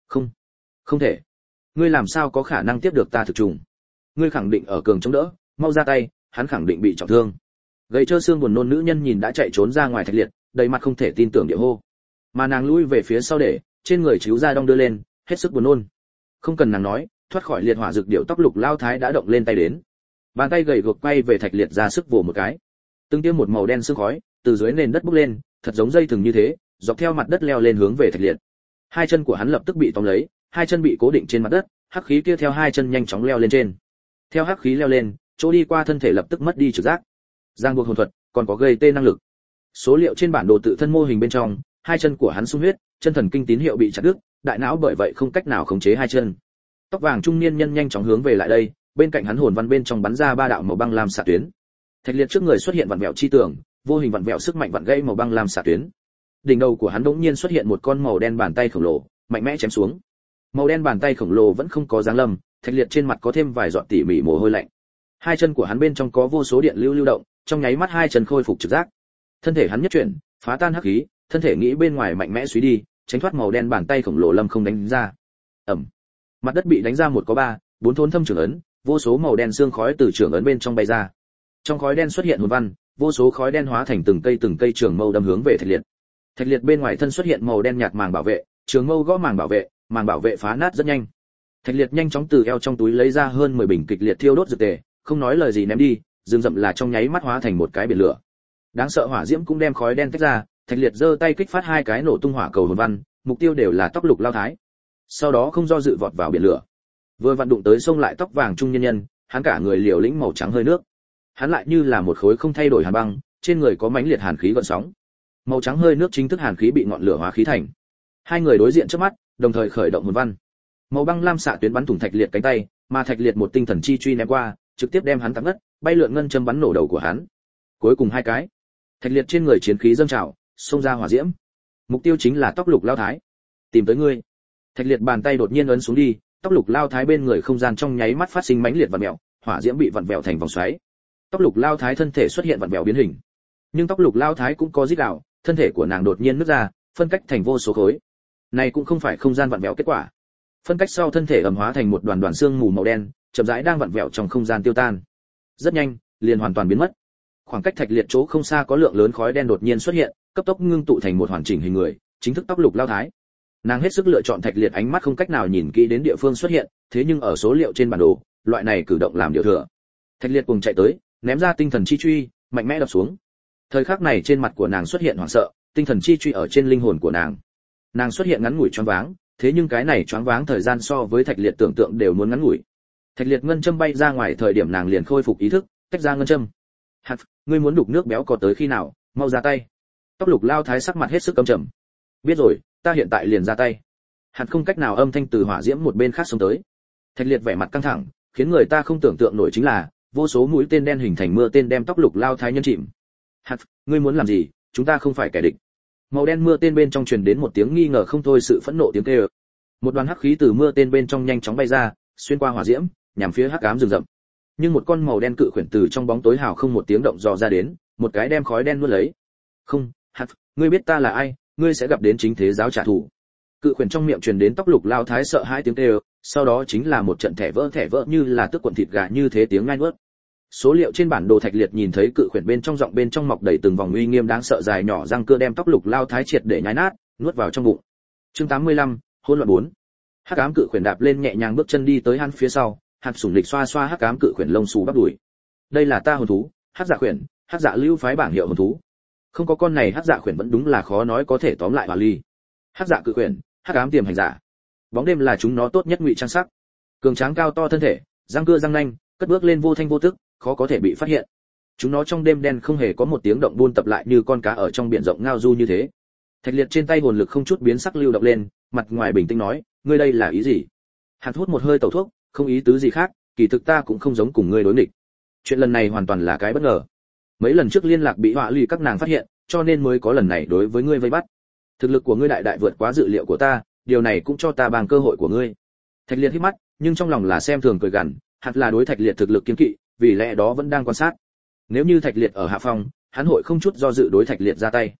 Không thể. Ngươi làm sao có khả năng tiếp được ta thực trùng? Ngươi khẳng định ở cường chống đỡ, mau ra tay, hắn khẳng định bị trọng thương. Gầy trơ xương buồn nôn nữ nhân nhìn đã chạy trốn ra ngoài Thạch Liệt, đầy mặt không thể tin tưởng địa hô. Mà nàng lui về phía sau để, trên người chiếu ra đong đưa lên, hết sức buồn nôn. Không cần nàng nói, thoát khỏi liệt hỏa dược điệu tóc lục lao thái đã động lên tay đến. Bàn tay gầy guộc quay về Thạch Liệt ra sức vồ một cái. Từng tia một màu đen sương khói từ dưới nền đất bốc lên, thật giống dây thừng như thế, dọc theo mặt đất leo lên hướng về Thạch Liệt. Hai chân của hắn lập tức bị tóm lấy, hai chân bị cố định trên mặt đất, hắc khí kia theo hai chân nhanh chóng leo lên trên. Theo hắc khí leo lên, chỗ đi qua thân thể lập tức mất đi trực giác. Giang buộc hồn thuật, còn có gây tê năng lực. Số liệu trên bản đồ tự thân mô hình bên trong, hai chân của hắn sung huyết, chân thần kinh tín hiệu bị chặt đứt, đại não bởi vậy không cách nào khống chế hai chân. Tóc vàng trung niên nhân nhanh chóng hướng về lại đây, bên cạnh hắn hồn văn bên trong bắn ra ba đạo màu băng lam xạ tuyến. Thạch Liệt trước người xuất hiện vặn vẹo chi tường, vô hình vặn vẹo sức mạnh vặn gãy màu băng lam xạ tuyến. Đỉnh đầu của hắn đột nhiên xuất hiện một con màu đen bàn tay khổng lồ, mạnh mẽ chém xuống. Màu đen bàn tay khổng lồ vẫn không có giáng lâm, Thạch Liệt trên mặt có thêm vài giọt tỉ mỉ mồ hôi lạnh. Hai chân của hắn bên trong có vô số điện lưu lưu động, trong nháy mắt hai chân khôi phục trực giác. Thân thể hắn nhất chuyển, phá tan hắc khí, thân thể nghĩ bên ngoài mạnh mẽ suy đi, tránh thoát màu đen bàn tay khổng lồ lâm không đánh ra. Ầm. Mặt đất bị đánh ra một có ba, bốn thốn thâm trưởng ấn, vô số màu đen xương khói từ trưởng ấn bên trong bay ra. Trong khói đen xuất hiện hồn văn, vô số khói đen hóa thành từng cây trường mâu đâm hướng về Thạch Liệt. Thạch Liệt bên ngoài thân xuất hiện màu đen nhạt màng bảo vệ, trường mâu gõ màng bảo vệ phá nát rất nhanh. Thạch Liệt nhanh chóng từ eo trong túi lấy ra hơn 10 bình kịch liệt thiêu đốt dược tề, không nói lời gì ném đi, rừng rậm là trong nháy mắt hóa thành một cái biển lửa. Đáng sợ hỏa diễm cũng đem khói đen tách ra, Thạch Liệt giơ tay kích phát hai cái nổ tung hỏa cầu hồn văn, mục tiêu đều là tóc lục lao thái. Sau đó không do dự vọt vào biển lửa. Vừa vặn đụng tới xông lại tóc vàng trung nhân nhân, hắn cả người liều lĩnh màu trắng hơi nước. Hắn lại như là một khối không thay đổi hàn băng, trên người có mãnh liệt hàn khí gợn sóng. Màu trắng hơi nước chính thức hàn khí bị ngọn lửa hóa khí thành. Hai người đối diện trước mắt, đồng thời khởi động hồn văn. Màu băng lam xạ tuyến bắn thủng Thạch Liệt cánh tay, mà Thạch Liệt một tinh thần chi truy ném qua, trực tiếp đem hắn tạm ngất, bay lượn ngân châm bắn nổ đầu của hắn. Cuối cùng hai cái. Thạch Liệt trên người chiến khí dâng trào, xông ra hỏa diễm. Mục tiêu chính là tóc lục lao thái. Tìm tới ngươi. Thạch Liệt bàn tay đột nhiên ấn xuống đi, tóc lục lao thái bên người không gian trong nháy mắt phát sinh mãnh liệt vặn vẹo, hỏa diễm bị vặn vẹo thành vòng xoáy. Tóc lục lao thái thân thể xuất hiện vặn vẹo biến hình. Nhưng tóc lục lao thái cũng có rít gào, thân thể của nàng đột nhiên nứt ra, phân cách thành vô số khối. Này cũng không phải không gian vặn vẹo kết quả. Phân cách sau thân thể ẩm hóa thành một đoàn đoàn xương mù màu đen, chậm rãi đang vặn vẹo trong không gian tiêu tan. Rất nhanh, liền hoàn toàn biến mất. Khoảng cách Thạch Liệt chỗ không xa có lượng lớn khói đen đột nhiên xuất hiện, cấp tốc ngưng tụ thành một hoàn chỉnh hình người, chính thức tóc lục lao thái. Nàng hết sức lựa chọn Thạch Liệt ánh mắt không cách nào nhìn kỹ đến địa phương xuất hiện, thế nhưng ở số liệu trên bản đồ, loại này cử động làm điều thừa. Thạch Liệt cùng chạy tới, ném ra tinh thần chi truy, mạnh mẽ đập xuống. Thời khắc này trên mặt của nàng xuất hiện hoảng sợ, tinh thần chi truy ở trên linh hồn của nàng. Nàng xuất hiện ngắn ngủi choáng váng, thế nhưng cái này choáng váng thời gian so với Thạch Liệt tưởng tượng đều muốn ngắn ngủi. Thạch Liệt ngân châm bay ra ngoài thời điểm nàng liền khôi phục ý thức, tách ra ngân châm. Hạt, ngươi muốn đục nước béo có tới khi nào, mau ra tay. Tóc lục lao thái sắc mặt hết sức căm trầm. Biết rồi, ta hiện tại liền ra tay. Hạt không cách nào âm thanh từ hỏa diễm một bên khác xông tới. Thạch Liệt vẻ mặt căng thẳng, khiến người ta không tưởng tượng nổi chính là vô số mũi tên đen hình thành mưa tên đem tóc lục lao thái nhân chìm. Hạt, ngươi muốn làm gì? Chúng ta không phải kẻ địch. Màu đen mưa tên bên trong truyền đến một tiếng nghi ngờ không thôi sự phẫn nộ tiếng kêu. Một đoàn hắc khí từ mưa tên bên trong nhanh chóng bay ra, xuyên qua hỏa diễm, nhằm phía hắc ám rừng rậm. Nhưng một con màu đen cự khuyển từ trong bóng tối hào không một tiếng động dò ra đến, một cái đem khói đen nuốt lấy. Không, Hạt, ngươi biết ta là ai, ngươi sẽ gặp đến chính thế giáo trả thù. Cự khuyển trong miệng truyền đến tóc lục lao thái sợ hãi tiếng kêu, sau đó chính là một trận thẻ vỡ như là tức cuộn thịt gà như thế tiếng ngai nuốt. Số liệu trên bản đồ Thạch Liệt nhìn thấy cự khuyển bên trong giọng bên trong mọc đầy từng vòng uy nghiêm đáng sợ dài nhỏ răng cưa đem tóc lục lao thái triệt để nhai nát, nuốt vào trong bụng. Chương 85, hỗn loạn 4. Hắc ám cự khuyển đạp lên nhẹ nhàng bước chân đi tới hắn phía sau, hạt sủng lịch xoa xoa hắc ám cự khuyển lông xù bắp đùi. Đây là ta hồn thú, hắc dạ khuyển, hắc dạ lưu phái bảng hiệu hồn thú. Không có con này hắc dạ khuyển vẫn đúng là khó nói có thể tóm lại Hòa Ly. Hắc dạ cự khuyển, hắc ám tiềm hành giả. Bóng đêm là chúng nó tốt nhất ngụy trang sắc. Cường tráng cao to thân thể, răng cưa răng nanh, cất bước lên vô thanh vô tức, khó có thể bị phát hiện. Chúng nó trong đêm đen không hề có một tiếng động buôn tập lại như con cá ở trong biển rộng ngao du như thế. Thạch Liệt trên tay hồn lực không chút biến sắc lưu động lên, mặt ngoài bình tĩnh nói, ngươi đây là ý gì? Hạt hút một hơi tẩu thuốc, không ý tứ gì khác, kỳ thực ta cũng không giống cùng ngươi đối nghịch. Chuyện lần này hoàn toàn là cái bất ngờ. Mấy lần trước liên lạc bị họa lì các nàng phát hiện, cho nên mới có lần này đối với ngươi vây bắt. Thực lực của ngươi đại đại vượt quá dự liệu của ta, điều này cũng cho ta bằng cơ hội của ngươi. Thạch Liệt hít mắt, nhưng trong lòng là xem thường cười gằn, hạt là đối Thạch Liệt thực lực kiêng kỵ, vì lẽ đó vẫn đang quan sát. Nếu như Thạch Liệt ở hạ phong, hắn hội không chút do dự đối Thạch Liệt ra tay.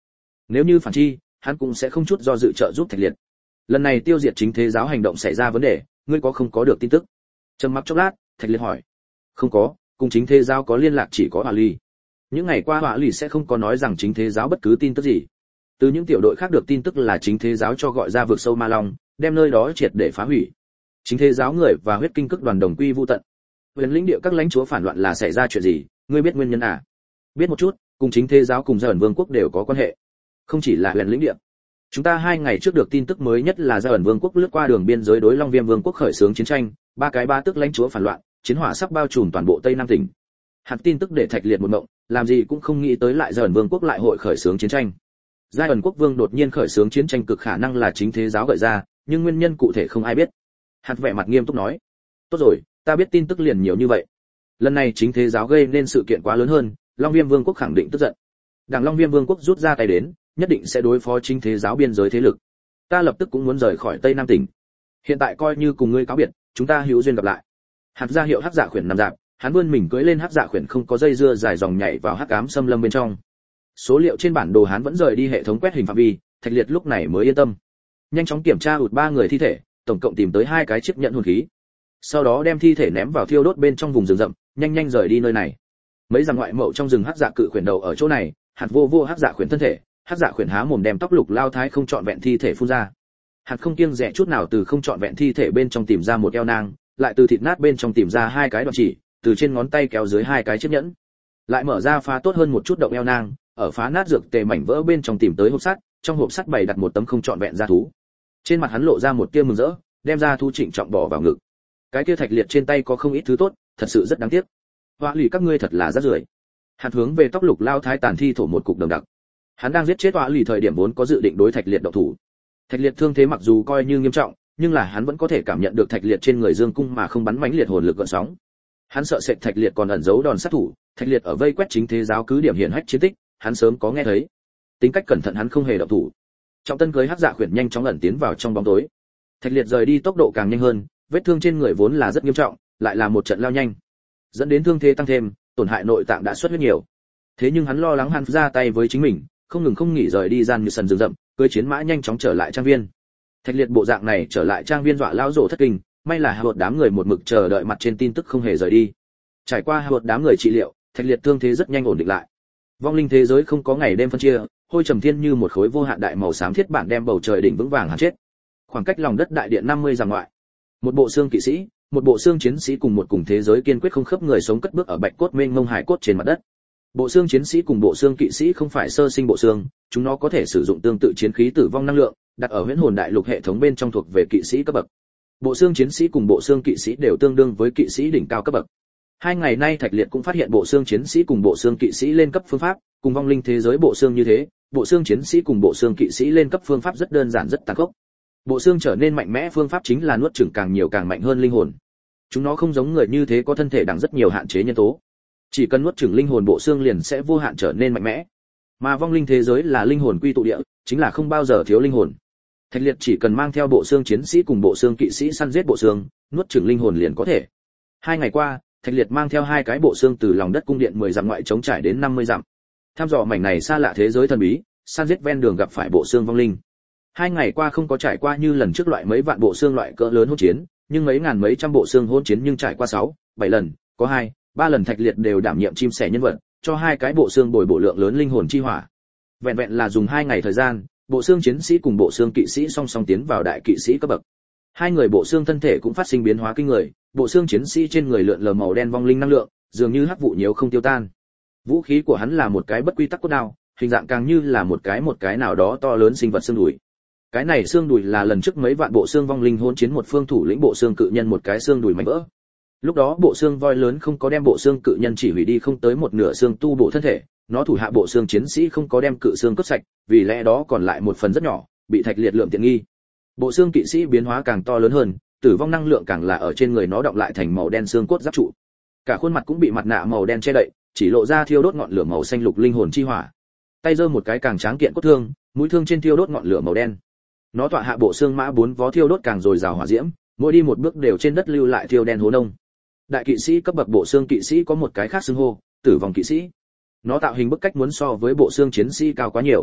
Nếu như phản chi, hắn cũng sẽ không chút do dự trợ giúp Thạch Liệt. Lần này tiêu diệt chính thế giáo hành động xảy ra vấn đề, ngươi không có được tin tức? Trầm mặc chốc lát, Thạch Liệt hỏi. Không có, cùng chính thế giáo có liên lạc chỉ có Hỏa Ly. Những ngày qua Hỏa Ly sẽ không có nói rằng chính thế giáo bất cứ tin tức gì. Từ những tiểu đội khác được tin tức là chính thế giáo cho gọi ra vực sâu Ma Long, đem nơi đó triệt để phá hủy. Chính thế giáo người và huyết kinh cực đoàn đồng quy vu tận. Huyền lĩnh địa các lãnh chúa phản loạn là xảy ra chuyện gì, ngươi biết nguyên nhân à? Biết một chút, cùng chính thế giáo cùng Gia ẩn vương quốc đều có quan hệ. Không chỉ là huyền lĩnh địa. Chúng ta 2 ngày trước được tin tức mới nhất là Gia ẩn vương quốc lướt qua đường biên giới đối Long Viêm vương quốc khởi xướng chiến tranh, 3 cái ba tước lãnh chúa phản loạn, chiến hỏa sắp bao trùm toàn bộ Tây Nam tỉnh. Hạt tin tức để Thạch Liệt một mộng, làm gì cũng không nghĩ tới lại Gia ẩn vương quốc lại hội khởi xướng chiến tranh. Gia ẩn quốc vương đột nhiên khởi xướng chiến tranh cực khả năng là chính thế giáo gợi ra, nhưng nguyên nhân cụ thể không ai biết. Hạt vẻ mặt nghiêm túc nói. Tốt rồi, ta biết tin tức liền nhiều như vậy. Lần này chính thế giáo gây nên sự kiện quá lớn hơn, Long Viêm vương quốc khẳng định tức giận. Đảng Long Viêm vương quốc rút ra tay đến, nhất định sẽ đối phó chính thế giáo biên giới thế lực. Ta lập tức cũng muốn rời khỏi Tây Nam tỉnh. Hiện tại coi như cùng ngươi cáo biệt, chúng ta hữu duyên gặp lại. Hạt ra hiệu hắc dạ khuyển nằm dạp, hắn vươn mình cưỡi lên hắc dạ khuyển không có dây dưa dài dòng nhảy vào hắc ám xâm lâm bên trong. Số liệu trên bản đồ hắn vẫn rời đi hệ thống quét hình phạm vi, Thạch Liệt lúc này mới yên tâm. Nhanh chóng kiểm tra 3 người thi thể, tổng cộng tìm tới 2 cái chiếc nhẫn hồn khí. Sau đó đem thi thể ném vào thiêu đốt bên trong vùng rừng rậm, nhanh rời đi nơi này. Mấy dặm ngoại mậu trong rừng hắc dạ cự khuyển đầu ở chỗ này, hạt vô hắc dạ khuyển thân thể, hắc dạ khuyển há mồm đem tóc lục lao thái không trọn vẹn thi thể phun ra. Hạt không kiêng dè chút nào từ không trọn vẹn thi thể bên trong tìm ra một eo nang, lại từ thịt nát bên trong tìm ra 2 cái đoạn chỉ, từ trên ngón tay kéo dưới 2 cái chiếc nhẫn. Lại mở ra phá tốt hơn một chút động eo nang, ở phá nát dược tề mảnh vỡ bên trong tìm tới hộp sắt, trong hộp sắt bày đặt một tấm không trọn vẹn da thú. Trên mặt hắn lộ ra một tia mừng rỡ, đem ra thú trịnh trọng bỏ vào ngực. Cái kia Thạch Liệt trên tay có không ít thứ tốt, thật sự rất đáng tiếc. Họa lì các ngươi thật là rác rưởi. Hạt hướng về tóc lục lao thái tàn thi thổ một cục đồng đặc. Hắn đang giết chết họa lì thời điểm vốn có dự định đối Thạch Liệt động thủ. Thạch Liệt thương thế mặc dù coi như nghiêm trọng, nhưng là hắn vẫn có thể cảm nhận được Thạch Liệt trên người dương cung mà không bắn mãnh liệt hồn lực gợn sóng. Hắn sợ sệt Thạch Liệt còn ẩn giấu đòn sát thủ, Thạch Liệt ở vây quét chính thế giáo cứ điểm hiển hách chiến tích, hắn sớm có nghe thấy. Tính cách cẩn thận hắn không hề động thủ. Trọng tân cưới hắc dạ khuyển nhanh chóng ẩn tiến vào trong bóng tối. Thạch Liệt rời đi tốc độ càng nhanh hơn, vết thương trên người vốn là rất nghiêm trọng, lại là một trận lao nhanh, dẫn đến thương thế tăng thêm, tổn hại nội tạng đã xuất huyết nhiều. Thế nhưng hắn lo lắng hắn ra tay với chính mình, không nghỉ rời đi gian như sần rừng rậm, cưỡi chiến mã nhanh chóng trở lại trang viên. Thạch Liệt bộ dạng này trở lại trang viên dọa lão rổ thất kinh, may là một đám người một mực chờ đợi mặt trên tin tức không hề rời đi. Trải qua một đám người trị liệu, Thạch Liệt thương thế rất nhanh ổn định lại. Vong linh thế giới không có ngày đêm phân chia, hôi trầm thiên như một khối vô hạn đại màu xám thiết bản đem bầu trời đỉnh vững vàng hắn chết. Khoảng cách lòng đất đại điện 50 dặm ngoại, một bộ xương kỵ sĩ, một bộ xương chiến sĩ cùng một cùng thế giới kiên quyết không khớp người sống cất bước ở bạch cốt mênh mông hải cốt trên mặt đất. Bộ xương chiến sĩ cùng bộ xương kỵ sĩ không phải sơ sinh bộ xương, chúng nó có thể sử dụng tương tự chiến khí tử vong năng lượng, đặt ở huyễn hồn đại lục hệ thống bên trong thuộc về kỵ sĩ cấp bậc. Bộ xương chiến sĩ cùng bộ xương kỵ sĩ đều tương đương với kỵ sĩ đỉnh cao cấp bậc. 2 ngày nay Thạch Liệt cũng phát hiện bộ xương chiến sĩ cùng bộ xương kỵ sĩ lên cấp phương pháp, cùng vong linh thế giới bộ xương như thế, bộ xương chiến sĩ cùng bộ xương kỵ sĩ lên cấp phương pháp rất đơn giản rất tàn khốc. Bộ xương trở nên mạnh mẽ phương pháp chính là nuốt chửng càng nhiều càng mạnh hơn linh hồn. Chúng nó không giống người như thế có thân thể đằng rất nhiều hạn chế nhân tố. Chỉ cần nuốt chửng linh hồn bộ xương liền sẽ vô hạn trở nên mạnh mẽ. Mà vong linh thế giới là linh hồn quy tụ địa, chính là không bao giờ thiếu linh hồn. Thạch Liệt chỉ cần mang theo bộ xương chiến sĩ cùng bộ xương kỵ sĩ săn giết bộ xương, nuốt chửng linh hồn liền có thể. 2 ngày qua, Thạch Liệt mang theo 2 cái bộ xương từ lòng đất cung điện 10 dặm ngoại chống trải đến 50 dặm. Tham dò mảnh này xa lạ thế giới thần bí, săn giết ven đường gặp phải bộ xương vong linh. 2 ngày qua không có trải qua như lần trước loại mấy vạn bộ xương loại cỡ lớn hỗn chiến, nhưng mấy ngàn mấy trăm bộ xương hỗn chiến nhưng trải qua 6, 7 lần, có 2, 3 lần Thạch Liệt đều đảm nhiệm chim sẻ nhân vật, cho 2 cái bộ xương bồi bổ lượng lớn linh hồn chi hỏa. Vẹn vẹn là dùng 2 ngày thời gian, bộ xương chiến sĩ cùng bộ xương kỵ sĩ song song tiến vào đại kỵ sĩ cấp bậc. 2 người bộ xương thân thể cũng phát sinh biến hóa kinh người, bộ xương chiến sĩ trên người lượn lờ màu đen vong linh năng lượng, dường như hắc vụ nhiều không tiêu tan. Vũ khí của hắn là một cái bất quy tắc cốt đao, hình dạng càng như là một cái nào đó to lớn sinh vật xương đùi. Cái này xương đùi là lần trước mấy vạn bộ xương vong linh hỗn chiến một phương thủ lĩnh bộ xương cự nhân một cái xương đùi mảnh vỡ. Lúc đó bộ xương voi lớn không có đem bộ xương cự nhân chỉ hủy đi không tới một nửa xương tu bộ thân thể, nó thủ hạ bộ xương chiến sĩ không có đem cự xương cướp sạch, vì lẽ đó còn lại một phần rất nhỏ, bị Thạch Liệt lượm tiện nghi. Bộ xương kỵ sĩ biến hóa càng to lớn hơn, tử vong năng lượng càng là ở trên người nó đọng lại thành màu đen xương cốt giáp trụ. Cả khuôn mặt cũng bị mặt nạ màu đen che đậy, chỉ lộ ra thiêu đốt ngọn lửa màu xanh lục linh hồn chi hỏa. Tay giơ một cái càng tráng kiện cốt thương, mũi thương trên thiêu đốt ngọn lửa màu đen. Nó tọa hạ bộ xương mã 4 vó thiêu đốt càng rồi rào hỏa diễm, mỗi đi một bước đều trên đất lưu lại thiêu đen hố nông. Đại kỵ sĩ cấp bậc bộ xương kỵ sĩ có một cái khác xưng hô, tử vong kỵ sĩ. Nó tạo hình bức cách muốn so với bộ xương chiến sĩ cao quá nhiều.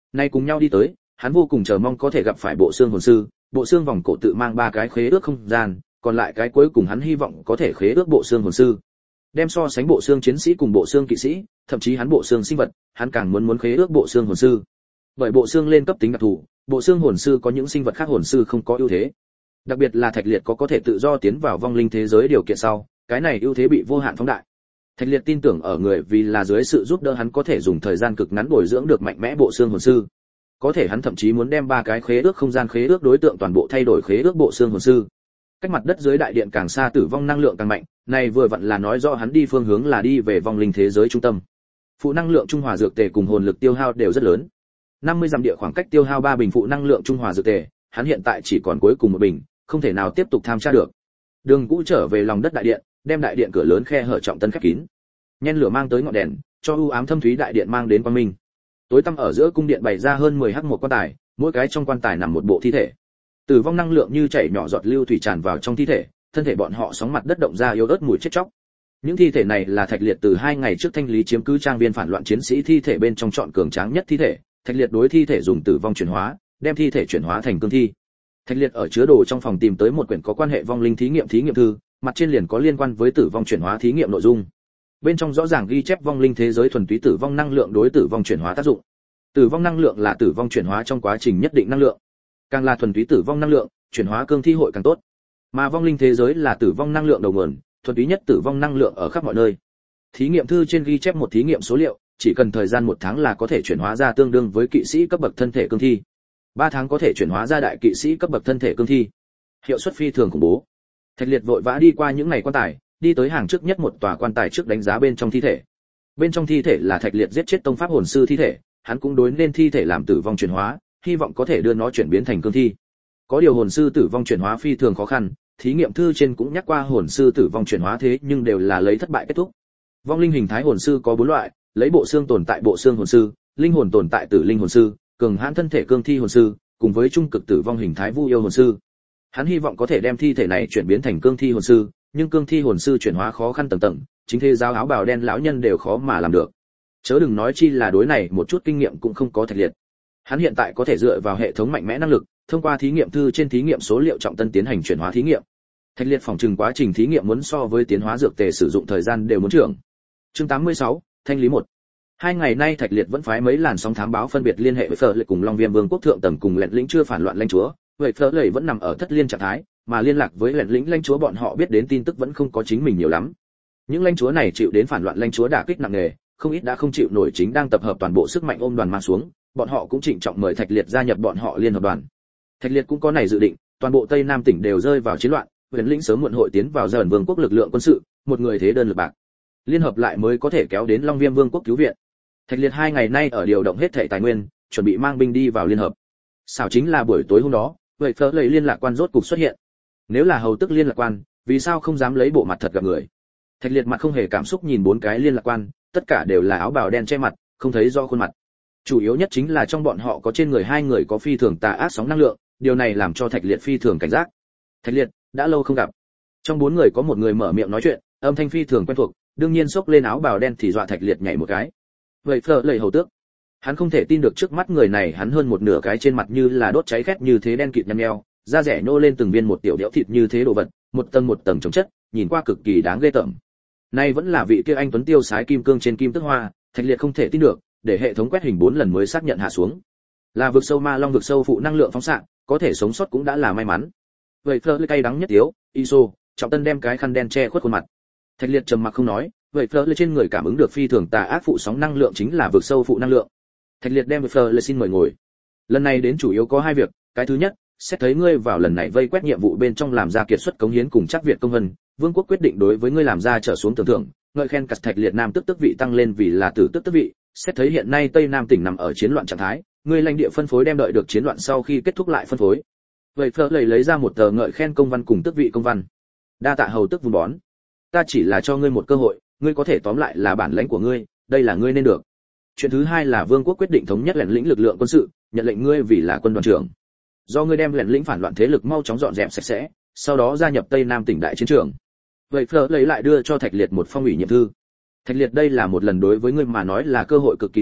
Nay cùng nhau đi tới, hắn vô cùng chờ mong có thể gặp phải bộ xương hồn sư, bộ xương vòng cổ tự mang 3 cái khế ước không gian, còn lại cái cuối cùng hắn hy vọng có thể khế ước bộ xương hồn sư. Đem so sánh bộ xương chiến sĩ cùng bộ xương kỵ sĩ, thậm chí hắn bộ xương sinh vật, hắn càng muốn khế ước bộ xương hồn sư. Bởi bộ xương lên cấp tính đặc thù, bộ xương hồn sư có những sinh vật khác hồn sư không có ưu thế. Đặc biệt là Thạch Liệt có thể tự do tiến vào vong linh thế giới điều kiện sau, cái này ưu thế bị vô hạn phóng đại. Thạch Liệt tin tưởng ở người vì là dưới sự giúp đỡ hắn có thể dùng thời gian cực ngắn bồi dưỡng được mạnh mẽ bộ xương hồn sư. Có thể hắn thậm chí muốn đem 3 cái khế ước không gian khế ước đối tượng toàn bộ thay đổi khế ước bộ xương hồn sư. Cách mặt đất dưới đại điện càng xa tử vong năng lượng càng mạnh, này vừa vặn là nói rõ hắn đi phương hướng là đi về vong linh thế giới trung tâm. Phụ năng lượng trung hòa dược tề cùng hồn lực tiêu hao đều rất lớn. 50 dặm địa khoảng cách tiêu hao 3 bình phụ năng lượng trung hòa dược tề, hắn hiện tại chỉ còn cuối cùng 1 bình, không thể nào tiếp tục tham tra được. Đường Cũ trở về lòng đất đại điện, đem đại điện cửa lớn khe hở trọng tân khép kín. Nhen lửa mang tới ngọn đèn, cho u ám thâm thúy đại điện mang đến quang minh. Tối tăm ở giữa cung điện bày ra hơn 10 hắc một quan tài, mỗi cái trong quan tài nằm một bộ thi thể. Tử vong năng lượng như chảy nhỏ giọt lưu thủy tràn vào trong thi thể, thân thể bọn họ sóng mặt đất động ra yếu ớt mùi chết chóc. Những thi thể này là Thạch Liệt từ 2 ngày trước thanh lý chiếm cứ trang viên phản loạn chiến sĩ thi thể bên trong chọn cường tráng nhất thi thể, Thạch Liệt đối thi thể dùng tử vong chuyển hóa, đem thi thể chuyển hóa thành cương thi. Thạch Liệt ở chứa đồ trong phòng tìm tới một quyển có quan hệ vong linh thí nghiệm thư, mặt trên liền có liên quan với tử vong chuyển hóa thí nghiệm nội dung. Bên trong rõ ràng ghi chép vong linh thế giới thuần túy tử vong năng lượng đối tử vong chuyển hóa tác dụng. Tử vong năng lượng là tử vong chuyển hóa trong quá trình nhất định năng lượng. Càng là thuần túy tử vong năng lượng, chuyển hóa cương thi hội càng tốt. Mà vong linh thế giới là tử vong năng lượng đầu nguồn, thuần túy nhất tử vong năng lượng ở khắp mọi nơi. Thí nghiệm thư trên ghi chép một thí nghiệm số liệu, chỉ cần thời gian 1 tháng là có thể chuyển hóa ra tương đương với kỵ sĩ cấp bậc thân thể cương thi. 3 tháng có thể chuyển hóa ra đại kỵ sĩ cấp bậc thân thể cương thi. Hiệu suất phi thường khủng bố. Thạch Liệt vội vã đi qua những ngày quan tài, đi tới hàng trước nhất một tòa quan tài trước đánh giá bên trong thi thể. Bên trong thi thể là Thạch Liệt giết chết tông pháp hồn sư thi thể, hắn cũng đối nên thi thể làm tử vong chuyển hóa, hy vọng có thể đưa nó chuyển biến thành cương thi. Có điều hồn sư tử vong chuyển hóa phi thường khó khăn, thí nghiệm thư trên cũng nhắc qua hồn sư tử vong chuyển hóa thế nhưng đều là lấy thất bại kết thúc. Vong linh hình thái hồn sư có 4 loại, lấy bộ xương tồn tại bộ xương hồn sư, linh hồn tồn tại tử linh hồn sư, cường hãn thân thể cương thi hồn sư, cùng với trung cực tử vong hình thái vu yêu hồn sư. Hắn hy vọng có thể đem thi thể này chuyển biến thành cương thi hồn sư, nhưng cương thi hồn sư chuyển hóa khó khăn tầng tầng, chính thế giáo áo bào đen lão nhân đều khó mà làm được. Chớ đừng nói chi là đối này một chút kinh nghiệm cũng không có Thạch Liệt. Hắn hiện tại có thể dựa vào hệ thống mạnh mẽ năng lực, thông qua thí nghiệm thư trên thí nghiệm số liệu trọng tân tiến hành chuyển hóa thí nghiệm. Thạch Liệt phỏng chừng quá trình thí nghiệm muốn so với tiến hóa dược tề sử dụng thời gian đều muốn trưởng. Chương 86, thanh lý 1. 2 ngày nay Thạch Liệt vẫn phái mấy làn sóng thám báo phân biệt liên hệ với Phở Lệ cùng Long Viêm Vương quốc thượng tầng cùng Lệnh lĩnh chưa phản loạn lãnh chúa, vậy Phở Lệ vẫn nằm ở thất liên trạng thái, mà liên lạc với Lệnh lĩnh lãnh chúa bọn họ biết đến tin tức vẫn không có chính mình nhiều lắm. Những lãnh chúa này chịu đến phản loạn lãnh chúa đả kích nặng nề, không ít đã không chịu nổi chính đang tập hợp toàn bộ sức mạnh ôm đoàn mang xuống, bọn họ cũng trịnh trọng mời Thạch Liệt gia nhập bọn họ liên hợp đoàn. Thạch Liệt cũng có này dự định, toàn bộ Tây Nam tỉnh đều rơi vào chiến loạn, Huyền lĩnh sớm muộn hội tiến vào dần vương quốc lực lượng quân sự, một người thế đơn lực bạc. Liên hợp lại mới có thể kéo đến Long Viêm Vương quốc cứu viện. Thạch Liệt 2 ngày nay ở điều động hết thảy tài nguyên, chuẩn bị mang binh đi vào liên hợp. Xảo chính là buổi tối hôm đó, vậy Phở Lệ liên lạc quan rốt cục xuất hiện. Nếu là hầu tức liên lạc quan, vì sao không dám lấy bộ mặt thật gặp người? Thạch Liệt mặt không hề cảm xúc nhìn 4 cái liên lạc quan, tất cả đều là áo bào đen che mặt, không thấy rõ khuôn mặt. Chủ yếu nhất chính là trong bọn họ có trên người 2 người có phi thường tà ác sóng năng lượng, điều này làm cho Thạch Liệt phi thường cảnh giác. Thạch Liệt, đã lâu không gặp. Trong 4 người có một người mở miệng nói chuyện, âm thanh phi thường quen thuộc, đương nhiên xốc lên áo bào đen thì dọa Thạch Liệt nhảy một cái. Vậy Phở Lệ hầu tước. Hắn không thể tin được trước mắt người này, hắn hơn một nửa cái trên mặt như là đốt cháy khét như thế đen kịt nhăn nheo, da rẻ nhô lên từng viên một tiểu đẽo thịt như thế đồ vật, một tầng chồng chất, nhìn qua cực kỳ đáng ghê tởm. Nay vẫn là vị kia anh tuấn tiêu sái kim cương trên kim tức hoa, Thạch Liệt không thể tin được, để hệ thống quét hình 4 lần mới xác nhận hạ xuống. Là vực sâu ma long vực sâu phụ năng lượng phóng xạ, có thể sống sót cũng đã là may mắn. Vậy Phở Lệ cay đắng nhất yếu, Iso, trọng tân đem cái khăn đen che khuất khuôn mặt. Thạch Liệt trầm mặc không nói, vậy Phở Lệ trên người cảm ứng được phi thường tà ác phụ sóng năng lượng chính là vực sâu phụ năng lượng. Thạch Liệt đem Phở Lệ xin mời ngồi. Lần này đến chủ yếu có 2 việc, cái thứ nhất, xét thấy ngươi vào lần này vây quét nhiệm vụ bên trong làm ra kiệt xuất cống hiến cùng chắc Việt công vân, vương quốc quyết định đối với ngươi làm ra trở xuống tưởng thưởng, ngợi khen cắt Thạch Liệt nam tức vị tăng lên vì là tử tức vị. Xét thấy hiện nay Tây Nam tỉnh nằm ở chiến loạn trạng thái, ngươi lãnh địa phân phối đem đợi được chiến loạn sau khi kết thúc lại phân phối. Vậy Phở Lệ lấy ra một tờ ngợi khen công văn cùng tước vị công văn. Đa tạ hầu tức vun bón. Ta chỉ là cho ngươi một cơ hội, ngươi có thể tóm lại là bản lãnh của ngươi, đây là ngươi nên được. Chuyện thứ hai là vương quốc quyết định thống nhất lĩnh lực lượng quân sự, nhận lệnh ngươi vì là quân đoàn trưởng. Do ngươi đem lĩnh phản loạn thế lực mau chóng dọn dẹp sạch sẽ, sau đó gia nhập Tây Nam tỉnh đại chiến trường. Vậy Phở lấy lại đưa cho Thạch Liệt một phong ủy nhiệm thư. Thạch Liệt, đây là một lần đối với ngươi mà nói là cơ hội cực kỳ tốt,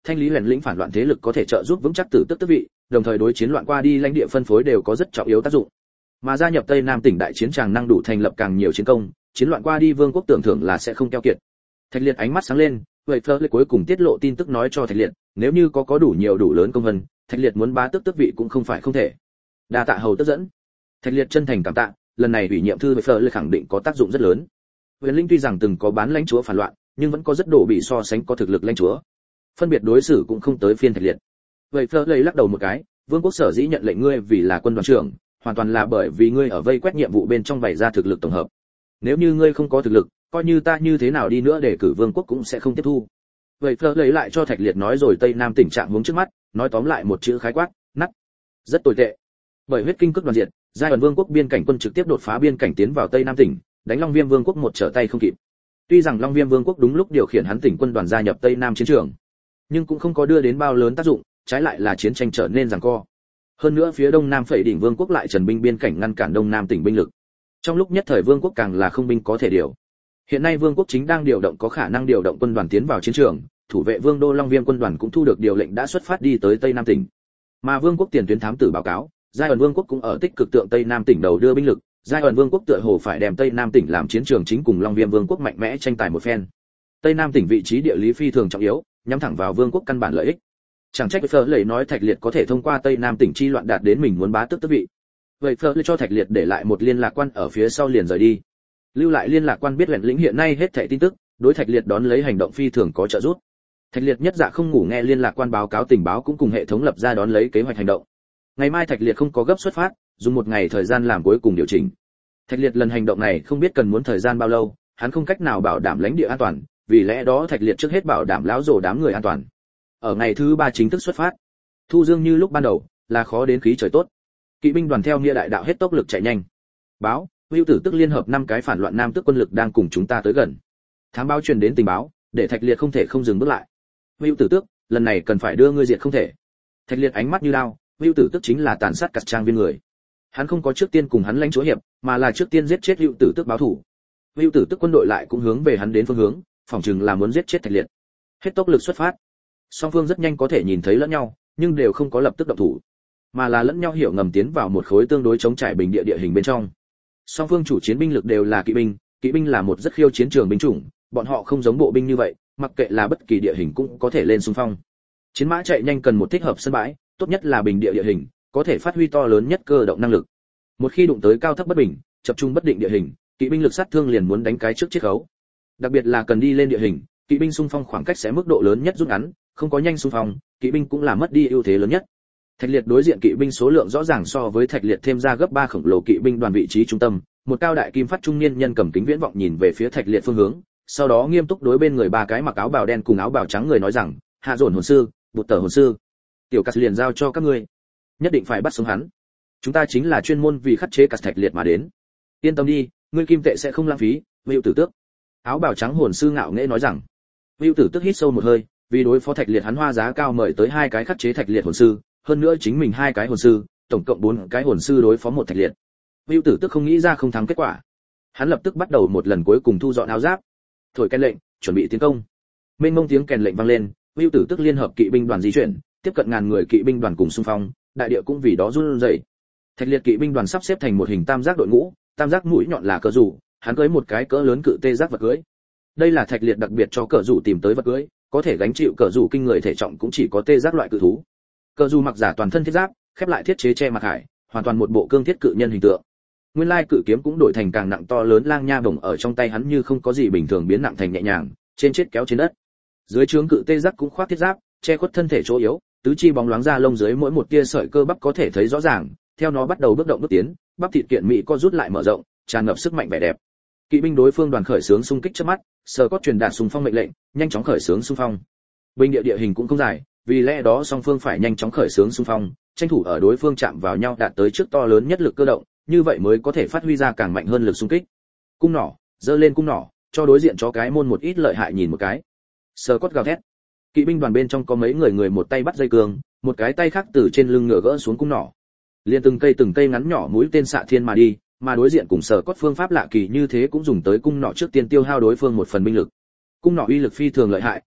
thanh lý lẻn lĩnh phản loạn thế lực có thể trợ giúp vững chắc tử tức tước vị, đồng thời đối chiến loạn qua đi lãnh địa phân phối đều có rất trọng yếu tác dụng. Mà gia nhập Tây Nam tỉnh đại chiến tràng năng đủ thành lập càng nhiều chiến công, chiến loạn qua đi vương quốc tưởng thưởng là sẽ không keo kiệt. Thạch Liệt ánh mắt sáng lên, vậy Fleur cuối cùng tiết lộ tin tức nói cho Thạch Liệt, nếu như có đủ nhiều đủ lớn công vân, Thạch Liệt muốn bá tước tước vị cũng không phải không thể. Đa tạ hầu tước dẫn. Thạch Liệt chân thành cảm tạ, lần này ủy nhiệm thư với Fleur khẳng định có tác dụng rất lớn. Huyền Linh tuy rằng từng có bán lãnh chúa phản loạn, nhưng vẫn có rất độ bị so sánh có thực lực lãnh chúa. Phân biệt đối xử cũng không tới phiên Thạch Liệt. Vậy Fleur lắc đầu một cái, vương quốc sở dĩ nhận lệnh ngươi vì là quân đoàn trưởng, hoàn toàn là bởi vì ngươi ở vây quét nhiệm vụ bên trong bày ra thực lực tổng hợp. Nếu như ngươi không có thực lực, coi như ta như thế nào đi nữa để cử vương quốc cũng sẽ không tiếp thu. Vậy Fleur lại cho Thạch Liệt nói rồi Tây Nam tỉnh trạng huống trước mắt, nói tóm lại một chữ khái quát, nát. Rất tồi tệ. Bởi huyết kinh cước đoàn diệt, giai đoạn vương quốc biên cảnh quân trực tiếp đột phá biên cảnh tiến vào Tây Nam tỉnh, đánh Long Viêm vương quốc một trở tay không kịp. Tuy rằng Long Viêm vương quốc đúng lúc điều khiển hắn tỉnh quân đoàn gia nhập Tây Nam chiến trường, nhưng cũng không có đưa đến bao lớn tác dụng, trái lại là chiến tranh trở nên giằng co. Hơn nữa phía Đông Nam Phệ đỉnh vương quốc lại trần binh biên cảnh ngăn cản Đông Nam tỉnh binh lực. Trong lúc nhất thời vương quốc càng là không binh có thể điều. Hiện nay vương quốc chính đang điều động có khả năng điều động quân đoàn tiến vào chiến trường, thủ vệ vương đô Long Viêm quân đoàn cũng thu được điều lệnh đã xuất phát đi tới Tây Nam tỉnh. Mà vương quốc tiền tuyến thám tử báo cáo, giai đoạn vương quốc cũng ở tích cực tượng Tây Nam tỉnh đầu đưa binh lực, giai đoạn vương quốc tựa hồ phải đem Tây Nam tỉnh làm chiến trường chính cùng Long Viêm vương quốc mạnh mẽ tranh tài một phen. Tây Nam tỉnh vị trí địa lý phi thường trọng yếu, nhắm thẳng vào vương quốc căn bản lợi ích. Chẳng trách Fleur lệ nói Thạch Liệt có thể thông qua Tây Nam tỉnh chi loạn đạt đến mình muốn bá tước tước vị. Vậy Fleur cho Thạch Liệt để lại một liên lạc quan ở phía sau liền rời đi. Lưu lại liên lạc quan biết lệnh lĩnh hiện nay hết thảy tin tức, đối Thạch Liệt đón lấy hành động phi thường có trợ giúp. Thạch Liệt nhất dạ không ngủ nghe liên lạc quan báo cáo tình báo cũng cùng hệ thống lập ra đón lấy kế hoạch hành động. Ngày mai Thạch Liệt không có gấp xuất phát, dùng một ngày thời gian làm cuối cùng điều chỉnh. Thạch Liệt lần hành động này không biết cần muốn thời gian bao lâu, hắn không cách nào bảo đảm lãnh địa an toàn, vì lẽ đó Thạch Liệt trước hết bảo đảm lão rồ đám người an toàn. Ở ngày thứ 3 chính thức xuất phát. Thu dương như lúc ban đầu, là khó đến khí trời tốt. Kỵ binh đoàn theo nghĩa đại đạo hết tốc lực chạy nhanh. Báo, Hưu Tử Tức liên hợp 5 cái phản loạn nam tước quân lực đang cùng chúng ta tới gần. Thám báo truyền đến tình báo, để Thạch Liệt không thể không dừng bước lại. Hưu Tử Tước, lần này cần phải đưa ngươi diệt không thể. Thạch Liệt ánh mắt như đao, Hưu Tử Tức chính là tàn sát cắt trang viên người. Hắn không có trước tiên cùng hắn lãnh chúa hiệp, mà là trước tiên giết chết Hưu Tử Tức báo thủ. Hưu Tử Tức quân đội lại cũng hướng về hắn đến phương hướng, phỏng chừng là muốn giết chết Thạch Liệt. Hết tốc lực xuất phát. Song phương rất nhanh có thể nhìn thấy lẫn nhau, nhưng đều không có lập tức động thủ, mà là lẫn nhau hiểu ngầm tiến vào một khối tương đối chống trải bình địa địa hình bên trong. Song phương chủ chiến binh lực đều là kỵ binh là một rất khiêu chiến trường binh chủng, bọn họ không giống bộ binh như vậy, mặc kệ là bất kỳ địa hình cũng có thể lên xung phong. Chiến mã chạy nhanh cần một thích hợp sân bãi, tốt nhất là bình địa địa hình, có thể phát huy to lớn nhất cơ động năng lực. Một khi đụng tới cao thấp bất bình, tập trung bất định địa hình, kỵ binh lực sát thương liền muốn đánh cái trước chiết khấu. Đặc biệt là cần đi lên địa hình, kỵ binh xung phong khoảng cách sẽ mức độ lớn nhất rút ngắn, không có nhanh xung phong, kỵ binh cũng là mất đi ưu thế lớn nhất. Thạch Liệt đối diện kỵ binh số lượng rõ ràng so với Thạch Liệt thêm ra gấp 3 khổng lồ kỵ binh đoàn vị trí trung tâm, một cao đại kim phát trung niên nhân cầm kính viễn vọng nhìn về phía Thạch Liệt phương hướng, sau đó nghiêm túc đối bên người 3 cái mặc áo bào đen cùng áo bào trắng người nói rằng, hạ dồn hồn sư, bụt tờ hồn sư, tiểu cát liền giao cho các ngươi, nhất định phải bắt sống hắn. Chúng ta chính là chuyên môn vì khắc chế cát Thạch Liệt mà đến. Yên tâm đi, ngươi kim tệ sẽ không lãng phí. Hưu Tử Tước, áo bào trắng hồn sư ngạo nghễ nói rằng. Hưu Tử Tước hít sâu một hơi, vì đối phó Thạch Liệt hắn hoa giá cao mời tới 2 cái khắc chế Thạch Liệt hồn sư, hơn nữa chính mình 2 cái hồn sư, tổng cộng 4 cái hồn sư đối phó một Thạch Liệt. Hưu Tử Tước không nghĩ ra không thắng kết quả. Hắn lập tức bắt đầu một lần cuối cùng thu dọn áo giáp. Thổi kèn lệnh, chuẩn bị tiến công. Mênh mông tiếng kèn lệnh vang lên, Hưu Tử Tước liên hợp kỵ binh đoàn di chuyển, tiếp cận ngàn người kỵ binh đoàn cùng xung phong, đại địa cũng vì đó run rẩy. Thạch Liệt kỵ binh đoàn sắp xếp thành một hình tam giác đội ngũ, tam giác mũi nhọn là cờ rủ, hắn cưỡi một cái cỡ lớn cự tê giác vật cưỡi. Đây là Thạch Liệt đặc biệt cho cờ rủ tìm tới vật cưỡi, có thể gánh chịu cờ rủ kinh người thể trọng cũng chỉ có tê giác loại cự thú. Cờ rủ mặc giả toàn thân thiết giáp, khép lại thiết chế che mặt hải, hoàn toàn một bộ cương thiết cự nhân hình tượng. Nguyên lai cự kiếm cũng đổi thành càng nặng to lớn lang nha bổng ở trong tay hắn như không có gì bình thường biến nặng thành nhẹ nhàng, trên chết kéo trên đất. Dưới trướng cự tê giác cũng khoác thiết giáp, che khuất thân thể chỗ yếu, tứ chi bóng loáng ra lông dưới mỗi một tia sợi cơ bắp có thể thấy rõ ràng, theo nó bắt đầu bước động bước tiến, bắp thịt kiện mỹ co rút lại mở rộng, tràn ngập sức mạnh vẻ đẹp. Kỵ binh đối phương đoàn khởi xướng xung kích trước mắt, sờ có truyền đạt xung phong mệnh lệnh, nhanh chóng khởi xướng xung phong. Binh địa địa hình cũng không dài, vì lẽ đó song phương phải nhanh chóng khởi xướng xung phong, tranh thủ ở đối phương chạm vào nhau đạt tới trước to lớn nhất lực cơ động, như vậy mới có thể phát huy ra càng mạnh hơn lực xung kích. Cung nỏ, giơ lên cung nỏ, cho đối diện chó cái môn một ít lợi hại nhìn một cái. Sờ cốt gào thét. Kỵ binh đoàn bên trong có mấy người một tay bắt dây cương, một cái tay khác từ trên lưng ngựa gỡ xuống cung nỏ. Liên từng cây ngắn nhỏ mũi tên xạ thiên mà đi, mà đối diện cùng Sờ cốt phương pháp lạ kỳ như thế cũng dùng tới cung nỏ trước tiên tiêu hao đối phương một phần binh lực. Cung nỏ uy lực phi thường lợi hại,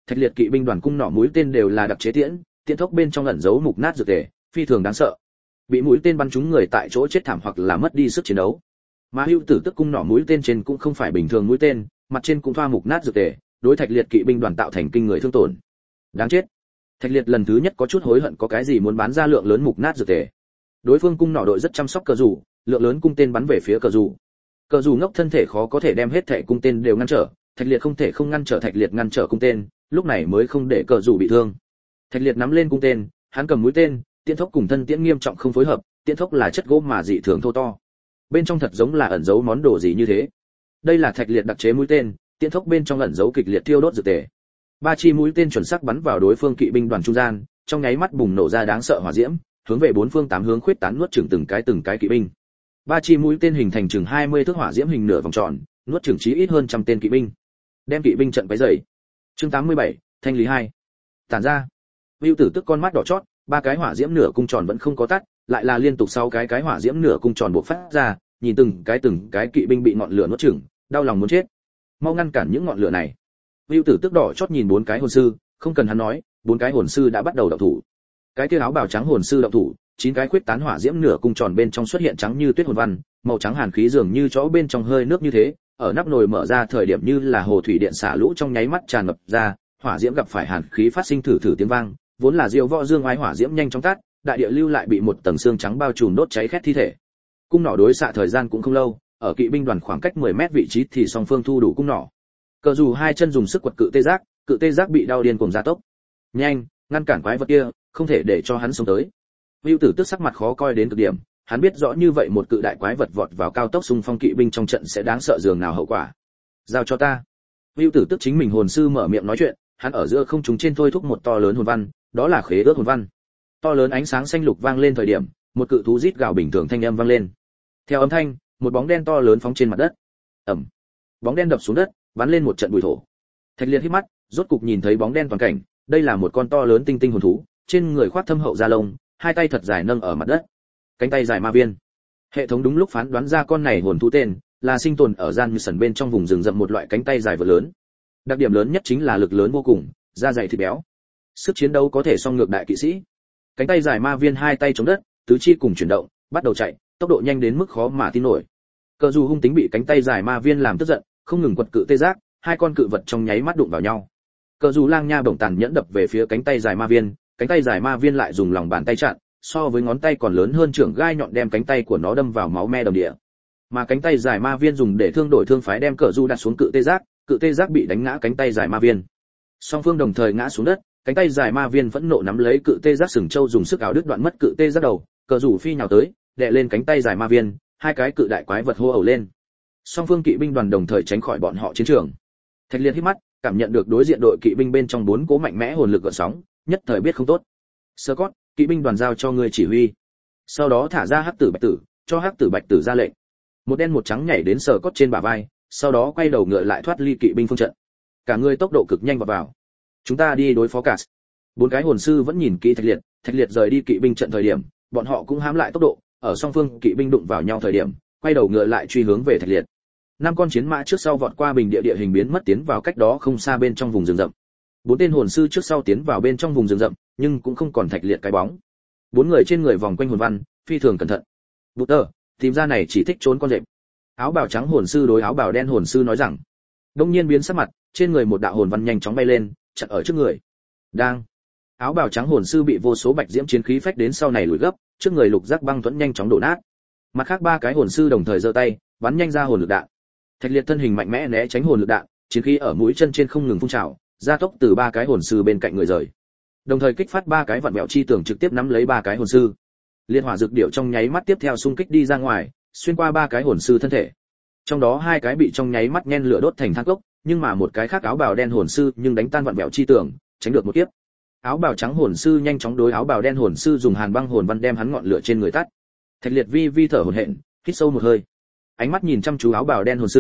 Thạch liệt kỵ binh đoàn cung nỏ mũi tên đều là đặc chế tiễn, tiễn thốc bên trong ẩn giấu mục nát dược tề, phi thường đáng sợ. Bị mũi tên bắn trúng người tại chỗ chết thảm hoặc là mất đi sức chiến đấu. Mà hưu tử tức cung nỏ mũi tên trên cũng không phải bình thường mũi tên, mặt trên cũng thoa mục nát dược tề, đối thạch liệt kỵ binh đoàn tạo thành kinh người thương tổn. Đáng chết. Thạch liệt lần thứ nhất có chút hối hận có cái gì muốn bán ra lượng lớn mục nát dược tề. Đối phương cung nỏ đội rất chăm sóc cờ rủ, lượng lớn cung tên bắn về phía cờ rủ. Cờ rủ ngốc thân thể khó có thể đem hết thể cung tên đều ngăn trở, thạch liệt không thể không ngăn trở thạch liệt ngăn trở cung tên, lúc này mới không để cờ rủ bị thương. Thạch liệt nắm lên cung tên, hắn cầm mũi tên, tiễn thốc cùng thân tiễn nghiêm trọng không phối hợp, tiễn thốc là chất gỗ mà dị thường thô to. Bên trong thật giống là ẩn giấu món đồ gì như thế. Đây là thạch liệt đặc chế mũi tên, tiễn thốc bên trong ẩn giấu kịch liệt thiêu đốt dược tề. Ba chi mũi tên chuẩn xác bắn vào đối phương kỵ binh đoàn trung gian, trong nháy mắt bùng nổ ra đáng sợ hỏa diễm, hướng về bốn phương tám hướng khuyết tán nuốt chửng từng cái kỵ binh. Ba chi mũi tên hình thành chừng 20 thước hỏa diễm hình nửa vòng tròn, nuốt chửng chí ít hơn trăm tên kỵ binh. Đem kỵ binh trận váy dày. Chương 87, thanh lý 2. Tản ra. Vưu Tử tức con mắt đỏ chót, ba cái hỏa diễm nửa cung tròn vẫn không có tắt, lại là liên tục 6 cái hỏa diễm nửa cung tròn bộc phát ra, nhìn từng cái kỵ binh bị ngọn lửa nuốt chửng, đau lòng muốn chết. Mau ngăn cản những ngọn lửa này. Vưu Tử tức đỏ chót nhìn bốn cái hồn sư, không cần hắn nói, bốn cái hồn sư đã bắt đầu động thủ. Cái kia áo bào trắng hồn sư động thủ, 9 cái khuyết tán hỏa diễm nửa cung tròn bên trong xuất hiện trắng như tuyết hồn văn, màu trắng hàn khí dường như chỗ bên trong hơi nước như thế, ở nắp nồi mở ra thời điểm như là hồ thủy điện xả lũ trong nháy mắt tràn ngập ra, hỏa diễm gặp phải hàn khí phát sinh thử tiếng vang, vốn là diêu võ dương oai hỏa diễm nhanh chóng tắt, đại địa lưu lại bị một tầng xương trắng bao trùm đốt cháy khét thi thể. Cung nỏ đối xạ thời gian cũng không lâu, ở kỵ binh đoàn khoảng cách 10 mét vị trí thì song phương thu đủ cung nỏ. Cờ dù hai chân dùng sức quật cự tê giác bị đau điên cuồng gia tốc. Nhanh, ngăn cản quái vật kia, không thể để cho hắn sống tới. Vưu Tử tức sắc mặt khó coi đến cực điểm, hắn biết rõ như vậy một cự đại quái vật vọt vào cao tốc xung phong kỵ binh trong trận sẽ đáng sợ dường nào hậu quả. Giao cho ta. Vưu Tử tức chính mình hồn sư mở miệng nói chuyện, hắn ở giữa không trung trên thôi thúc một to lớn hồn văn, đó là khế ước hồn văn. To lớn ánh sáng xanh lục vang lên thời điểm, một cự thú rít gào bình thường thanh âm vang lên. Theo âm thanh, một bóng đen to lớn phóng trên mặt đất. Ầm. Bóng đen đập xuống đất, bắn lên một trận bụi thổ. Thạch Liệt hít mắt, rốt cục nhìn thấy bóng đen toàn cảnh, đây là một con to lớn tinh tinh hồn thú, trên người khoác thâm hậu da lông, hai tay thật dài nâng ở mặt đất. Cánh tay dài ma viên. Hệ thống đúng lúc phán đoán ra con này hồn thú tên, là sinh tồn ở gian như sần bên trong vùng rừng rậm một loại cánh tay dài vừa lớn. Đặc điểm lớn nhất chính là lực lớn vô cùng, da dày thịt béo. Sức chiến đấu có thể song ngược đại kỵ sĩ. Cánh tay dài ma viên hai tay chống đất, tứ chi cùng chuyển động, bắt đầu chạy, tốc độ nhanh đến mức khó mà tin nổi. Cờ dù hung tính bị cánh tay dài ma viên làm tức giận, không ngừng quật cự tê giác, hai con cự vật trong nháy mắt đụng vào nhau. Cờ dù lang nha bổng tàn nhẫn đập về phía cánh tay dài ma viên, cánh tay dài ma viên lại dùng lòng bàn tay chặn, so với ngón tay còn lớn hơn trưởng gai nhọn đem cánh tay của nó đâm vào máu me đồng địa. Mà cánh tay dài ma viên dùng để thương đổi thương phái đem cờ dù đặt xuống cự tê giác bị đánh ngã cánh tay dài ma viên. Song phương đồng thời ngã xuống đất, cánh tay dài ma viên phẫn nộ nắm lấy cự tê giác sừng châu dùng sức áo đứt đoạn mất cự tê giác đầu, cờ rủ phi nhào tới, đè lên cánh tay dài ma viên, hai cái cự đại quái vật hô ẩu lên. Song phương kỵ binh đoàn đồng thời tránh khỏi bọn họ chiến trường. Thạch Liệt hít mắt, cảm nhận được đối diện đội kỵ binh bên trong bốn cố mạnh mẽ hồn lực gợn sóng, nhất thời biết không tốt. Scott, kỵ binh đoàn giao cho ngươi chỉ huy. Sau đó thả ra hắc tử bạch tử, cho hắc tử bạch tử ra lệnh. Một đen một trắng nhảy đến Scott trên bả vai, sau đó quay đầu ngựa lại thoát ly kỵ binh phương trận. Cả người tốc độ cực nhanh vào. Chúng ta đi đối phó cả. Bốn cái hồn sư vẫn nhìn kỹ Thạch Liệt rời đi kỵ binh trận thời điểm, bọn họ cũng hãm lại tốc độ, ở song phương kỵ binh đụng vào nhau thời điểm, quay đầu ngựa lại truy hướng về Thạch Liệt. Năm con chiến mã trước sau vọt qua bình địa hình biến mất tiến vào cách đó không xa bên trong vùng rừng rậm. Bốn tên hồn sư trước sau tiến vào bên trong vùng rừng rậm, nhưng cũng không còn Thạch Liệt cái bóng. Bốn người trên người vòng quanh hồn văn, phi thường cẩn thận. Butter, tìm ra này chỉ thích trốn con rệp. Áo bào trắng hồn sư đối áo bào đen hồn sư nói rằng. Đông nhiên biến sắc mặt, trên người một đạo hồn văn nhanh chóng bay lên, chặn ở trước người. Đang. Áo bào trắng hồn sư bị vô số bạch diễm chiến khí phách đến sau này lùi gấp, trước người lục giác băng thuẫn nhanh chóng đổ nát. Mặt khác ba cái hồn sư đồng thời giơ tay, bắn nhanh ra hồn lực đạn. Thạch Liệt thân hình mạnh mẽ né tránh hồn lực đạn, chiến khí ở mũi chân trên không ngừng phun trào, gia tốc từ ba cái hồn sư bên cạnh người rời. Đồng thời kích phát ba cái vặn vẹo chi tường trực tiếp nắm lấy ba cái hồn sư. Liên hỏa dược điệu trong nháy mắt tiếp theo xung kích đi ra ngoài, xuyên qua ba cái hồn sư thân thể. Trong đó hai cái bị trong nháy mắt nhen lửa đốt thành than cốc, nhưng mà một cái khác áo bào đen hồn sư nhưng đánh tan vặn vẹo chi tường, tránh được một kiếp. Áo bào trắng hồn sư nhanh chóng đối áo bào đen hồn sư dùng hàn băng hồn văn đem hắn ngọn lửa trên người tắt. Thạch Liệt vi thở hổn hển, hít sâu một hơi. Ánh mắt nhìn chăm chú áo bào đen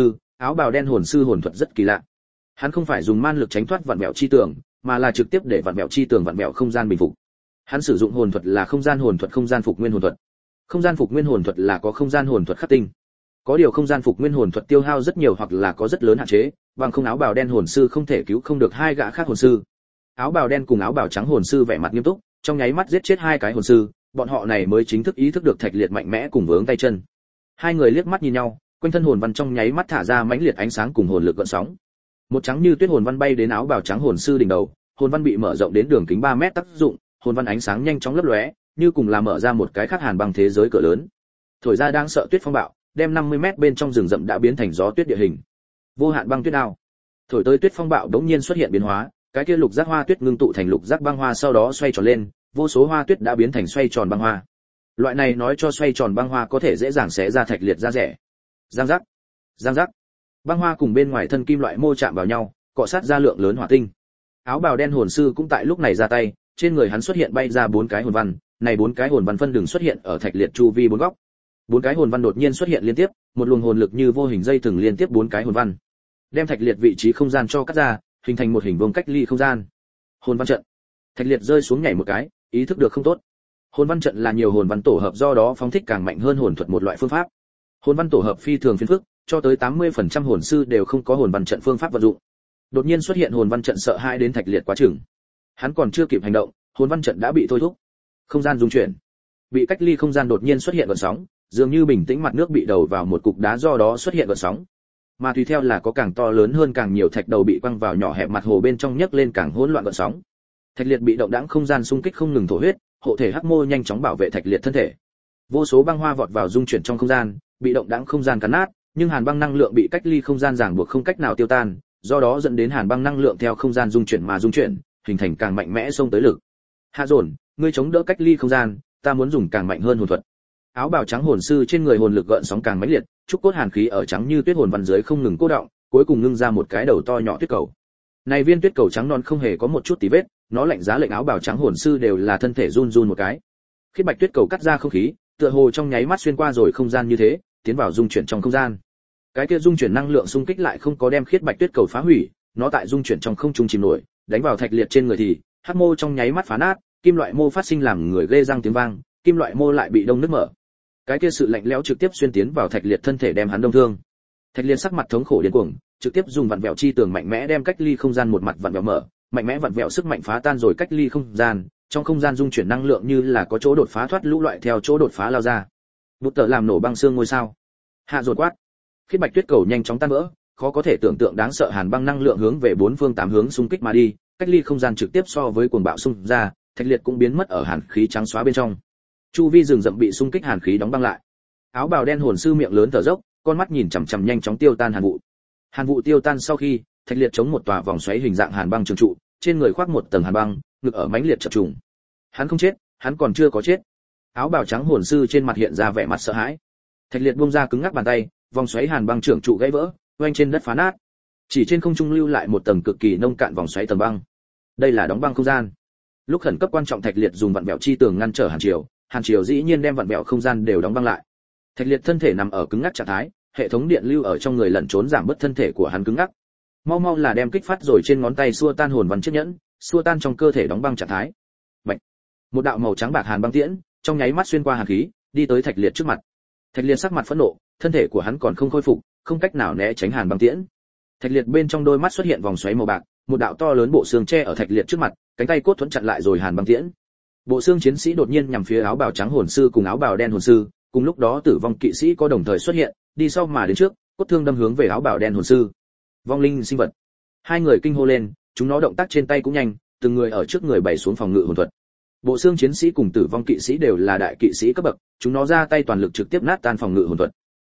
hồn sư hồn thuật rất kỳ lạ. Hắn không phải dùng man lực tránh thoát vặn vẹo chi tường, mà là trực tiếp để vặn vẹo chi tường vặn vẹo không gian bình phục. Hắn sử dụng hồn thuật là không gian hồn thuật, không gian phục nguyên hồn thuật. Không gian phục nguyên hồn thuật là có không gian hồn thuật khắc tinh. Có điều không gian phục nguyên hồn thuật tiêu hao rất nhiều hoặc là có rất lớn hạn chế, bằng không áo bào đen hồn sư không thể cứu không được hai gã khác hồn sư, Áo bào đen cùng áo bào trắng hồn sư vẻ mặt nghiêm túc, trong nháy mắt giết chết hai cái hồn sư, bọn họ này mới chính thức ý thức được Thạch Liệt mạnh mẽ cùng vướng tay chân. Hai người liếc mắt nhìn nhau, quanh thân hồn văn trong nháy mắt thả ra mãnh liệt ánh sáng cùng hồn lực gợn sóng. Một trắng như tuyết hồn văn bay đến áo bào trắng hồn sư đỉnh đầu, hồn văn bị mở rộng đến đường kính 3 mét tác dụng, hồn văn ánh sáng nhanh chóng lấp lóe, như cùng là mở ra một cái khác hàn băng thế giới cỡ lớn. Thổi ra đang sợ tuyết phong bạo, đem 50 mét bên trong rừng rậm đã biến thành gió tuyết địa hình. Vô hạn băng tuyết đao. Thổi tới tuyết phong bạo đống nhiên xuất hiện biến hóa, cái kia lục giác hoa tuyết ngưng tụ thành lục giác băng hoa sau đó xoay tròn lên, vô số hoa tuyết đã biến thành xoay tròn băng hoa. Loại này nói cho xoay tròn băng hoa có thể dễ dàng xé ra Thạch Liệt da rẻ. Giang giác, giang giác. Băng hoa cùng bên ngoài thân kim loại mô chạm vào nhau, cọ sát ra lượng lớn hỏa tinh. Áo bào đen hồn sư cũng tại lúc này ra tay, trên người hắn xuất hiện bay ra 4 cái hồn văn, này 4 cái hồn văn phân đường xuất hiện ở Thạch Liệt chu vi 4 góc. 4 cái hồn văn đột nhiên xuất hiện liên tiếp, một luồng hồn lực như vô hình dây từng liên tiếp 4 cái hồn văn, đem Thạch Liệt vị trí không gian cho cắt ra, hình thành một hình vuông cách ly không gian. Hồn văn trận. Thạch Liệt rơi xuống nhảy một cái, ý thức được không tốt. Hồn văn trận là nhiều hồn văn tổ hợp, do đó phóng thích càng mạnh hơn hồn thuật một loại phương pháp. Hồn văn tổ hợp phi thường phiền phức, cho tới 80% hồn sư đều không có hồn văn trận phương pháp vận dụng. Đột nhiên xuất hiện hồn văn trận sợ hãi đến Thạch Liệt quá chừng. Hắn còn chưa kịp hành động, hồn văn trận đã bị thôi thúc. Không gian rung chuyển. Bị cách ly không gian đột nhiên xuất hiện gợn sóng, dường như bình tĩnh mặt nước bị đầu vào một cục đá, do đó xuất hiện gợn sóng. Mà tùy theo là có càng to lớn hơn càng nhiều thạch đầu bị quăng vào nhỏ hẹp mặt hồ bên trong, nhấc lên càng hỗn loạn gợn sóng. Thạch Liệt bị động đãng không gian xung kích không ngừng thổ huyết, hộ thể hắc mô nhanh chóng bảo vệ Thạch Liệt thân thể. Vô số băng hoa vọt vào dung chuyển trong không gian, bị động đãng không gian cắn nát, nhưng hàn băng năng lượng bị cách ly không gian ràng buộc không cách nào tiêu tan, do đó dẫn đến hàn băng năng lượng theo không gian dung chuyển mà dung chuyển, hình thành càng mạnh mẽ xông tới lực. Hạ Dồn, ngươi chống đỡ cách ly không gian, ta muốn dùng càng mạnh hơn hồn thuật. Áo bào trắng hồn sư trên người hồn lực gợn sóng càng mãnh liệt, trúc cốt hàn khí ở trắng như tuyết hồn văn dưới không ngừng cô động, cuối cùng ngưng ra một cái đầu to nhỏ tuyết cầu. Này viên tuyết cầu trắng non không hề có một chút tí vết, nó lạnh giá lệnh áo bào trắng hồn sư đều là thân thể run run một cái. Khiết bạch tuyết cầu cắt ra không khí, tựa hồ trong nháy mắt xuyên qua rồi không gian như thế, tiến vào dung chuyển trong không gian. Cái kia dung chuyển năng lượng xung kích lại không có đem khiết bạch tuyết cầu phá hủy, nó tại dung chuyển trong không trung chìm nổi, đánh vào Thạch Liệt trên người thì hắc mô trong nháy mắt phá nát, kim loại mô phát sinh làm người ghê răng tiếng vang, kim loại mô lại bị đông nứt mở. Cái kia sự lạnh lẽo trực tiếp xuyên tiến vào Thạch Liệt thân thể, đem hắn đông thương. Thạch Liệt sắc mặt thống khổ điên cuồng, trực tiếp dùng vặn vẹo chi tường mạnh mẽ đem cách ly không gian một mặt vặn vẹo mở, mạnh mẽ vặn vẹo sức mạnh phá tan rồi cách ly không gian, trong không gian dung chuyển năng lượng như là có chỗ đột phá thoát lũ loại theo chỗ đột phá lao ra. Bút tờ làm nổ băng xương ngôi sao. Hạ Dồn quát. Khiết bạch tuyết cầu nhanh chóng tan vỡ, khó có thể tưởng tượng đáng sợ hàn băng năng lượng hướng về 4 phương 8 hướng xung kích mà đi, cách ly không gian trực tiếp so với cuồng bạo xung ra, Thạch Liệt cũng biến mất ở hàn khí trắng xóa bên trong. Chu vi rừng rậm bị xung kích hàn khí đóng băng lại. Áo bào đen hồn sư miệng lớn thở dốc, con mắt nhìn chằm chằm nhanh chóng tiêu tan hàn vụ. Hàn vụ tiêu tan sau khi, Thạch Liệt chống một tòa vòng xoáy hình dạng hàn băng trường trụ, trên người khoác một tầng hàn băng, ngực ở mãnh liệt chập trùng. Hắn không chết, hắn còn chưa có chết. Áo bào trắng hồn sư trên mặt hiện ra vẻ mặt sợ hãi. Thạch Liệt buông ra cứng ngắc bàn tay, vòng xoáy hàn băng trường trụ gãy vỡ, oanh trên đất phá nát. Chỉ trên không trung lưu lại một tầng cực kỳ nông cạn vòng xoáy tầng băng. Đây là đóng băng không gian. Lúc khẩn cấp quan trọng, Thạch Liệt dùng vặn vẹo chi tường ngăn trở Hàn Triều dĩ nhiên đem vặn vẹo không gian đều đóng băng lại. Thạch Liệt thân thể nằm ở cứng ngắc trạng thái, hệ thống điện lưu ở trong người lẩn trốn giảm bớt thân thể của hắn cứng ngắc. Mau mau là đem kích phát rồi trên ngón tay xua tan hồn văn chiếc nhẫn, xua tan trong cơ thể đóng băng trạng thái. Bạch. Một đạo màu trắng bạc hàn băng tiễn, trong nháy mắt xuyên qua hàn khí, đi tới Thạch Liệt trước mặt. Thạch Liệt sắc mặt phẫn nộ, thân thể của hắn còn không khôi phục, không cách nào né tránh hàn băng tiễn. Thạch Liệt bên trong đôi mắt xuất hiện vòng xoáy màu bạc, một đạo to lớn bộ xương che ở Thạch Liệt trước mặt, cánh tay cốt thuẫn chặn lại rồi hàn băng tiễn. Bộ xương chiến sĩ đột nhiên nhằm phía áo bào trắng hồn sư cùng áo bào đen hồn sư, cùng lúc đó tử vong kỵ sĩ có đồng thời xuất hiện, đi sau mà đến trước, cốt thương đâm hướng về áo bào đen hồn sư. Vong linh sinh vật. Hai người kinh hô lên, chúng nó động tác trên tay cũng nhanh, từng người ở trước người bày xuống phòng ngự hồn thuật. Bộ xương chiến sĩ cùng tử vong kỵ sĩ đều là đại kỵ sĩ cấp bậc, chúng nó ra tay toàn lực trực tiếp nát tan phòng ngự hồn thuật.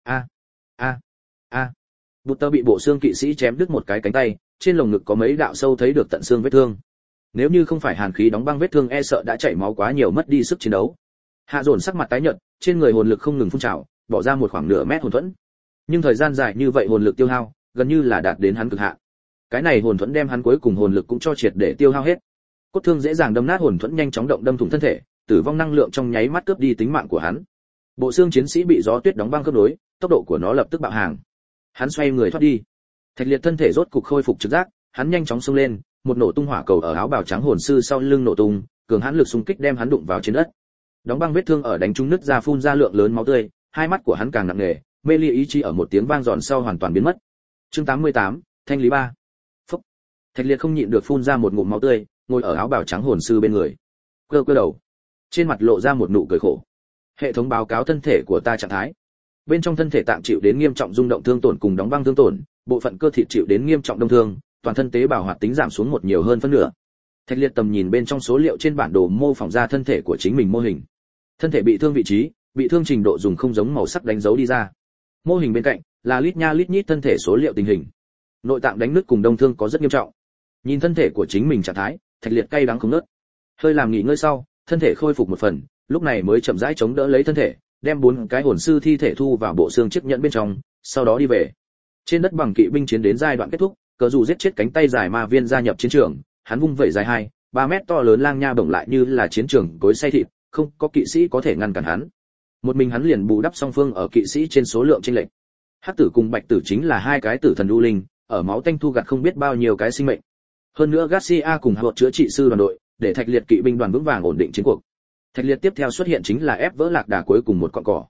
Bút tơ bị bộ xương kỵ sĩ chém đứt một cái cánh tay, trên lồng ngực có mấy đạo sâu thấy được tận xương vết thương. Nếu như không phải hàn khí đóng băng vết thương, e sợ đã chảy máu quá nhiều, mất đi sức chiến đấu. Hạ Dồn sắc mặt tái nhợt, trên người hồn lực không ngừng phun trào, bỏ ra một khoảng nửa mét hồn thuẫn. Nhưng thời gian dài như vậy hồn lực tiêu hao, gần như là đạt đến hắn cực hạn. Cái này hồn thuẫn đem hắn cuối cùng hồn lực cũng cho triệt để tiêu hao hết. Cốt thương dễ dàng đâm nát hồn thuẫn, nhanh chóng động đâm thủng thân thể, tử vong năng lượng trong nháy mắt cướp đi tính mạng của hắn. Bộ xương chiến sĩ bị gió tuyết đóng băng khớp nối, tốc độ của nó lập tức bạo hàng. Hắn xoay người thoát đi. Thạch Liệt thân thể rốt cục khôi phục trực giác, hắn nhanh chóng xông lên, một nổ tung hỏa cầu ở áo bào trắng hồn sư sau lưng nổ tung, cường hãn lực xung kích đem hắn đụng vào trên đất. Đóng băng vết thương ở đánh trúng nứt ra, phun ra lượng lớn máu tươi, hai mắt của hắn càng nặng nề, mê ly ý chí ở một tiếng vang dọn sau hoàn toàn biến mất. Chương 88, thanh lý 3. Phúc. Thạch Liệt không nhịn được phun ra một ngụm máu tươi, ngồi ở áo bào trắng hồn sư bên người, cơ cơ đầu, trên mặt lộ ra một nụ cười khổ. Hệ thống báo cáo thân thể của ta trạng thái. Bên trong thân thể tạng chịu đến nghiêm trọng rung động thương tổn cùng đóng băng thương tổn, bộ phận cơ thịt chịu đến nghiêm trọng đông thương, toàn thân tế bào hoạt tính giảm xuống một nhiều hơn phân nửa. Thạch Liệt tầm nhìn bên trong số liệu trên bản đồ mô phỏng ra thân thể của chính mình mô hình. Thân thể bị thương vị trí, bị thương trình độ dùng không giống màu sắc đánh dấu đi ra. Mô hình bên cạnh là lít nha lít nhít thân thể số liệu tình hình. Nội tạng đánh nứt cùng đông thương có rất nghiêm trọng. Nhìn thân thể của chính mình trạng thái, Thạch Liệt cay đắng không ngớt. Hơi làm nghỉ ngơi sau, thân thể khôi phục một phần, lúc này mới chậm rãi chống đỡ lấy thân thể, đem 4 cái hồn sư thi thể thu vào bộ xương chiếc nhẫn bên trong, sau đó đi về. Trên đất bằng kỵ binh chiến đến giai đoạn kết thúc, cờ dù giết chết cánh tay dài ma viên gia nhập chiến trường, hắn vung vẩy dài 2-3 mét to lớn lang nha bổng lại như là chiến trường cối xay thịt, không có kỵ sĩ có thể ngăn cản hắn. Một mình hắn liền bù đắp song phương ở kỵ sĩ trên số lượng chênh lệch. Hắc tử cùng bạch tử chính là hai cái tử thần u linh, ở máu tanh thu gặt không biết bao nhiêu cái sinh mệnh. Hơn nữa Garcia cùng hợp chữa trị sư đoàn đội, để Thạch Liệt kỵ binh đoàn vững vàng ổn định chiến cuộc. Thạch Liệt tiếp theo xuất hiện chính là ép vỡ lạc đà cuối cùng một cọng cỏ.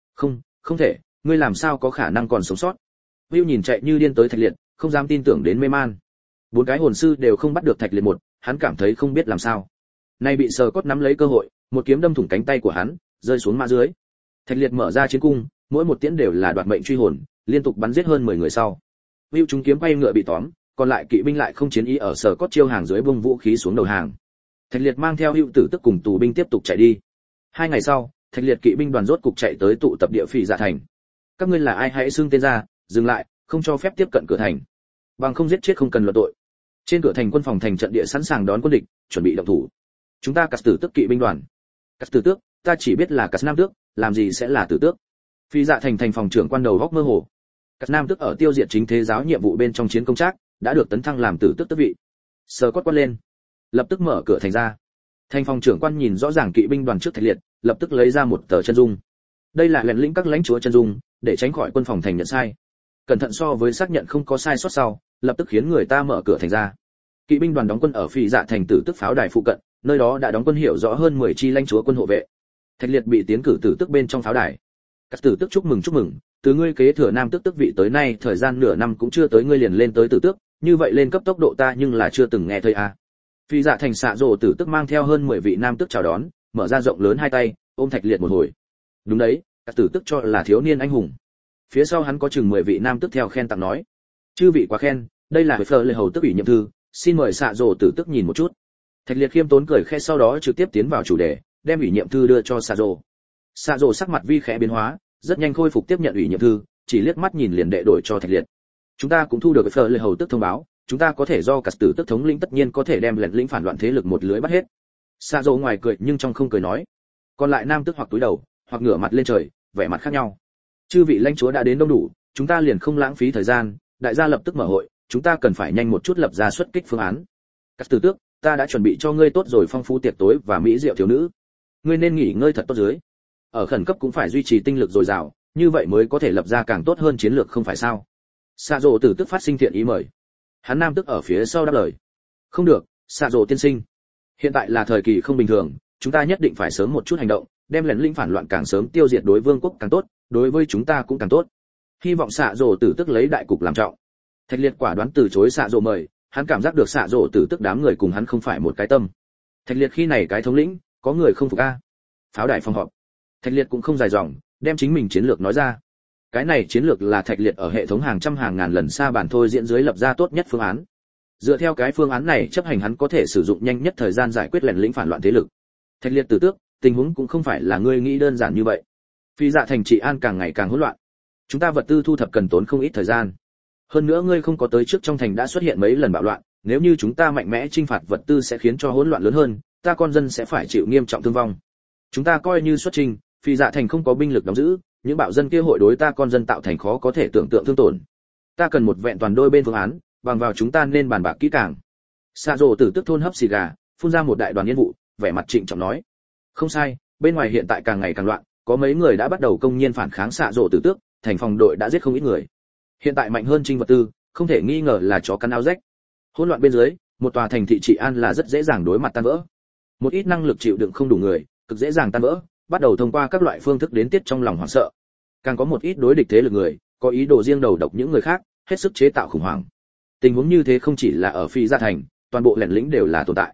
Không thể, ngươi làm sao có khả năng còn sống sót? Will nhìn chạy như điên tới Thạch Liệt, không dám tin tưởng đến mê man. 4 cái hồn sư đều không bắt được Thạch Liệt một, hắn cảm thấy không biết làm sao. Nay bị sờ cốt nắm lấy cơ hội, một kiếm đâm thủng cánh tay của hắn, rơi xuống mã dưới. Thạch Liệt mở ra chiến cung, mỗi một tiễn đều là đoạt mệnh truy hồn, liên tục bắn giết hơn 10 người sau. Will trúng kiếm quay ngựa bị tóm, còn lại kỵ binh lại không chiến ý ở sờ cốt chiêu hàng dưới bung vũ khí xuống đầu hàng. Thạch Liệt mang theo Hữu Tử tức cùng tù binh tiếp tục chạy đi. 2 ngày sau, Thạch Liệt kỵ binh đoàn rốt cục chạy tới tụ tập địa phỉ dạ thành. Các ngươi là ai, hãy xưng tên ra, dừng lại, không cho phép tiếp cận cửa thành. Bằng không giết chết không cần luận tội. Trên cửa thành quân phòng thành trận địa sẵn sàng đón quân địch, chuẩn bị động thủ. Chúng ta Cát Tử Tước kỵ binh đoàn. Cát Tử Tước, ta chỉ biết là Cát Nam Tước, làm gì sẽ là Tử Tước? Phi dạ thành thành phòng trưởng quan đầu góc mơ hồ. Cát Nam Tước ở tiêu diệt chính thế giáo nhiệm vụ bên trong chiến công trác, đã được tấn thăng làm Tử Tước tước vị. Sờ quát quát lên, lập tức mở cửa thành ra. Thành phòng trưởng quan nhìn rõ ràng kỵ binh đoàn trước Thạch Liệt, lập tức lấy ra một tờ chân dung. Đây là lệnh lĩnh các lãnh chúa chân dung, để tránh khỏi quân phòng thành nhận sai. Cẩn thận so với xác nhận không có sai sót sau, lập tức khiến người ta mở cửa thành ra. Kỵ binh đoàn đóng quân ở Phi dạ thành Tử Tước pháo đài phụ cận, nơi đó đã đóng quân hiểu rõ hơn 10 chi lãnh chúa quân hộ vệ. Thạch Liệt bị tiến cử Tử Tước bên trong pháo đài. Các Tử Tước chúc mừng, từ ngươi kế thừa Nam Tước tước vị tới nay, thời gian nửa năm cũng chưa tới ngươi liền lên tới Tử Tước, như vậy lên cấp tốc độ ta nhưng là chưa từng nghe thấy a. Phi dạ thành xạ rồ Tử Tước mang theo hơn 10 vị Nam Tước chào đón, mở ra rộng lớn hai tay, ôm Thạch Liệt một hồi. Đúng đấy, các Tử Tước cho là thiếu niên anh hùng. Phía sau hắn có chừng 10 vị Nam Tước theo khen tặng nói: "Chư vị quá khen, đây là Phở Lệ hầu tước ủy nhiệm thư, xin mời xạ rồ Tử Tước nhìn một chút." Thạch Liệt khiêm tốn cười khẽ, sau đó trực tiếp tiến vào chủ đề, đem ủy nhiệm thư đưa cho xạ rồ. Xạ rồ sắc mặt vi khẽ biến hóa, rất nhanh khôi phục tiếp nhận ủy nhiệm thư, chỉ liếc mắt nhìn liền đệ đổi cho Thạch Liệt. Chúng ta cũng thu được Phở Lệ hầu tước thông báo, chúng ta có thể do cả Tử Tước thống lĩnh tất nhiên có thể đem lệnh lĩnh phản loạn thế lực một lưới bắt hết. Xạ rồ ngoài cười nhưng trong không cười nói. Còn lại Nam Tước hoặc túi đầu, hoặc ngửa mặt lên trời, vẻ mặt khác nhau. Chư vị lãnh chúa đã đến đông đủ, chúng ta liền không lãng phí thời gian, đại gia lập tức mở hội, chúng ta cần phải nhanh một chút lập ra xuất kích phương án. Các Tử Tước, ta đã chuẩn bị cho ngươi tốt rồi phong phú tiệc tối và mỹ rượu thiếu nữ. Ngươi nên nghỉ ngơi thật tốt dưới. Ở khẩn cấp cũng phải duy trì tinh lực dồi dào, như vậy mới có thể lập ra càng tốt hơn chiến lược không phải sao? Xạ Dỗ Tử Tước phát sinh thiện ý mời. Hắn Nam Tước ở phía sau đáp lời. Không được, Xạ Dỗ tiên sinh. Hiện tại là thời kỳ không bình thường, chúng ta nhất định phải sớm một chút hành động, đem lệnh lĩnh phản loạn càng sớm tiêu diệt đối vương quốc càng tốt, đối với chúng ta cũng càng tốt. Hy vọng Xạ Dỗ Tử Tước lấy đại cục làm trọng. Thạch Liệt quả đoán từ chối Xạ Dỗ mời, hắn cảm giác được Xạ Dỗ Tử Tước đám người cùng hắn không phải một cái tâm. Thạch Liệt khi này cái thống lĩnh, có người không phục a. Pháo đài phòng họp. Thạch Liệt cũng không dài dòng, đem chính mình chiến lược nói ra. Cái này chiến lược là Thạch Liệt ở hệ thống hàng trăm hàng ngàn lần xa bản thôi diễn dưới lập ra tốt nhất phương án. Dựa theo cái phương án này chấp hành hắn có thể sử dụng nhanh nhất thời gian giải quyết lệnh lĩnh phản loạn thế lực. Thạch Liệt Tử Tước, tình huống cũng không phải là ngươi nghĩ đơn giản như vậy. Phi dạ thành trị an càng ngày càng hỗn loạn. Chúng ta vật tư thu thập cần tốn không ít thời gian. Hơn nữa ngươi không có tới trước trong thành đã xuất hiện mấy lần bạo loạn, nếu như chúng ta mạnh mẽ chinh phạt vật tư sẽ khiến cho hỗn loạn lớn hơn, ta con dân sẽ phải chịu nghiêm trọng thương vong. Chúng ta coi như xuất trình, Phi dạ thành không có binh lực đóng giữ, những bạo dân kia hội đối ta con dân tạo thành khó có thể tưởng tượng thương tổn. Ta cần một vẹn toàn đôi bên phương án, bằng vào chúng ta nên bàn bạc kỹ càng. Xạ Dỗ Tử Tước thôn hấp xì gà, phun ra một đại đoàn yên vụ, vẻ mặt trịnh trọng nói: không sai, bên ngoài hiện tại càng ngày càng loạn, có mấy người đã bắt đầu công nhiên phản kháng Xạ Dỗ Tử Tước, thành phòng đội đã giết không ít người. Hiện tại mạnh hơn trinh vật tư, không thể nghi ngờ là chó cắn áo rách. Hỗn loạn bên dưới, một tòa thành thị trị an là rất dễ dàng đối mặt tan vỡ. Một ít năng lực chịu đựng không đủ người, cực dễ dàng tan vỡ, bắt đầu thông qua các loại phương thức đến tiết trong lòng hoảng sợ. Càng có một ít đối địch thế lực người, có ý đồ riêng đầu độc những người khác, hết sức chế tạo khủng hoảng. Tình huống như thế không chỉ là ở Phi Gia thành, toàn bộ lẻn lĩnh đều là tồn tại.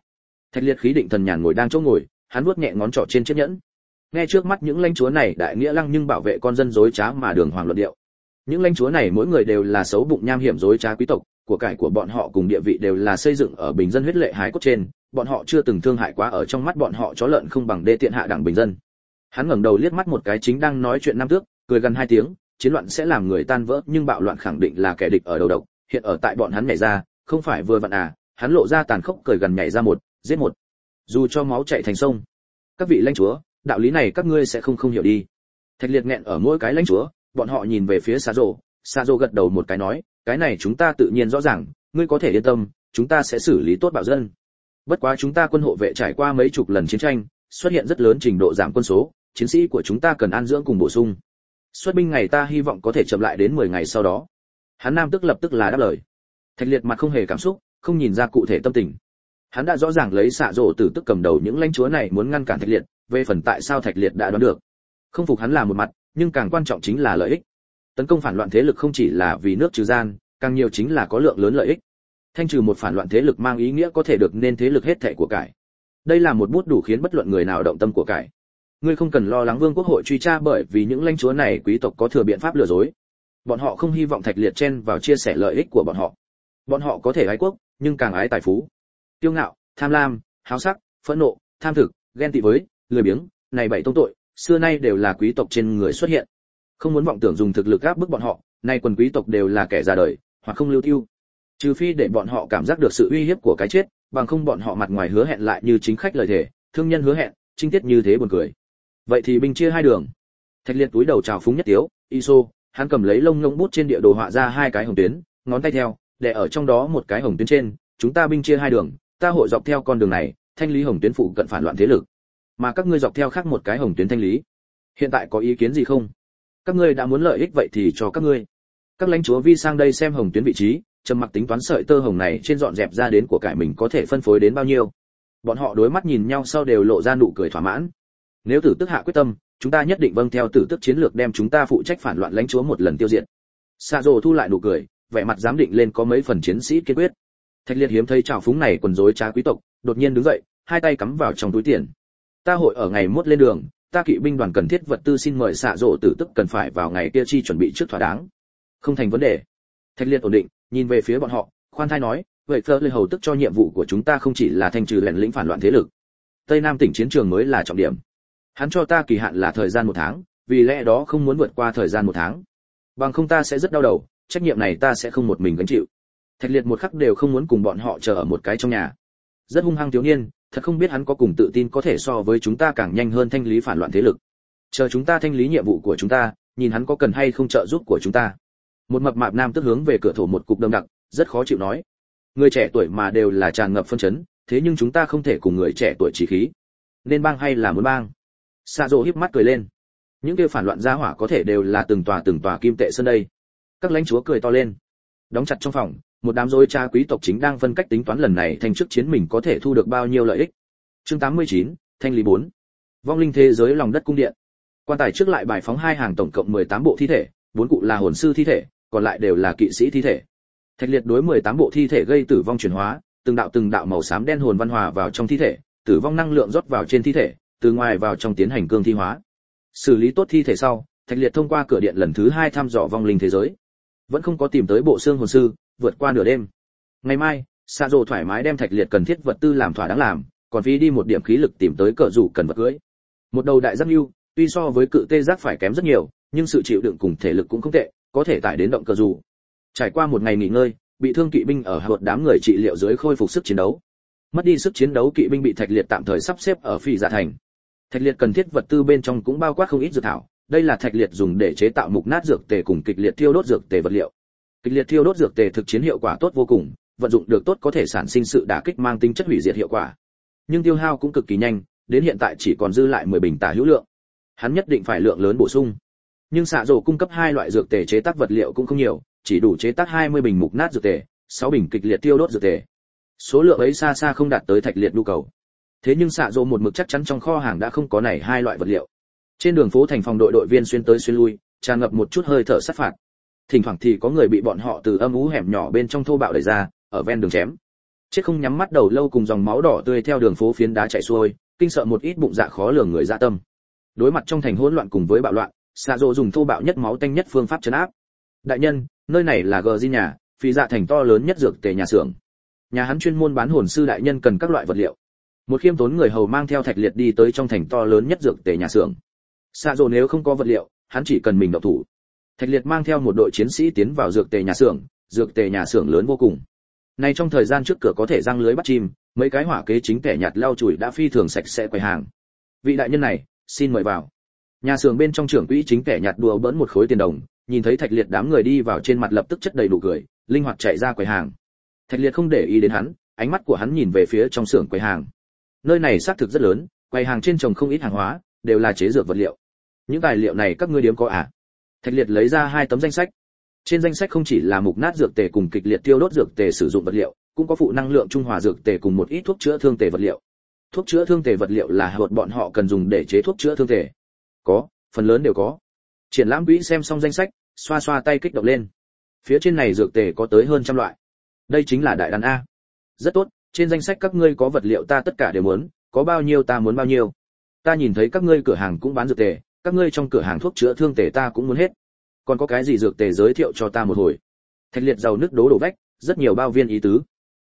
Thạch Liệt khí định thần nhàn ngồi đang chỗ ngồi, hắn vuốt nhẹ ngón trỏ trên chiếc nhẫn. Nghe trước mắt những lãnh chúa này đại nghĩa lăng nhưng bảo vệ con dân dối trá mà đường hoàng luận điệu. Những lãnh chúa này mỗi người đều là xấu bụng nham hiểm dối trá quý tộc, của cải của bọn họ cùng địa vị đều là xây dựng ở bình dân huyết lệ hái cốt trên, bọn họ chưa từng thương hại quá, ở trong mắt bọn họ chó lợn không bằng đê tiện hạ đẳng bình dân. Hắn ngẩng đầu liếc mắt một cái chính đang nói chuyện Nam Tước, cười gần 2 tiếng, chiến loạn sẽ làm người tan vỡ, nhưng bạo loạn khẳng định là kẻ địch ở đầu độc, hiện ở tại bọn hắn nhảy ra, không phải vừa vặn à? Hắn lộ ra tàn khốc cười gần nhảy ra một, giết một. Dù cho máu chảy thành sông. Các vị lãnh chúa, đạo lý này các ngươi sẽ không hiểu đi. Thạch Liệt nghẹn ở mỗi cái lãnh chúa, bọn họ nhìn về phía Sa Dô gật đầu một cái nói, cái này chúng ta tự nhiên rõ ràng, ngươi có thể yên tâm, chúng ta sẽ xử lý tốt bạo dân. Bất quá chúng ta quân hộ vệ trải qua mấy chục lần chiến tranh, xuất hiện rất lớn trình độ giảm quân số, chiến sĩ của chúng ta cần an dưỡng cùng bổ sung. Xuất binh ngày ta hy vọng có thể chậm lại đến 10 ngày sau đó. Hắn Nam Tước lập tức là đáp lời. Thạch Liệt mặt không hề cảm xúc, không nhìn ra cụ thể tâm tình. Hắn đã rõ ràng lấy Xạ Dỗ Tử tức cầm đầu những lãnh chúa này muốn ngăn cản Thạch Liệt, về phần tại sao Thạch Liệt đã đoán được. Không phục hắn là một mặt, nhưng càng quan trọng chính là lợi ích. Tấn công phản loạn thế lực không chỉ là vì nước trừ gian, càng nhiều chính là có lượng lớn lợi ích. Thanh trừ một phản loạn thế lực mang ý nghĩa có thể được nên thế lực hết thảy của cải. Đây là một bút đủ khiến bất luận người nào động tâm của cải. Ngươi không cần lo lắng Vương quốc hội truy tra, bởi vì những lãnh chúa này quý tộc có thừa biện pháp lừa dối. Bọn họ không hy vọng Thạch Liệt chen vào chia sẻ lợi ích của bọn họ. Bọn họ có thể ái quốc, nhưng càng ái tài phú. Kiêu ngạo, tham lam, háo sắc, phẫn nộ, tham thực, ghen tị với, lười biếng, này bảy tông tội, xưa nay đều là quý tộc trên người xuất hiện. Không muốn vọng tưởng dùng thực lực áp bức bọn họ, nay quần quý tộc đều là kẻ già đời, hoặc không lưu tiêu. Trừ phi để bọn họ cảm giác được sự uy hiếp của cái chết, bằng không bọn họ mặt ngoài hứa hẹn lại như chính khách lời thề, thương nhân hứa hẹn, trinh tiết như thế buồn cười. Vậy thì binh chia hai đường. Thạch Liệt túi đầu chào phúng nhất tiếu, Iso, hắn cầm lấy lông ngỗng bút trên địa đồ họa ra 2 cái hồng tuyến, ngón tay theo, để ở trong đó một cái hồng tuyến trên, chúng ta binh chia hai đường, ta hội dọc theo con đường này, thanh lý hồng tuyến phụ cận phản loạn thế lực, mà các ngươi dọc theo khác một cái hồng tuyến thanh lý. Hiện tại có ý kiến gì không? Các ngươi đã muốn lợi ích vậy thì cho các ngươi. Các lãnh chúa vi sang đây xem hồng tuyến vị trí, trầm mặc tính toán sợi tơ hồng này trên dọn dẹp ra đến của cải mình có thể phân phối đến bao nhiêu. Bọn họ đối mắt nhìn nhau sau đều lộ ra nụ cười thỏa mãn. Nếu Tử Tức hạ quyết tâm, chúng ta nhất định vâng theo Tử Tức chiến lược, đem chúng ta phụ trách phản loạn lãnh chúa một lần tiêu diệt. Sa Dô thu lại nụ cười, vẻ mặt giám định lên có mấy phần chiến sĩ kiên quyết. Thạch Liệt hiếm thấy trào phúng này quần rối trá quý tộc, đột nhiên đứng dậy, 2 tay cắm vào trong túi tiền. Ta hội ở ngày mốt lên đường, ta kỵ binh đoàn cần thiết vật tư xin mời Xạ Dỗ Tử Tức cần phải vào ngày kia chi chuẩn bị trước thỏa đáng. Không thành vấn đề. Thạch Liệt ổn định, nhìn về phía bọn họ, khoan thai nói, vậy Phơ Lê Hầu tức cho nhiệm vụ của chúng ta không chỉ là thanh trừ lẻn lĩnh phản loạn thế lực. Tây Nam tỉnh chiến trường mới là trọng điểm. Hắn cho ta kỳ hạn là thời gian 1 tháng, vì lẽ đó không muốn vượt qua thời gian 1 tháng. Bằng không ta sẽ rất đau đầu, trách nhiệm này ta sẽ không một mình gánh chịu. Thạch Liệt một khắc đều không muốn cùng bọn họ chờ ở một cái trong nhà. Rất hung hăng thiếu niên, thật không biết hắn có cùng tự tin có thể so với chúng ta càng nhanh hơn thanh lý phản loạn thế lực. Chờ chúng ta thanh lý nhiệm vụ của chúng ta, nhìn hắn có cần hay không trợ giúp của chúng ta. Một mập mạp nam tức hướng về cửa thổ một cục đâm đặc, rất khó chịu nói. Người trẻ tuổi mà đều là tràn ngập phân chấn, thế nhưng chúng ta không thể cùng người trẻ tuổi chỉ khí. Nên bang hay là muốn bang? Sa Dô híp mắt cười lên. Những kia phản loạn gia hỏa có thể đều là từng tòa kim tệ sơn đây. Các lãnh chúa cười to lên. Đóng chặt trong phòng, một đám rối cha quý tộc chính đang phân cách tính toán lần này thành trước chiến mình có thể thu được bao nhiêu lợi ích. Chương 89, thanh lý 4. Vong linh thế giới lòng đất cung điện. Quan tài trước lại bài phóng 2 hàng tổng cộng 18 bộ thi thể, 4 cụ là hồn sư thi thể, còn lại đều là kỵ sĩ thi thể. Thạch Liệt đối 18 bộ thi thể gây tử vong chuyển hóa, từng đạo màu xám đen hồn văn hòa vào trong thi thể, tử vong năng lượng rót vào trên thi thể, từ ngoài vào trong tiến hành cương thi hóa. Xử lý tốt thi thể sau, Thạch Liệt thông qua cửa điện lần thứ 2 thăm dò vong linh thế giới. Vẫn không có tìm tới bộ xương hồn sư, vượt qua nửa đêm. Ngày mai, Sa Dô thoải mái đem Thạch Liệt cần thiết vật tư làm thỏa đáng làm, còn phí đi một điểm khí lực tìm tới cờ rủ cần vật cưỡi. Một đầu đại giác lưu, tuy so với cự tê giác phải kém rất nhiều, nhưng sự chịu đựng cùng thể lực cũng không tệ, có thể tải đến động cờ rủ. Trải qua một ngày nghỉ ngơi, bị thương kỵ binh ở hột đám người trị liệu dưới khôi phục sức chiến đấu. Mất đi sức chiến đấu kỵ binh bị Thạch Liệt tạm thời sắp xếp ở Phi Dạ thành. Thạch Liệt cần thiết vật tư bên trong cũng bao quát không ít dược thảo, đây là Thạch Liệt dùng để chế tạo mục nát dược tề cùng kịch liệt thiêu đốt dược tề vật liệu. Kịch liệt thiêu đốt dược tề thực chiến hiệu quả tốt vô cùng, vận dụng được tốt có thể sản sinh sự đả kích mang tính chất hủy diệt hiệu quả. Nhưng tiêu hao cũng cực kỳ nhanh, đến hiện tại chỉ còn dư lại 10 bình tả hữu lượng. Hắn nhất định phải lượng lớn bổ sung. Nhưng Xạ Dỗ cung cấp 2 loại dược tề chế tác vật liệu cũng không nhiều, chỉ đủ chế tác 20 bình mục nát dược tề, 6 bình kịch liệt tiêu đốt dược tề. Số lượng ấy xa xa không đạt tới Thạch Liệt nhu cầu. Thế nhưng Xạ Dỗ một mực chắc chắn trong kho hàng đã không có này 2 loại vật liệu. Trên đường phố thành phòng đội viên xuyên tới xuyên lui, tràn ngập một chút hơi thở sát phạt. Thỉnh thoảng thì có người bị bọn họ từ âm u hẻm nhỏ bên trong thô bạo đẩy ra, ở ven đường chém. Chết không nhắm mắt đầu lâu cùng dòng máu đỏ tươi theo đường phố phiến đá chạy xuôi, kinh sợ một ít bụng dạ khó lường người dạ tâm. Đối mặt trong thành hỗn loạn cùng với bạo loạn, Sạ Dỗ dùng thô bạo nhất máu tanh nhất phương pháp trấn áp. Đại nhân, nơi này là Gờ Jin nhà, phi dạ thành to lớn nhất dược tề nhà xưởng. Nhà hắn chuyên môn bán hồn sư đại nhân cần các loại vật liệu. Một khiêm tốn người hầu mang theo Thạch Liệt đi tới trong thành to lớn nhất dược tề nhà xưởng. Sạ Dỗ nếu không có vật liệu, hắn chỉ cần mình động thủ. Thạch Liệt mang theo một đội chiến sĩ tiến vào dược tề nhà xưởng lớn vô cùng. Nay trong thời gian trước cửa có thể răng lưới bắt chim, mấy cái hỏa kế chính kẻ nhặt lau chùi đã phi thường sạch sẽ quầy hàng. Vị đại nhân này, xin mời vào. Nhà xưởng bên trong trưởng quỹ chính kẻ nhặt đùa bỡn một khối tiền đồng, nhìn thấy Thạch Liệt đám người đi vào trên mặt lập tức chất đầy nụ cười, linh hoạt chạy ra quầy hàng. Thạch Liệt không để ý đến hắn, ánh mắt của hắn nhìn về phía trong xưởng quầy hàng. Nơi này xác thực rất lớn, quầy hàng trên trồng không ít hàng hóa, đều là chế dược vật liệu. Những tài liệu này các ngươi điếm có à? Thạch Liệt lấy ra 2 tấm danh sách. Trên danh sách không chỉ là mục nát dược tề cùng kịch liệt tiêu đốt dược tề sử dụng vật liệu, cũng có phụ năng lượng trung hòa dược tề cùng một ít thuốc chữa thương tề vật liệu. Thuốc chữa thương tề vật liệu là hợp bọn họ cần dùng để chế thuốc chữa thương tề. Có, phần lớn đều có. Triển lãm quỹ xem xong danh sách, xoa xoa tay kích động lên. Phía trên này dược tề có tới hơn trăm loại. Đây chính là đại đan a. Rất tốt, trên danh sách các ngươi có vật liệu ta tất cả đều muốn, có bao nhiêu ta muốn bao nhiêu. Ta nhìn thấy các ngươi cửa hàng cũng bán dược tề, các ngươi trong cửa hàng thuốc chữa thương tề ta cũng muốn hết. Còn có cái gì dược tề giới thiệu cho ta một hồi. Thạch Liệt giàu nước đổ vách, rất nhiều bao viên ý tứ.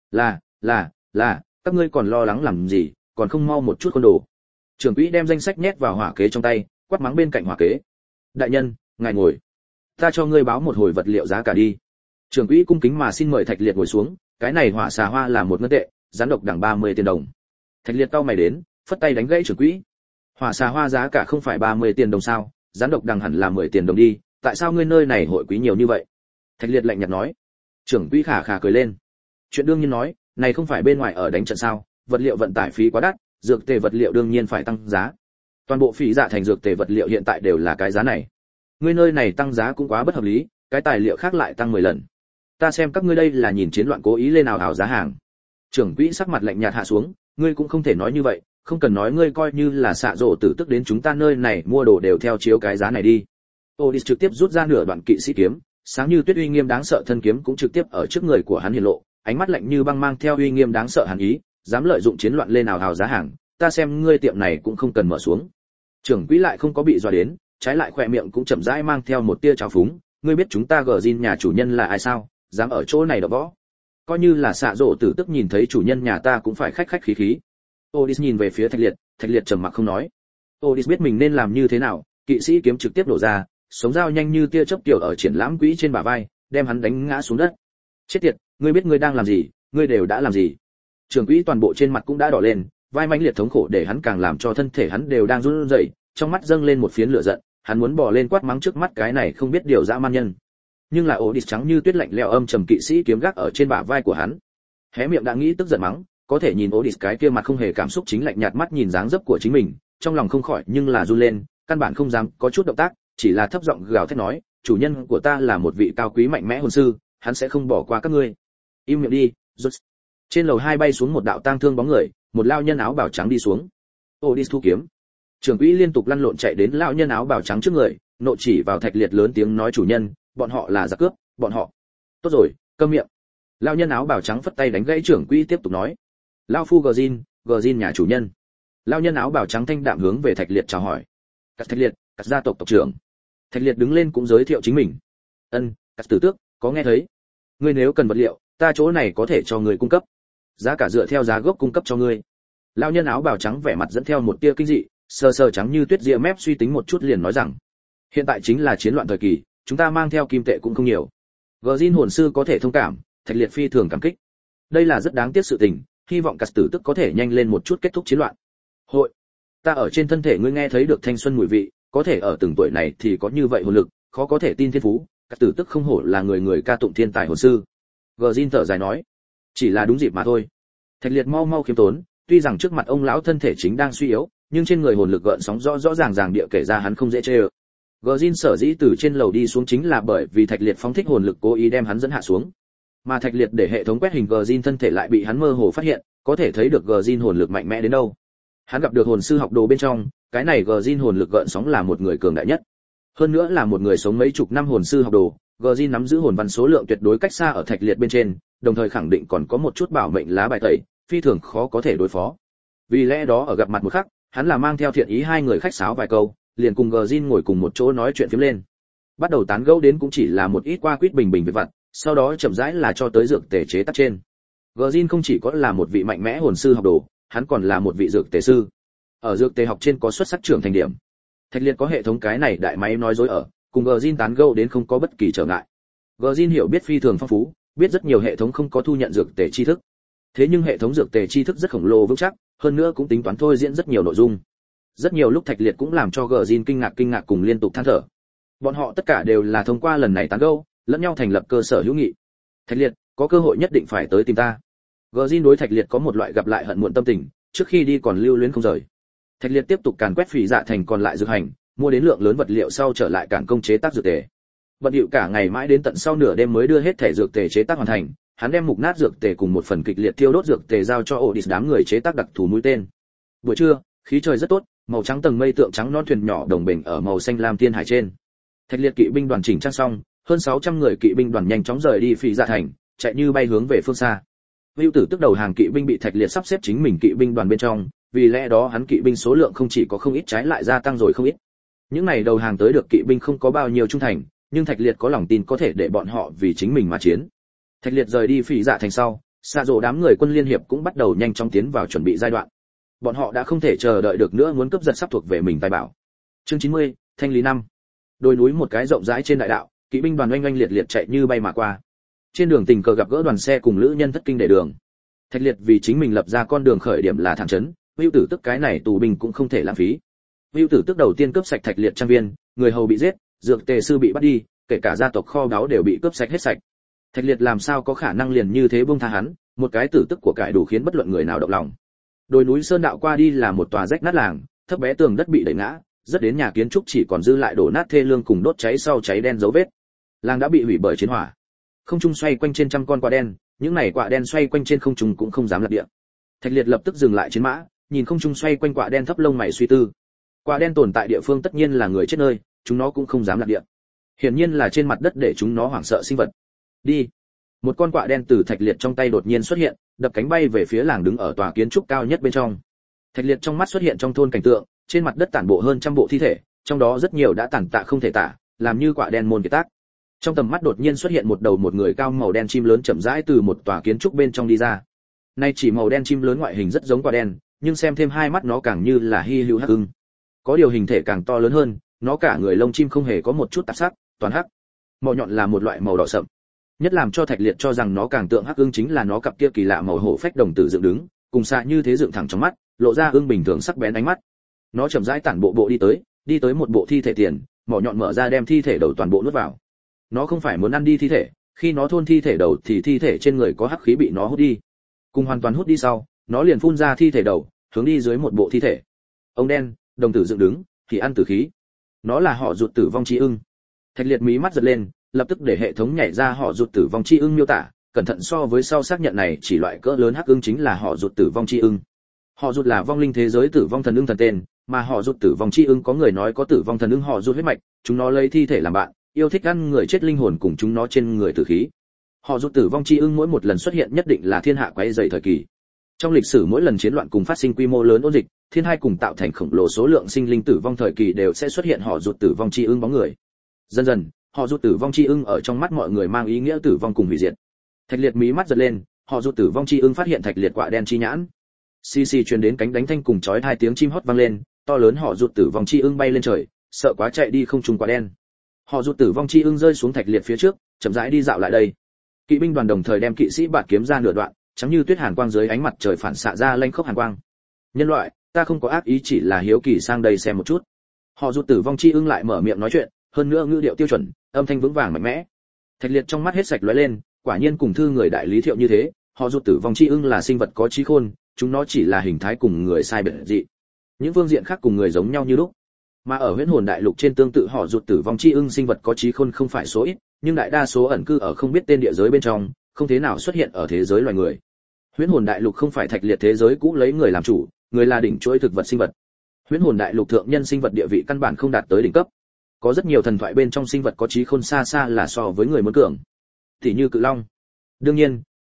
Là, các ngươi còn lo lắng làm gì, còn không mau một chút con đồ. Trưởng quỹ đem danh sách nhét vào hỏa kế trong tay, quát mắng bên cạnh hỏa kế. Đại nhân, ngài ngồi. Ta cho ngươi báo một hồi vật liệu giá cả đi. Trưởng quỹ cung kính mà xin mời Thạch Liệt ngồi xuống, cái này hỏa xà hoa là 1 ngân tệ, rắn độc đằng 30 tiền đồng. Thạch Liệt cau mày đến, phất tay đánh gãy trưởng quỹ. Hỏa xà hoa giá cả không phải 30 tiền đồng sao, rắn độc đằng hẳn là 10 tiền đồng đi, tại sao ngươi nơi này hội quý nhiều như vậy? Thạch Liệt lạnh nhạt nói. Trưởng quỹ khả khả cười lên. Chuyện đương nhiên nói, này không phải bên ngoài ở đánh trận sao, vật liệu vận tải phí quá đắt, dược tề vật liệu đương nhiên phải tăng giá. Toàn bộ phí dạ thành dược tề vật liệu hiện tại đều là cái giá này. Ngươi nơi này tăng giá cũng quá bất hợp lý, cái tài liệu khác lại tăng 10 lần. Ta xem các ngươi đây là nhìn chiến loạn cố ý lên nào ảo giá hàng. Trưởng quỹ sắc mặt lạnh nhạt hạ xuống, ngươi cũng không thể nói như vậy, không cần nói ngươi coi như là Sạ Dỗ tử tức đến chúng ta nơi này mua đồ đều theo chiếu cái giá này đi. Odis trực tiếp rút ra nửa đoạn kỵ sĩ kiếm, sáng như tuyết uy nghiêm đáng sợ thân kiếm cũng trực tiếp ở trước người của hắn hiện lộ, ánh mắt lạnh như băng mang theo uy nghiêm đáng sợ hàn ý, dám lợi dụng chiến loạn lên nào hào giá hàng, ta xem ngươi tiệm này cũng không cần mở xuống. Trưởng quỹ lại không có bị dọa đến, trái lại khỏe miệng cũng chậm rãi mang theo một tia trào phúng, ngươi biết chúng ta Gờ Jin nhà chủ nhân là ai sao, dám ở chỗ này đọ võ. Coi như là Sạ Dỗ tử tức nhìn thấy chủ nhân nhà ta cũng phải khách khách khí khí. Odis nhìn về phía Thạch Liệt trầm mặc không nói. Odis biết mình nên làm như thế nào, kỵ sĩ kiếm trực tiếp đổ ra, sống dao nhanh như tia chớp tiểu ở triển lãm quỹ trên bả vai, đem hắn đánh ngã xuống đất. Chết tiệt, ngươi biết ngươi đang làm gì, ngươi đều đã làm gì. Trưởng quỹ toàn bộ trên mặt cũng đã đỏ lên, vai mãnh liệt thống khổ để hắn càng làm cho thân thể hắn đều đang run rẩy, trong mắt dâng lên một phiến lửa giận, hắn muốn bò lên quát mắng trước mắt cái này không biết điều dã man nhân. Nhưng là Odis trắng như tuyết lạnh lẽo âm trầm kỵ sĩ kiếm gác ở trên bả vai của hắn. Hé miệng đã nghĩ tức giận mắng, có thể nhìn Odis cái kia mặt không hề cảm xúc chính lạnh nhạt mắt nhìn dáng dấp của chính mình, trong lòng không khỏi nhưng là run lên, căn bản không dám có chút động tác, chỉ là thấp giọng gào thét nói, chủ nhân của ta là một vị cao quý mạnh mẽ hồn sư, hắn sẽ không bỏ qua các ngươi. Im miệng đi, rút. Trên lầu 2 bay xuống một đạo tang thương bóng người, một lao nhân áo bào trắng đi xuống. Odis thu kiếm. Trưởng quỹ liên tục lăn lộn chạy đến lão nhân áo bào trắng trước người, nộ chỉ vào Thạch Liệt lớn tiếng nói chủ nhân, bọn họ là giặc cướp, bọn họ. Tốt rồi, câm miệng. Lão nhân áo bào trắng phất tay đánh gãy trưởng quỹ tiếp tục nói. Lão phu Gờ Jin nhà chủ nhân. Lão nhân áo bào trắng thanh đạm hướng về Thạch Liệt chào hỏi. Cắt Thạch Liệt, cắt gia tộc tộc trưởng. Thạch Liệt đứng lên cũng giới thiệu chính mình. Cắt tử tước, có nghe thấy? Ngươi nếu cần vật liệu, ta chỗ này có thể cho ngươi cung cấp. Giá cả dựa theo giá gốc cung cấp cho ngươi. Lão nhân áo bào trắng vẻ mặt dẫn theo một tia kinh dị, sờ sờ trắng như tuyết ria mép suy tính một chút liền nói rằng, hiện tại chính là chiến loạn thời kỳ, chúng ta mang theo kim tệ cũng không nhiều. Gờ Jin hồn sư có thể thông cảm, Thạch Liệt phi thường cảm kích. Đây là rất đáng tiếc sự tình, hy vọng Cắt tử tức có thể nhanh lên một chút kết thúc chiến loạn. Hội, ta ở trên thân thể ngươi nghe thấy được thanh xuân mùi vị, có thể ở từng tuổi này thì có như vậy hồn lực, khó có thể tin thiên phú, Cắt tử tức không hổ là người ca tụng thiên tài hồn sư. Gờ Jin thở dài nói, chỉ là đúng dịp mà thôi. Thạch Liệt mau mau khiêm tốn, tuy rằng trước mặt ông lão thân thể chính đang suy yếu, nhưng trên người hồn lực gợn sóng rõ ràng địa kể ra hắn không dễ chơi. Gờ Jin sở dĩ từ trên lầu đi xuống chính là bởi vì Thạch Liệt phóng thích hồn lực cố ý đem hắn dẫn hạ xuống. Mà Thạch Liệt để hệ thống quét hình Gờ Jin thân thể lại bị hắn mơ hồ phát hiện, có thể thấy được Gờ Jin hồn lực mạnh mẽ đến đâu. Hắn gặp được hồn sư học đồ bên trong, cái này Gờ Jin hồn lực gợn sóng là một người cường đại nhất. Hơn nữa là một người sống mấy chục năm hồn sư học đồ, Gờ Jin nắm giữ hồn văn số lượng tuyệt đối cách xa ở Thạch Liệt bên trên, đồng thời khẳng định còn có một chút bảo mệnh lá bài tẩy, phi thường khó có thể đối phó. Vì lẽ đó ở gặp mặt một khắc, hắn là mang theo thiện ý hai người khách sáo vài câu, liền cùng Gjin ngồi cùng một chỗ nói chuyện phiếm lên. Bắt đầu tán gẫu đến cũng chỉ là một ít qua quýt bình bình việc vặt, sau đó chậm rãi là cho tới dược tề chế tác trên. Gjin không chỉ có là một vị mạnh mẽ hồn sư học đồ, hắn còn là một vị dược tề sư. Ở dược tề học trên có xuất sắc trưởng thành điểm. Thạch Liệt có hệ thống cái này đại máy nói dối ở, cùng Gjin tán gẫu đến không có bất kỳ trở ngại. Gjin hiểu biết phi thường phong phú, biết rất nhiều hệ thống không có thu nhận dược tề tri thức. Thế nhưng hệ thống dược tề tri thức rất khổng lồ vững chắc, hơn nữa cũng tính toán thôi diễn rất nhiều nội dung. Rất nhiều lúc Thạch Liệt cũng làm cho Gjin kinh ngạc cùng liên tục than thở. Bọn họ tất cả đều là thông qua lần này tán gẫu, lẫn nhau thành lập cơ sở hữu nghị. Thạch Liệt, có cơ hội nhất định phải tới tìm ta. Gjin đối Thạch Liệt có một loại gặp lại hận muộn tâm tình, trước khi đi còn lưu luyến không rời. Thạch Liệt tiếp tục càn quét Phỉ Dạ thành còn lại dược hành, mua đến lượng lớn vật liệu sau trở lại cản công chế tác dược tề. Bận rộn cả ngày mãi đến tận sau nửa đêm mới đưa hết thể dược tề chế tác hoàn thành, hắn đem mục nát dược tề cùng một phần kịch liệt thiêu đốt dược tề giao cho Odis đám người chế tác đặc thù mũi tên. Buổi trưa, khí trời rất tốt, màu trắng tầng mây tượng trắng non thuyền nhỏ đồng bình ở màu xanh lam thiên hải trên. Thạch Liệt kỵ binh đoàn chỉnh trang xong, hơn 600 người kỵ binh đoàn nhanh chóng rời đi Phỉ Dạ thành, chạy như bay hướng về phương xa. Vưu Tử tức đầu hàng kỵ binh bị Thạch Liệt sắp xếp chính mình kỵ binh đoàn bên trong, vì lẽ đó hắn kỵ binh số lượng không chỉ có không ít trái lại gia tăng rồi không ít. Những này đầu hàng tới được kỵ binh không có bao nhiêu trung thành, nhưng Thạch Liệt có lòng tin có thể để bọn họ vì chính mình mà chiến. Thạch Liệt rời đi Phỉ Dạ thành sau, xạ rộ đám người quân liên hiệp cũng bắt đầu nhanh chóng tiến vào chuẩn bị giai đoạn. Bọn họ đã không thể chờ đợi được nữa, muốn cướp giật sắp thuộc về mình tài bảo. Chương 90, thanh lý năm. Đồi núi một cái rộng rãi trên đại đạo, kỵ binh đoàn oanh oanh liệt liệt chạy như bay mà qua. Trên đường tình cờ gặp gỡ đoàn xe cùng lữ nhân thất kinh để đường. Thạch Liệt vì chính mình lập ra con đường khởi điểm là thẳng trấn, Vưu Tử tức cái này tù binh cũng không thể lãng phí. Vưu Tử tức đầu tiên cướp sạch Thạch Liệt trang viên, người hầu bị giết, dược tề sư bị bắt đi, kể cả gia tộc kho báu đều bị cướp sạch hết sạch. Thạch Liệt làm sao có khả năng liền như thế buông tha hắn, một cái tử tức của cải đủ khiến bất luận người nào động lòng. Đồi núi sơn đạo qua đi là một tòa rách nát làng, thấp bé tường đất bị đẩy ngã, rất đến nhà kiến trúc chỉ còn dư lại đổ nát thê lương cùng đốt cháy sau cháy đen dấu vết. Làng đã bị hủy bởi chiến hỏa. Không trung xoay quanh trên trăm con quạ đen, những này quạ đen xoay quanh trên không trung cũng không dám lật địa. Thạch Liệt lập tức dừng lại chiến mã, nhìn không trung xoay quanh quạ đen thấp lông mày suy tư. Quạ đen tồn tại địa phương tất nhiên là người chết nơi, chúng nó cũng không dám lật địa. Hiển nhiên là trên mặt đất để chúng nó hoảng sợ sinh vật. Đi. Một con quạ đen từ Thạch Liệt trong tay đột nhiên xuất hiện, đập cánh bay về phía làng đứng ở tòa kiến trúc cao nhất bên trong. Thạch Liệt trong mắt xuất hiện trong thôn cảnh tượng, trên mặt đất tản bộ hơn trăm bộ thi thể, trong đó rất nhiều đã tàn tạ không thể tả, làm như quạ đen môn kiệt tác. Trong tầm mắt đột nhiên xuất hiện một đầu một người cao màu đen chim lớn chậm rãi từ một tòa kiến trúc bên trong đi ra. Nay chỉ màu đen chim lớn ngoại hình rất giống quạ đen, nhưng xem thêm hai mắt nó càng như là hy hữu hắc ưng. Có điều hình thể càng to lớn hơn, nó cả người lông chim không hề có một chút tạp sắc, toàn hắc. Mỏ nhọn là một loại màu đỏ sậm. Nhất làm cho Thạch Liệt cho rằng nó càng tượng hắc ưng chính là nó cặp kia kỳ lạ màu hổ phách đồng tử dựng đứng, cùng xạ như thế dựng thẳng trong mắt, lộ ra ưng bình thường sắc bén ánh mắt. Nó chậm rãi tản bộ đi tới một bộ thi thể tiền, mỏ nhọn mở ra đem thi thể đầu toàn bộ nuốt vào. Nó không phải muốn ăn đi thi thể, khi nó thôn thi thể đầu thì thi thể trên người có hắc khí bị nó hút đi. Cùng hoàn toàn hút đi sau, nó liền phun ra thi thể đầu, hướng đi dưới một bộ thi thể. Ông đen, đồng tử dựng đứng, thì ăn tử khí. Nó là họ Rụt tử vong chi ưng. Thạch Liệt mí mắt giật lên, lập tức để hệ thống nhảy ra họ Rụt tử vong chi ưng miêu tả, cẩn thận so với sau xác nhận này chỉ loại cỡ lớn hắc ưng chính là họ Rụt tử vong chi ưng. Họ Rụt là vong linh thế giới tử vong thần ưng thần tên, mà họ Rụt tử vong chi ưng có người nói có tử vong thần ưng họ Rụt huyết mạch, chúng nó lấy thi thể làm bạn, yêu thích ăn người chết linh hồn cùng chúng nó trên người tử khí. Họ Rụt tử vong chi ưng mỗi một lần xuất hiện nhất định là thiên hạ quấy rầy thời kỳ. Trong lịch sử mỗi lần chiến loạn cùng phát sinh quy mô lớn ôn dịch, thiên hai cùng tạo thành khổng lồ số lượng sinh linh tử vong thời kỳ đều sẽ xuất hiện họ Rụt tử vong chi ưng bóng người. Dần dần, họ Rụt tử vong chi ưng ở trong mắt mọi người mang ý nghĩa tử vong cùng hủy diệt. Thạch Liệt mí mắt giật lên, họ Rụt tử vong chi ưng phát hiện Thạch Liệt quạ đen chi nhãn. Xì xì truyền đến cánh đánh thanh cùng chói hai tiếng chim hót vang lên, to lớn họ Rụt tử vong chi ưng bay lên trời, sợ quá chạy đi không trùng quạ đen. Họ Rụt tử vong chi ưng rơi xuống Thạch Liệt phía trước, chậm rãi đi dạo lại đây. Kỵ binh đoàn đồng thời đem kỵ sĩ bạt kiếm ra nửa đoạn, trắng như tuyết hàn quang dưới ánh mặt trời phản xạ ra lanh khốc hàn quang. Nhân loại, ta không có ác ý, chỉ là hiếu kỳ sang đây xem một chút. Họ Rụt tử vong chi ưng lại mở miệng nói chuyện, hơn nữa ngữ điệu tiêu chuẩn, âm thanh vững vàng mạnh mẽ. Thạch Liệt trong mắt hết sạch lóe lên, quả nhiên cùng thư người đại lý Thiệu như thế, họ Rụt tử vong chi ưng là sinh vật có trí khôn, chúng nó chỉ là hình thái cùng người sai biệt dị. Những phương diện khác cùng người giống nhau như lúc. Mà ở Huyễn Hồn Đại Lục trên tương tự họ Rụt tử vong chi ưng sinh vật có trí khôn không phải số ít, nhưng đại đa số ẩn cư ở không biết tên địa giới bên trong, không thế nào xuất hiện ở thế giới loài người. Huyễn Hồn Đại Lục không phải Thạch Liệt thế giới cũ lấy người làm chủ, người là đỉnh chuỗi thực vật sinh vật. Huyễn Hồn Đại Lục thượng nhân sinh vật địa vị căn bản không đạt tới đỉnh cấp. Có rất nhiều thần thoại bên trong sinh vật có trí khôn xa xa là so với người muốn cường. Tỷ như cự long. Đương nhiên,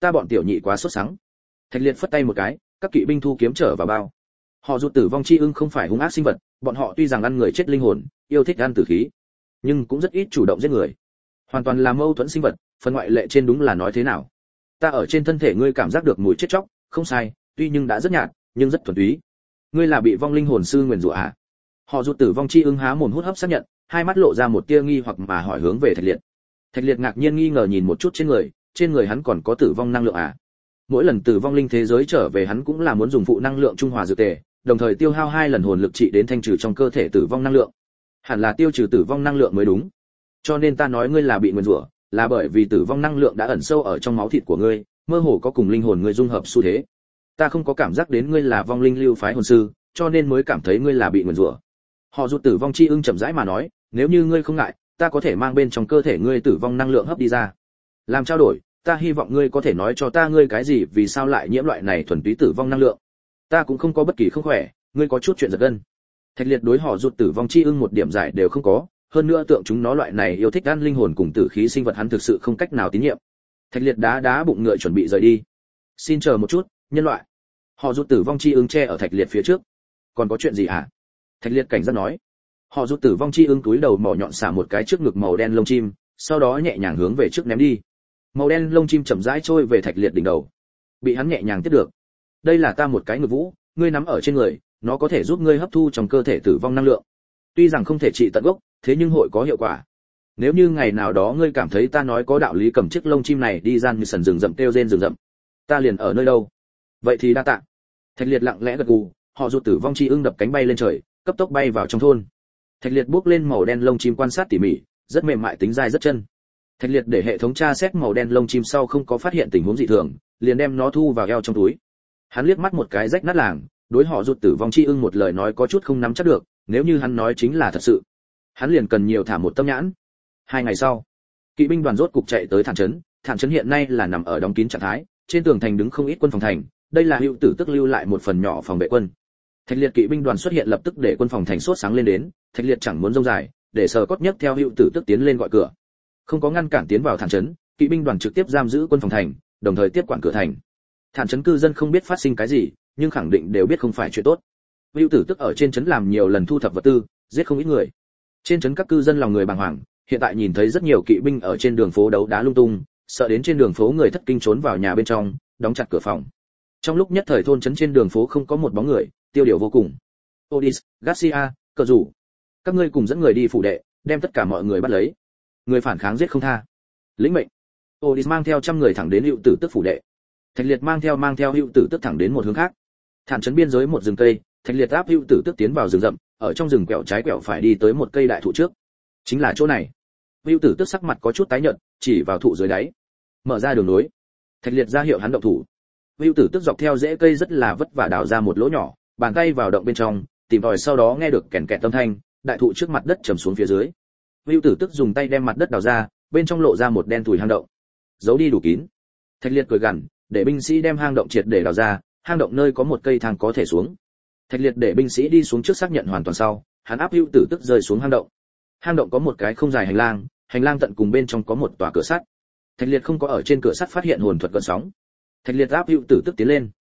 ta bọn tiểu nhị quá sốt sắng. Thạch Liệt phất tay một cái, các kỵ binh thu kiếm trở vào bao. Họ rụt tử vong chi ưng không phải hung ác sinh vật, bọn họ tuy rằng ăn người chết linh hồn, yêu thích ăn tử khí, nhưng cũng rất ít chủ động giết người. Hoàn toàn là mâu thuẫn sinh vật, phần ngoại lệ trên đúng là nói thế nào? Ta ở trên thân thể ngươi cảm giác được mùi chết chóc, không sai, tuy nhưng đã rất nhạt, nhưng rất thuần túy. Ngươi là bị vong linh hồn sư nguyền rủa à? Họ rụt tử vong chi ưng há mồm hút hấp xác nhận, hai mắt lộ ra một tia nghi hoặc mà hỏi hướng về Thạch Liệt. Thạch Liệt ngạc nhiên nghi ngờ nhìn một chút trên người hắn còn có tử vong năng lượng à? Mỗi lần tử vong linh thế giới trở về hắn cũng là muốn dùng phụ năng lượng trung hòa dược tề, đồng thời tiêu hao 2 lần hồn lực trị đến thanh trừ trong cơ thể tử vong năng lượng. Hẳn là tiêu trừ tử vong năng lượng mới đúng. Cho nên ta nói ngươi là bị nguyền rủa, là bởi vì tử vong năng lượng đã ẩn sâu ở trong máu thịt của ngươi, mơ hồ có cùng linh hồn ngươi dung hợp xu thế. Ta không có cảm giác đến ngươi là vong linh lưu phái hồn sư, cho nên mới cảm thấy ngươi là bị nguyền rủa. Họ rụt tử vong chi ưng chậm rãi mà nói, nếu như ngươi không ngại, ta có thể mang bên trong cơ thể ngươi tử vong năng lượng hấp đi ra. Làm trao đổi, ta hy vọng ngươi có thể nói cho ta ngươi cái gì vì sao lại nhiễm loại này thuần túy tử vong năng lượng. Ta cũng không có bất kỳ không khỏe, ngươi có chút chuyện giật gân. Thạch Liệt đối họ rụt tử vong chi ưng một điểm giải đều không có, hơn nữa tượng chúng nó loại này yêu thích ăn linh hồn cùng tử khí sinh vật hắn thực sự không cách nào tín nhiệm. Thạch Liệt đá bụng ngựa chuẩn bị rời đi. Xin chờ một chút, nhân loại. Họ rụt tử vong chi ưng che ở Thạch Liệt phía trước. Còn có chuyện gì hả? Thạch Liệt cảnh giác nói. Họ rụt tử vong chi ưng túi đầu mỏ nhọn xả một cái trước ngực màu đen lông chim, sau đó nhẹ nhàng hướng về trước ném đi. Màu đen lông chim chậm rãi trôi về Thạch Liệt đỉnh đầu. Bị hắn nhẹ nhàng tiếp được. Đây là ta một cái ngực vũ, ngươi nắm ở trên người, nó có thể giúp ngươi hấp thu trong cơ thể tử vong năng lượng. Tuy rằng không thể trị tận gốc, thế nhưng hội có hiệu quả. Nếu như ngày nào đó ngươi cảm thấy ta nói có đạo lý, cầm chiếc lông chim này đi gian như sần rừng rậm kêu rên rừng rậm, ta liền ở nơi đâu. Vậy thì đa tạ. Thạch Liệt lặng lẽ gật gù, họ rụt tử vong chi ưng đập cánh bay lên trời, cấp tốc bay vào trong thôn. Thạch Liệt bước lên màu đen lông chim quan sát tỉ mỉ, rất mềm mại, tính dai rất chân. Thạch Liệt để hệ thống tra xét màu đen lông chim sau không có phát hiện tình huống dị thường, liền đem nó thu vào eo trong túi. Hắn liếc mắt một cái rách nát làng, đối họ rụt tử vong chi ưng một lời nói có chút không nắm chắc được, nếu như hắn nói chính là thật sự, hắn liền cần nhiều thả một tâm nhãn. 2 ngày sau, kỵ binh đoàn rốt cục chạy tới Thản Trấn hiện nay là nằm ở đóng kín trạng thái, trên tường thành đứng không ít quân phòng thành, đây là hữu tử tức lưu lại một phần nhỏ phòng vệ quân. Thạch Liệt kỵ binh đoàn xuất hiện lập tức để quân phòng thành sốt sáng lên đến, Thạch Liệt chẳng muốn rông dài, để sờ cốt nhất theo hữu tử tức tiến lên gọi cửa. Không có ngăn cản tiến vào Thản Trấn, kỵ binh đoàn trực tiếp giam giữ quân phòng thành, đồng thời tiếp quản cửa thành. Thản Trấn cư dân không biết phát sinh cái gì, nhưng khẳng định đều biết không phải chuyện tốt. Hữu tử tức ở trên trấn làm nhiều lần thu thập vật tư, giết không ít người. Trên trấn các cư dân lòng người bàng hoàng, hiện tại nhìn thấy rất nhiều kỵ binh ở trên đường phố đấu đá lung tung, sợ đến trên đường phố người thất kinh trốn vào nhà bên trong, đóng chặt cửa phòng. Trong lúc nhất thời thôn trấn trên đường phố không có một bóng người, tiêu điều vô cùng. Odis, Garcia, cờ rủ, các ngươi cùng dẫn người đi phủ đệ, đem tất cả mọi người bắt lấy. Người phản kháng giết không tha. Lĩnh mệnh. Odis mang theo 100 người thẳng đến Hữu tử tức phủ đệ. Thạch Liệt mang theo Hữu tử tức thẳng đến một hướng khác. Thản trấn biên giới một rừng cây, Thạch Liệt áp Hữu tử tức tiến vào rừng rậm, ở trong rừng quẹo trái quẹo phải đi tới một cây đại thụ trước. Chính là chỗ này. Hữu tử tức sắc mặt có chút tái nhợt, chỉ vào thụ dưới đáy. Mở ra đường nối. Thạch Liệt ra hiệu hắn động thủ. Hữu tử tức dọc theo rễ cây rất là vất vả đào ra một lỗ nhỏ, bàn tay vào động bên trong, tìm tòi, sau đó nghe được kèn kẹt âm thanh, đại thụ trước mặt đất trầm xuống phía dưới. Hữu tử tức dùng tay đem mặt đất đào ra, bên trong lộ ra một đen tủi hang động. Giấu đi đủ kín. Thạch Liệt cười gằn, để binh sĩ đem hang động triệt để đào ra, hang động nơi có một cây thang có thể xuống. Thạch Liệt để binh sĩ đi xuống trước xác nhận hoàn toàn sau, hắn áp Hữu tử tức rơi xuống hang động. Hang động có một cái không dài hành lang tận cùng bên trong có một tòa cửa sắt. Thạch Liệt không có ở trên cửa sắt phát hiện hồn thuật gợn sóng. Thạch Liệt áp Hữu tử tức tiến lên.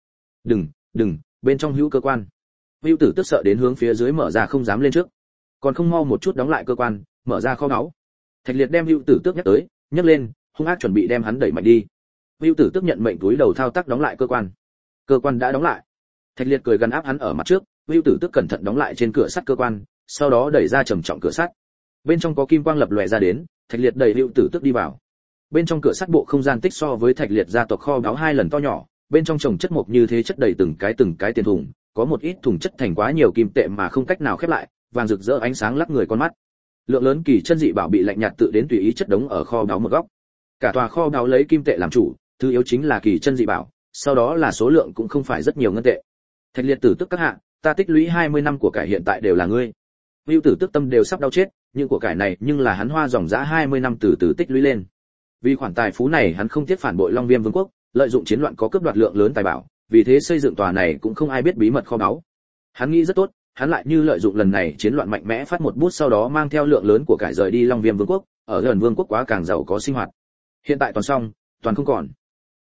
Đừng, bên trong hữu cơ quan. Hữu tử tức sợ đến hướng phía dưới mở ra không dám lên trước. Còn không mau một chút đóng lại cơ quan, mở ra kho báu. Thạch Liệt đem Hữu tử tức nhấc lên, hung ác chuẩn bị đem hắn đẩy mạnh đi. Hữu tử tức nhận mệnh túi đầu thao tác đóng lại cơ quan. Cơ quan đã đóng lại. Thạch Liệt cười gần áp hắn ở mặt trước, Hữu tử tức cẩn thận đóng lại trên cửa sắt cơ quan, sau đó đẩy ra trầm trọng cửa sắt. Bên trong có kim quang lập lòe ra đến, Thạch Liệt đẩy Hữu tử tức đi vào. Bên trong cửa sắt bộ không gian tích so với Thạch Liệt gia tộc kho báu 2 lần to nhỏ, bên trong trồng chất mộc như thế chất đầy từng cái tiền thùng, có một ít thùng chất thành quá nhiều kim tệ mà không cách nào khép lại, vàng rực rỡ ánh sáng lắc người con mắt. Lượng lớn kỳ chân dị bảo bị lạnh nhạt tự đến tùy ý chất đống ở kho báu một góc. Cả tòa kho báu lấy kim tệ làm chủ, thứ yếu chính là kỳ chân dị bảo, sau đó là số lượng cũng không phải rất nhiều ngân tệ. Thạch Liệt tử tức các hạ, ta tích lũy 20 năm của cải hiện tại đều là ngươi. Hữu tử tức tâm đều sắp đau chết, nhưng của cải này nhưng là hắn hoa dòng dã 20 năm từ từ tích lũy lên. Vì khoản tài phú này hắn không tiếc phản bội Long Viêm vương quốc, lợi dụng chiến loạn có cướp đoạt lượng lớn tài bảo, vì thế xây dựng tòa này cũng không ai biết bí mật kho báu. Hắn nghĩ rất tốt, hắn lại như lợi dụng lần này chiến loạn mạnh mẽ phát một bút, sau đó mang theo lượng lớn của cải rời đi Long Viêm vương quốc, ở gần vương quốc quá càng giàu có sinh hoạt. Hiện tại toàn xong, toàn không còn.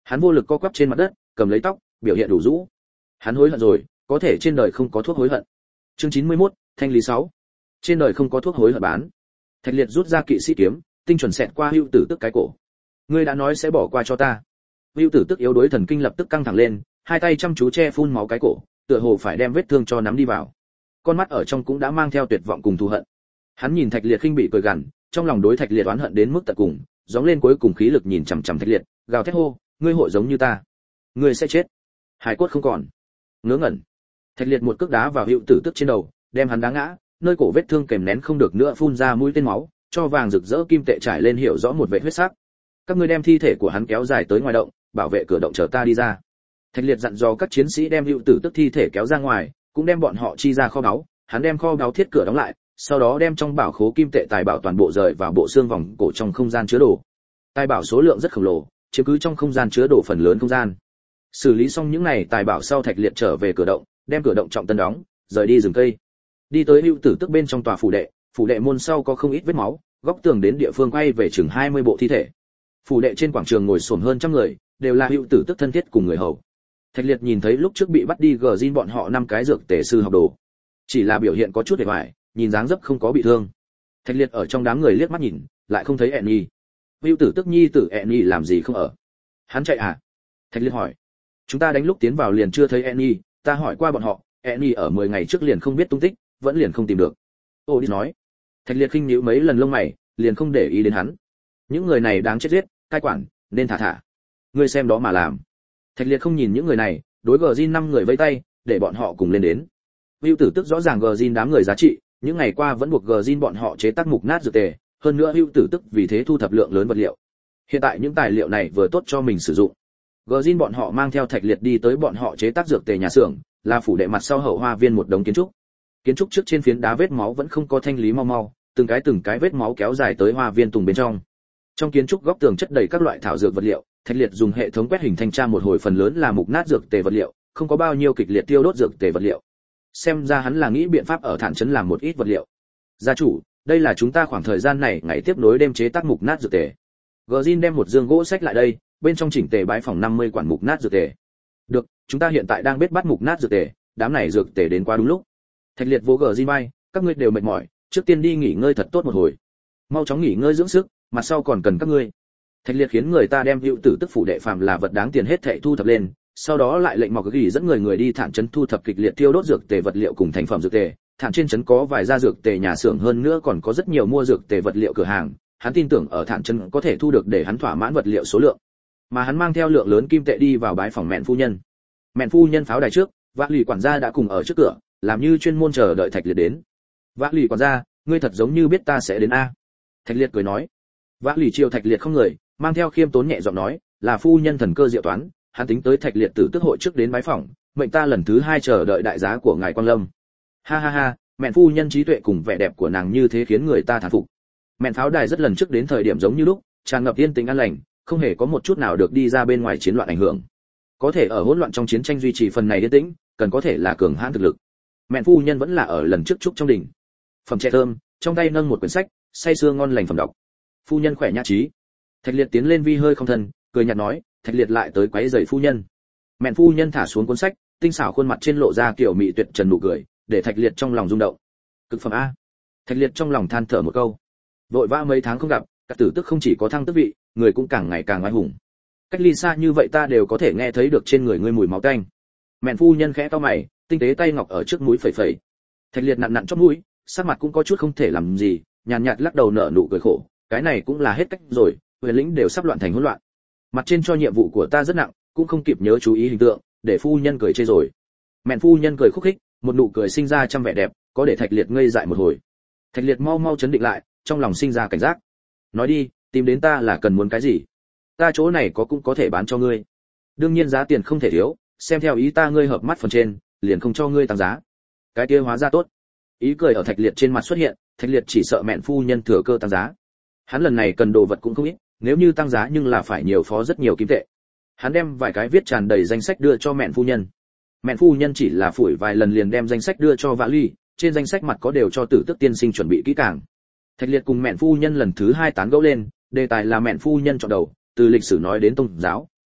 Hắn vô lực co quắp trên mặt đất, cầm lấy tóc, biểu hiện đủ rũ. Hắn hối hận rồi, có thể trên đời không có thuốc hối hận. Chương 91, thanh lý 6. Trên đời không có thuốc hối hận bán. Thạch Liệt rút ra kỵ sĩ kiếm, tinh chuẩn xẹt qua Hưu Tử Tức cái cổ. Ngươi đã nói sẽ bỏ qua cho ta. Hưu Tử Tức yếu đuối thần kinh lập tức căng thẳng lên, hai tay chăm chú che phun máu cái cổ, tựa hồ phải đem vết thương cho nắm đi vào. Con mắt ở trong cũng đã mang theo tuyệt vọng cùng thù hận. Hắn nhìn Thạch Liệt khinh bị cười gằn, trong lòng đối Thạch Liệt oán hận đến mức tận cùng, gióng lên cuối cùng khí lực nhìn chằm chằm Thạch Liệt, gào thét hô, ngươi hội giống như ta, ngươi sẽ chết. Hải cốt không còn. Ngớ ngẩn. Thạch Liệt một cước đá vào Hưu Tử Tức trên đầu, đem hắn đá ngã, nơi cổ vết thương kèm nén không được nữa phun ra mũi tên máu, cho vàng rực rỡ kim tệ trải lên hiểu rõ một vệt huyết sắc. Các ngươi đem thi thể của hắn kéo dài tới ngoài động, bảo vệ cửa động chờ ta đi ra. Thạch Liệt dặn dò các chiến sĩ đem Hưu Tử Tức thi thể kéo ra ngoài, cũng đem bọn họ chi ra kho báu, hắn đem kho báu thiết cửa đóng lại, sau đó đem trong bảo khố kim tệ tài bảo toàn bộ rời vào bộ xương vòng cổ trong không gian chứa đồ. Tài bảo số lượng rất khổng lồ, chiếm cứ trong không gian chứa đồ phần lớn không gian. Xử lý xong những này tài bảo sau, Thạch Liệt trở về cửa động, đem cửa động trọng tân đóng, rời đi rừng cây. Đi tới Hưu Tử Tức bên trong tòa phủ đệ môn sau có không ít vết máu, góc tường đến địa phương quay về chừng 20 bộ thi thể. Phủ đệ trên quảng trường ngồi xổm hơn trăm người, đều là Hưu Tử Tức thân thiết cùng người hầu. Thạch Liệt nhìn thấy lúc trước bị bắt đi Gjin bọn họ 5 cái dược tề sư học đồ, chỉ là biểu hiện có chút hề hoài, nhìn dáng dấp không có bị thương. Thạch Liệt ở trong đám người liếc mắt nhìn, lại không thấy Enny. Hưu Tử Tức nhi tử Enny làm gì không ở? Hắn chạy à? Thạch Liệt hỏi. Chúng ta đánh lúc tiến vào liền chưa thấy Enny, ta hỏi qua bọn họ, Enny ở 10 ngày trước liền không biết tung tích, vẫn liền không tìm được. Odin nói. Thạch Liệt khinh nhíu mấy lần lông mày, liền không để ý đến hắn. Những người này đáng chết giết, cai quản, nên thả. Ngươi xem đó mà làm. Thạch Liệt không nhìn những người này, đối Gjin 5 người vẫy tay, để bọn họ cùng lên đến. Hưu Tử Tức rõ ràng Gjin đám người giá trị, những ngày qua vẫn buộc Gjin bọn họ chế tác mục nát dược tề, hơn nữa Hưu Tử Tức vì thế thu thập lượng lớn vật liệu. Hiện tại những tài liệu này vừa tốt cho mình sử dụng. Gjin bọn họ mang theo Thạch Liệt đi tới bọn họ chế tác dược tề nhà xưởng, là phủ đệ mặt sau hậu hoa viên một đống kiến trúc. Kiến trúc trước trên phiến đá vết máu vẫn không có thanh lý mau, từng cái vết máu kéo dài tới hoa viên tùng bên trong. Trong kiến trúc góc tường chất đầy các loại thảo dược vật liệu, Thạch Liệt dùng hệ thống quét hình thanh tra một hồi, phần lớn là mục nát dược tề vật liệu, không có bao nhiêu kịch liệt tiêu đốt dược tề vật liệu. Xem ra hắn là nghĩ biện pháp ở Thản trấn làm một ít vật liệu. Gia chủ, đây là chúng ta khoảng thời gian này ngày tiếp nối đêm chế tác mục nát dược tề. Gjin đem một dương gỗ sách lại đây, bên trong chỉnh tề bãi phòng 50 quản mục nát dược tề. Được, chúng ta hiện tại đang bết bắt mục nát dược tề, đám này dược tề đến quá đúng lúc. Thạch Liệt vỗ Gjin vai, các ngươi đều mệt mỏi, trước tiên đi nghỉ ngơi thật tốt một hồi. Mau chóng nghỉ ngơi dưỡng sức, mặt sau còn cần các ngươi. Thạch Liệt khiến người ta đem Hưu Tử Tức phủ đệ phàm là vật đáng tiền hết thảy thu thập lên, sau đó lại lệnh Mọc Gỉ dẫn người đi Thản trấn thu thập kịch liệt tiêu đốt dược tề vật liệu cùng thành phẩm dược tề. Thản trên trấn có vài gia dược tề nhà xưởng, hơn nữa còn có rất nhiều mua dược tề vật liệu cửa hàng, hắn tin tưởng ở Thản trấn có thể thu được để hắn thỏa mãn vật liệu số lượng. Mà hắn mang theo lượng lớn kim tệ đi vào bái phòng Mẹn phu nhân. Mẹn phu nhân pháo đài trước, Vã Lì quản gia đã cùng ở trước cửa, làm như chuyên môn chờ đợi Thạch Liệt đến. Vã Lì quản gia, ngươi thật giống như biết ta sẽ đến a. Thạch Liệt cười nói. Vã Lì chiều Thạch Liệt không người, mang theo khiêm tốn nhẹ giọng nói, là phu nhân thần cơ diệu toán, hắn tính tới Thạch Liệt Tử Tức hội trước đến bái phỏng, mệnh ta lần thứ 2 chờ đợi đại giá của ngài Quang Lâm. Ha, Mẹn phu nhân trí tuệ cùng vẻ đẹp của nàng như thế khiến người ta thán phục. Mẹn pháo đài rất lần trước đến thời điểm giống như lúc, tràn ngập yên tĩnh an lành, không hề có một chút nào được đi ra bên ngoài chiến loạn ảnh hưởng. Có thể ở hỗn loạn trong chiến tranh duy trì phần này yên tĩnh, cần có thể là cường hãn thực lực. Mẹn phu nhân vẫn là ở lần trước trúc trong đỉnh. Phẩm trẻ thơm, trong tay nâng một quyển sách, say sưa ngon lành phẩm đọc. Phu nhân khỏe nhã trí. Thạch Liệt tiến lên vi hơi không thân, cười nhạt nói, Thạch Liệt lại tới quấy rầy phu nhân. Mẹn phu nhân thả xuống cuốn sách, tinh xảo khuôn mặt trên lộ ra kiểu mị tuyệt trần nụ cười, để Thạch Liệt trong lòng rung động. Cực phẩm a. Thạch Liệt trong lòng than thở một câu. Vội vã mấy tháng không gặp, các tử tức không chỉ có thăng tước vị, người cũng càng ngày càng oai hùng. Cách ly xa như vậy ta đều có thể nghe thấy được trên người ngươi mùi máu tanh. Mẹn phu nhân khẽ cau mày, tinh tế tay ngọc ở trước mũi phẩy phẩy. Thạch Liệt nặn chóp mũi, sắc mặt cũng có chút không thể làm gì, nhàn nhạt lắc đầu nở nụ cười khổ, cái này cũng là hết cách rồi, huyền lĩnh đều sắp loạn thành hỗn loạn. Mặt trên cho nhiệm vụ của ta rất nặng, cũng không kịp nhớ chú ý hình tượng, để phu nhân cười chê rồi. Mẹn phu nhân cười khúc khích, một nụ cười sinh ra trăm vẻ đẹp, có để Thạch Liệt ngây dại một hồi. Thạch Liệt mau chấn định lại, trong lòng sinh ra cảnh giác. Nói đi, tìm đến ta là cần muốn cái gì? Ta chỗ này cũng có thể bán cho ngươi. Đương nhiên giá tiền không thể thiếu, xem theo ý ta ngươi hợp mắt phần trên, liền không cho ngươi tăng giá. Cái kia hóa ra tốt. Ý cười ở Thạch Liệt trên mặt xuất hiện, Thạch Liệt chỉ sợ Mẹn phu nhân thừa cơ tăng giá. Hắn lần này cần đồ vật cũng không ít, nếu như tăng giá nhưng là phải nhiều phó rất nhiều kim tệ. Hắn đem vài cái viết tràn đầy danh sách đưa cho Mẹn phu nhân. Mẹn phu nhân chỉ là phủi vài lần liền đem danh sách đưa cho Vã Ly, trên danh sách mặt có đều cho Tử Tước tiên sinh chuẩn bị kỹ càng. Thạch Liệt cùng Mẹn phu nhân lần thứ 2 tán gẫu lên, đề tài là Mẹn phu nhân chọn đầu, từ lịch sử nói đến tôn giáo,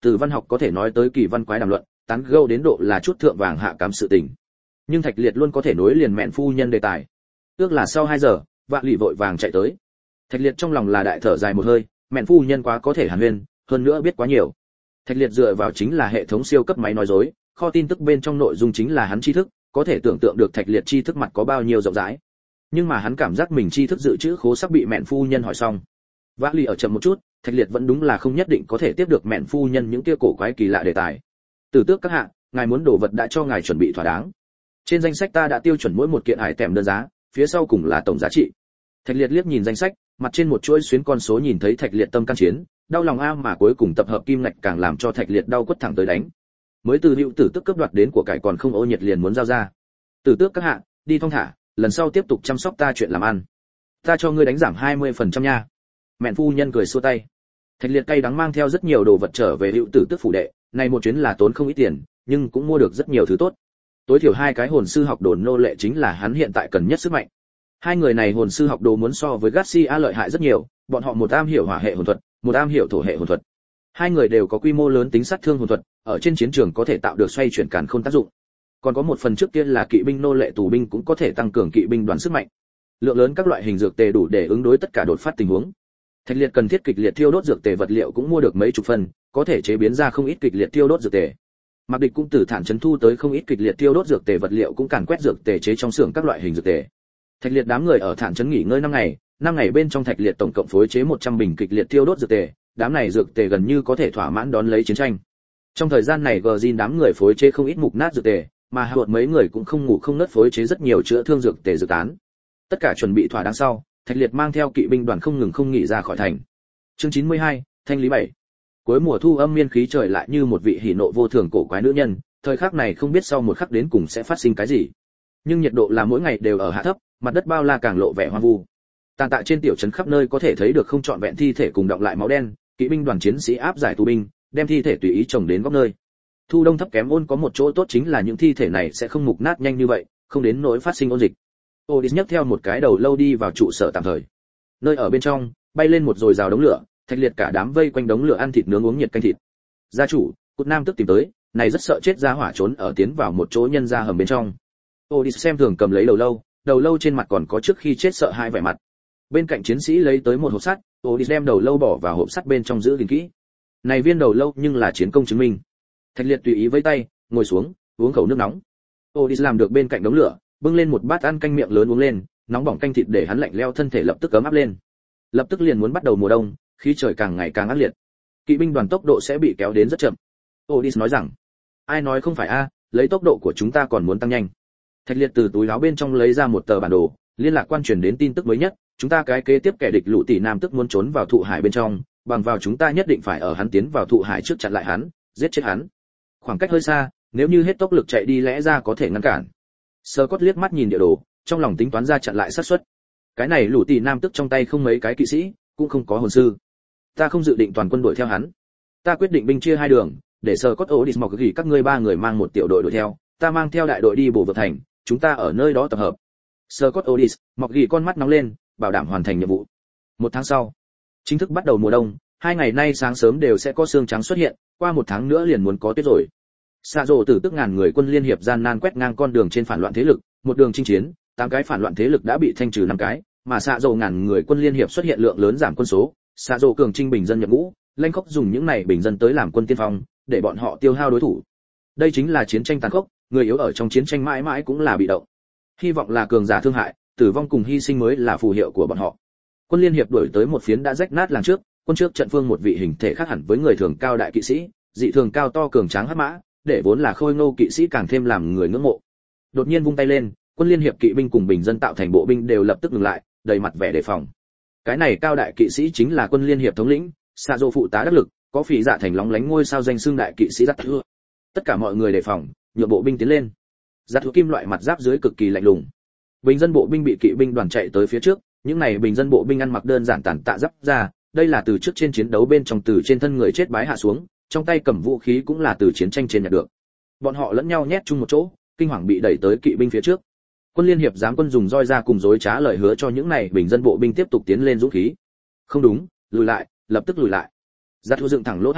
từ văn học có thể nói tới kỳ văn quái đàm luận, tán gẫu đến độ là chút thượng vàng hạ cám sự tình. Nhưng Thạch Liệt luôn có thể nối liền mẹn phu nhân đề tài. Ước là sau 2 giờ, Vạn Lị vội vàng chạy tới. Thạch Liệt trong lòng là đại thở dài một hơi, mẹn phu nhân quá có thể hàn huyên, hơn nữa biết quá nhiều. Thạch Liệt dựa vào chính là hệ thống siêu cấp máy nói dối, kho tin tức bên trong nội dung chính là hắn tri thức, có thể tưởng tượng được Thạch Liệt tri thức mặt có bao nhiêu rộng rãi. Nhưng mà hắn cảm giác mình tri thức dự trữ khố sắp bị mẹn phu nhân hỏi xong. Vã Lì ở chậm một chút, Thạch Liệt vẫn đúng là không nhất định có thể tiếp được mẹn phu nhân những kia cổ quái kỳ lạ đề tài. Tử Tước các hạ, ngài muốn đồ vật đã cho ngài chuẩn bị thỏa đáng. Trên danh sách ta đã tiêu chuẩn mỗi một kiện hải tèm đơn giá, phía sau cùng là tổng giá trị. Thạch Liệt liếc nhìn danh sách, mặt trên một chuỗi xuyến con số nhìn thấy Thạch Liệt tâm can chiến, đau lòng a mà cuối cùng tập hợp kim ngạch càng làm cho Thạch Liệt đau quất thẳng tới đánh. Mới từ hữu Tử Tước cướp đoạt đến của cải còn không ô nhiệt liền muốn giao ra. Tử Tước các hạ, đi thong thả, lần sau tiếp tục chăm sóc ta chuyện làm ăn. Ta cho ngươi đánh giảm 20% nha. Mẹn phu nhân cười xua tay. Thạch Liệt cay đắng mang theo rất nhiều đồ vật trở về hữu Tử Tước phủ đệ, này một chuyến là tốn không ít tiền, nhưng cũng mua được rất nhiều thứ tốt. Tối thiểu 2 cái hồn sư học đồ nô lệ chính là hắn hiện tại cần nhất sức mạnh. 2 người này hồn sư học đồ muốn so với Garcia lợi hại rất nhiều, bọn họ một am hiểu hỏa hệ hồn thuật, một am hiểu thổ hệ hồn thuật. 2 người đều có quy mô lớn tính sát thương hồn thuật, ở trên chiến trường có thể tạo được xoay chuyển càn khôn tác dụng. Còn có một phần trước kia là kỵ binh nô lệ tù binh cũng có thể tăng cường kỵ binh đoàn sức mạnh. Lượng lớn các loại hình dược tề đủ để ứng đối tất cả đột phát tình huống. Thạch Liệt cần thiết kịch liệt thiêu đốt dược tề vật liệu cũng mua được mấy chục phần, có thể chế biến ra không ít kịch liệt thiêu đốt dược tề. Mạc Địch cũng từ Thản Trấn thu tới không ít kịch liệt thiêu đốt dược tề vật liệu cũng càn quét dược tề chế trong xưởng các loại hình dược tề. Thạch Liệt đám người ở Thản Trấn nghỉ ngơi 5 ngày, 5 ngày bên trong Thạch Liệt tổng cộng phối chế 100 bình kịch liệt thiêu đốt dược tề, đám này dược tề gần như có thể thỏa mãn đón lấy chiến tranh. Trong thời gian này Gjin đám người phối chế không ít mục nát dược tề, mà hạ mấy người cũng không ngủ không ngớt phối chế rất nhiều chữa thương dược tề dự tán. Tất cả chuẩn bị thỏa đáng sau, Thạch Liệt mang theo kỵ binh đoàn không ngừng không nghỉ ra khỏi thành. Chương 92, thanh lý 7. Cuối mùa thu âm miên khí trời lại như một vị hỉ nộ vô thường cổ quái nữ nhân, thời khắc này không biết sau một khắc đến cùng sẽ phát sinh cái gì. Nhưng nhiệt độ là mỗi ngày đều ở hạ thấp, mặt đất bao la càng lộ vẻ hoang vu. Tàn tạ trên tiểu trấn khắp nơi có thể thấy được không trọn vẹn thi thể cùng đọng lại máu đen, kỵ binh đoàn chiến sĩ áp giải tù binh, đem thi thể tùy ý chồng đến góc nơi. Thu đông thấp kém ôn có một chỗ tốt chính là những thi thể này sẽ không mục nát nhanh như vậy, không đến nỗi phát sinh ôn dịch. Odin nhấc theo một cái đầu lâu đi vào trụ sở tạm thời. Nơi ở bên trong, bay lên một dồi dào đống lửa, Thạch Liệt cả đám vây quanh đống lửa ăn thịt nướng uống nhiệt canh thịt. Gia chủ, Cút Nam tức tìm tới, này rất sợ chết ra hỏa trốn ở tiến vào một chỗ nhân ra hầm bên trong. Odin xem thường cầm lấy đầu lâu trên mặt còn có trước khi chết sợ hãi vẻ mặt. Bên cạnh chiến sĩ lấy tới một hộp sắt, Odin đem đầu lâu bỏ vào hộp sắt bên trong giữ gìn kỹ. Này viên đầu lâu nhưng là chiến công chứng minh. Thạch Liệt tùy ý vẫy tay, ngồi xuống, uống khẩu nước nóng. Odin làm được bên cạnh đống lửa, bưng lên một bát ăn canh miệng lớn uống lên, nóng bỏng canh thịt để hắn lạnh lẽo thân thể lập tức ấm áp lên. Lập tức liền muốn bắt đầu mùa đông, khí trời càng ngày càng ác liệt. Kỵ binh đoàn tốc độ sẽ bị kéo đến rất chậm. Odin nói rằng, ai nói không phải a, lấy tốc độ của chúng ta còn muốn tăng nhanh. Thạch Liệt từ túi áo bên trong lấy ra một tờ bản đồ, liên lạc quan truyền đến tin tức mới nhất, chúng ta cái kế tiếp kẻ địch Lũ Tỷ Nam tức muốn trốn vào thụ hải bên trong, bằng vào chúng ta nhất định phải ở hắn tiến vào thụ hải trước chặn lại hắn, giết chết hắn. Khoảng cách hơi xa, nếu như hết tốc lực chạy đi lẽ ra có thể ngăn cản. Scott liếc mắt nhìn địa đồ, trong lòng tính toán ra chặn lại xác suất. Cái này Lũ Tỷ Nam tức trong tay không mấy cái kỵ sĩ, cũng không có hồn sư. Ta không dự định toàn quân đuổi theo hắn. Ta quyết định binh chia 2 đường, để Scott Odis mọc gỉ các ngươi 3 người mang một tiểu đội đuổi theo, ta mang theo đại đội đi bổ vực thành, chúng ta ở nơi đó tập hợp. Scott Odis mọc gỉ con mắt nóng lên, bảo đảm hoàn thành nhiệm vụ. 1 tháng sau, chính thức bắt đầu mùa đông, 2 ngày nay sáng sớm đều sẽ có sương trắng xuất hiện, qua 1 tháng nữa liền muốn có tuyết rồi. Xạ Dỗ Tử Tức ngàn người quân liên hiệp gian nan quét ngang con đường trên phản loạn thế lực, một đường chinh chiến, 8 cái phản loạn thế lực đã bị thanh trừ 5 cái, mà Xạ Dỗ ngàn người quân liên hiệp xuất hiện lượng lớn giảm quân số, Xạ Dỗ cường trinh bình dân nhập ngũ, Lanh Khốc dùng những này bình dân tới làm quân tiên phong, để bọn họ tiêu hao đối thủ. Đây chính là chiến tranh tàn khốc, người yếu ở trong chiến tranh mãi mãi cũng là bị động. Hy vọng là cường giả thương hại, tử vong cùng hy sinh mới là phù hiệu của bọn họ. Quân liên hiệp đuổi tới một phiến đã rách nát làng trước, quân trước trận phương một vị hình thể khác hẳn với người thường cao đại kỵ sĩ, dị thường cao to cường tráng hắc mã, để vốn là khôi ngô kỵ sĩ càng thêm làm người ngưỡng mộ. Đột nhiên vung tay lên, quân liên hiệp kỵ binh cùng bình dân tạo thành bộ binh đều lập tức ngừng lại, đầy mặt vẻ đề phòng. Cái này cao đại kỵ sĩ chính là quân liên hiệp thống lĩnh, Xạ Dỗ phụ tá đắc lực, có phỉ dạ thành lóng lánh ngôi sao danh xưng đại kỵ sĩ Dắt Thưa. Tất cả mọi người đề phòng, nhượng bộ binh tiến lên. Dắt Thưa kim loại mặt giáp dưới cực kỳ lạnh lùng. Bình dân bộ binh bị kỵ binh đoàn chạy tới phía trước, những này bình dân bộ binh ăn mặc đơn giản tàn tạ giáp ra, đây là từ trước trên chiến đấu bên trong từ trên thân người chết bái hạ xuống, trong tay cầm vũ khí cũng là từ chiến tranh trên nhặt được. Bọn họ lẫn nhau nhét chung một chỗ, kinh hoàng bị đẩy tới kỵ binh phía trước. Quân liên hiệp giám quân dùng roi ra cùng dối trá lời hứa cho những này bình dân bộ binh tiếp tục tiến lên dũng khí. Không đúng, lùi lại, lập tức lùi lại. Giặt Thu dựng thẳng lỗ tai,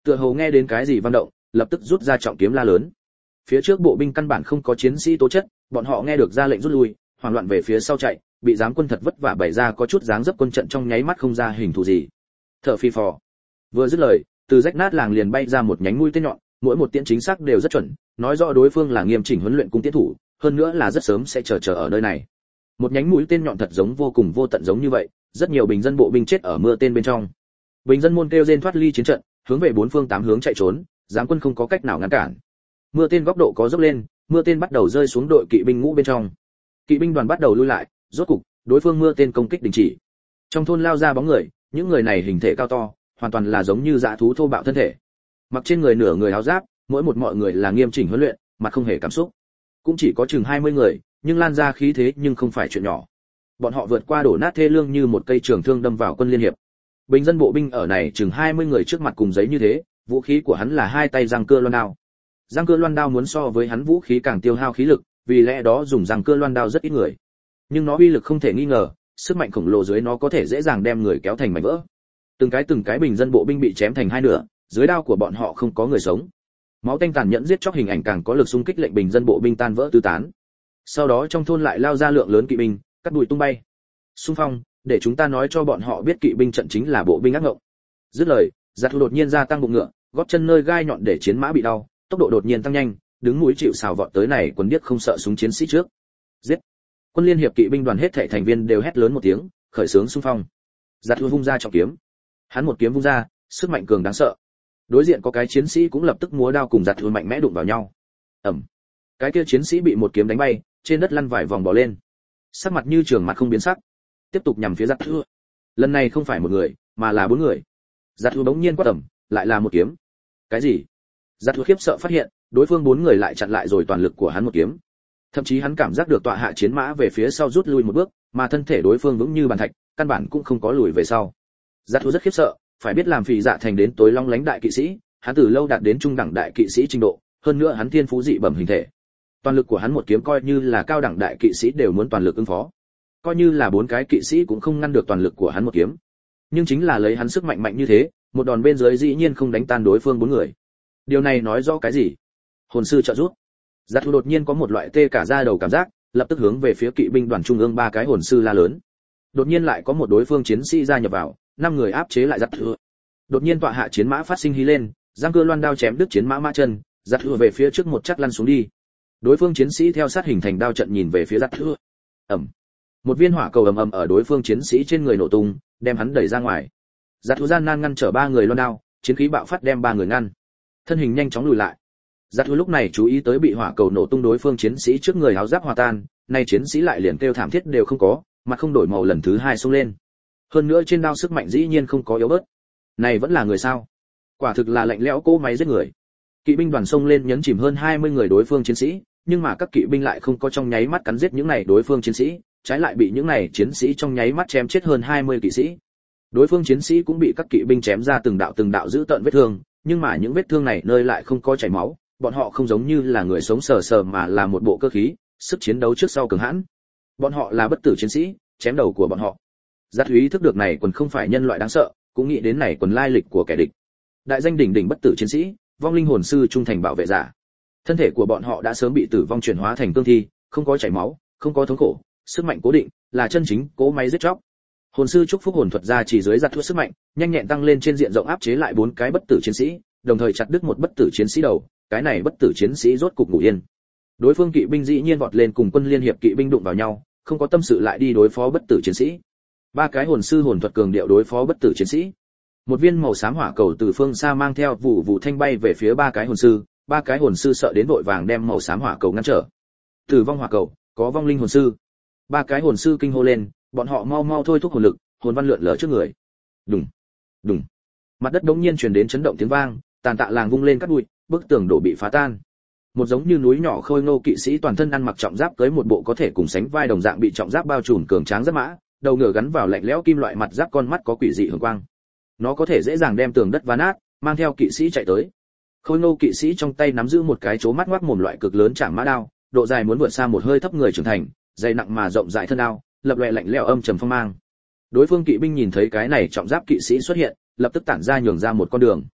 Tựa hồ nghe đến cái gì vang động, lập tức rút ra trọng kiếm la lớn. Phía trước bộ binh căn bản không có chiến sĩ tố chất, bọn họ nghe được ra lệnh rút lui, hoảng loạn về phía sau chạy, bị giám quân thật vất vả bày ra có chút dáng dấp quân trận trong nháy mắt không ra hình thù gì. Thở phi phò. Vừa dứt lời, từ rách nát làng liền bay ra một nhánh mũi tên nhọn, mỗi một tiễn chính xác đều rất chuẩn, nói rõ đối phương là nghiêm chỉnh huấn luyện cung tiễn thủ, hơn nữa là rất sớm sẽ chờ ở nơi này. Một nhánh mũi tên nhọn thật giống vô cùng vô tận giống như vậy, rất nhiều bình dân bộ binh chết ở mưa tên bên trong. Bình dân môn kêu rên thoát ly chiến trận, hướng về bốn phương tám hướng chạy trốn, giám quân không có cách nào ngăn cản. Mưa tên góc độ có dốc lên, mưa tên bắt đầu rơi xuống đội kỵ binh ngũ bên trong. Kỵ binh đoàn bắt đầu lui lại, rốt cục, đối phương mưa tên công kích đình chỉ. Trong thôn lao ra bóng người, những người này hình thể cao to, hoàn toàn là giống như dã thú thô bạo thân thể. Mặc trên người nửa người áo giáp, mỗi một mọi người là nghiêm chỉnh huấn luyện, mặt không hề cảm xúc. Cũng chỉ có chừng 20 người, nhưng lan ra khí thế nhưng không phải chuyện nhỏ. Bọn họ vượt qua đổ nát thê lương như một cây trường thương đâm vào quân liên hiệp. Bình dân bộ binh ở này chừng 20 người trước mặt cùng giấy như thế, vũ khí của hắn là hai tay răng cưa loan đao. Răng cưa loan đao muốn so với hắn vũ khí càng tiêu hao khí lực, vì lẽ đó dùng răng cưa loan đao rất ít người. Nhưng nó uy lực không thể nghi ngờ, sức mạnh khổng lồ dưới nó có thể dễ dàng đem người kéo thành mảnh vỡ. Từng cái bình dân bộ binh bị chém thành hai nửa, dưới đao của bọn họ không có người sống. Máu tanh tàn nhẫn giết chóc hình ảnh càng có lực xung kích lệnh bình dân bộ binh tan vỡ tứ tán. Sau đó trong thôn lại lao ra lượng lớn kỵ binh, cắt đùi tung bay. Xung phong, để chúng ta nói cho bọn họ biết kỵ binh trận chính là bộ binh ác ngộng. Dứt lời, Giặt Thu đột nhiên gia tăng bụng ngựa, gót chân nơi gai nhọn để chiến mã bị đau, tốc độ đột nhiên tăng nhanh, đứng mũi chịu sào vọt tới này quân điếc không sợ súng chiến sĩ trước. Giết! Quân liên hiệp kỵ binh đoàn hết thảy thành viên đều hét lớn một tiếng, khởi xướng xung phong. Giặt Thu vung ra trọng kiếm. Hắn một kiếm vung ra, sức mạnh cường đáng sợ. Đối diện có cái chiến sĩ cũng lập tức múa đao cùng Giặt Thu mạnh mẽ đụng vào nhau. Ầm. Cái kia chiến sĩ bị một kiếm đánh bay, trên đất lăn vài vòng bò lên. Sắc mặt như trường mặt không biến sắc, tiếp tục nhằm phía Giặt Thu. Lần này không phải một người, mà là bốn người. Giặt Thu bỗng nhiên quát ầm, lại là một kiếm. Cái gì? Giặt Thu khiếp sợ phát hiện, đối phương bốn người lại chặn lại rồi toàn lực của hắn một kiếm. Thậm chí hắn cảm giác được tọa hạ chiến mã về phía sau rút lui một bước, mà thân thể đối phương vững như bàn thạch, căn bản cũng không có lùi về sau. Giặt Thu rất khiếp sợ, phải biết làm Phỉ Dạ thành đến tối long lánh đại kỵ sĩ, hắn từ lâu đạt đến trung đẳng đại kỵ sĩ trình độ, hơn nữa hắn thiên phú dị bẩm hình thể. Toàn lực của hắn một kiếm coi như là cao đẳng đại kỵ sĩ đều muốn toàn lực ứng phó. Coi như là bốn cái kỵ sĩ cũng không ngăn được toàn lực của hắn một kiếm. Nhưng chính là lấy hắn sức mạnh mạnh như thế, một đòn bên dưới dĩ nhiên không đánh tan đối phương bốn người. Điều này nói rõ cái gì? Hồn sư trợ giúp. Giặt Thu đột nhiên có một loại tê cả da đầu cảm giác, lập tức hướng về phía kỵ binh đoàn trung ương ba cái hồn sư la lớn. Đột nhiên lại có một đối phương chiến sĩ gia nhập vào, năm người áp chế lại Giặt Thu. Đột nhiên tọa hạ chiến mã phát sinh hí lên, giang cưa loan đao chém đứt chiến mã mã chân, Giặt Thu về phía trước một chắc lăn xuống đi. Đối phương chiến sĩ theo sát hình thành đao trận nhìn về phía Giặt Thu. Ầm. Một viên hỏa cầu ầm ầm ở đối phương chiến sĩ trên người nổ tung, đem hắn đẩy ra ngoài. Giặt Thu gian nan ngăn trở ba người loan đao, chiến khí bạo phát đem ba người ngăn. Thân hình nhanh chóng lùi lại. Giặt Thu lúc này chú ý tới bị hỏa cầu nổ tung đối phương chiến sĩ trước người áo giáp hòa tan, nay chiến sĩ lại liền kêu thảm thiết đều không có, mặt không đổi màu lần thứ hai xông lên. Hơn nữa trên đao sức mạnh dĩ nhiên không có yếu bớt. Này vẫn là người sao? Quả thực là lạnh lẽo cỗ máy giết người. Kỵ binh đoàn xông lên nhấn chìm hơn 20 người đối phương chiến sĩ, nhưng mà các kỵ binh lại không có trong nháy mắt cắn giết những này đối phương chiến sĩ, trái lại bị những này chiến sĩ trong nháy mắt chém chết hơn 20 kỵ sĩ. Đối phương chiến sĩ cũng bị các kỵ binh chém ra từng đạo dữ tợn vết thương, nhưng mà những vết thương này nơi lại không có chảy máu, bọn họ không giống như là người sống sờ sờ mà là một bộ cơ khí, sức chiến đấu trước sau cường hãn. Bọn họ là bất tử chiến sĩ, chém đầu của bọn họ. Giặt Thúy thức được này quần không phải nhân loại đáng sợ, cũng nghĩ đến này quần lai lịch của kẻ địch. Đại danh đỉnh đỉnh bất tử chiến sĩ, vong linh hồn sư trung thành bảo vệ giả. Thân thể của bọn họ đã sớm bị tử vong chuyển hóa thành cương thi, không có chảy máu, không có thống khổ, sức mạnh cố định, là chân chính cỗ máy giết chóc. Hồn sư chúc phúc hồn thuật ra chỉ dưới Giặt Thúy sức mạnh, nhanh nhẹn tăng lên trên diện rộng áp chế lại bốn cái bất tử chiến sĩ, đồng thời chặt đứt một bất tử chiến sĩ đầu, cái này bất tử chiến sĩ rốt cục ngủ yên. Đối phương kỵ binh dĩ nhiên vọt lên cùng quân liên hiệp kỵ binh đụng vào nhau, không có tâm sự lại đi đối phó bất tử chiến sĩ. Ba cái hồn sư hồn thuật cường điệu đối phó bất tử chiến sĩ. Một viên màu xám hỏa cầu từ phương xa mang theo vụ vụ thanh bay về phía ba cái hồn sư sợ đến vội vàng đem màu xám hỏa cầu ngăn trở. Tử vong hỏa cầu, có vong linh hồn sư. Ba cái hồn sư kinh hô lên, bọn họ mau mau thôi thúc hồn lực, hồn văn lượn lờ trước người. Đùng, đùng. Mặt đất đống nhiên truyền đến chấn động tiếng vang, tàn tạ làng vung lên cắt bụi, bức tường đổ bị phá tan. Một giống như núi nhỏ khôi ngô kỵ sĩ toàn thân ăn mặc trọng giáp tới một bộ có thể cùng sánh vai đồng dạng bị trọng giáp bao trùm cường tráng giáp mã, đầu ngựa gắn vào lạnh lẽo kim loại mặt giáp, con mắt có quỷ dị hường quang. Nó có thể dễ dàng đem tường đất vá nát, mang theo kỵ sĩ chạy tới. Khôi ngô kỵ sĩ trong tay nắm giữ một cái chố mắt ngoác mồm loại cực lớn chạm mã đao, độ dài muốn vượt xa một hơi thấp người trưởng thành, dày nặng mà rộng rãi thân đao, lập loè lạnh lẽo âm trầm phong mang. Đối phương kỵ binh nhìn thấy cái này trọng giáp kỵ sĩ xuất hiện, lập tức tản ra nhường ra một con đường.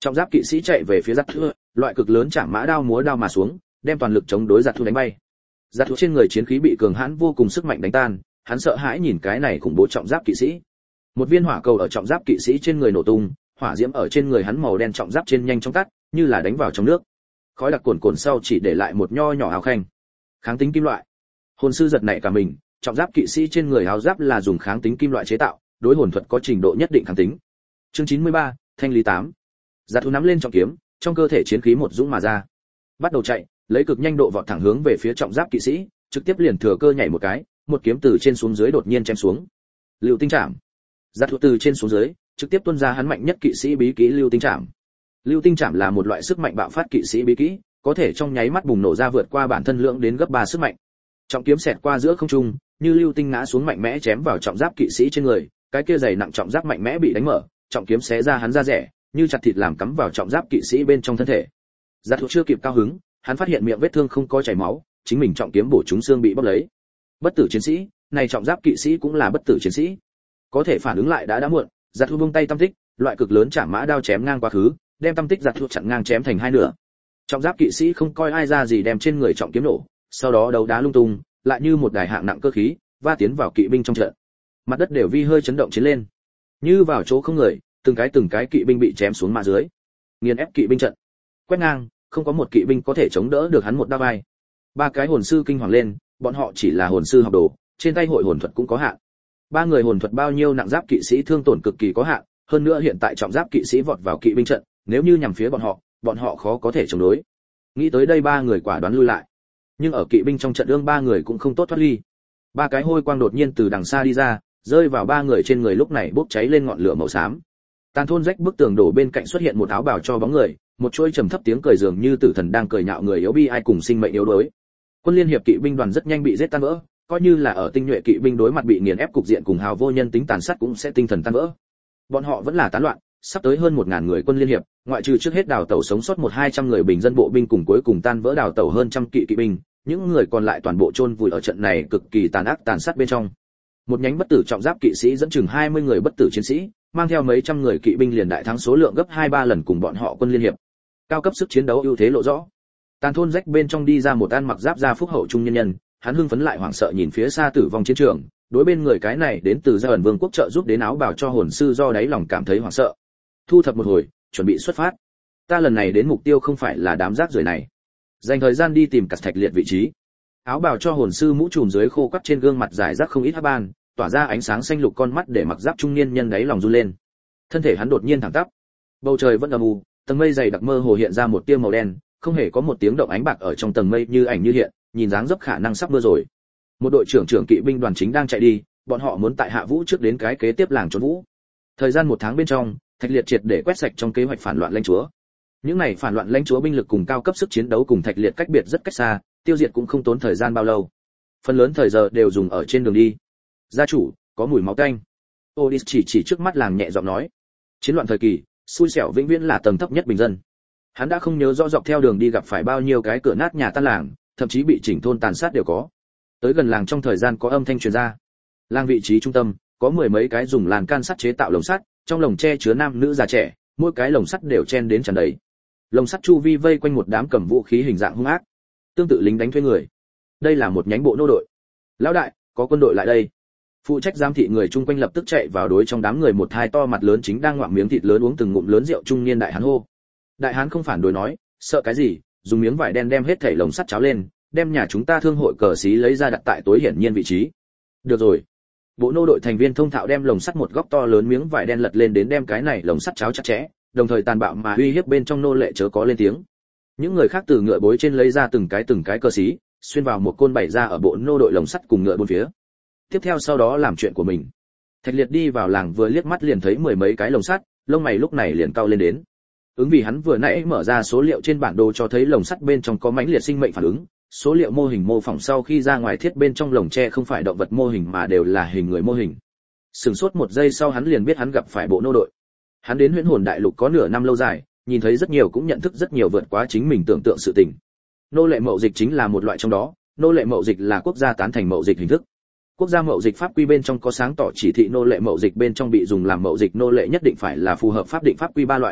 Trọng giáp kỵ sĩ chạy về phía giặc thua, loại cực lớn chạm mã đao múa đao mà xuống, đem toàn lực chống đối giặc thua đánh bay. Giặc thua trên người chiến khí bị cường hãn vô cùng sức mạnh đánh tan, hắn sợ hãi nhìn cái này khủng bố trọng giáp kỵ sĩ. Một viên hỏa cầu ở trọng giáp kỵ sĩ trên người nổ tung, hỏa diễm ở trên người hắn màu đen trọng giáp trên nhanh chóng tắt, như là đánh vào trong nước. Khói đặc cuồn cuộn sau chỉ để lại một nho nhỏ áo khanh. Kháng tính kim loại. Hồn sư giật nảy cả mình, trọng giáp kỵ sĩ trên người áo giáp là dùng kháng tính kim loại chế tạo, đối hồn thuật có trình độ nhất định kháng tính. Chương 93, thanh lý 8. Giặc thú nắm lên trọng kiếm, trong cơ thể chiến khí một dũng mà ra. Bắt đầu chạy, lấy cực nhanh độ vọt thẳng hướng về phía trọng giáp kỵ sĩ, trực tiếp liền thừa cơ nhảy một cái, một kiếm từ trên xuống dưới đột nhiên chém xuống. Lưu tinh chạm. Giặc thú từ trên xuống dưới, trực tiếp tuôn ra hắn mạnh nhất kỵ sĩ bí kỹ lưu tinh chạm. Lưu tinh chạm là một loại sức mạnh bạo phát kỵ sĩ bí kỹ, có thể trong nháy mắt bùng nổ ra vượt qua bản thân lượng đến gấp 3 sức mạnh. Trọng kiếm xẹt qua giữa không trung, như lưu tinh ngã xuống mạnh mẽ chém vào trọng giáp kỵ sĩ trên người, cái kia dày nặng trọng giáp mạnh mẽ bị đánh mở, trọng kiếm xé ra hắn da rẻ, như chặt thịt làm cắm vào trọng giáp kỵ sĩ bên trong thân thể. Giặc thú chưa kịp cao hứng, hắn phát hiện miệng vết thương không có chảy máu, chính mình trọng kiếm bổ trúng xương bị bóp lấy. Bất tử chiến sĩ, này trọng giáp kỵ sĩ cũng là bất tử chiến sĩ. Có thể phản ứng lại đã muộn, giặc thú buông tay tâm tích, loại cực lớn chạm mã đao chém ngang quá khứ, đem tâm tích giặc thú chặn ngang chém thành hai nửa. Trọng giáp kỵ sĩ không coi ai ra gì đem trên người trọng kiếm nổ, sau đó đấu đá lung tung, lại như một đài hạng nặng cơ khí, va tiến vào kỵ binh trong trận. Mặt đất đều vi hơi chấn động chiến lên. Như vào chỗ không người, từng cái kỵ binh bị chém xuống mà dưới. Nghiền ép kỵ binh trận. Quét ngang, không có một kỵ binh có thể chống đỡ được hắn một đao vai. Ba cái hồn sư kinh hoàng lên, bọn họ chỉ là hồn sư học đồ, trên tay hội hồn thuật cũng có hạn. Ba người hồn thuật bao nhiêu nặng giáp kỵ sĩ thương tổn cực kỳ có hạn, hơn nữa hiện tại trọng giáp kỵ sĩ vọt vào kỵ binh trận, nếu như nhằm phía bọn họ khó có thể chống đối. Nghĩ tới đây ba người quả đoán lui lại. Nhưng ở kỵ binh trong trận đương ba người cũng không tốt thoát ly. Ba cái hôi quang đột nhiên từ đằng xa đi ra, rơi vào ba người trên người lúc này bốc cháy lên ngọn lửa màu xám. Tàn thôn rách bức tường đổ bên cạnh xuất hiện một áo bào cho bóng người, một chuỗi trầm thấp tiếng cười dường như tử thần đang cười nhạo người yếu bi ai cùng sinh mệnh yếu đuối. Quân liên hiệp kỵ binh đoàn rất nhanh bị giết tan vỡ, coi như là ở tinh nhuệ kỵ binh đối mặt bị nghiền ép cục diện cùng hào vô nhân tính tàn sát cũng sẽ tinh thần tan vỡ. Bọn họ vẫn là tán loạn, sắp tới hơn 1000 người quân liên hiệp, ngoại trừ trước hết đào tẩu sống sót 100-200 người bình dân bộ binh cùng cuối cùng tan vỡ đào tẩu hơn trăm kỵ binh, những người còn lại toàn bộ chôn vùi ở trận này cực kỳ tàn ác tàn sát bên trong. Một nhánh bất tử trọng giáp kỵ sĩ dẫn chừng 20 người bất tử chiến sĩ, mang theo mấy trăm người kỵ binh liền đại thắng số lượng gấp 2-3 lần cùng bọn họ quân liên hiệp. Cao cấp sức chiến đấu ưu thế lộ rõ. Tàn thôn rách bên trong đi ra một ăn mặc giáp da phúc hậu trung nhân nhân, hắn hưng phấn lại hoảng sợ nhìn phía xa tử vong chiến trường, đối bên người cái này đến từ Gia ẩn Vương quốc trợ giúp đến áo bào cho hồn sư do đáy lòng cảm thấy hoảng sợ. Thu thập một hồi, chuẩn bị xuất phát. Ta lần này đến mục tiêu không phải là đám rác rưởi này. Dành thời gian đi tìm cặt thạch liệt vị trí. Áo bào cho hồn sư mũ trùm dưới khô quắt trên gương mặt dài rác không ít hắc ban, tỏa ra ánh sáng xanh lục con mắt để mặc giáp trung niên nhân đáy lòng run lên. Thân thể hắn đột nhiên thẳng tắp. Bầu trời vẫn âm u, tầng mây dày đặc mơ hồ hiện ra một tia màu đen, không hề có một tiếng động ánh bạc ở trong tầng mây như ảnh như hiện, nhìn dáng dấp khả năng sắp mưa rồi. Một đội trưởng kỵ binh đoàn chính đang chạy đi, bọn họ muốn tại Hạ Vũ trước đến cái kế tiếp làng trốn vũ. Thời gian 1 tháng bên trong, Thạch Liệt triệt để quét sạch trong kế hoạch phản loạn lãnh chúa. Những này phản loạn lãnh chúa binh lực cùng cao cấp sức chiến đấu cùng Thạch Liệt cách biệt rất cách xa, tiêu diệt cũng không tốn thời gian bao lâu. Phần lớn thời giờ đều dùng ở trên đường đi. Gia chủ, có mùi máu tanh. Odis chỉ trước mắt làng nhẹ giọng nói. Chiến loạn thời kỳ, xui xẻo vĩnh viễn là tầng thấp nhất bình dân. Hắn đã không nhớ rõ dọc theo đường đi gặp phải bao nhiêu cái cửa nát nhà tan làng, thậm chí bị chỉnh thôn tàn sát đều có. Tới gần làng trong thời gian có âm thanh truyền ra. Làng vị trí trung tâm, có 10 mấy cái dùng làn can sắt chế tạo lồng sắt, trong lồng tre chứa nam nữ già trẻ, mỗi cái lồng sắt đều chen đến tràn đầy. Lồng sắt chu vi vây quanh một đám cầm vũ khí hình dạng hung ác, tương tự lính đánh thuê người. Đây là một nhánh bộ nô đội. Lão đại, có quân đội lại đây. Phụ trách giám thị người chung quanh lập tức chạy vào đối trong đám người một hai to mặt lớn chính đang ngoạm miếng thịt lớn uống từng ngụm lớn rượu trung niên đại hán hô. Đại hán không phản đối nói, sợ cái gì, dùng miếng vải đen đem hết thảy lồng sắt cháo lên, đem nhà chúng ta thương hội cờ xí lấy ra đặt tại tối hiển nhiên vị trí. Được rồi. Bộ nô đội thành viên thông thạo đem lồng sắt một góc to lớn miếng vải đen lật lên đến đem cái này lồng sắt cháo chặt chẽ, đồng thời tàn bạo mà uy hiếp bên trong nô lệ chớ có lên tiếng. Những người khác từ ngựa bối trên lấy ra từng cái cờ xí, xuyên vào một côn bày ra ở bộ nô đội lồng sắt cùng ngựa bốn phía. Tiếp theo sau đó làm chuyện của mình. Thạch Liệt đi vào làng vừa liếc mắt liền thấy 10 mấy cái lồng sắt, lông mày lúc này liền cau lên đến. Ứng vì hắn vừa nãy mở ra số liệu trên bản đồ cho thấy lồng sắt bên trong có mãnh liệt sinh mệnh phản ứng, số liệu mô hình mô phỏng sau khi ra ngoài thiết bên trong lồng tre không phải động vật mô hình mà đều là hình người mô hình. Sửng sốt 1 giây sau hắn liền biết hắn gặp phải bộ nô đội. Hắn đến Huyễn Hồn Đại Lục có nửa năm lâu dài, nhìn thấy rất nhiều cũng nhận thức rất nhiều vượt quá chính mình tưởng tượng sự tình. Nô lệ mậu dịch chính là một loại trong đó, nô lệ mậu dịch là quốc gia tán thành mậu dịch hình thức. Quốc gia mậu dịch pháp quy bên trong có sáng tỏ chỉ thị nô lệ mậu dịch bên trong bị dùng làm mậu dịch nô lệ nhất định phải là phù hợp pháp định pháp quy 3 loại nô lệ,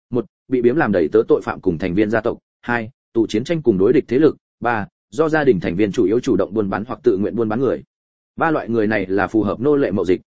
một bị biếm làm đầy tớ tội phạm cùng thành viên gia tộc, 2 tù chiến tranh cùng đối địch thế lực, 3 do gia đình thành viên chủ yếu chủ động buôn bán hoặc tự nguyện buôn bán người. Ba loại người này là phù hợp nô lệ mậu dịch.